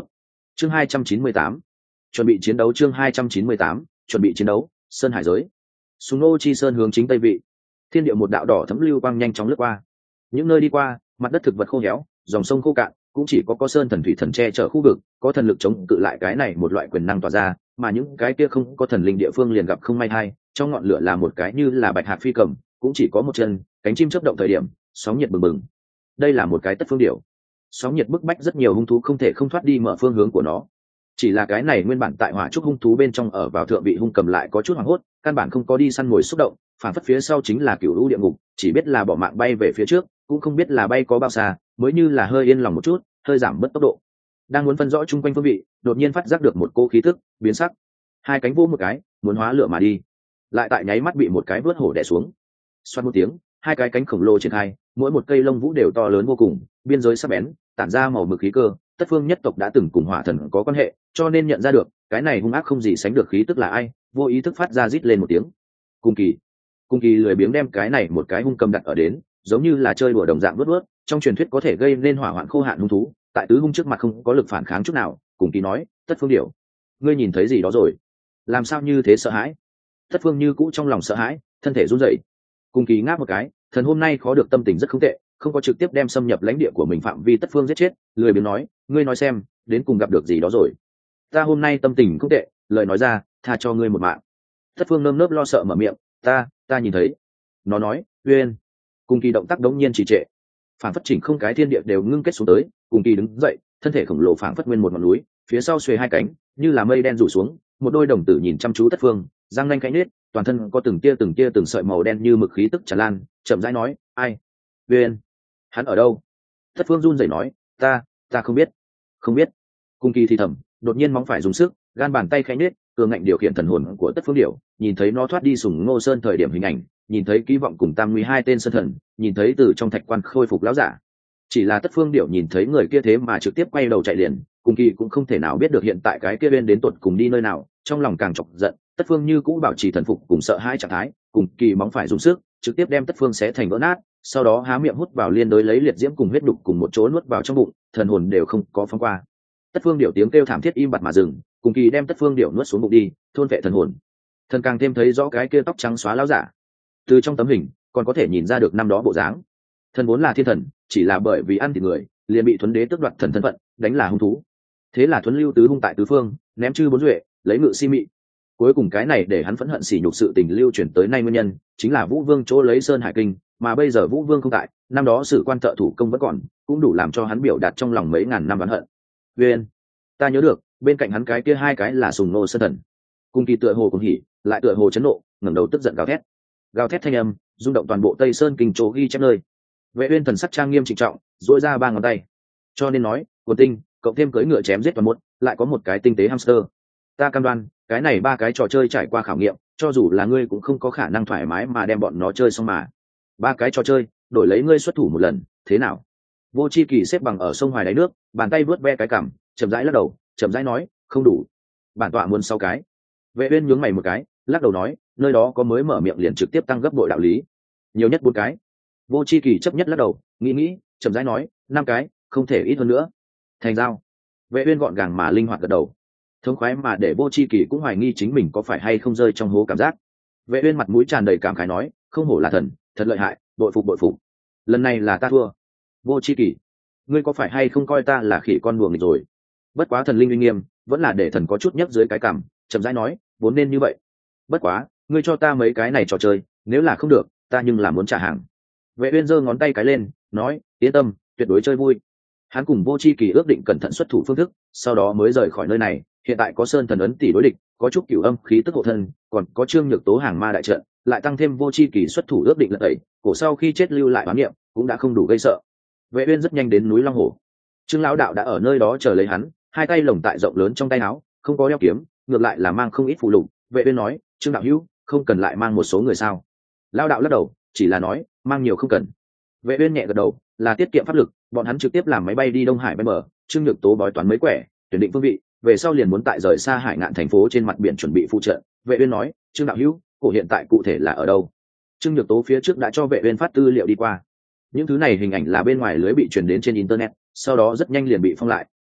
chương hai trăm chín mươi tám, chuẩn bị chiến đấu. Chương hai trăm chín mươi tám, chuẩn bị chiến đấu. Sơn hải giới, súng nô chi sơn hướng chính tây vị, thiên địa một đạo đỏ thấm lưu quang nhanh chóng lướt qua. Những nơi đi qua, mặt đất thực vật khô héo, dòng sông khô cạn, cũng chỉ có có sơn thần thủy thần che chở khu vực, có thần lực chống cự lại cái này một loại quyền năng tỏa ra, mà những cái kia không có thần linh địa phương liền gặp không may hay, trong ngọn lửa là một cái như là bạch hạc phi cầm, cũng chỉ có một chân, cánh chim chớp động thời điểm, sóng nhiệt bừng bừng. Đây là một cái tất phương điểu. Sóng nhiệt bức bách rất nhiều hung thú không thể không thoát đi mở phương hướng của nó. Chỉ là cái này nguyên bản tại hỏa trúc hung thú bên trong ở vào thượng vị hung cầm lại có chút hoảng hốt, căn bản không có đi săn mồi xúc động, phản phất phía sau chính là cửu lũ địa ngục, chỉ biết là bỏ mạng bay về phía trước, cũng không biết là bay có bao xa, mới như là hơi yên lòng một chút, hơi giảm bớt tốc độ. Đang muốn phân rõ chung quanh phương vị, đột nhiên phát giác được một cô khí tức biến sắc, hai cánh vỗ một cái, muốn hóa lửa mà đi, lại tại nháy mắt bị một cái vớt hổ đè xuống. Xoát một tiếng, hai cái cánh khổng lồ triển khai, mỗi một cây lông vũ đều to lớn vô cùng, biên giới sắc bén, tản ra màu mực khí cơ. Tất phương nhất tộc đã từng cùng hỏa thần có quan hệ, cho nên nhận ra được cái này hung ác không gì sánh được khí tức là ai, vô ý thức phát ra rít lên một tiếng. Cung kỳ, cung kỳ lười biếng đem cái này một cái hung cầm đặt ở đến, giống như là chơi đùa đồng dạng vớt vớt. Trong truyền thuyết có thể gây nên hỏa hoạn khô hạn hung thú, tại tứ hung trước mặt không có lực phản kháng chút nào. Cung kỳ nói, Tất phương điểu, ngươi nhìn thấy gì đó rồi? Làm sao như thế sợ hãi? Tất phương như cũ trong lòng sợ hãi, thân thể run rẩy. Cung kỳ ngáp một cái, thần hôm nay khó được tâm tình rất không tệ, không có trực tiếp đem xâm nhập lãnh địa của mình phạm vi Tất phương giết chết, lười biếng nói, ngươi nói xem, đến cùng gặp được gì đó rồi? Ta hôm nay tâm tình không tệ, lời nói ra, tha cho ngươi một mạng. Tất phương nơm nớp lo sợ mở miệng, ta, ta nhìn thấy. Nó nói, Uyên. Cung kỳ động tác đống nhiên trì trệ, phản phất chỉnh không cái thiên địa đều ngưng kết xuống tới. Cung kỳ đứng dậy, thân thể khổng lồ phản phất nguyên một ngọn núi, phía sau xuề hai cánh, như là mây đen rủ xuống. Một đôi đồng tử nhìn chăm chú Tất phương, răng nanh khẽ nết, toàn thân có từng tia từng tia từng sợi màu đen như mực khí tức tràn lan, chậm rãi nói, ai? Uyên, hắn ở đâu? Tất phương run rẩy nói, ta, ta không biết, không biết. Cung kỳ thì thầm, đột nhiên móng phải dùng sức, gan bàn tay khẽ nết, cường ngạnh điều khiển thần hồn của Tất phương điểu, nhìn thấy nó thoát đi sùng Ngô Sơn thời điểm hình ảnh, nhìn thấy ký vọng cùng tam nguy hai tên sơn thần, nhìn thấy từ trong thạch quan khôi phục lão giả. Chỉ là Tất phương điểu nhìn thấy người kia thế mà trực tiếp quay đầu chạy liền, Cung kỳ cũng không thể nào biết được hiện tại cái kia bên đến tột cùng đi nơi nào, trong lòng càng chọc giận. Tất phương như cũ bảo trì thần phục cùng sợ hãi trạng thái, Cung kỳ móng phải dùng sức, trực tiếp đem Tất phương xé thành vỡ nát, sau đó há miệng hút vào liên đối lấy liệt diễm cùng huyết đục cùng một chỗ nuốt vào trong bụng, thần hồn đều không có phóng qua. Tất phương điểu tiếng kêu thảm thiết im bặt mà dừng, Cung kỳ đem Tất phương điểu nuốt xuống bụng đi, thôn vệ thần hồn. Thần càng thêm thấy rõ cái kia tóc trắng xóa lão giả, từ trong tấm hình còn có thể nhìn ra được năm đó bộ dáng. Thần vốn là thiên thần, chỉ là bởi vì ăn thịt người, liền bị Thuấn Đế tước đoạt thần thân phận, đánh là hung thú. Thế là Thuấn lưu tứ hung tại tứ phương, ném chư bốn duệ, lấy ngự si mị. Cuối cùng cái này để hắn phẫn hận sỉ nhục sự tình lưu chuyển tới nay nguyên nhân, chính là Vũ Vương chỗ lấy Sơn Hải Kinh, mà bây giờ Vũ Vương không tại, năm đó sự quan thợ thủ công vẫn còn, cũng đủ làm cho hắn biểu đạt trong lòng mấy ngàn năm oán hận. Uyên, ta nhớ được, bên cạnh hắn cái kia hai cái là Sùng Nô Sơn Thần. Cung kỳ tựa hồ cũng hỉ, lại tựa hồ chấn nộ, ngẩng đầu tức giận gào thét. Gào thét thanh âm, rung động toàn bộ Tây Sơn Kinh chỗ ghi chép nơi. Vệ Uyên thần sắc trang nghiêm trịnh trọng, duỗi ra ba ngón tay. Cho nên nói, Quần Tinh, cộng thêm cưỡi ngựa chém giết toàn một, lại có một cái tinh tế hamster. Ta cam đoan, cái này ba cái trò chơi trải qua khảo nghiệm, cho dù là ngươi cũng không có khả năng thoải mái mà đem bọn nó chơi xong mà. Ba cái trò chơi, đổi lấy ngươi xuất thủ một lần, thế nào? Vô Chi Kỳ xếp bằng ở sông hoài đáy nước, bàn tay vớt ve cái cằm, chậm rãi lắc đầu, chậm rãi nói, không đủ. Bản tọa muốn sáu cái. Vệ Uyên nhướng mày một cái, lắc đầu nói, nơi đó có mới mở miệng liền trực tiếp tăng gấp bội đạo lý. Nhiều nhất bốn cái. Vô Chi Kỳ chấp nhất lắc đầu, nghĩ nghĩ, chậm rãi nói, năm cái, không thể ít hơn nữa. Thành giao. Vệ Uyên gọn gàng mà linh hoạt gật đầu. Thống khoái mà để Vô Chi Kỳ cũng hoài nghi chính mình có phải hay không rơi trong hố cảm giác. Vệ Uyên mặt mũi tràn đầy cảm khái nói, không hổ là thần, thật lợi hại, bội phục bội phục. Lần này là ta thua. Vô Chi Kỳ, ngươi có phải hay không coi ta là khỉ con buồng rồi? Bất quá thần linh uy nghiêm, vẫn là để thần có chút nhấc dưới cái cằm, chậm rãi nói, vốn nên như vậy. Bất quá, ngươi cho ta mấy cái này trò chơi, nếu là không được, ta nhưng là muốn trả hàng. Vệ Uyên giơ ngón tay cái lên, nói, yên tâm, tuyệt đối chơi vui. Hắn cùng Vô Chi Kỳ ước định cẩn thận xuất thủ phương thức, sau đó mới rời khỏi nơi này. Hiện tại có Sơn Thần ấn tỷ đối địch, có chút cửu âm khí tức hộ thân, còn có Trương Nhược Tố hàng ma đại trận, lại tăng thêm Vô Chi Kỳ xuất thủ ước định lật tẩy, cổ sau khi chết lưu lại oán niệm, cũng đã không đủ gây sợ. Vệ Uyên rất nhanh đến núi Long Hồ. Trương lão đạo đã ở nơi đó chờ lấy hắn, hai tay lồng tại rộng lớn trong tay áo, không có đeo kiếm, ngược lại là mang không ít phụ lục. Vệ Uyên nói, Trương đạo hữu, không cần lại mang một số người sao? Lão đạo lắc đầu, chỉ là nói, mang nhiều không cần. Vệ Uyên nhẹ gật đầu, là tiết kiệm pháp lực, bọn hắn trực tiếp làm máy bay đi Đông Hải bên bờ. Trương Nhược Tố bói toán mấy quẻ, tuyển định phương vị, về sau liền muốn tại rời xa Hải Ngạn thành phố trên mặt biển chuẩn bị phụ trợ. Vệ Uyên nói, Trương đạo hữu, cổ hiện tại cụ thể là ở đâu? Trương Nhược Tố phía trước đã cho Vệ Uyên phát tư liệu đi qua. Những thứ này hình ảnh là bên ngoài lưới bị truyền đến trên internet, sau đó rất nhanh liền bị phong lại,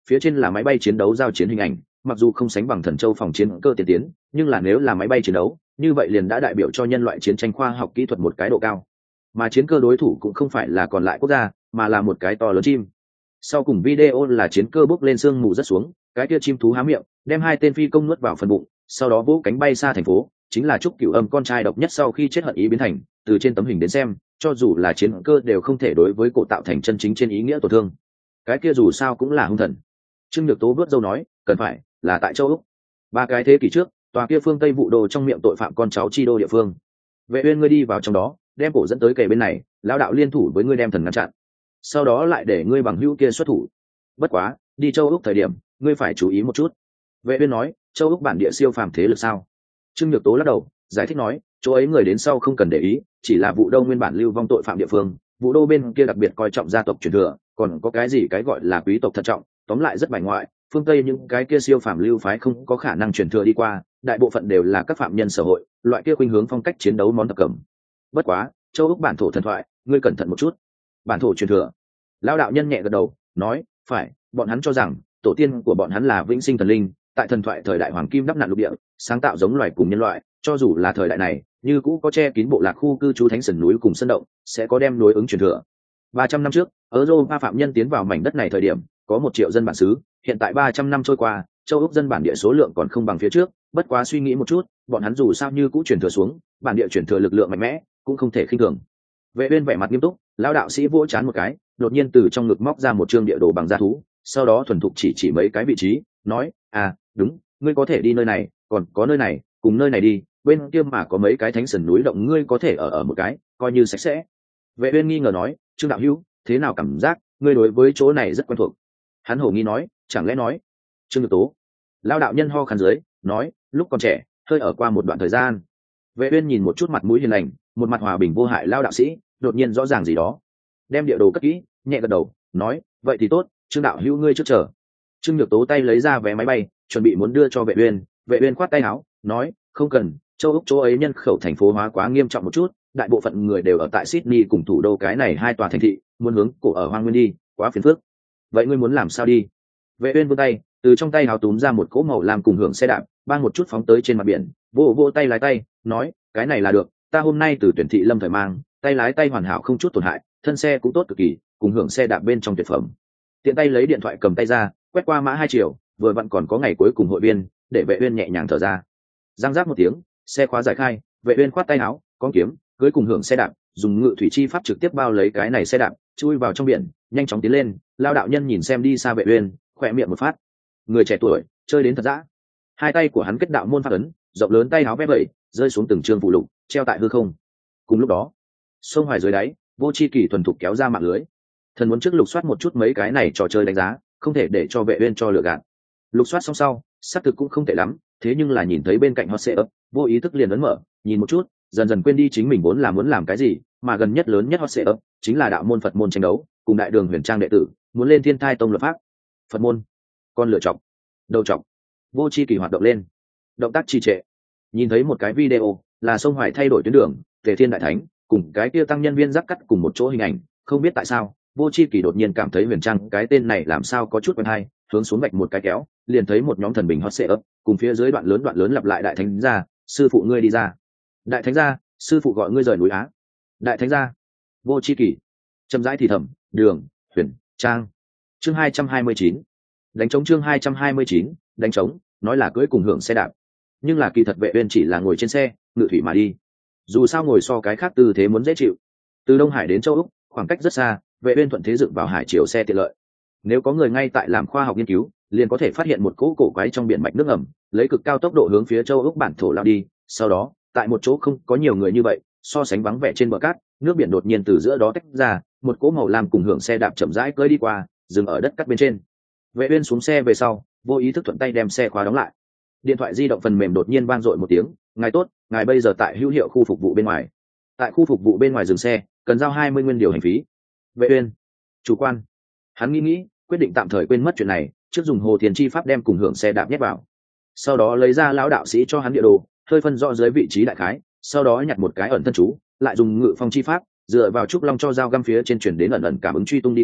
phía trên là máy bay chiến đấu giao chiến hình ảnh, mặc dù không sánh bằng Thần Châu phòng chiến cơ tiên tiến, nhưng là nếu là máy bay chiến đấu, như vậy liền đã đại biểu cho nhân loại chiến tranh khoa học kỹ thuật một cái độ cao. Mà chiến cơ đối thủ cũng không phải là còn lại quốc gia, mà là một cái to lớn chim. Sau cùng video là chiến cơ bốc lên sương mù rất xuống, cái kia chim thú há miệng, đem hai tên phi công nuốt vào phần bụng, sau đó vỗ cánh bay xa thành phố, chính là Trúc Cửu Âm con trai độc nhất sau khi chết hận ý biến thành. Từ trên tấm hình đến xem, cho dù là chiến cơ đều không thể đối với cổ tạo thành chân chính trên ý nghĩa tổn thương. Cái kia dù sao cũng là hung thần. Trương Nhược Tố bước dâu nói, cần phải là tại châu Úc. Ba cái thế kỷ trước, tòa kia phương Tây vụ đồ trong miệng tội phạm con cháu chi đô địa phương. Vệ Uyên ngươi đi vào trong đó, đem cổ dẫn tới kề bên này, lão đạo liên thủ với ngươi đem thần ngăn chặn. Sau đó lại để ngươi bằng hữu kia xuất thủ. Bất quá, đi châu Úc thời điểm, ngươi phải chú ý một chút. Vệ Uyên nói, châu Úc bản địa siêu phàm thế lực sao? Trương Nhược Tố lắc đầu, giải thích nói, chỗ ấy người đến sau không cần để ý, chỉ là vụ đô nguyên bản lưu vong tội phạm địa phương, vụ đô bên kia đặc biệt coi trọng gia tộc truyền thừa, còn có cái gì cái gọi là quý tộc thận trọng, tóm lại rất bài ngoại. Phương Tây những cái kia siêu phàm lưu phái không có khả năng truyền thừa đi qua, đại bộ phận đều là các phạm nhân xã hội, loại kia khuynh hướng phong cách chiến đấu món tập cẩm. Bất quá, châu Úc bản thổ thần thoại, ngươi cẩn thận một chút. Bản thổ truyền thừa. Lão đạo nhân nhẹ gật đầu, nói, phải, bọn hắn cho rằng tổ tiên của bọn hắn là vĩnh sinh thần linh, tại thần thoại thời đại hoàng kim đắp nặn lục địa, sáng tạo giống loài cùng nhân loại, cho dù là thời đại này, như cũ có che kín bộ lạc khu cư trú thánh sườn núi cùng sân động, sẽ có đem đối ứng truyền thừa. ba trăm năm trước, Europa phạm nhân tiến vào mảnh đất này thời điểm, có một triệu dân bản xứ, hiện tại ba trăm năm trôi qua, châu Úc dân bản địa số lượng còn không bằng phía trước, bất quá suy nghĩ một chút, bọn hắn dù sao như cũ truyền thừa xuống, bản địa truyền thừa lực lượng mạnh mẽ, cũng không thể khinh thường. Vệ Uyên vẻ mặt nghiêm túc, lão đạo sĩ vỗ chán một cái, đột nhiên từ trong ngực móc ra một trương địa đồ bằng da thú, sau đó thuần thục chỉ chỉ mấy cái vị trí, nói, à, đúng, ngươi có thể đi nơi này, còn có nơi này, cùng nơi này đi, bên kia mà có mấy cái thánh sườn núi động ngươi có thể ở ở một cái, coi như sạch sẽ. Vệ Uyên nghi ngờ nói, Trương đạo hữu, thế nào cảm giác, ngươi đối với chỗ này rất quen thuộc. Hắn hổ nghi nói, chẳng lẽ nói, Trương Nhược Tố. Lão đạo nhân ho khan dưới, nói, lúc còn trẻ, hơi ở qua một đoạn thời gian. Vệ Uyên nhìn một chút mặt mũi hiền lành, một mặt hòa bình vô hại lão đạo sĩ, đột nhiên rõ ràng gì đó. Đem địa đồ cất kỹ, nhẹ gật đầu, nói, vậy thì tốt, Trương đạo hữu ngươi trước chờ. Trương Nhược Tố tay lấy ra vé máy bay, chuẩn bị muốn đưa cho Vệ Uyên. Vệ Uyên khoát tay áo, nói, không cần, châu Úc chỗ ấy nhân khẩu thành phố hóa quá nghiêm trọng một chút, đại bộ phận người đều ở tại Sydney cùng thủ đô cái này hai tòa thành thị, muốn hướng cổ ở hoang nguyên đi, quá phiền phức. Vậy ngươi muốn làm sao đi? Vệ Uyên vươn tay, từ trong tay hào túm ra một cỗ màu làm cùng hưởng xe đạp, bang một chút phóng tới trên mặt biển, vỗ vỗ tay lái tay, nói, cái này là được, ta hôm nay từ tuyển thị lâm thời mang, tay lái tay hoàn hảo không chút tổn hại, thân xe cũng tốt cực kỳ, cùng hưởng xe đạp bên trong tuyệt phẩm. Tiện tay lấy điện thoại cầm tay ra, quét qua mã hai triệu, vừa vặn còn có ngày cuối cùng hội viên, để Vệ Uyên nhẹ nhàng thở ra. Giang giác một tiếng, xe khóa giải khai, Vệ Uyên khoát tay áo, con kiếm, cưỡi cùng hưởng xe đạp, dùng ngự thủy chi pháp trực tiếp bao lấy cái này xe đạp, chui vào trong biển, nhanh chóng tiến lên. Lao đạo nhân nhìn xem đi xa Vệ Uyên, khỏe miệng một phát. Người trẻ tuổi, chơi đến thật dã. Hai tay của hắn kết đạo môn pháp ấn, rộng lớn tay áo vẽ vẩy, rơi xuống từng trường phụ lục, treo tại hư không. Cùng lúc đó, sông hoài dưới đáy, Vô Chi Kỳ thuần thục kéo ra mạng lưới. Thần muốn trước lục soát một chút mấy cái này trò chơi đánh giá, không thể để cho Vệ Uyên cho lừa gạt. Lục soát xong sau, xác thực cũng không tệ lắm, thế nhưng là nhìn thấy bên cạnh hot setup, vô ý thức liền ấn mở, nhìn một chút, dần dần quên đi chính mình vốn là muốn làm cái gì, mà gần nhất lớn nhất hot setup chính là đạo môn Phật môn tranh đấu, cùng đại đường Huyền Trang đệ tử, muốn lên Thiên Thai tông luật pháp. Phật môn, con lựa chọc, đầu chọc. Vô Chi Kỳ hoạt động lên, động tác trì trệ. Nhìn thấy một cái video, là sông Hoài thay đổi tuyến đường, Tề Thiên đại thánh, cùng cái kia tăng nhân viên giáp cắt cùng một chỗ hình ảnh, không biết tại sao, Vô Chi Kỳ đột nhiên cảm thấy Huyền Trang cái tên này làm sao có chút quen hay, hướng xuống vạch một cái kéo, liền thấy một nhóm thần bình hot setup, cùng phía dưới đoạn lớn đoạn lớn lặp lại đại thánh gia, sư phụ ngươi đi ra. Đại thánh gia, sư phụ gọi ngươi rời núi Á. Đại thánh gia. Vô Chi Kỳ. Chậm rãi thì thầm, đường, Huyền Trang. Chương hai trăm hai mươi chín. Đánh trống chương hai trăm hai mươi chín, đánh trống, nói là cưỡi cùng hưởng xe đạp. Nhưng là kỳ thật Vệ Uyên chỉ là ngồi trên xe, ngự thủy mà đi. Dù sao ngồi so cái khác tư thế muốn dễ chịu. Từ Đông Hải đến Châu Úc, khoảng cách rất xa, Vệ Uyên thuận thế dựng vào hải chiều xe tiện lợi. Nếu có người ngay tại làm khoa học nghiên cứu, liền có thể phát hiện một cỗ cổ quái trong biển mạch nước ngầm, lấy cực cao tốc độ hướng phía Châu Úc bản thổ lao đi. Sau đó, tại một chỗ không có nhiều người như vậy, so sánh vắng vẻ trên bờ cát, nước biển đột nhiên từ giữa đó tách ra, một cỗ màu lam cùng hưởng xe đạp chậm rãi cưỡi đi qua, dừng ở đất cát bên trên. Vệ Uyên xuống xe về sau, vô ý thức thuận tay đem xe khóa đóng lại. Điện thoại di động phần mềm đột nhiên vang dội một tiếng, ngài tốt, ngài bây giờ tại hữu hiệu khu phục vụ bên ngoài. Tại khu phục vụ bên ngoài dừng xe, cần giao hai mươi nguyên điều hành phí. Vệ Uyên, chủ quan. Hắn nghĩ nghĩ, quyết định tạm thời quên mất chuyện này, trước dùng hồ thiền chi pháp đem cùng hưởng xe đạp nhét vào. Sau đó lấy ra lão đạo sĩ cho hắn địa đồ, hơi phân rõ dưới vị trí đại khái, sau đó nhặt một cái ẩn thân chú, lại dùng ngự phong chi pháp, dựa vào trúc long cho dao găm phía trên chuyển đến ẩn ẩn cảm ứng truy tung đi qua,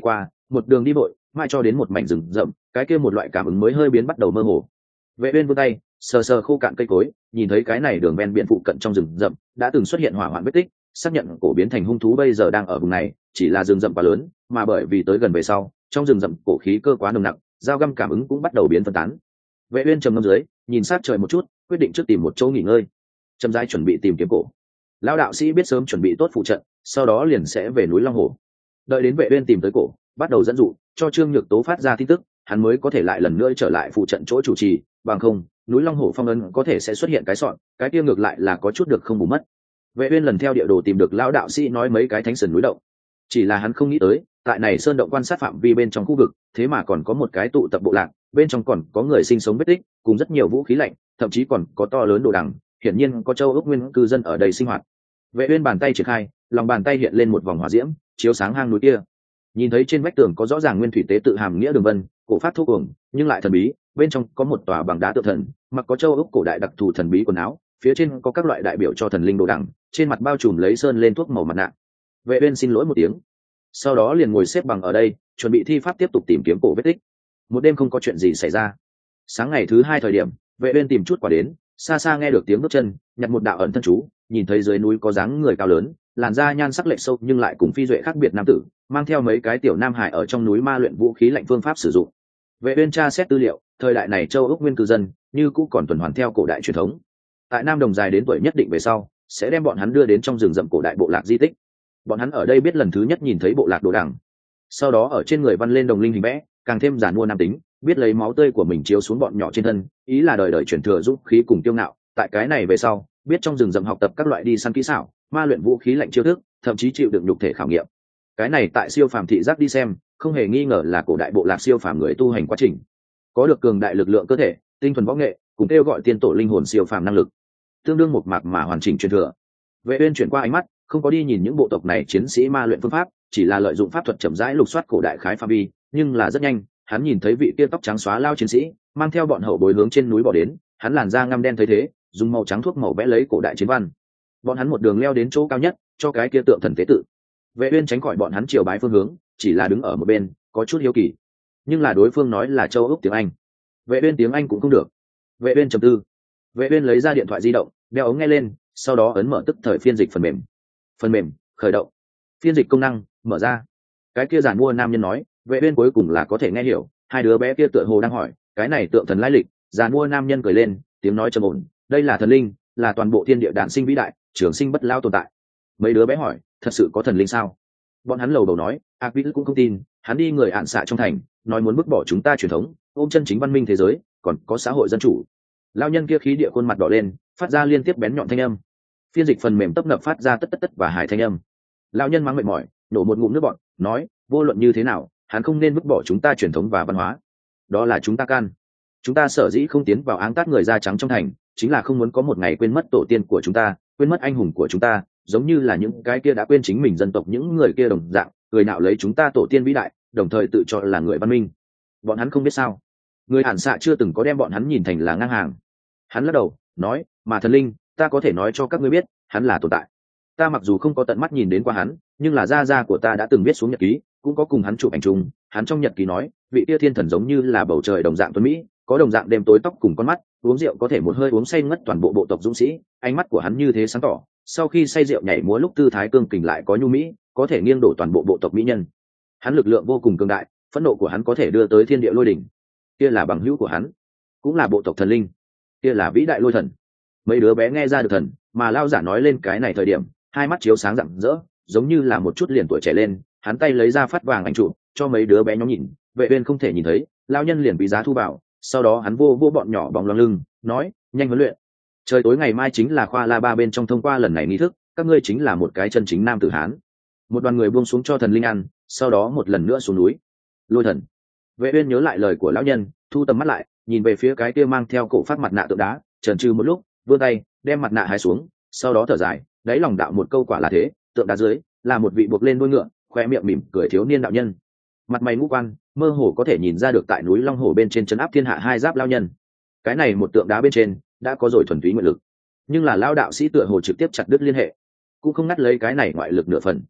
một đường đi vội mai cho đến một mảnh rừng rậm, cái kia một loại cảm ứng mới hơi biến bắt đầu mơ hồ. Vệ uyên vươn tay sờ sờ khô cạn cây cối, nhìn thấy cái này đường ven biển phụ cận trong rừng rậm đã từng xuất hiện hỏa hoạn vết tích, xác nhận cổ biến thành hung thú bây giờ đang ở vùng này, chỉ là rừng rậm quá lớn, mà bởi vì tới gần về sau, trong rừng rậm cổ khí cơ quá nồng nặc, dao găm cảm ứng cũng bắt đầu biến phân tán. Vệ uyên trầm ngâm dưới, nhìn sát trời một chút, quyết định trước tìm một chỗ nghỉ ngơi, chậm rãi chuẩn bị tìm kiếm cổ. Lão đạo sĩ biết sớm chuẩn bị tốt phụ trận, sau đó liền sẽ về núi Long Hồ. Đợi đến Vệ uyên tìm tới cổ, bắt đầu dẫn dụ cho Trương Nhược Tố phát ra tin tức, hắn mới có thể lại lần nữa trở lại phụ trận chỗ chủ trì, bằng không núi Long Hổ phong ấn có thể sẽ xuất hiện cái sọn, cái kia ngược lại là có chút được không bù mất. Vệ uyên lần theo địa đồ tìm được lão đạo sĩ nói mấy cái thánh sườn núi động, chỉ là hắn không nghĩ tới tại này sơn động quan sát phạm vi bên trong khu vực thế mà còn có một cái tụ tập bộ lạc, bên trong còn có người sinh sống vết tích cùng rất nhiều vũ khí lạnh, thậm chí còn có to lớn đồ đằng, hiển nhiên có châu ốc nguyên cư dân ở đây sinh hoạt. Vệ uyên bàn tay triển khai, lòng bàn tay hiện lên một vòng hỏa diễm chiếu sáng hang núi kia. Nhìn thấy trên vách tường có rõ ràng nguyên thủy tế tự hàm nghĩa đường vân, cổ phát thô cuồng nhưng lại thần bí, bên trong có một tòa bằng đá tượng thần, mặc có châu ốc cổ đại đặc thù thần bí quần áo, phía trên có các loại đại biểu cho thần linh đồ đằng, trên mặt bao trùm lấy sơn lên thuốc màu mặt nạ. Vệ uyên xin lỗi một tiếng, sau đó liền ngồi xếp bằng ở đây, chuẩn bị thi pháp tiếp tục tìm kiếm cổ vết tích. Một đêm không có chuyện gì xảy ra. Sáng ngày thứ hai thời điểm, Vệ uyên tìm chút quả đến, xa xa nghe được tiếng bước chân, nhặt một đạo ẩn thân chú, nhìn thấy dưới núi có dáng người cao lớn, làn da nhan sắc lệch sâu nhưng lại cùng phi duệ khác biệt nam tử, mang theo mấy cái tiểu nam hải ở trong núi ma luyện vũ khí lạnh phương pháp sử dụng. Vệ uyên tra xét tư liệu, thời đại này châu ốc nguyên cư dân như cũ còn tuần hoàn theo cổ đại truyền thống. Tại Nam Đồng dài đến tuổi nhất định về sau, sẽ đem bọn hắn đưa đến trong rừng rậm cổ đại bộ lạc di tích. Bọn hắn ở đây biết lần thứ nhất nhìn thấy bộ lạc đồ đằng, sau đó ở trên người văn lên đồng linh hình vẽ, càng thêm giản mua nam tính, biết lấy máu tươi của mình chiếu xuống bọn nhỏ trên thân, ý là đời đời truyền thừa dũng khí cùng kiêu ngạo. Tại cái này về sau, biết trong rừng rậm học tập các loại đi săn kỹ xảo, ma luyện vũ khí lạnh chiêu thức, thậm chí chịu đựng nhục thể khảo nghiệm. Cái này tại siêu phàm thị giác đi xem, không hề nghi ngờ là cổ đại bộ lạc siêu phàm người tu hành quá trình, có được cường đại lực lượng cơ thể, tinh thuần võ nghệ, cùng kêu gọi tiên tổ linh hồn siêu phàm năng lực, tương đương một mạc mà hoàn chỉnh truyền thừa. Vệ uyên chuyển qua ánh mắt, không có đi nhìn những bộ tộc này chiến sĩ ma luyện phương pháp, chỉ là lợi dụng pháp thuật chậm rãi lục soát cổ đại khái phạm vi, nhưng là rất nhanh, hắn nhìn thấy vị kia tóc trắng xóa lao chiến sĩ, mang theo bọn hậu bối hướng trên núi bỏ đến, hắn làn da ngăm đen thấy thế, dùng màu trắng thuốc màu vẽ lấy cổ đại chiến văn. Bọn hắn một đường leo đến chỗ cao nhất, cho cái kia tượng thần tế tự. Vệ uyên tránh khỏi bọn hắn triều bái phương hướng, chỉ là đứng ở một bên, có chút hiếu kỳ. Nhưng là đối phương nói là châu ốc tiếng Anh, Vệ uyên tiếng Anh cũng không được. Vệ uyên trầm tư. Vệ uyên lấy ra điện thoại di động, đeo ống nghe lên, sau đó ấn mở tức thời phiên dịch phần mềm. Phần mềm khởi động. Phiên dịch công năng mở ra. Cái kia giản mua nam nhân nói, Vệ uyên cuối cùng là có thể nghe hiểu. Hai đứa bé kia tựa hồ đang hỏi, cái này tượng thần lai lịch. Giản mua nam nhân cười lên, tiếng nói trầm ổn, đây là thần linh, là toàn bộ thiên địa đản sinh vĩ đại, trường sinh bất lao tồn tại. Mấy đứa bé hỏi, thật sự có thần linh sao? Bọn hắn lầu đầu nói, ác vĩ cũng không tin, hắn đi người ạn xạ trong thành, nói muốn bức bỏ chúng ta truyền thống, ôm chân chính văn minh thế giới, còn có xã hội dân chủ. Lao nhân kia khí địa khuôn mặt đỏ lên, phát ra liên tiếp bén nhọn thanh âm. Phiên dịch phần mềm tấp nập phát ra tất tất tất và hài thanh âm. Lao nhân mắng mệt mỏi, nổ một ngụm nước bọt, nói, vô luận như thế nào, hắn không nên bức bỏ chúng ta truyền thống và văn hóa. Đó là chúng ta can. Chúng ta sở dĩ không tiến vào áng tát người da trắng trong thành, chính là không muốn có một ngày quên mất tổ tiên của chúng ta, quên mất anh hùng của chúng ta, giống như là những cái kia đã quên chính mình dân tộc những người kia đồng dạng, người nào lấy chúng ta tổ tiên vĩ đại, đồng thời tự cho là người văn minh. Bọn hắn không biết sao, người ản xạ chưa từng có đem bọn hắn nhìn thành là ngang hàng. Hắn lắc đầu nói, mà thần linh, ta có thể nói cho các ngươi biết, hắn là tồn tại. Ta mặc dù không có tận mắt nhìn đến qua hắn, nhưng là gia gia của ta đã từng viết xuống nhật ký, cũng có cùng hắn chụp ảnh chung. Hắn trong nhật ký nói, vị tia thiên thần giống như là bầu trời đồng dạng tuấn mỹ, có đồng dạng đêm tối tóc cùng con mắt, uống rượu có thể một hơi uống say ngất toàn bộ bộ tộc dũng sĩ. Ánh mắt của hắn như thế sáng tỏ, sau khi say rượu nhảy múa lúc tư thái cương kình lại có nhu mỹ, có thể nghiêng đổ toàn bộ bộ tộc mỹ nhân. Hắn lực lượng vô cùng cường đại, phẫn nộ của hắn có thể đưa tới thiên địa lôi đỉnh. Kia là bằng hữu của hắn, cũng là bộ tộc thần linh. Kia là vĩ đại lôi thần. Mấy đứa bé nghe ra được thần, mà lao giả nói lên cái này thời điểm, hai mắt chiếu sáng rạng rỡ, giống như là một chút liền tuổi trẻ lên. Hắn tay lấy ra phát vàng ảnh chụp cho mấy đứa bé nhóm nhìn. Vệ uyên không thể nhìn thấy, lao nhân liền bị giá thu vào. Sau đó hắn vô vô bọn nhỏ bóng loáng lưng, nói, nhanh huấn luyện. Trời tối ngày mai chính là khoa la ba bên trong thông qua lần này nghi thức, các ngươi chính là một cái chân chính nam tử hán. Một đoàn người buông xuống cho thần linh ăn, sau đó một lần nữa xuống núi. Lôi thần. Vệ uyên nhớ lại lời của lão nhân, thu tầm mắt lại, nhìn về phía cái kia mang theo cổ phát mặt nạ tượng đá, chần chừ một lúc, vươn tay, đem mặt nạ hái xuống, sau đó thở dài, đáy lòng đạo một câu quả là thế, tượng đá dưới là một vị buộc lên đuôi ngựa, khoe miệng mỉm cười thiếu niên đạo nhân. Mặt mày ngũ quan, mơ hồ có thể nhìn ra được tại núi Long Hồ bên trên trấn áp thiên hạ hai giáp lão nhân. Cái này một tượng đá bên trên đã có rồi thuần túy nguyện lực, nhưng là lão đạo sĩ tựa hồ trực tiếp chặt đứt liên hệ, cũng không ngắt lấy cái này ngoại lực nửa phần.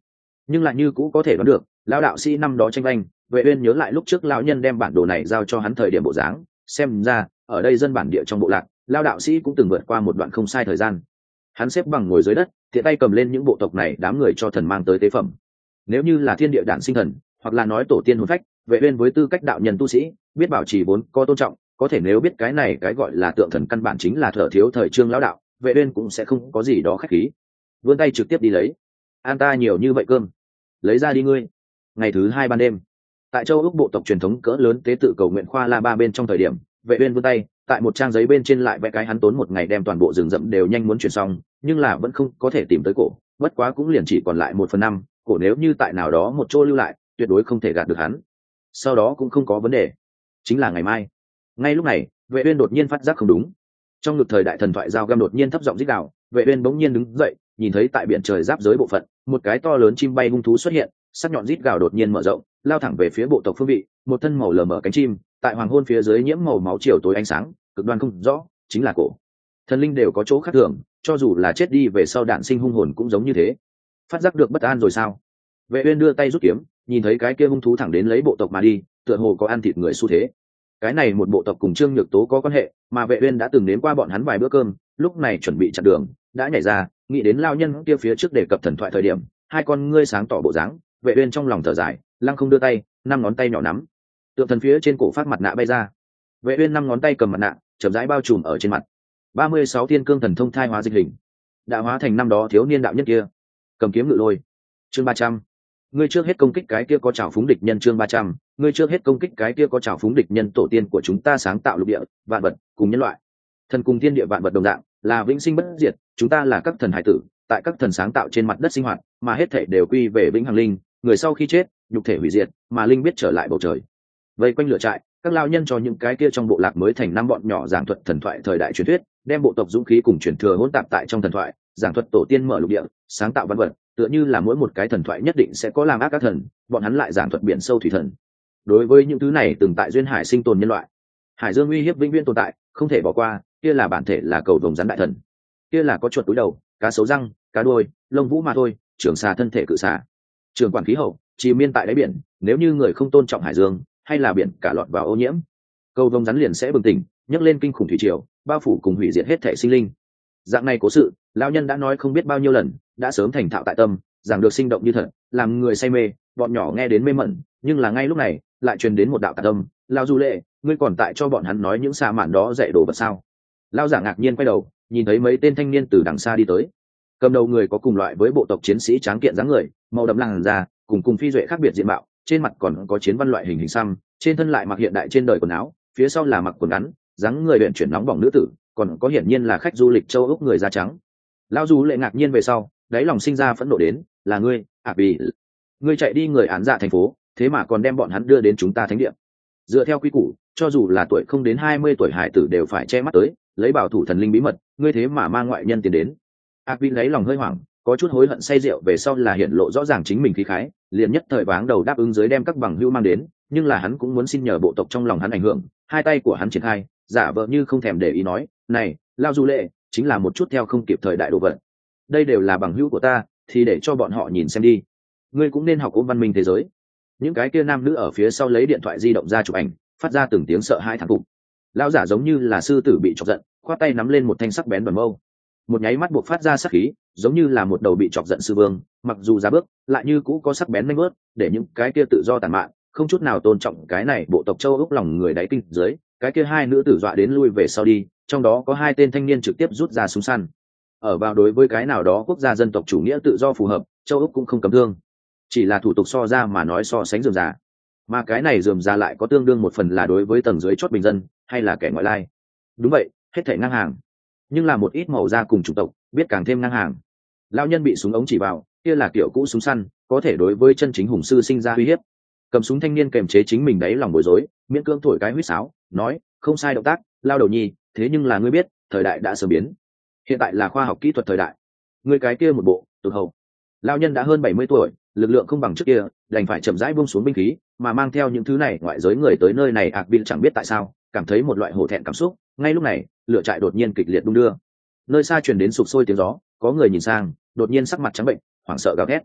nhưng lại như cũ có thể đoán được lão đạo sĩ năm đó tranh banh. Vệ uyên nhớ lại lúc trước lão nhân đem bản đồ này giao cho hắn thời điểm bộ dáng, xem ra ở đây dân bản địa trong bộ lạc, lão đạo sĩ cũng từng vượt qua một đoạn không sai thời gian. Hắn xếp bằng ngồi dưới đất, tiện tay cầm lên những bộ tộc này đám người cho thần mang tới tế phẩm. Nếu như là thiên địa đản sinh thần, hoặc là nói tổ tiên hồn phách, Vệ uyên với tư cách đạo nhân tu sĩ, biết bảo trì vốn có tôn trọng, có thể nếu biết cái này cái gọi là tượng thần căn bản chính là thở thiếu thời trương lão đạo, Vệ uyên cũng sẽ không có gì đó khách khí, vươn tay trực tiếp đi lấy. An ta nhiều như vậy cơm, lấy ra đi ngươi. Ngày thứ hai ban đêm, tại châu úc bộ tộc truyền thống cỡ lớn tế tự cầu nguyện khoa la ba bên trong thời điểm, Vệ uyên vươn tay tại một trang giấy bên trên lại vẽ cái hắn tốn một ngày đem toàn bộ rừng rậm đều nhanh muốn chuyển xong, nhưng là vẫn không có thể tìm tới cổ, bất quá cũng liền chỉ còn lại một phần năm, cổ nếu như tại nào đó một chỗ lưu lại, tuyệt đối không thể gạt được hắn. Sau đó cũng không có vấn đề, chính là ngày mai. Ngay lúc này, Vệ uyên đột nhiên phát giác không đúng. Trong ngực thời đại thần thoại giao găm đột nhiên thấp giọng rít gào, Vệ uyên bỗng nhiên đứng dậy, nhìn thấy tại biển trời giáp giới bộ phận, một cái to lớn chim bay hung thú xuất hiện, sắc nhọn rít gào đột nhiên mở rộng, lao thẳng về phía bộ tộc phương vị, một thân màu lờ mờ cánh chim, tại hoàng hôn phía dưới nhiễm màu máu chiều tối ánh sáng, cực đoan không rõ, chính là cổ. Thần linh đều có chỗ khác thường, cho dù là chết đi về sau đạn sinh hung hồn cũng giống như thế. Phát giác được bất an rồi sao? Vệ uyên đưa tay rút kiếm, nhìn thấy cái kia hung thú thẳng đến lấy bộ tộc mà đi, tựa hồ có ăn thịt người xu thế. Cái này một bộ tộc cùng Trương Nhược Tố có quan hệ, mà Vệ uyên đã từng nếm qua bọn hắn vài bữa cơm, lúc này chuẩn bị chặn đường, đã nhảy ra, nghĩ đến lao nhân kia phía trước đề cập thần thoại thời điểm, hai con ngươi sáng tỏ bộ dáng, Vệ uyên trong lòng thở dài, lăng không đưa tay, năm ngón tay nhỏ nắm, tượng thần phía trên cổ phát mặt nạ bay ra. Vệ uyên năm ngón tay cầm mặt nạ, chậm rãi bao trùm ở trên mặt. ba mươi sáu thiên cương thần thông thai hóa dịch hình, đã hóa thành năm đó thiếu niên đạo nhất kia, cầm kiếm ngự lôi. Chương ba trăm, ngươi trước hết công kích cái kia có trảo phúng địch nhân. Chương ba trăm, ngươi trước hết công kích cái kia có trảo phúng địch nhân. Tổ tiên của chúng ta sáng tạo lục địa, vạn vật cùng nhân loại, thần cùng thiên địa vạn vật đồng dạng, là vĩnh sinh bất diệt. Chúng ta là các thần hải tử, tại các thần sáng tạo trên mặt đất sinh hoạt, mà hết thảy đều quy về vĩnh hằng linh. Người sau khi chết, nhục thể hủy diệt, mà linh biết trở lại bầu trời. Vây quanh lửa trại, các lao nhân cho những cái kia trong bộ lạc mới thành năm bọn nhỏ giảng thuật thần thoại thời đại truyền thuyết, đem bộ tộc dũng khí cùng truyền thừa hỗn tạp tại trong thần thoại, giảng thuật tổ tiên mở lục địa, sáng tạo văn vật, tựa như là mỗi một cái thần thoại nhất định sẽ có làm ác các thần, bọn hắn lại giảng thuật biển sâu thủy thần. Đối với những thứ này từng tại duyên hải sinh tồn nhân loại, hải dương uy hiếp vĩnh viễn tồn tại, không thể bỏ qua. Kia là bản thể là cầu vồng rắn đại thần, kia là có chuột túi đầu, cá sấu răng, cá đuôi, lông vũ mà thôi, trưởng xà thân thể cự xà, trường quản khí hậu, trì miên tại đáy biển. Nếu như người không tôn trọng hải dương, hay là biển cả lọt vào ô nhiễm, cầu vồng rắn liền sẽ bừng tỉnh, nhấc lên kinh khủng thủy triều, bao phủ cùng hủy diệt hết thể sinh linh. Dạng này cố sự, lão nhân đã nói không biết bao nhiêu lần, đã sớm thành thạo tại tâm, giảng được sinh động như thật, làm người say mê, bọn nhỏ nghe đến mê mẩn. Nhưng là ngay lúc này, lại truyền đến một đạo tạc âm, lão Du Lệ, ngươi còn tại cho bọn hắn nói những xa mạn đó dạy đồ vật sao? Lão giả ngạc nhiên quay đầu, nhìn thấy mấy tên thanh niên từ đằng xa đi tới. Cầm đầu người có cùng loại với bộ tộc chiến sĩ tráng kiện dáng người, màu đậm làn da, cùng cùng phi duệ khác biệt diện mạo, trên mặt còn có chiến văn loại hình hình xăm, trên thân lại mặc hiện đại trên đời quần áo, phía sau là mặc quần ngắn, dáng người luyện chuyển nóng bỏng nữ tử, còn có hiển nhiên là khách du lịch châu úc người da trắng. Lão Du Lệ ngạc nhiên về sau, đáy lòng sinh ra phẫn nộ đến, là ngươi, à vì ngươi chạy đi người án dạ thành phố, thế mà còn đem bọn hắn đưa đến chúng ta thánh địa. Dựa theo quy củ, cho dù là tuổi không đến hai mươi tuổi hải tử đều phải che mắt tới, lấy bảo thủ thần linh bí mật, ngươi thế mà mang ngoại nhân tiền đến. À vì lấy lòng hơi hoảng, có chút hối hận say rượu về sau là hiện lộ rõ ràng chính mình khí khái, liền nhất thời váng đầu đáp ứng dưới đem các bằng hữu mang đến, nhưng là hắn cũng muốn xin nhờ bộ tộc trong lòng hắn ảnh hưởng, hai tay của hắn triển khai, giả vờ như không thèm để ý nói, này, Lão Du Lệ, chính là một chút theo không kịp thời đại đồ vật. Đây đều là bằng hữu của ta, thì để cho bọn họ nhìn xem đi. Ngươi cũng nên học ôm văn minh thế giới. Những cái kia nam nữ ở phía sau lấy điện thoại di động ra chụp ảnh, phát ra từng tiếng sợ hãi thán phục. Lão giả giống như là sư tử bị chọc giận, khoát tay nắm lên một thanh sắc bén bẩn mâu, một nháy mắt buộc phát ra sắc khí, giống như là một đầu bị chọc giận sư vương, mặc dù ra bước, lại như cũ có sắc bén nhanh bớt, để những cái kia tự do tàn mạn, không chút nào tôn trọng cái này bộ tộc châu úc lòng người đáy kinh dưới. Cái kia hai nữ tử dọa đến lui về sau đi, trong đó có hai tên thanh niên trực tiếp rút ra súng săn. Ở vào đối với cái nào đó quốc gia dân tộc chủ nghĩa tự do phù hợp, châu úc cũng không cấm thương, chỉ là thủ tục so ra mà nói so sánh rườm rà, mà cái này rườm rà lại có tương đương một phần là đối với tầng dưới chót bình dân hay là kẻ ngoại lai. Đúng vậy, hết thảy ngang hàng, nhưng là một ít màu da cùng chủng tộc biết càng thêm ngang hàng. Lão nhân bị súng ống chỉ vào, kia là kiểu cũ súng săn, có thể đối với chân chính hùng sư sinh ra uy hiếp. Cầm súng thanh niên kềm chế chính mình đáy lòng bối rối, miễn cưỡng thổi cái huýt sáo, nói, không sai động tác, Lao đầu nhi, thế nhưng là ngươi biết, thời đại đã sớm biến, hiện tại là khoa học kỹ thuật thời đại, ngươi cái kia một bộ tụt hậu. Lão nhân đã hơn bảy mươi tuổi, lực lượng không bằng trước kia, đành phải chậm rãi buông xuống binh khí, mà mang theo những thứ này ngoại giới người tới nơi này ạc bill chẳng biết tại sao cảm thấy một loại hổ thẹn cảm xúc. Ngay lúc này, lửa trại đột nhiên kịch liệt đung đưa, nơi xa truyền đến sục sôi tiếng gió, có người nhìn sang, đột nhiên sắc mặt trắng bệnh, hoảng sợ gào thét.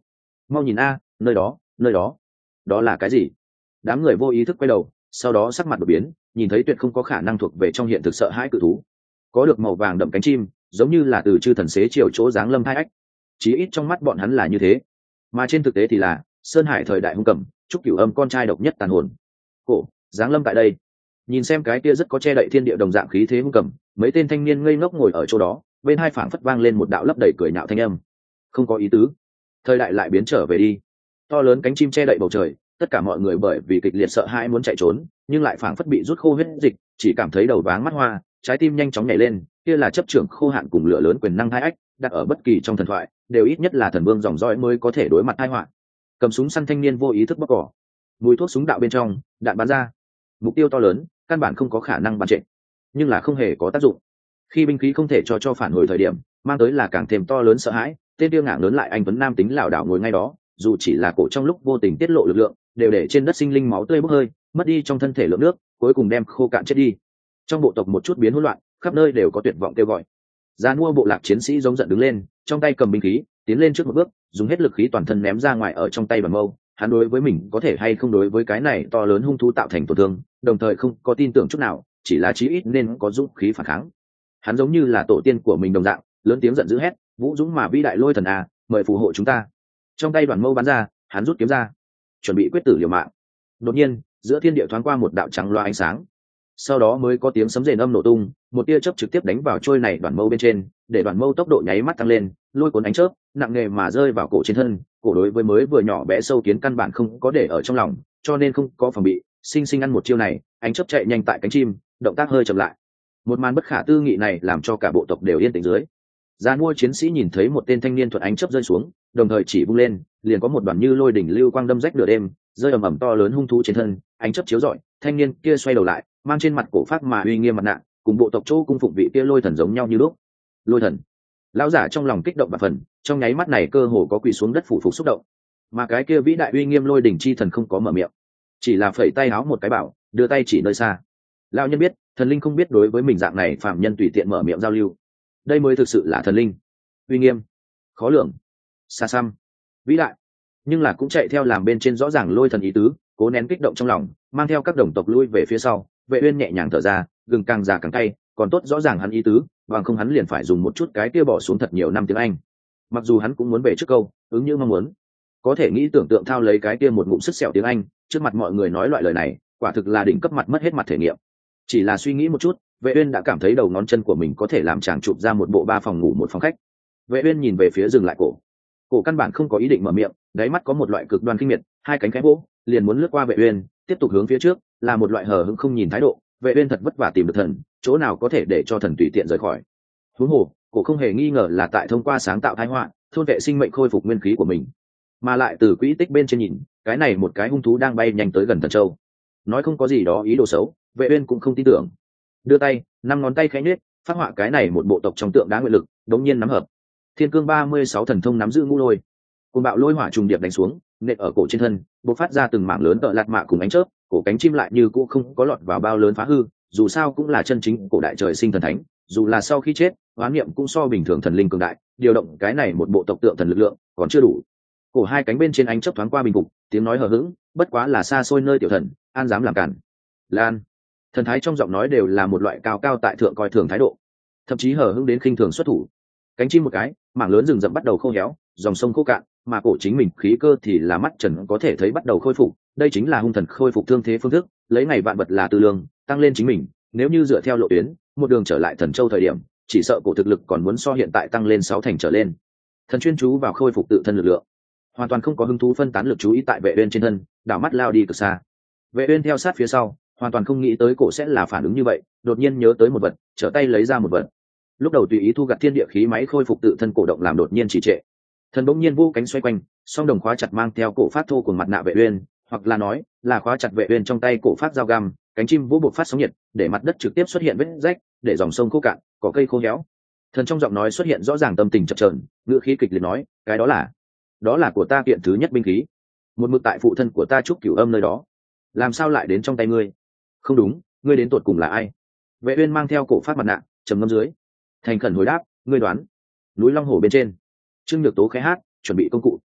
mau nhìn a, nơi đó nơi đó đó là cái gì? Đám người vô ý thức quay đầu, sau đó sắc mặt đột biến, nhìn thấy tuyệt không có khả năng thuộc về trong hiện thực sợ hãi cự thú, có được màu vàng đậm cánh chim, giống như là từ chư thần xế chiều chỗ giáng lâm hai ách. Chí ít trong mắt bọn hắn là như thế, mà trên thực tế thì là sơn hải thời đại hung cầm, trúc cửu âm con trai độc nhất tàn hồn cổ giáng lâm tại đây. Nhìn xem cái kia rất có che đậy thiên địa đồng dạng khí thế hung cầm, mấy tên thanh niên ngây ngốc ngồi ở chỗ đó, bên hai phảng phất vang lên một đạo lấp đầy cười nhạo thanh âm. Không có ý tứ, thời đại lại biến trở về đi. To lớn cánh chim che đậy bầu trời, tất cả mọi người bởi vì kịch liệt sợ hãi muốn chạy trốn, nhưng lại phảng phất bị rút khô huyết dịch, chỉ cảm thấy đầu váng mắt hoa, trái tim nhanh chóng nhảy lên. Kia là chấp trưởng khô hạn cùng lửa lớn quyền năng hai ách, đặt ở bất kỳ trong thần thoại đều ít nhất là thần vương dòng dõi mới có thể đối mặt tai họa. Cầm súng săn thanh niên vô ý thức bóc cỏ, mùi thuốc súng đạo bên trong, đạn bắn ra, mục tiêu to lớn, căn bản không có khả năng bắn trệ, nhưng là không hề có tác dụng. Khi binh khí không thể cho cho phản hồi thời điểm, mang tới là càng thêm to lớn sợ hãi. Tên tiêu ngạng lớn lại anh tuấn nam tính lảo đảo ngồi ngay đó, dù chỉ là cổ trong lúc vô tình tiết lộ lực lượng, đều để trên đất sinh linh máu tươi bốc hơi, mất đi trong thân thể lượng nước, cuối cùng đem khô cạn chết đi. Trong bộ tộc một chút biến hỗn loạn, khắp nơi đều có tuyệt vọng kêu gọi. Già mua bộ lạc chiến sĩ giống giận đứng lên, trong tay cầm binh khí, tiến lên trước một bước, dùng hết lực khí toàn thân ném ra ngoài ở trong tay bản mâu. Hắn đối với mình có thể hay không đối với cái này to lớn hung thú tạo thành tổn thương, đồng thời không có tin tưởng chút nào, chỉ là chí ít nên có dũng khí phản kháng. Hắn giống như là tổ tiên của mình đồng dạng, lớn tiếng giận dữ hét: "Vũ dũng mà vĩ đại lôi thần à, mời phù hộ chúng ta!" Trong tay đoàn mâu bắn ra, hắn rút kiếm ra, chuẩn bị quyết tử liều mạng. Đột nhiên, giữa thiên địa thoáng qua một đạo trắng loa ánh sáng, sau đó mới có tiếng sấm rền âm nổ tung, một tia chớp trực tiếp đánh vào trôi này đoàn mâu bên trên, để đoàn mâu tốc độ nháy mắt tăng lên, lôi cuốn ánh chớp nặng nề mà rơi vào cổ trên thân. Cổ đối với mới vừa nhỏ bé sâu kiến căn bản không có để ở trong lòng, cho nên không có phòng bị, sinh sinh ăn một chiêu này. Ánh chớp chạy nhanh tại cánh chim, động tác hơi chậm lại. Một màn bất khả tư nghị này làm cho cả bộ tộc đều yên tĩnh dưới. Gia mua chiến sĩ nhìn thấy một tên thanh niên thuận ánh chớp rơi xuống, đồng thời chỉ vung lên, liền có một đoàn như lôi đỉnh lưu quang đâm rách nửa đêm, rơi ầm ầm to lớn hung thú trên thân. Ánh chớp chiếu rọi, thanh niên kia xoay đầu lại, mang trên mặt cổ phát mà uy nghiêm mặt nạ, cùng bộ tộc chỗ cung phụng vị kia lôi thần giống nhau như lúc. Lôi thần, lão giả trong lòng kích động bạt phần, trong nháy mắt này cơ hồ có quỳ xuống đất phủ phục xúc động. Mà cái kia vĩ đại uy nghiêm lôi đỉnh chi thần không có mở miệng, chỉ là phẩy tay áo một cái bảo, đưa tay chỉ nơi xa. Lão nhân biết, thần linh không biết đối với mình dạng này phạm nhân tùy tiện mở miệng giao lưu, đây mới thực sự là thần linh. Uy nghiêm, khó lường, xa xăm, vĩ đại, nhưng là cũng chạy theo làm bên trên rõ ràng lôi thần ý tứ, cố nén kích động trong lòng, mang theo các đồng tộc lui về phía sau. Vệ Uyên nhẹ nhàng thở ra, gừng càng già càng cay, còn tốt rõ ràng hắn ý tứ, bằng không hắn liền phải dùng một chút cái kia bỏ xuống thật nhiều năm tiếng Anh. Mặc dù hắn cũng muốn về trước câu, ứng như mong muốn, có thể nghĩ tưởng tượng thao lấy cái kia một ngụm sức sẹo tiếng Anh, trước mặt mọi người nói loại lời này, quả thực là đỉnh cấp mặt mất hết mặt thể nghiệm. Chỉ là suy nghĩ một chút, Vệ Uyên đã cảm thấy đầu ngón chân của mình có thể làm chàng chụp ra một bộ ba phòng ngủ một phòng khách. Vệ Uyên nhìn về phía dừng lại cổ, cổ căn bản không có ý định mở miệng, đáy mắt có một loại cực đoan kinh miệt, hai cánh khẽ vỗ, liền muốn lướt qua Vệ Uyên, tiếp tục hướng phía trước, là một loại hờ hững không nhìn thái độ. Vệ Uyên thật vất vả tìm được thần, chỗ nào có thể để cho thần tùy tiện rời khỏi. Huống hồ, cổ không hề nghi ngờ là tại thông qua sáng tạo thái họa, thôn vệ sinh mệnh khôi phục nguyên khí của mình, mà lại từ quỹ tích bên trên nhìn, cái này một cái hung thú đang bay nhanh tới gần Thần Châu. Nói không có gì đó ý đồ xấu, Vệ Uyên cũng không tin tưởng. Đưa tay, năm ngón tay khẽ nhếch, phát họa cái này một bộ tộc trong tượng đá nguyện lực, đống nhiên nắm hợp. Thiên cương ba mươi sáu thần thông nắm giữ ngũ lôi, cùng bạo lôi hỏa trùng điệp đánh xuống, nện ở cổ trên thân, bộc phát ra từng mảng lớn tợ lạt mạ cùng ánh chớp. Cổ cánh chim lại như cũ không có lọt vào bao lớn phá hư, dù sao cũng là chân chính cổ đại trời sinh thần thánh, dù là sau khi chết, oán niệm cũng so bình thường thần linh cường đại, điều động cái này một bộ tộc tượng thần lực lượng còn chưa đủ. Cổ hai cánh bên trên ánh chớp thoáng qua bình phục, tiếng nói hờ hững, bất quá là xa xôi nơi tiểu thần, an dám làm cản. Lan, thần thái trong giọng nói đều là một loại cao cao tại thượng coi thường thái độ, thậm chí hờ hững đến khinh thường xuất thủ. Cánh chim một cái, mảng lớn rừng rậm bắt đầu khô héo, dòng sông khô cạn, mà cổ chính mình khí cơ thì là mắt trần có thể thấy bắt đầu khôi phục. Đây chính là hung thần khôi phục thương thế phương thức, lấy ngày vạn vật là tư lương, tăng lên chính mình. Nếu như dựa theo lộ tuyến, một đường trở lại Thần Châu thời điểm, chỉ sợ cổ thực lực còn muốn so hiện tại tăng lên sáu thành trở lên. Thần chuyên chú vào khôi phục tự thân lực lượng, hoàn toàn không có hứng thú phân tán lực chú ý tại Vệ Uyên trên thân, đảo mắt lao đi cực xa. Vệ Uyên theo sát phía sau, hoàn toàn không nghĩ tới cổ sẽ là phản ứng như vậy, đột nhiên nhớ tới một vật, trở tay lấy ra một vật. Lúc đầu tùy ý thu gặt thiên địa khí máy khôi phục tự thân cổ động làm đột nhiên trì trệ. Thần bỗng nhiên vô cánh xoay quanh, song đồng khóa chặt mang theo cổ phát thô của mặt nạ Vệ Uyên, hoặc là nói là khóa chặt Vệ Uyên trong tay cổ phát dao găm. Cánh chim vũ bộc phát sóng nhiệt, để mặt đất trực tiếp xuất hiện vết rách, để dòng sông khô cạn, cỏ cây khô héo. Thần trong giọng nói xuất hiện rõ ràng tâm tình chập chờn, ngữ khí kịch liệt nói, cái đó là, đó là của ta kiện thứ nhất binh khí, một mực tại phụ thân của ta trúc cửu âm nơi đó, làm sao lại đến trong tay ngươi? Không đúng, ngươi đến tột cùng là ai? Vệ Uyên mang theo cổ phát mặt nạ, trầm ngâm dưới, thành khẩn hồi đáp, ngươi đoán. Núi Long Hổ bên trên, Trương Nhược Tố khẽ hát, chuẩn bị công cụ.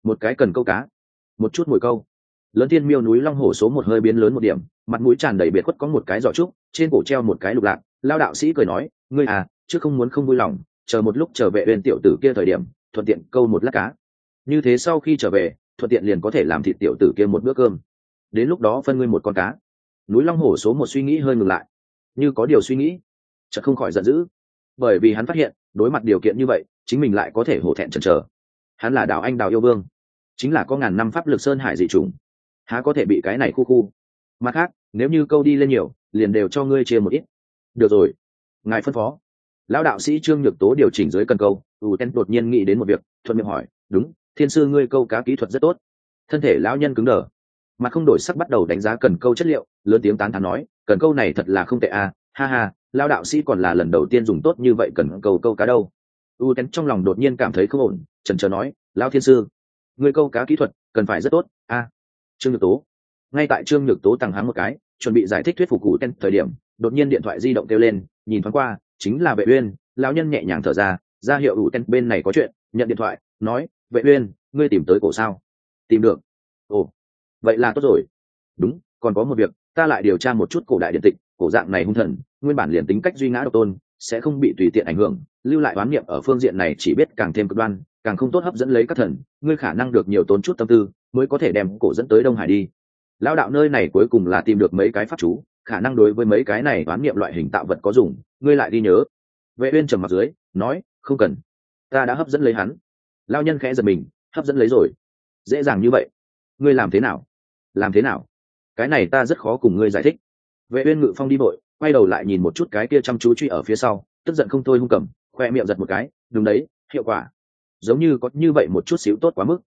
một cái cần câu cá, một chút mồi câu. Lớn Thiên Miêu núi long hổ số một hơi biến lớn một điểm, mặt mũi tràn đầy biệt khuất, có một cái giỏ trúc, trên cổ treo một cái lục lạc. Lao đạo sĩ cười nói, ngươi à, chứ không muốn không vui lòng, chờ một lúc trở về bên tiểu tử kia thời điểm, thuận tiện câu một lát cá. Như thế sau khi trở về, thuận tiện liền có thể làm thịt tiểu tử kia một bữa cơm. Đến lúc đó phân ngươi một con cá. Núi long hổ số một suy nghĩ hơi ngừng lại, như có điều suy nghĩ, chợt không khỏi giận dữ, bởi vì hắn phát hiện đối mặt điều kiện như vậy, chính mình lại có thể hổ thẹn chần chờ. Hắn là Đào Anh Đào yêu vương, chính là có ngàn năm pháp lực sơn hải dị chủng, há có thể bị cái này khu khu. Mặt khác, nếu như câu đi lên nhiều, liền đều cho ngươi chia một ít. Được rồi, ngài phân phó. Lão đạo sĩ Trương Nhược Tố điều chỉnh dưới cần câu, ù ten đột nhiên nghĩ đến một việc, thuận miệng hỏi, đúng, thiên sư ngươi câu cá kỹ thuật rất tốt. Thân thể lão nhân cứng đờ, mặt không đổi sắc bắt đầu đánh giá cần câu chất liệu, lớn tiếng tán thán nói, cần câu này thật là không tệ à, ha ha, lão đạo sĩ còn là lần đầu tiên dùng tốt như vậy cần câu câu cá đâu. U ten trong lòng đột nhiên cảm thấy không ổn, chần chờ nói, lão thiên sư, ngươi câu cá kỹ thuật cần phải rất tốt a. À, Trương Nhược Tố. Ngay tại Trương Nhược Tố tằng hắng một cái, chuẩn bị giải thích thuyết phục cụ ten thời điểm, đột nhiên điện thoại di động kêu lên, nhìn thoáng qua, chính là Vệ Uyên. Lão nhân nhẹ nhàng thở ra, ra hiệu ủ ten bên này có chuyện, nhận điện thoại, nói, Vệ Uyên, ngươi tìm tới cổ sao? Tìm được. Ồ, vậy là tốt rồi. Đúng, còn có một việc, ta lại điều tra một chút cổ đại điện tịch, cổ dạng này hung thần, nguyên bản liền tính cách duy ngã độc tôn, sẽ không bị tùy tiện ảnh hưởng, lưu lại oán niệm ở phương diện này chỉ biết càng thêm cực đoan, càng không tốt hấp dẫn lấy các thần, ngươi khả năng được nhiều tốn chút tâm tư, mới có thể đem cổ dẫn tới Đông Hải đi. Lão đạo nơi này cuối cùng là tìm được mấy cái pháp chú, khả năng đối với mấy cái này oán niệm loại hình tạo vật có dùng, ngươi lại đi nhớ. Vệ Uyên trầm mặt dưới, nói, không cần, ta đã hấp dẫn lấy hắn. Lão nhân khẽ giật mình, hấp dẫn lấy rồi? Dễ dàng như vậy? Ngươi làm thế nào? Làm thế nào? Cái này ta rất khó cùng ngươi giải thích. Vệ Uyên ngự phong đi vội, quay đầu lại nhìn một chút cái kia chăm chú truy ở phía sau, tức giận không thôi hung cầm, khoe miệng giật một cái, đúng đấy, hiệu quả giống như có như vậy một chút xíu tốt quá mức.